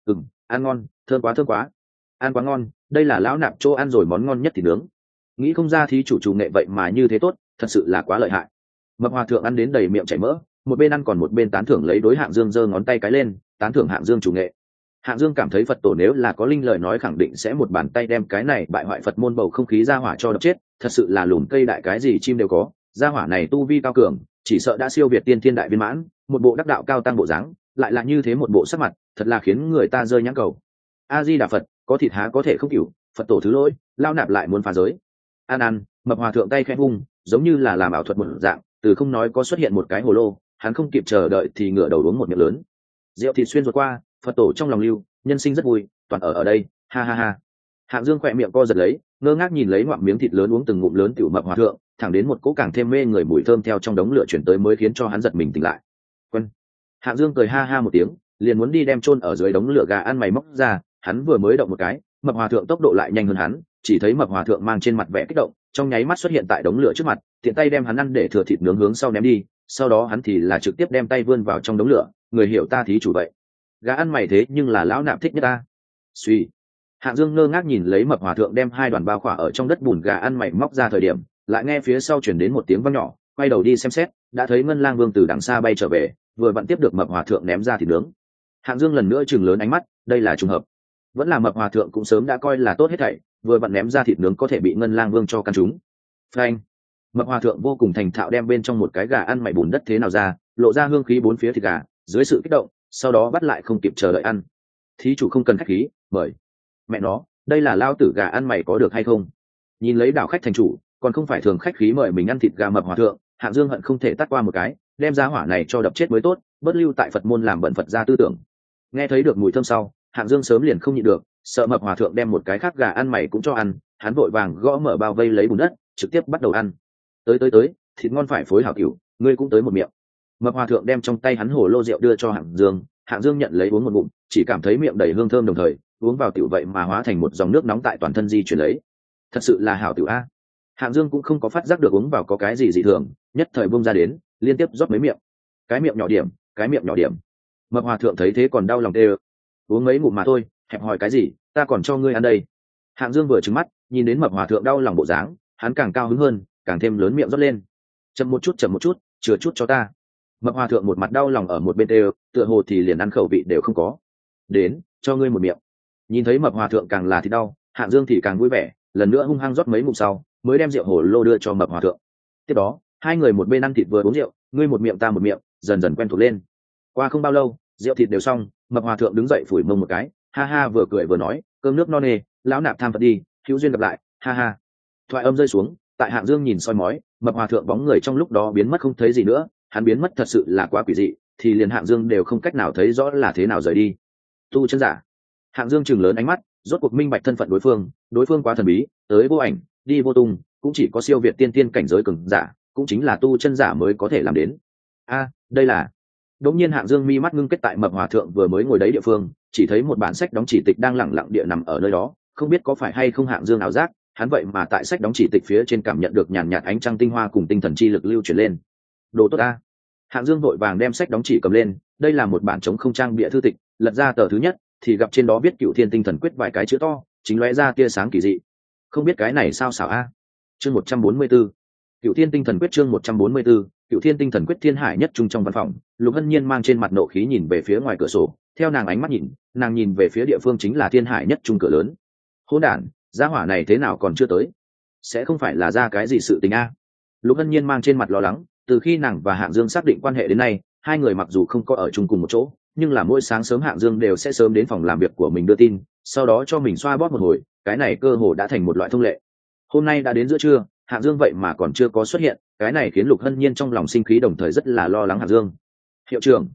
Ăn ngon, thơm quá, ăn quá ngon, đây là lão nạp chỗ ăn rồi món ngon nhất thì nướng. Nghĩ không ra thí chủ chủ nghệ vậy mà như thế tốt, thật sự là quá lợi hại. Mập hòa thượng ăn đến đầy miệng chảy mỡ, một bên ăn còn một bên tán thưởng lấy đối Hạng Dương giơ ngón tay cái lên, tán thưởng Hạng Dương chủ nghệ. Hạng Dương cảm thấy Phật tổ nếu là có linh lời nói khẳng định sẽ một bàn tay đem cái này bại hoại Phật môn bầu không khí ra hỏa cho đập chết, thật sự là lùn cây đại cái gì chim đều có, ra hỏa này tu vi cao cường, chỉ sợ đã siêu việt tiên thiên đại viên mãn, một bộ đắc đạo cao tăng bộ dáng, lại là như thế một bộ sắc mặt, thật là khiến người ta rơi nhãn cầu. A Di Đà Phật, có thịt há có thể không chịu, Phật tổ thứ lỗi, lao nạp lại muốn phá giới. Ăn, mập hòa thượng tay khẽ vung, giống như là làm ảo thuật một dạng, từ không nói có xuất hiện một cái hồ lô, hắn không kịp chờ đợi thì ngửa đầu uống một miệng lớn. Rượu thịt xuyên ruột qua, Phật tổ trong lòng lưu, nhân sinh rất vui, toàn ở đây, ha. Hạng Dương khỏe miệng co giật lấy, ngơ ngác nhìn lấy ngoạm miếng thịt lớn uống từng ngụm lớn tiểu mập hòa thượng, thẳng đến một cỗ càng thêm mê người mùi thơm theo trong đống lửa chuyển tới mới khiến cho hắn giật mình tỉnh lại. Quân. Hạng Dương cười ha một tiếng, liền muốn đi đem chôn ở dưới đống lửa gà ăn mày móc ra, hắn vừa mới động một cái, mập hòa thượng tốc độ lại nhanh hơn hắn, chỉ thấy mập hòa thượng mang trên mặt vẻ kích động, trong nháy mắt xuất hiện tại đống lửa trước mặt, tiện tay đem hắn ăn để thừa thịt nướng hướng sau ném đi, sau đó hắn thì là trực tiếp đem tay vươn vào trong đống lửa, người hiểu ta thí chủ vậy. Gà ăn mày thế nhưng là lão nạp thích nhất ta. Suy. Hạng Dương ngơ ngác nhìn lấy mập hòa thượng đem hai đoàn bao khỏa ở trong đất bùn gà ăn mày móc ra thời điểm, lại nghe phía sau chuyển đến một tiếng vang nhỏ, quay đầu đi xem xét, đã thấy Ngân Lang Vương từ đằng xa bay trở về, vừa vặn tiếp được mập hòa thượng ném ra thịt nướng. Hạng Dương lần nữa chừng lớn ánh mắt, đây là trùng hợp, vẫn là mập hòa thượng cũng sớm đã coi là tốt hết thảy, vừa vặn ném ra thịt nướng có thể bị Ngân Lang Vương cho căn trúng. Phanh! Mập hòa thượng vô cùng thành thạo đem bên trong một cái gà ăn mày bùn đất thế nào ra, lộ ra hương khí bốn phía thịt gà, dưới sự kích động, sau đó bắt lại không kịp chờ đợi ăn. Thí chủ không cần khách khí, mời. Mẹ nó, đây là lao tử gà ăn mày có được hay không? Nhìn lấy đảo khách thành chủ, còn không phải thường khách khí mời mình ăn thịt gà mập hòa thượng, Hạng Dương hận không thể tát qua một cái, đem giá hỏa này cho đập chết mới tốt, bất lưu tại Phật môn làm bận Phật gia tư tưởng. Nghe thấy được mùi thơm sau, Hạng Dương sớm liền không nhịn được, sợ mập hòa thượng đem một cái khác gà ăn mày cũng cho ăn, hắn vội vàng gõ mở bao vây lấy bùn đất, trực tiếp bắt đầu ăn. Tới, thịt ngon phải phối hảo cửu, ngươi cũng tới một miệng. Mập hòa thượng đem trong tay hắn hồ lô rượu đưa cho Hạng Dương, Hạng Dương nhận lấy uống một ngụm, chỉ cảm thấy miệng đầy hương thơm đồng thời, uống vào tiểu vậy mà hóa thành một dòng nước nóng tại toàn thân di chuyển lấy. Thật sự là hảo tiểu a. Hạng Dương cũng không có phát giác được uống vào có cái gì dị thường, nhất thời bung ra đến, liên tiếp rót mấy miệng. Cái miệng nhỏ điểm. Mập hòa thượng thấy thế còn đau lòng tê ơ. Uống mấy ngụm mà thôi, hẹp hòi cái gì, ta còn cho ngươi ăn đây. Hạng Dương vừa trừng mắt, nhìn đến mập hòa thượng đau lòng bộ dáng, hắn càng cao hứng hơn, càng thêm lớn miệng rót lên. Chậm một chút, chừa chút cho ta. Mập hòa thượng một mặt đau lòng ở một bên tê ơ, tựa hồ thì liền ăn khẩu vị đều không có. Đến, cho ngươi một miệng. Nhìn thấy mập hòa thượng càng là thì đau, Hạng Dương thì càng vui vẻ, lần nữa hung hăng rót mấy ngụm sau, mới đem rượu hồ lô đưa cho mập hòa thượng. Tiếp đó, hai người một bên ăn thịt vừa uống rượu, ngươi một miệng ta một miệng, dần dần quen thuộc lên. Qua không bao lâu, rượu thịt đều xong, mập hòa thượng đứng dậy phủi mông một cái, ha vừa cười vừa nói, cơm nước no nê, lão nạp tham Phật đi, hữu duyên gặp lại, ha. Thoại âm rơi xuống, tại Hạng Dương nhìn soi mói, mập hòa thượng bóng người trong lúc đó biến mất không thấy gì nữa, hắn biến mất thật sự là quá quỷ dị, thì liền Hạng Dương đều không cách nào thấy rõ là thế nào rời đi. Tu chân giả. Hạng Dương chừng lớn ánh mắt, rốt cuộc minh bạch thân phận đối phương quá thần bí, tới vô ảnh, đi vô tung, cũng chỉ có siêu việt tiên tiên cảnh giới cường giả, cũng chính là tu chân giả mới có thể làm đến. Đây là. Đột nhiên Hạng Dương mi mắt ngưng kết tại mập hòa thượng vừa mới ngồi đấy địa phương, chỉ thấy một bản sách đóng chỉ tịch đang lẳng lặng địa nằm ở nơi đó, không biết có phải hay không Hạng Dương ảo giác, hắn vậy mà tại sách đóng chỉ tịch phía trên cảm nhận được nhàn nhạt ánh trăng tinh hoa cùng tinh thần chi lực lưu chuyển lên. Đồ tốt a. Hạng Dương vội vàng đem sách đóng chỉ cầm lên, đây là một bản chống không trang bìa thư tịch, lật ra tờ thứ nhất thì gặp trên đó viết Cửu Thiên Tinh Thần Quyết vài cái chữ to, chính lóe ra tia sáng kỳ dị. Không biết cái này sao xảo a. Chương 144. Cửu Thiên Tinh Thần Quyết chương 144, Cửu Thiên Tinh Thần Quyết thiên hải nhất trung trong văn phòng, Lục Hân Nhiên mang trên mặt nộ khí nhìn về phía ngoài cửa sổ, theo nàng ánh mắt nhìn, nàng nhìn về phía địa phương chính là thiên hải nhất trung cửa lớn. Hỗn đản, gia hỏa này thế nào còn chưa tới? Sẽ không phải là ra cái gì sự tình a? Lục Hân Nhiên mang trên mặt lo lắng, từ khi nàng và Hạng Dương xác định quan hệ đến nay, hai người mặc dù không có ở chung cùng một chỗ, nhưng là mỗi sáng sớm Hạng Dương đều sẽ sớm đến phòng làm việc của mình đưa tin, sau đó cho mình xoa bóp một hồi, cái này cơ hồ đã thành một loại thông lệ. Hôm nay đã đến giữa trưa, Hạng Dương vậy mà còn chưa có xuất hiện, cái này khiến Lục Hân Nhiên trong lòng sinh khí đồng thời rất là lo lắng Hạng Dương. Hiệu trưởng,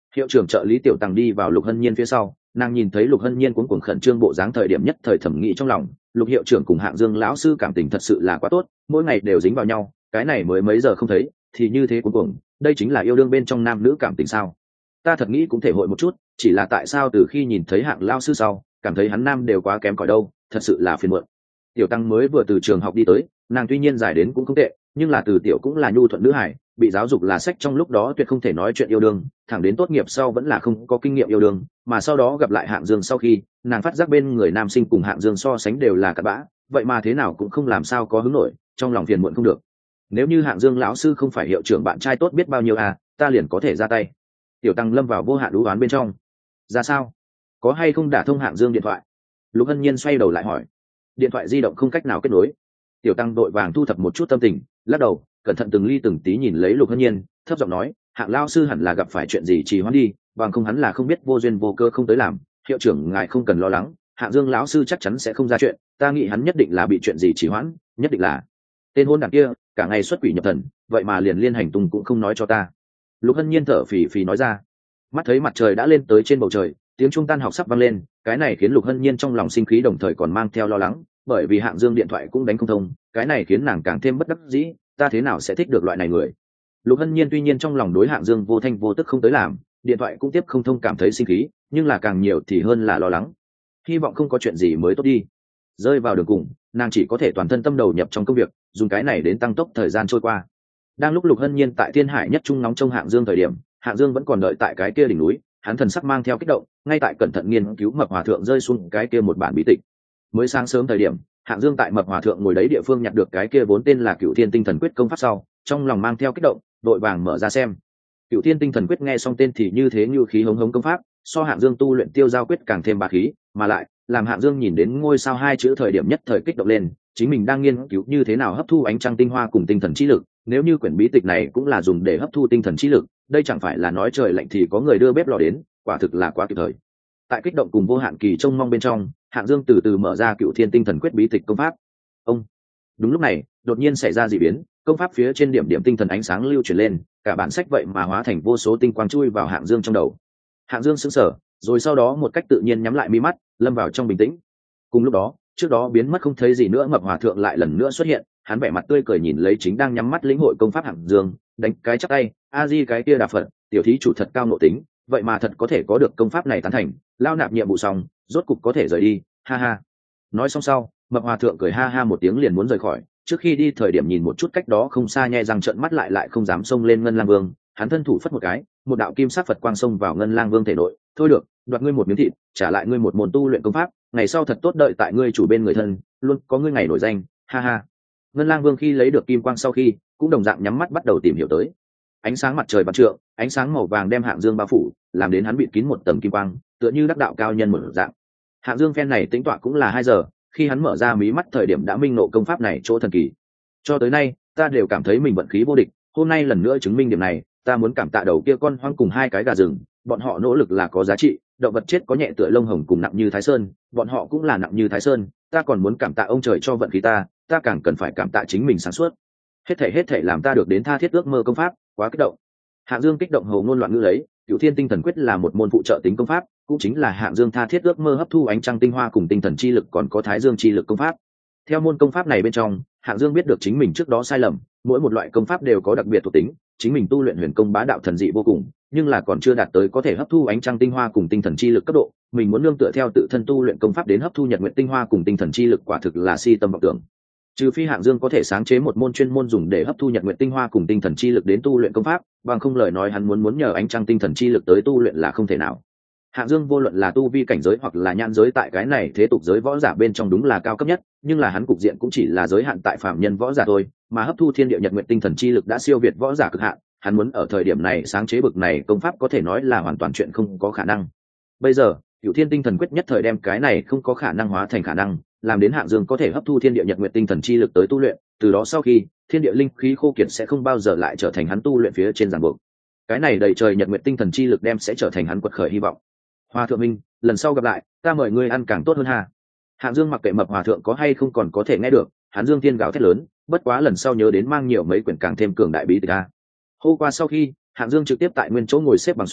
Hiệu trưởng trợ lý Tiểu Tăng đi vào Lục Hân Nhiên phía sau, nàng nhìn thấy Lục Hân Nhiên cuống cuồng khẩn trương bộ dáng thời điểm nhất thời thẩm nghĩ trong lòng, Lục hiệu trưởng cùng Hạng Dương lão sư cảm tình thật sự là quá tốt, mỗi ngày đều dính vào nhau, cái này mới mấy giờ không thấy thì như thế cuống cuồng, đây chính là yêu đương bên trong nam nữ cảm tình sao? Ta thật nghĩ cũng thể hội một chút, chỉ là tại sao từ khi nhìn thấy Hạng lão sư sau, cảm thấy hắn nam đều quá kém cỏi đâu, thật sự là phiền muộn. Tiểu Tăng mới vừa từ trường học đi tới, nàng tuy nhiên giải đến cũng không tệ, nhưng là từ tiểu cũng là nhu thuận nữ hải, bị giáo dục là sách trong lúc đó tuyệt không thể nói chuyện yêu đương, thẳng đến tốt nghiệp sau vẫn là không có kinh nghiệm yêu đương, mà sau đó gặp lại Hạng Dương sau khi, nàng phát giác bên người nam sinh cùng Hạng Dương so sánh đều là cặn bã, vậy mà thế nào cũng không làm sao có hứng nổi, trong lòng phiền muộn không được. Nếu như Hạng Dương lão sư không phải hiệu trưởng bạn trai tốt biết bao nhiêu à, ta liền có thể ra tay. Tiểu Tăng lâm vào vô hạn đú oán bên trong. Ra sao? Có hay không đả thông Hạng Dương điện thoại? Lục Hân Nhiên xoay đầu lại hỏi. Điện thoại di động không cách nào kết nối. Tiểu Tăng đội vàng thu thập một chút tâm tình, lắc đầu, cẩn thận từng ly từng tí nhìn lấy Lục Hân Nhiên, thấp giọng nói, Hạng lão sư hẳn là gặp phải chuyện gì trì hoãn đi, bằng không hắn là không biết vô duyên vô cơ không tới làm. Hiệu trưởng ngài không cần lo lắng, Hạng Dương lão sư chắc chắn sẽ không ra chuyện, ta nghĩ hắn nhất định là bị chuyện gì trì hoãn, nhất định là tên hôn đảng kia cả ngày xuất quỷ nhập thần, vậy mà liền liên hành tung cũng không nói cho ta. Lục Hân Nhiên thở phì phì nói ra. Mắt thấy mặt trời đã lên tới trên bầu trời, tiếng trung tan học sắp vang lên, cái này khiến Lục Hân Nhiên trong lòng sinh khí đồng thời còn mang theo lo lắng, bởi vì Hạng Dương điện thoại cũng đánh không thông, cái này khiến nàng càng thêm bất đắc dĩ, ta thế nào sẽ thích được loại này người. Lục Hân Nhiên tuy nhiên trong lòng đối Hạng Dương vô thanh vô tức không tới làm, điện thoại cũng tiếp không thông cảm thấy sinh khí, nhưng là càng nhiều thì hơn là lo lắng, hy vọng không có chuyện gì mới tốt đi. Rơi vào đường cùng, nàng chỉ có thể toàn thân tâm đầu nhập trong công việc, dùng cái này đến tăng tốc thời gian trôi qua. Đang lúc Lục Hân Nhiên tại Thiên Hải nhất trung nóng trong Hạng Dương thời điểm, Hạng Dương vẫn còn đợi tại cái kia đỉnh núi, hắn thần sắc mang theo kích động, ngay tại cẩn thận nghiên cứu Mập Hòa Thượng rơi xuống cái kia một bản bí tịch. Mới sáng sớm thời điểm, Hạng Dương tại Mập Hòa Thượng ngồi đấy địa phương nhặt được cái kia vốn tên là Cửu Thiên Tinh Thần Quyết công pháp sau, trong lòng mang theo kích động, đội vàng mở ra xem. Cửu Thiên Tinh Thần Quyết nghe xong tên thì như thế như khí hống hống công pháp, so Hạng Dương tu luyện Tiêu Giao Quyết càng thêm bá khí, mà lại làm Hạng Dương nhìn đến ngôi sao hai chữ thời điểm nhất thời kích động lên, chính mình đang nghiên cứu như thế nào hấp thu ánh trăng tinh hoa cùng tinh thần chi lực, nếu như quyển bí tịch này cũng là dùng để hấp thu tinh thần chi lực, đây chẳng phải là nói trời lạnh thì có người đưa bếp lò đến, quả thực là quá kịp thời. Tại kích động cùng vô hạn kỳ trông mong bên trong, Hạng Dương từ từ mở ra Cửu Thiên Tinh Thần Quyết bí tịch công pháp. Ông. Đúng lúc này, đột nhiên xảy ra dị biến, công pháp phía trên điểm điểm tinh thần ánh sáng lưu chuyển lên, cả bản sách vậy mà hóa thành vô số tinh quang chui vào Hạng Dương trong đầu. Hạng Dương sững sờ, rồi sau đó một cách tự nhiên nhắm lại mi mắt, lâm vào trong bình tĩnh. Cùng lúc đó, trước đó biến mất không thấy gì nữa Mập Hòa Thượng lại lần nữa xuất hiện, hắn vẻ mặt tươi cười nhìn lấy chính đang nhắm mắt lĩnh hội công pháp Hạng Dương, đánh cái chắp tay, a di cái kia Đà Phật, tiểu thí chủ thật cao nội tính, vậy mà thật có thể có được công pháp này tán thành, lao nạp nhiệm vụ xong, rốt cục có thể rời đi, ha ha. Nói xong sau, Mập Hòa Thượng cười ha ha một tiếng liền muốn rời khỏi, trước khi đi thời điểm nhìn một chút cách đó không xa nhẹ răng trợn mắt lại không dám xông lên Ngân Lang Vương, hắn thân thủ phất một cái, một đạo kim sắc Phật quang xông vào Ngân Lang Vương thể nội, thôi được, đoạt ngươi một miếng thịt, trả lại ngươi một môn tu luyện công pháp, ngày sau thật tốt đợi tại ngươi chủ bên người thân, luôn có ngươi ngày nổi danh, ha ha. Ngân Lang Vương khi lấy được kim quang sau khi, cũng đồng dạng nhắm mắt bắt đầu tìm hiểu tới. Ánh sáng mặt trời vạn trượng, ánh sáng màu vàng đem Hạng Dương bao phủ, làm đến hắn bịt kín một tầng kim quang, tựa như đắc đạo cao nhân một dạng. Hạng Dương phen này tính tọa cũng là 2 giờ, khi hắn mở ra mí mắt thời điểm đã minh ngộ công pháp này chỗ thần kỳ. Cho tới nay, ta đều cảm thấy mình vận khí vô địch, hôm nay lần nữa chứng minh điểm này, ta muốn cảm tạ đầu kia con hoang cùng 2 cái gà rừng, bọn họ nỗ lực là có giá trị, động vật chết có nhẹ tựa lông hồng cùng nặng như Thái Sơn, bọn họ cũng là nặng như Thái Sơn, ta còn muốn cảm tạ ông trời cho vận khí ta càng cần phải cảm tạ chính mình sáng suốt. Hết thảy làm ta được đến tha thiết ước mơ công pháp, quá kích động. Hạng Dương kích động hầu ngôn loạn ngữ lấy, Cửu Thiên Tinh Thần Quyết là một môn phụ trợ tính công pháp, cũng chính là Hạng Dương tha thiết ước mơ hấp thu ánh trăng tinh hoa cùng tinh thần chi lực còn có Thái Dương chi lực công pháp. Theo môn công pháp này bên trong, Hạng Dương biết được chính mình trước đó sai lầm, mỗi một loại công pháp đều có đặc biệt thuộc tính, chính mình tu luyện huyền công bá đạo thần dị vô cùng, nhưng là còn chưa đạt tới có thể hấp thu ánh trăng tinh hoa cùng tinh thần chi lực cấp độ, mình muốn nương tựa theo tự thân tu luyện công pháp đến hấp thu nhật nguyện tinh hoa cùng tinh thần chi lực quả thực là si tâm vọng tưởng. Trừ phi Hạng Dương có thể sáng chế một môn chuyên môn dùng để hấp thu nhật nguyện tinh hoa cùng tinh thần chi lực đến tu luyện công pháp, bằng không lời nói hắn muốn nhờ ánh trăng tinh thần chi lực tới tu luyện là không thể nào. Hạng Dương vô luận là tu vi cảnh giới hoặc là nhãn giới tại cái này thế tục giới võ giả bên trong đúng là cao cấp nhất, nhưng là hắn cục diện cũng chỉ là giới hạn tại phạm nhân võ giả thôi, mà hấp thu thiên địa nhật nguyện tinh thần chi lực đã siêu việt võ giả cực hạn, hắn muốn ở thời điểm này sáng chế bực này công pháp có thể nói là hoàn toàn chuyện không có khả năng. Bây giờ, Cửu Thiên Tinh Thần Quyết nhất thời đem cái này không có khả năng hóa thành khả năng, làm đến Hạng Dương có thể hấp thu thiên địa nhật nguyện tinh thần chi lực tới tu luyện, từ đó sau khi thiên địa linh khí khô kiệt sẽ không bao giờ lại trở thành hắn tu luyện phía trên ràng buộc. Cái này đầy trời nhật nguyện tinh thần chi lực đem sẽ trở thành hắn quật khởi hy vọng. Hòa thượng minh, lần sau gặp lại, ta mời ngươi ăn càng tốt hơn ha. Hạng Dương mặc kệ Mập Hòa Thượng có hay không còn có thể nghe được, hắn Dương Thiên gào thét lớn, bất quá lần sau nhớ đến mang nhiều mấy quyển càng thêm cường đại bí tịch a. Hô qua sau khi, Hạng Dương trực tiếp tại nguyên chỗ ngồi xếp bằng xuống,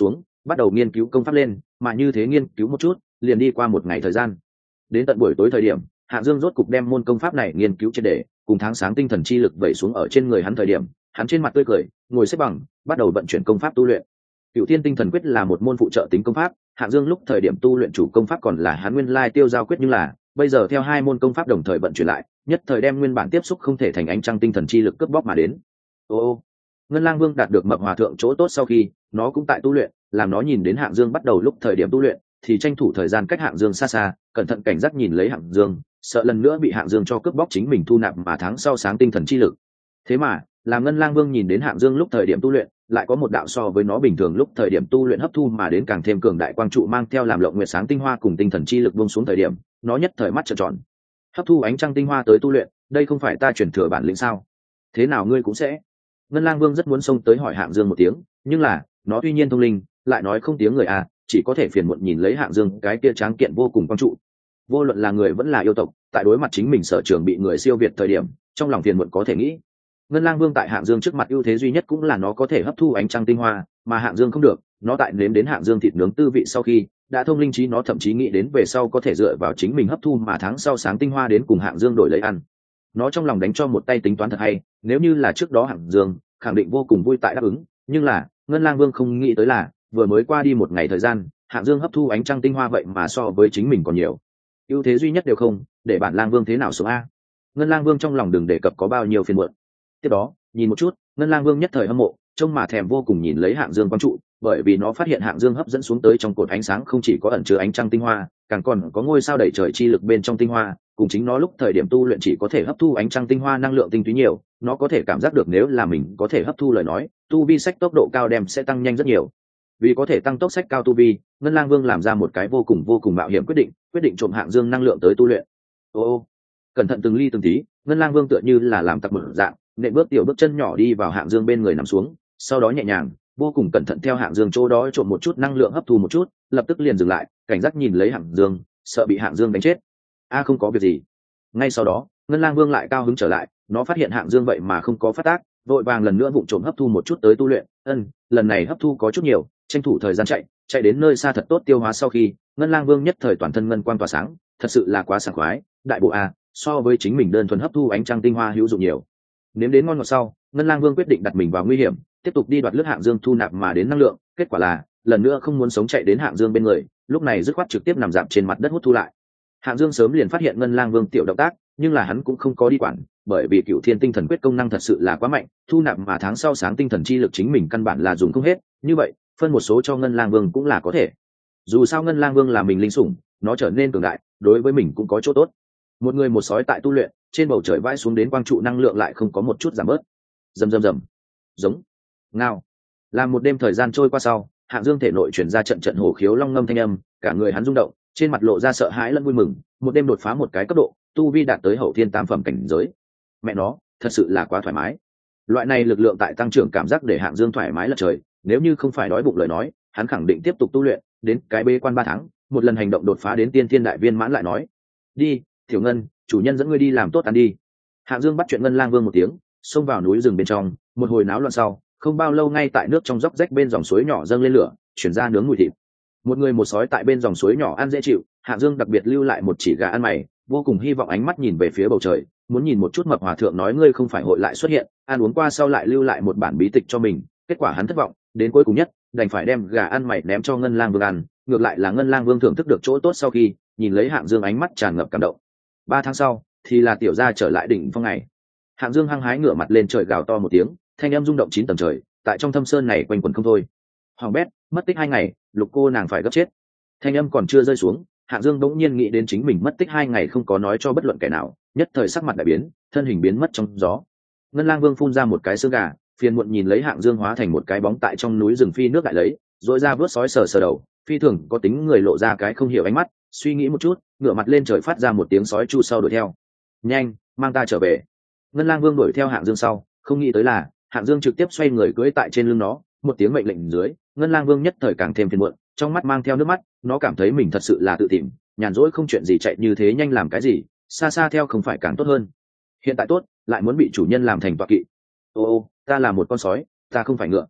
bắt đầu nghiên cứu công pháp lên, mà như thế nghiên cứu một chút liền đi qua một ngày thời gian. Đến tận buổi tối thời điểm, Hạng Dương rốt cục đem môn công pháp này nghiên cứu triệt để, cùng tháng sáng tinh thần chi lực vẩy xuống ở trên người hắn thời điểm, hắn trên mặt tươi cười, ngồi xếp bằng, bắt đầu vận chuyển công pháp tu luyện. Cửu Thiên Tinh Thần Quyết là một môn phụ trợ tính công pháp, Hạng Dương lúc thời điểm tu luyện chủ công pháp còn là hắn nguyên lai Tiêu Giao Quyết, nhưng là bây giờ theo hai môn công pháp đồng thời vận chuyển lại, nhất thời đem nguyên bản tiếp xúc không thể thành ánh trăng tinh thần chi lực cướp bóc mà đến. Ô, Ngân Lang Vương đạt được Mập Hòa thượng chỗ tốt sau khi, nó cũng tại tu luyện, làm nó nhìn đến Hạng Dương bắt đầu lúc thời điểm tu luyện, thì tranh thủ thời gian cách Hạng Dương xa xa, cẩn thận cảnh giác nhìn lấy Hạng Dương, sợ lần nữa bị Hạng Dương cho cướp bóc chính mình thu nạp mà tháng sau sáng tinh thần chi lực. Thế mà, làm Ngân Lang Vương nhìn đến Hạng Dương lúc thời điểm tu luyện, lại có một đạo so với nó bình thường lúc thời điểm tu luyện hấp thu mà đến càng thêm cường đại quang trụ mang theo làm lộng nguyệt sáng tinh hoa cùng tinh thần chi lực buông xuống thời điểm, nó nhất thời mắt trợn tròn. Hấp thu ánh trăng tinh hoa tới tu luyện, đây không phải ta truyền thừa bản lĩnh sao? Thế nào ngươi cũng sẽ? Ngân Lang Vương rất muốn xông tới hỏi Hạng Dương một tiếng, nhưng là, nó tuy nhiên thông linh, lại nói không tiếng người à, chỉ có thể phiền muộn nhìn lấy Hạng Dương cái kia tráng kiện vô cùng quang trụ. Vô luận là người vẫn là yêu tộc, tại đối mặt chính mình sở trường bị người siêu việt thời điểm, trong lòng phiền muộn có thể nghĩ. Ngân Lang Vương tại Hạng Dương trước mặt ưu thế duy nhất cũng là nó có thể hấp thu ánh trăng tinh hoa, mà Hạng Dương không được, nó tại nếm đến Hạng Dương thịt nướng tư vị sau khi, đã thông linh trí nó thậm chí nghĩ đến về sau có thể dựa vào chính mình hấp thu mà tháng sau sáng tinh hoa đến cùng Hạng Dương đổi lấy ăn. Nó trong lòng đánh cho một tay tính toán thật hay, nếu như là trước đó Hạng Dương khẳng định vô cùng vui tại đáp ứng, nhưng là Ngân Lang Vương không nghĩ tới là vừa mới qua đi một ngày thời gian, Hạng Dương hấp thu ánh trăng tinh hoa vậy mà so với chính mình còn nhiều. Ưu thế duy nhất đều không, để bản Lang Vương thế nào sống a? Ngân Lang Vương trong lòng đừng đề cập có bao nhiêu phiền muộn. Tiếp đó, nhìn một chút, Ngân Lang Vương nhất thời hâm mộ, trông mà thèm vô cùng nhìn lấy Hạng Dương quang trụ, bởi vì nó phát hiện Hạng Dương hấp dẫn xuống tới trong cột ánh sáng không chỉ có ẩn chứa ánh trăng tinh hoa, càng còn có ngôi sao đẩy trời chi lực bên trong tinh hoa, cùng chính nó lúc thời điểm tu luyện chỉ có thể hấp thu ánh trăng tinh hoa năng lượng tinh túy nhiều, nó có thể cảm giác được nếu là mình có thể hấp thu lời nói, tu vi sách tốc độ cao đem sẽ tăng nhanh rất nhiều. Vì có thể tăng tốc sách cao tu vi, Ngân Lang Vương làm ra một cái vô cùng mạo hiểm quyết định trộm Hạng Dương năng lượng tới tu luyện. Ô, cẩn thận từng ly từng tí, Ngân Lang Vương tựa như là làm tặc mở dạng, nện bước tiểu bước chân nhỏ đi vào Hạng Dương bên người nằm xuống, sau đó nhẹ nhàng, vô cùng cẩn thận theo Hạng Dương chỗ đó trộm một chút năng lượng hấp thu một chút, lập tức liền dừng lại, cảnh giác nhìn lấy Hạng Dương, sợ bị Hạng Dương đánh chết. A không có việc gì. Ngay sau đó, Ngân Lang Vương lại cao hứng trở lại, nó phát hiện Hạng Dương vậy mà không có phát tác, vội vàng lần nữa vụng trộm hấp thu một chút tới tu luyện. Lần này hấp thu có chút nhiều, tranh thủ thời gian chạy đến nơi xa thật tốt tiêu hóa sau khi, Ngân Lang Vương nhất thời toàn thân ngân quang tỏa sáng, thật sự là quá sảng khoái, đại bộ a, so với chính mình đơn thuần hấp thu ánh trăng tinh hoa hữu dụng nhiều. Nếm đến ngon ngọt sau, Ngân Lang Vương quyết định đặt mình vào nguy hiểm, tiếp tục đi đoạt lướt Hạng Dương thu nạp mà đến năng lượng, kết quả là lần nữa không muốn sống chạy đến Hạng Dương bên người, lúc này dứt khoát trực tiếp nằm dạp trên mặt đất hút thu lại. Hạng Dương sớm liền phát hiện Ngân Lang Vương tiểu động tác, nhưng là hắn cũng không có đi quản, bởi vì Cửu Thiên Tinh Thần Quyết công năng thật sự là quá mạnh, thu nạp mà tháng sau sáng tinh thần chi lực chính mình căn bản là dùng không hết, như vậy, phân một số cho Ngân Lang Vương cũng là có thể. Dù sao Ngân Lang Vương là mình linh sủng, nó trở nên cường đại, đối với mình cũng có chỗ tốt. Một người một sói tại tu luyện, trên bầu trời vãi xuống đến quang trụ năng lượng lại không có một chút giảm bớt. Rầm giống, ngao. Làm một đêm thời gian trôi qua sau, Hạng Dương thể nội chuyển ra trận hổ khiếu long ngâm thanh âm, cả người hắn rung động, trên mặt lộ ra sợ hãi lẫn vui mừng, một đêm đột phá một cái cấp độ, tu vi đạt tới hậu thiên tam phẩm cảnh giới. Mẹ nó, thật sự là quá thoải mái. Loại này lực lượng tại tăng trưởng cảm giác để Hạng Dương thoải mái lật trời, nếu như không phải đói bụng lời nói, hắn khẳng định tiếp tục tu luyện, đến cái bế quan 3 tháng, một lần hành động đột phá đến tiên thiên đại viên mãn lại nói. Đi, Tiểu Ngân, chủ nhân dẫn ngươi đi làm tốt ăn đi. Hạng Dương bắt chuyện Ngân Lang Vương một tiếng, xông vào núi rừng bên trong, một hồi náo loạn sau, không bao lâu ngay tại nước trong róc rách bên dòng suối nhỏ dâng lên lửa, chuyển ra nướng mùi thịt. Một người một sói tại bên dòng suối nhỏ ăn dễ chịu, Hạng Dương đặc biệt lưu lại một chỉ gà ăn mày, vô cùng hy vọng ánh mắt nhìn về phía bầu trời, muốn nhìn một chút Mập Hòa thượng nói ngươi không phải hội lại xuất hiện, ăn uống qua sau lại lưu lại một bản bí tịch cho mình, kết quả hắn thất vọng, đến cuối cùng nhất, đành phải đem gà ăn mày ném cho Ngân Lang Vương ăn, ngược lại là Ngân Lang Vương thưởng thức được chỗ tốt sau khi, nhìn lấy Hạng Dương ánh mắt tràn ngập cảm động. 3 tháng sau, thì là tiểu gia trở lại đỉnh phong ngày. Hạng Dương hăng hái ngửa mặt lên trời gào to một tiếng, thanh âm rung động 9 tầng trời, tại trong thâm sơn này quanh quẩn không thôi. Hoàng bét, mất tích 2 ngày, Lục cô nàng phải gấp chết. Thanh âm còn chưa rơi xuống, Hạng Dương bỗng nhiên nghĩ đến chính mình mất tích 2 ngày không có nói cho bất luận kẻ nào, nhất thời sắc mặt đại biến, thân hình biến mất trong gió. Ngân Lang Vương phun ra một cái xương gà, phiền muộn nhìn lấy Hạng Dương hóa thành một cái bóng tại trong núi rừng phi nước đại lấy, rỗi ra vớt sói sờ đầu, phi thường có tính người lộ ra cái không hiểu ánh mắt, suy nghĩ một chút, ngửa mặt lên trời phát ra một tiếng sói chu sau đuổi theo. Nhanh, mang ta trở về. Ngân Lang Vương đuổi theo Hạng Dương sau, không nghĩ tới là Hạng Dương trực tiếp xoay người cưỡi tại trên lưng nó, một tiếng mệnh lệnh dưới, Ngân Lang Vương nhất thời càng thêm phiền muộn, trong mắt mang theo nước mắt, nó cảm thấy mình thật sự là tự tìm, nhàn rỗi không chuyện gì chạy như thế nhanh làm cái gì, xa xa theo không phải càng tốt hơn. Hiện tại tốt, lại muốn bị chủ nhân làm thành tọa kỵ. Ô, ta là một con sói, ta không phải ngựa.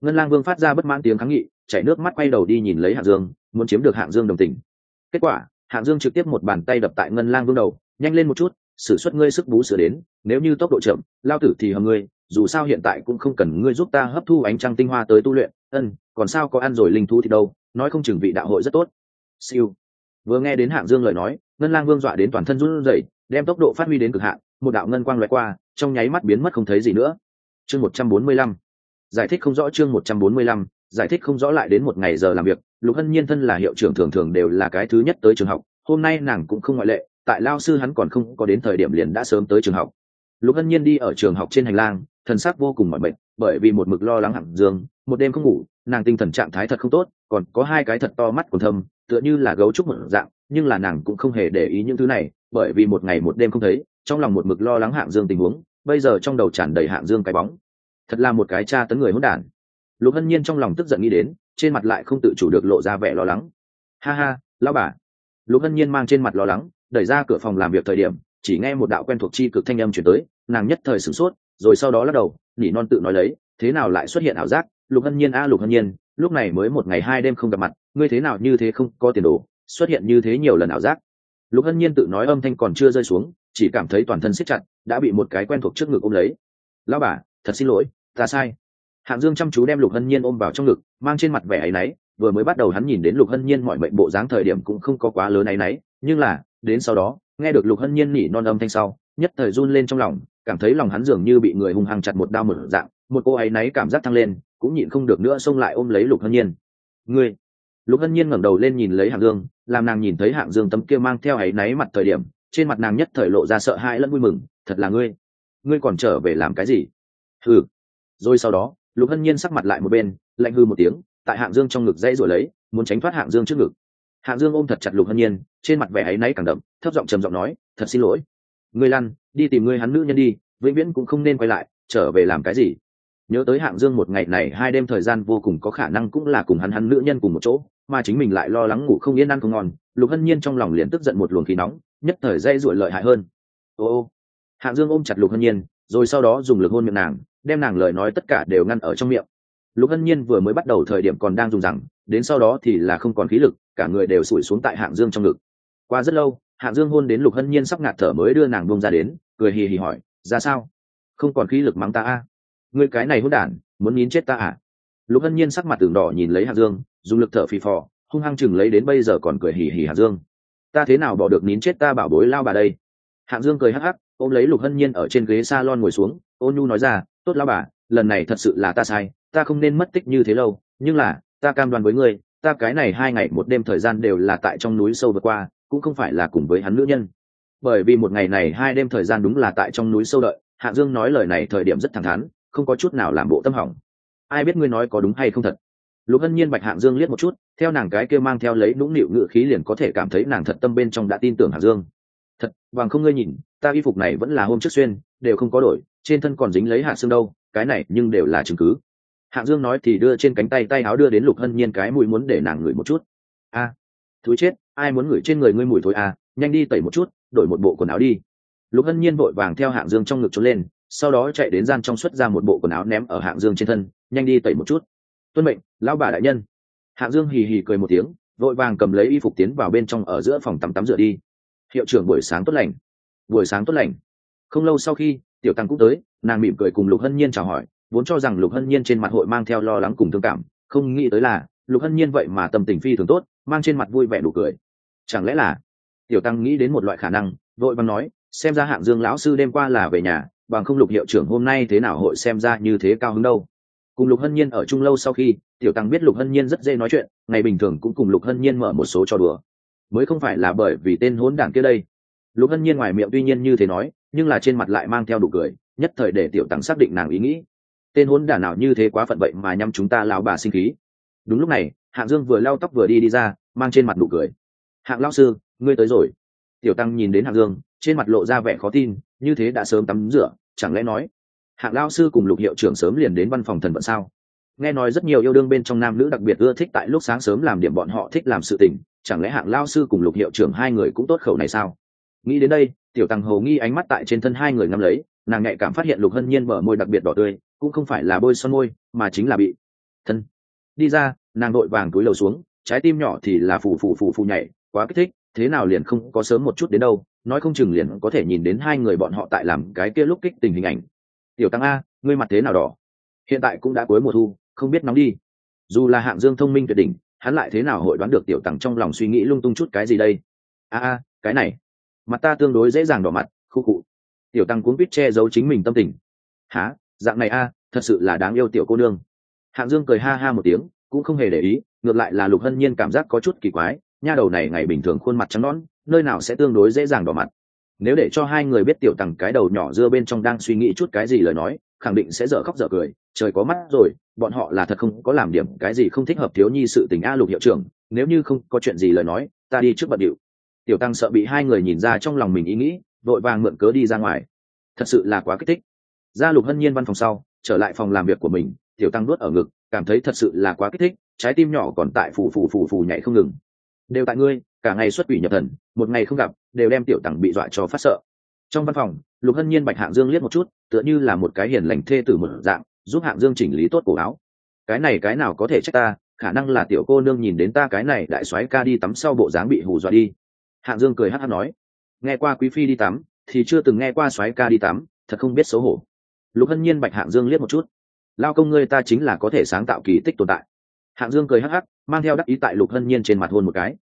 Ngân Lang Vương phát ra bất mãn tiếng kháng nghị, chảy nước mắt quay đầu đi nhìn lấy Hạng Dương, muốn chiếm được Hạng Dương đồng tình. Kết quả, Hạng Dương trực tiếp một bàn tay đập tại Ngân Lang Vương đầu, nhanh lên một chút, sử xuất ngươi sức bú sửa đến, nếu như tốc độ chậm, lao tử thì hầm ngươi, dù sao hiện tại cũng không cần ngươi giúp ta hấp thu ánh trăng tinh hoa tới tu luyện, còn sao có ăn rồi linh thú thì đâu, nói không chừng vị đạo hội rất tốt. Siêu. Vừa nghe đến Hạng Dương lời nói, Ngân Lang Vương dọa đến toàn thân run rẩy, đem tốc độ phát huy đến cực hạn, một đạo ngân quang lóe qua, trong nháy mắt biến mất không thấy gì nữa. Chương 145. Giải thích không rõ. Chương 145. Giải thích không rõ. Lại đến một ngày giờ làm việc, Lục Hân Nhiên thân là hiệu trưởng thường thường đều là cái thứ nhất tới trường học, hôm nay nàng cũng không ngoại lệ, tại lao sư hắn còn không có đến thời điểm liền đã sớm tới trường học. Lục Hân Nhiên đi ở trường học trên hành lang, thần sắc vô cùng mỏi mệt, bởi vì một mực lo lắng Hạng Dương, một đêm không ngủ, nàng tinh thần trạng thái thật không tốt, còn có hai cái thật to mắt còn thâm, tựa như là gấu trúc một dạng, nhưng là nàng cũng không hề để ý những thứ này, bởi vì một ngày một đêm không thấy, trong lòng một mực lo lắng Hạng Dương tình huống, bây giờ trong đầu tràn đầy Hạng Dương cái bóng. Thật là một cái tra tấn người hỗn đản. Lục Hân Nhiên trong lòng tức giận nghĩ đến, trên mặt lại không tự chủ được lộ ra vẻ lo lắng. Ha ha, lão bà. Lục Hân Nhiên mang trên mặt lo lắng, đẩy ra cửa phòng làm việc thời điểm, chỉ nghe một đạo quen thuộc chi cực thanh âm truyền tới, nàng nhất thời sửng sốt, rồi sau đó lắc đầu, nỉ non tự nói lấy, thế nào lại xuất hiện ảo giác? Lục Hân Nhiên a Lục Hân Nhiên, lúc này mới một ngày hai đêm không gặp mặt, ngươi thế nào như thế không có tiền đồ, xuất hiện như thế nhiều lần ảo giác. Lục Hân Nhiên tự nói, âm thanh còn chưa rơi xuống, chỉ cảm thấy toàn thân siết chặt, đã bị một cái quen thuộc trước ngực ôm lấy. Lão bà, thật xin lỗi, ta sai. Hạng Dương chăm chú đem Lục Hân Nhiên ôm vào trong ngực, mang trên mặt vẻ áy náy, vừa mới bắt đầu hắn nhìn đến Lục Hân Nhiên mọi mệnh bộ dáng thời điểm cũng không có quá lớn áy náy, nhưng là, đến sau đó, nghe được Lục Hân Nhiên nỉ non âm thanh sau, nhất thời run lên trong lòng, cảm thấy lòng hắn dường như bị người hung hăng chặt một đao mở dạng, một cô áy náy cảm giác thăng lên, cũng nhịn không được nữa xông lại ôm lấy Lục Hân Nhiên. Ngươi. Lục Hân Nhiên ngẩng đầu lên nhìn lấy Hạng Dương, làm nàng nhìn thấy Hạng Dương tấm kia mang theo áy náy mặt thời điểm, trên mặt nàng nhất thời lộ ra sợ hãi lẫn vui mừng, thật là ngươi còn trở về làm cái gì? Hừ. Rồi sau đó, Lục Hân Nhiên sắc mặt lại một bên, lạnh hư một tiếng, tại Hạng Dương trong ngực dãy rồi lấy, muốn tránh thoát Hạng Dương trước ngực. Hạng Dương ôm thật chặt Lục Hân Nhiên, trên mặt vẻ áy náy càng đậm, thấp giọng trầm giọng nói, thật xin lỗi. Ngươi lăn, đi tìm ngươi hắn nữ nhân đi, vĩnh viễn cũng không nên quay lại, trở về làm cái gì? Nhớ tới Hạng Dương một ngày này hai đêm thời gian vô cùng có khả năng cũng là cùng hắn nữ nhân cùng một chỗ, mà chính mình lại lo lắng ngủ không yên ăn không ngon, Lục Hân Nhiên trong lòng liền tức giận một luồng khí nóng, nhất thời dây ruổi lợi hại hơn. Ô. Hạng Dương ôm chặt Lục Hân Nhiên, rồi sau đó dùng lực hôn miệng nàng, đem nàng lời nói tất cả đều ngăn ở trong miệng. Lục Hân Nhiên vừa mới bắt đầu thời điểm còn đang dùng rằng, đến sau đó thì là không còn khí lực, cả người đều sủi xuống tại Hạng Dương trong ngực. Qua rất lâu, Hạng Dương hôn đến Lục Hân Nhiên sắp ngạt thở mới đưa nàng buông ra đến, cười hì hì hỏi, ra sao? Không còn khí lực mắng ta a? Ngươi cái này hỗn đản, muốn nín chết ta à? Lục Hân Nhiên sắc mặt tưởng đỏ nhìn lấy Hạng Dương, dùng lực thở phì phò, hung hăng chừng lấy đến bây giờ còn cười hì hì Hạng Dương. Ta thế nào bỏ được nín chết ta bảo bối lao bà đây? Hạng Dương cười hắc hắc, ôm lấy Lục Hân Nhiên ở trên ghế salon ngồi xuống, ôn nhu nói ra, tốt lao bà, lần này thật sự là ta sai, ta không nên mất tích như thế lâu, nhưng là, ta cam đoan với ngươi, ta cái này 2 ngày 1 đêm thời gian đều là tại trong núi sâu vượt qua, cũng không phải là cùng với hắn nữ nhân. Bởi vì một ngày này 2 đêm thời gian đúng là tại trong núi sâu đợi, Hạng Dương nói lời này thời điểm rất thẳng thắn, không có chút nào làm bộ tâm hỏng. Ai biết ngươi nói có đúng hay không thật? Lục Hân Nhiên bạch Hạng Dương liếc một chút, theo nàng cái kia mang theo lấy nũng nịu ngữ khí liền có thể cảm thấy nàng thật tâm bên trong đã tin tưởng Hạng Dương. Thật, vàng không ngươi nhìn, ta y phục này vẫn là hôm trước xuyên, đều không có đổi, trên thân còn dính lấy hạt xương đâu, cái này nhưng đều là chứng cứ. Hạng Dương nói thì đưa trên cánh tay tay áo đưa đến Lục Hân Nhiên cái mũi muốn để nàng ngửi một chút. A, thúi chết, ai muốn ngửi trên người ngươi mùi thôi à, nhanh đi tẩy một chút, đổi một bộ quần áo đi. Lục Hân Nhiên vội vàng theo Hạng Dương trong ngực trốn lên, sau đó chạy đến gian trong xuất ra một bộ quần áo ném ở Hạng Dương trên thân, nhanh đi tẩy một chút. Tuân mệnh, lão bà đại nhân. Hạng Dương hì hì cười một tiếng, vội vàng cầm lấy y phục tiến vào bên trong ở giữa phòng tắm rửa đi. Hiệu trưởng buổi sáng tốt lành. Buổi sáng tốt lành. Không lâu sau khi Tiểu Tăng cũng tới, nàng mỉm cười cùng Lục Hân Nhiên chào hỏi, vốn cho rằng Lục Hân Nhiên trên mặt hội mang theo lo lắng cùng thương cảm, không nghĩ tới là Lục Hân Nhiên vậy mà tâm tình phi thường tốt, mang trên mặt vui vẻ đủ cười. Chẳng lẽ là? Tiểu Tăng nghĩ đến một loại khả năng, vội vàng nói, xem ra Hạng Dương lão sư đêm qua là về nhà, bằng không Lục hiệu trưởng hôm nay thế nào hội xem ra như thế cao hứng đâu. Cùng Lục Hân Nhiên ở chung lâu sau khi, Tiểu Tăng biết Lục Hân Nhiên rất dễ nói chuyện, ngày bình thường cũng cùng Lục Hân Nhiên mở một số trò đùa, mới không phải là bởi vì tên hỗn đản kia đây. Lục Hân Nhiên ngoài miệng tuy nhiên như thế nói, nhưng là trên mặt lại mang theo đủ cười, nhất thời để Tiểu Tăng xác định nàng ý nghĩ. Tên hỗn đản nào như thế quá phận vậy mà nhắm chúng ta lão bà sinh khí. Đúng lúc này, Hạng Dương vừa lau tóc vừa đi ra, mang trên mặt nụ cười. Hạng lão sư, ngươi tới rồi. Tiểu Tăng nhìn đến Hạng Dương, trên mặt lộ ra vẻ khó tin, như thế đã sớm tắm rửa, chẳng lẽ nói Hạng lão sư cùng Lục hiệu trưởng sớm liền đến văn phòng thần vận sao? Nghe nói rất nhiều yêu đương bên trong nam nữ đặc biệt ưa thích tại lúc sáng sớm làm điểm bọn họ thích làm sự tình, chẳng lẽ Hạng lão sư cùng Lục hiệu trưởng hai người cũng tốt khẩu này sao? Nghĩ đến đây, Tiểu Tăng hồ nghi ánh mắt tại trên thân hai người ngắm lấy, nàng nhạy cảm phát hiện Lục Hân Nhiên bờ môi đặc biệt đỏ tươi, cũng không phải là bôi son môi, mà chính là bị thân đi ra, nàng đội vàng túi lầu xuống, trái tim nhỏ thì là phù nhảy, quá kích thích, thế nào liền không có sớm một chút đến đâu, nói không chừng liền có thể nhìn đến hai người bọn họ tại làm cái kia lúc kích tình hình ảnh. Tiểu tăng a, ngươi mặt thế nào đỏ? Hiện tại cũng đã cuối mùa thu, không biết nóng đi. Dù là Hạng Dương thông minh tuyệt đỉnh, hắn lại thế nào hội đoán được tiểu tăng trong lòng suy nghĩ lung tung chút cái gì đây? Cái này, mặt ta tương đối dễ dàng đỏ mặt, khu cụ. Tiểu tăng cuống quýt che giấu chính mình tâm tình. Hả, dạng này thật sự là đáng yêu tiểu cô nương. Hạng Dương cười ha ha một tiếng, cũng không hề để ý, ngược lại là Lục Hân Nhiên cảm giác có chút kỳ quái, nha đầu này ngày bình thường khuôn mặt trắng nõn, nơi nào sẽ tương đối dễ dàng đỏ mặt. Nếu để cho hai người biết tiểu tằng cái đầu nhỏ dưa bên trong đang suy nghĩ chút cái gì lời nói, khẳng định sẽ dở khóc dở cười, trời có mắt rồi, bọn họ là thật không có làm điểm cái gì không thích hợp thiếu nhi sự tình Lục hiệu trưởng, nếu như không có chuyện gì lời nói, ta đi trước bận điệu. Tiểu tăng sợ bị hai người nhìn ra trong lòng mình ý nghĩ, vội vàng mượn cớ đi ra ngoài. Thật sự là quá kích thích. Ra Lục Hân Nhiên văn phòng sau, trở lại phòng làm việc của mình, tiểu tăng nuốt ở ngực, cảm thấy thật sự là quá kích thích, trái tim nhỏ còn tại phù nhảy không ngừng. Đều tại ngươi, cả ngày xuất quỷ nhập thần, một ngày không gặp, đều đem tiểu tăng bị dọa cho phát sợ. Trong văn phòng, Lục Hân Nhiên bạch Hạng Dương liếc một chút, tựa như là một cái hiền lành thê tử một dạng, giúp Hạng Dương chỉnh lý tốt cổ áo. Cái nào có thể trách ta, khả năng là tiểu cô nương nhìn đến ta cái này đại soái ca đi tắm sau bộ dáng bị hù dọa đi. Hạng Dương cười hắc hắc nói, nghe qua quý phi đi tắm, thì chưa từng nghe qua soái ca đi tắm, thật không biết xấu hổ. Lục Hân Nhiên bạch Hạng Dương liếc một chút, lao công ngươi ta chính là có thể sáng tạo kỳ tích tồn tại. Hạng Dương cười hắc hắc, mang theo đắc ý tại Lục Hân Nhiên trên mặt hôn một cái.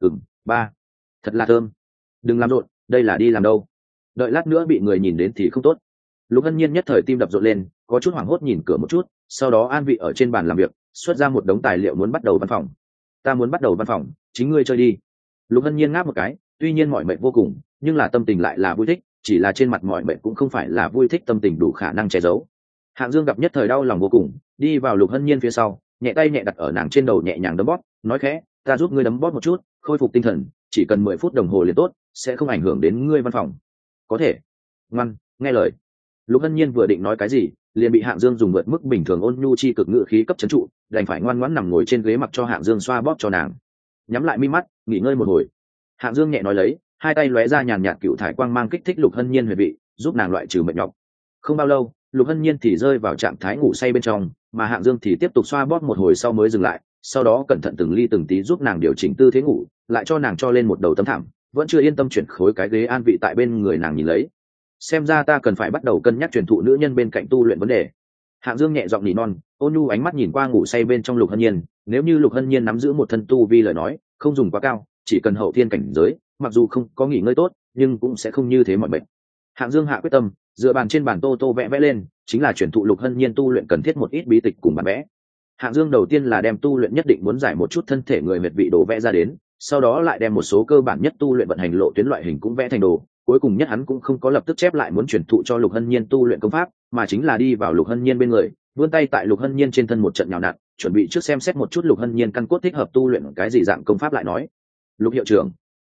Ba, thật là thơm. Đừng làm rộn, đây là đi làm đâu? Đợi lát nữa bị người nhìn đến thì không tốt. Lục Hân Nhiên nhất thời tim đập rộn lên, có chút hoảng hốt nhìn cửa một chút, sau đó an vị ở trên bàn làm việc, xuất ra một đống tài liệu muốn bắt đầu văn phòng. Ta muốn bắt đầu văn phòng, chính ngươi chơi đi. Lục Hân Nhiên ngáp một cái, tuy nhiên mỏi mệt vô cùng, nhưng là tâm tình lại là vui thích, chỉ là trên mặt mỏi mệt cũng không phải là vui thích tâm tình đủ khả năng che giấu. Hạng Dương gặp nhất thời đau lòng vô cùng, đi vào Lục Hân Nhiên phía sau, nhẹ tay nhẹ đặt ở nàng trên đầu nhẹ nhàng đấm bóp, nói khẽ, ta giúp ngươi đấm bóp một chút, khôi phục tinh thần, chỉ cần 10 phút đồng hồ liền tốt, sẽ không ảnh hưởng đến ngươi văn phòng. Có thể. Ngoan, nghe lời. Lục Hân Nhiên vừa định nói cái gì, liền bị Hạng Dương dùng vượt mức bình thường ôn nhu chi cực ngữ khí cấp trấn trụ, đành phải ngoan ngoãn nằm ngồi trên ghế mặc cho Hạng Dương xoa bóp cho nàng. Nhắm lại mi mắt, nghỉ ngơi một hồi. Hạng Dương nhẹ nói lấy, hai tay lóe ra nhàn nhạt cựu thải quang mang kích thích Lục Hân Nhiên huyệt vị, giúp nàng loại trừ mệt nhọc. Không bao lâu, Lục Hân Nhiên thì rơi vào trạng thái ngủ say bên trong, mà Hạng Dương thì tiếp tục xoa bóp một hồi sau mới dừng lại, sau đó cẩn thận từng ly từng tí giúp nàng điều chỉnh tư thế ngủ, lại cho nàng cho lên một đầu tấm thảm, vẫn chưa yên tâm chuyển khối cái ghế an vị tại bên người nàng nhìn lấy. Xem ra ta cần phải bắt đầu cân nhắc truyền thụ nữ nhân bên cạnh tu luyện vấn đề. Hạng Dương nhẹ giọng nỉ non, ôn nhu ánh mắt nhìn qua ngủ say bên trong Lục Hân Nhiên, nếu như Lục Hân Nhiên nắm giữ một thân tu vi lời nói, không dùng quá cao, chỉ cần hậu thiên cảnh giới, mặc dù không có nghỉ ngơi tốt, nhưng cũng sẽ không như thế mọi bệnh. Hạng Dương hạ quyết tâm, dựa bàn trên bàn tô vẽ lên, chính là truyền thụ Lục Hân Nhiên tu luyện cần thiết một ít bí tịch cùng bản vẽ. Hạng Dương đầu tiên là đem tu luyện nhất định muốn giải một chút thân thể người huyệt vị đồ vẽ ra đến, sau đó lại đem một số cơ bản nhất tu luyện vận hành lộ tuyến loại hình cũng vẽ thành đồ, cuối cùng nhất hắn cũng không có lập tức chép lại muốn truyền thụ cho Lục Hân Nhiên tu luyện công pháp, mà chính là đi vào Lục Hân Nhiên bên người, vươn tay tại Lục Hân Nhiên trên thân một trận nhào nặn, chuẩn bị trước xem xét một chút Lục Hân Nhiên căn cốt thích hợp tu luyện cái gì dạng công pháp lại nói. Lục hiệu trưởng.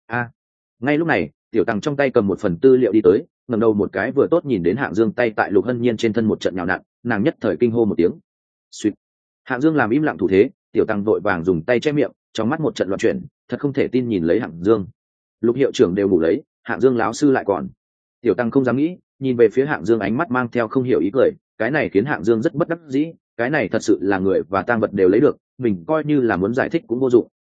Ngay lúc này, tiểu tăng trong tay cầm một phần tư liệu đi tới, ngẩng đầu một cái vừa tốt nhìn đến Hạng Dương tay tại Lục Hân Nhiên trên thân một trận nhào nặn, nàng nhất thời kinh hô một tiếng. Xuyệt. Hạng Dương làm im lặng thủ thế, tiểu tăng vội vàng dùng tay che miệng, trong mắt một trận loạn chuyển, thật không thể tin nhìn lấy Hạng Dương. Lục hiệu trưởng đều ngủ lấy, Hạng Dương láo sư lại còn. Tiểu tăng không dám nghĩ, nhìn về phía Hạng Dương ánh mắt mang theo không hiểu ý cười, cái này khiến Hạng Dương rất bất đắc dĩ, cái này thật sự là người và tang vật đều lấy được, mình coi như là muốn giải thích cũng vô dụng.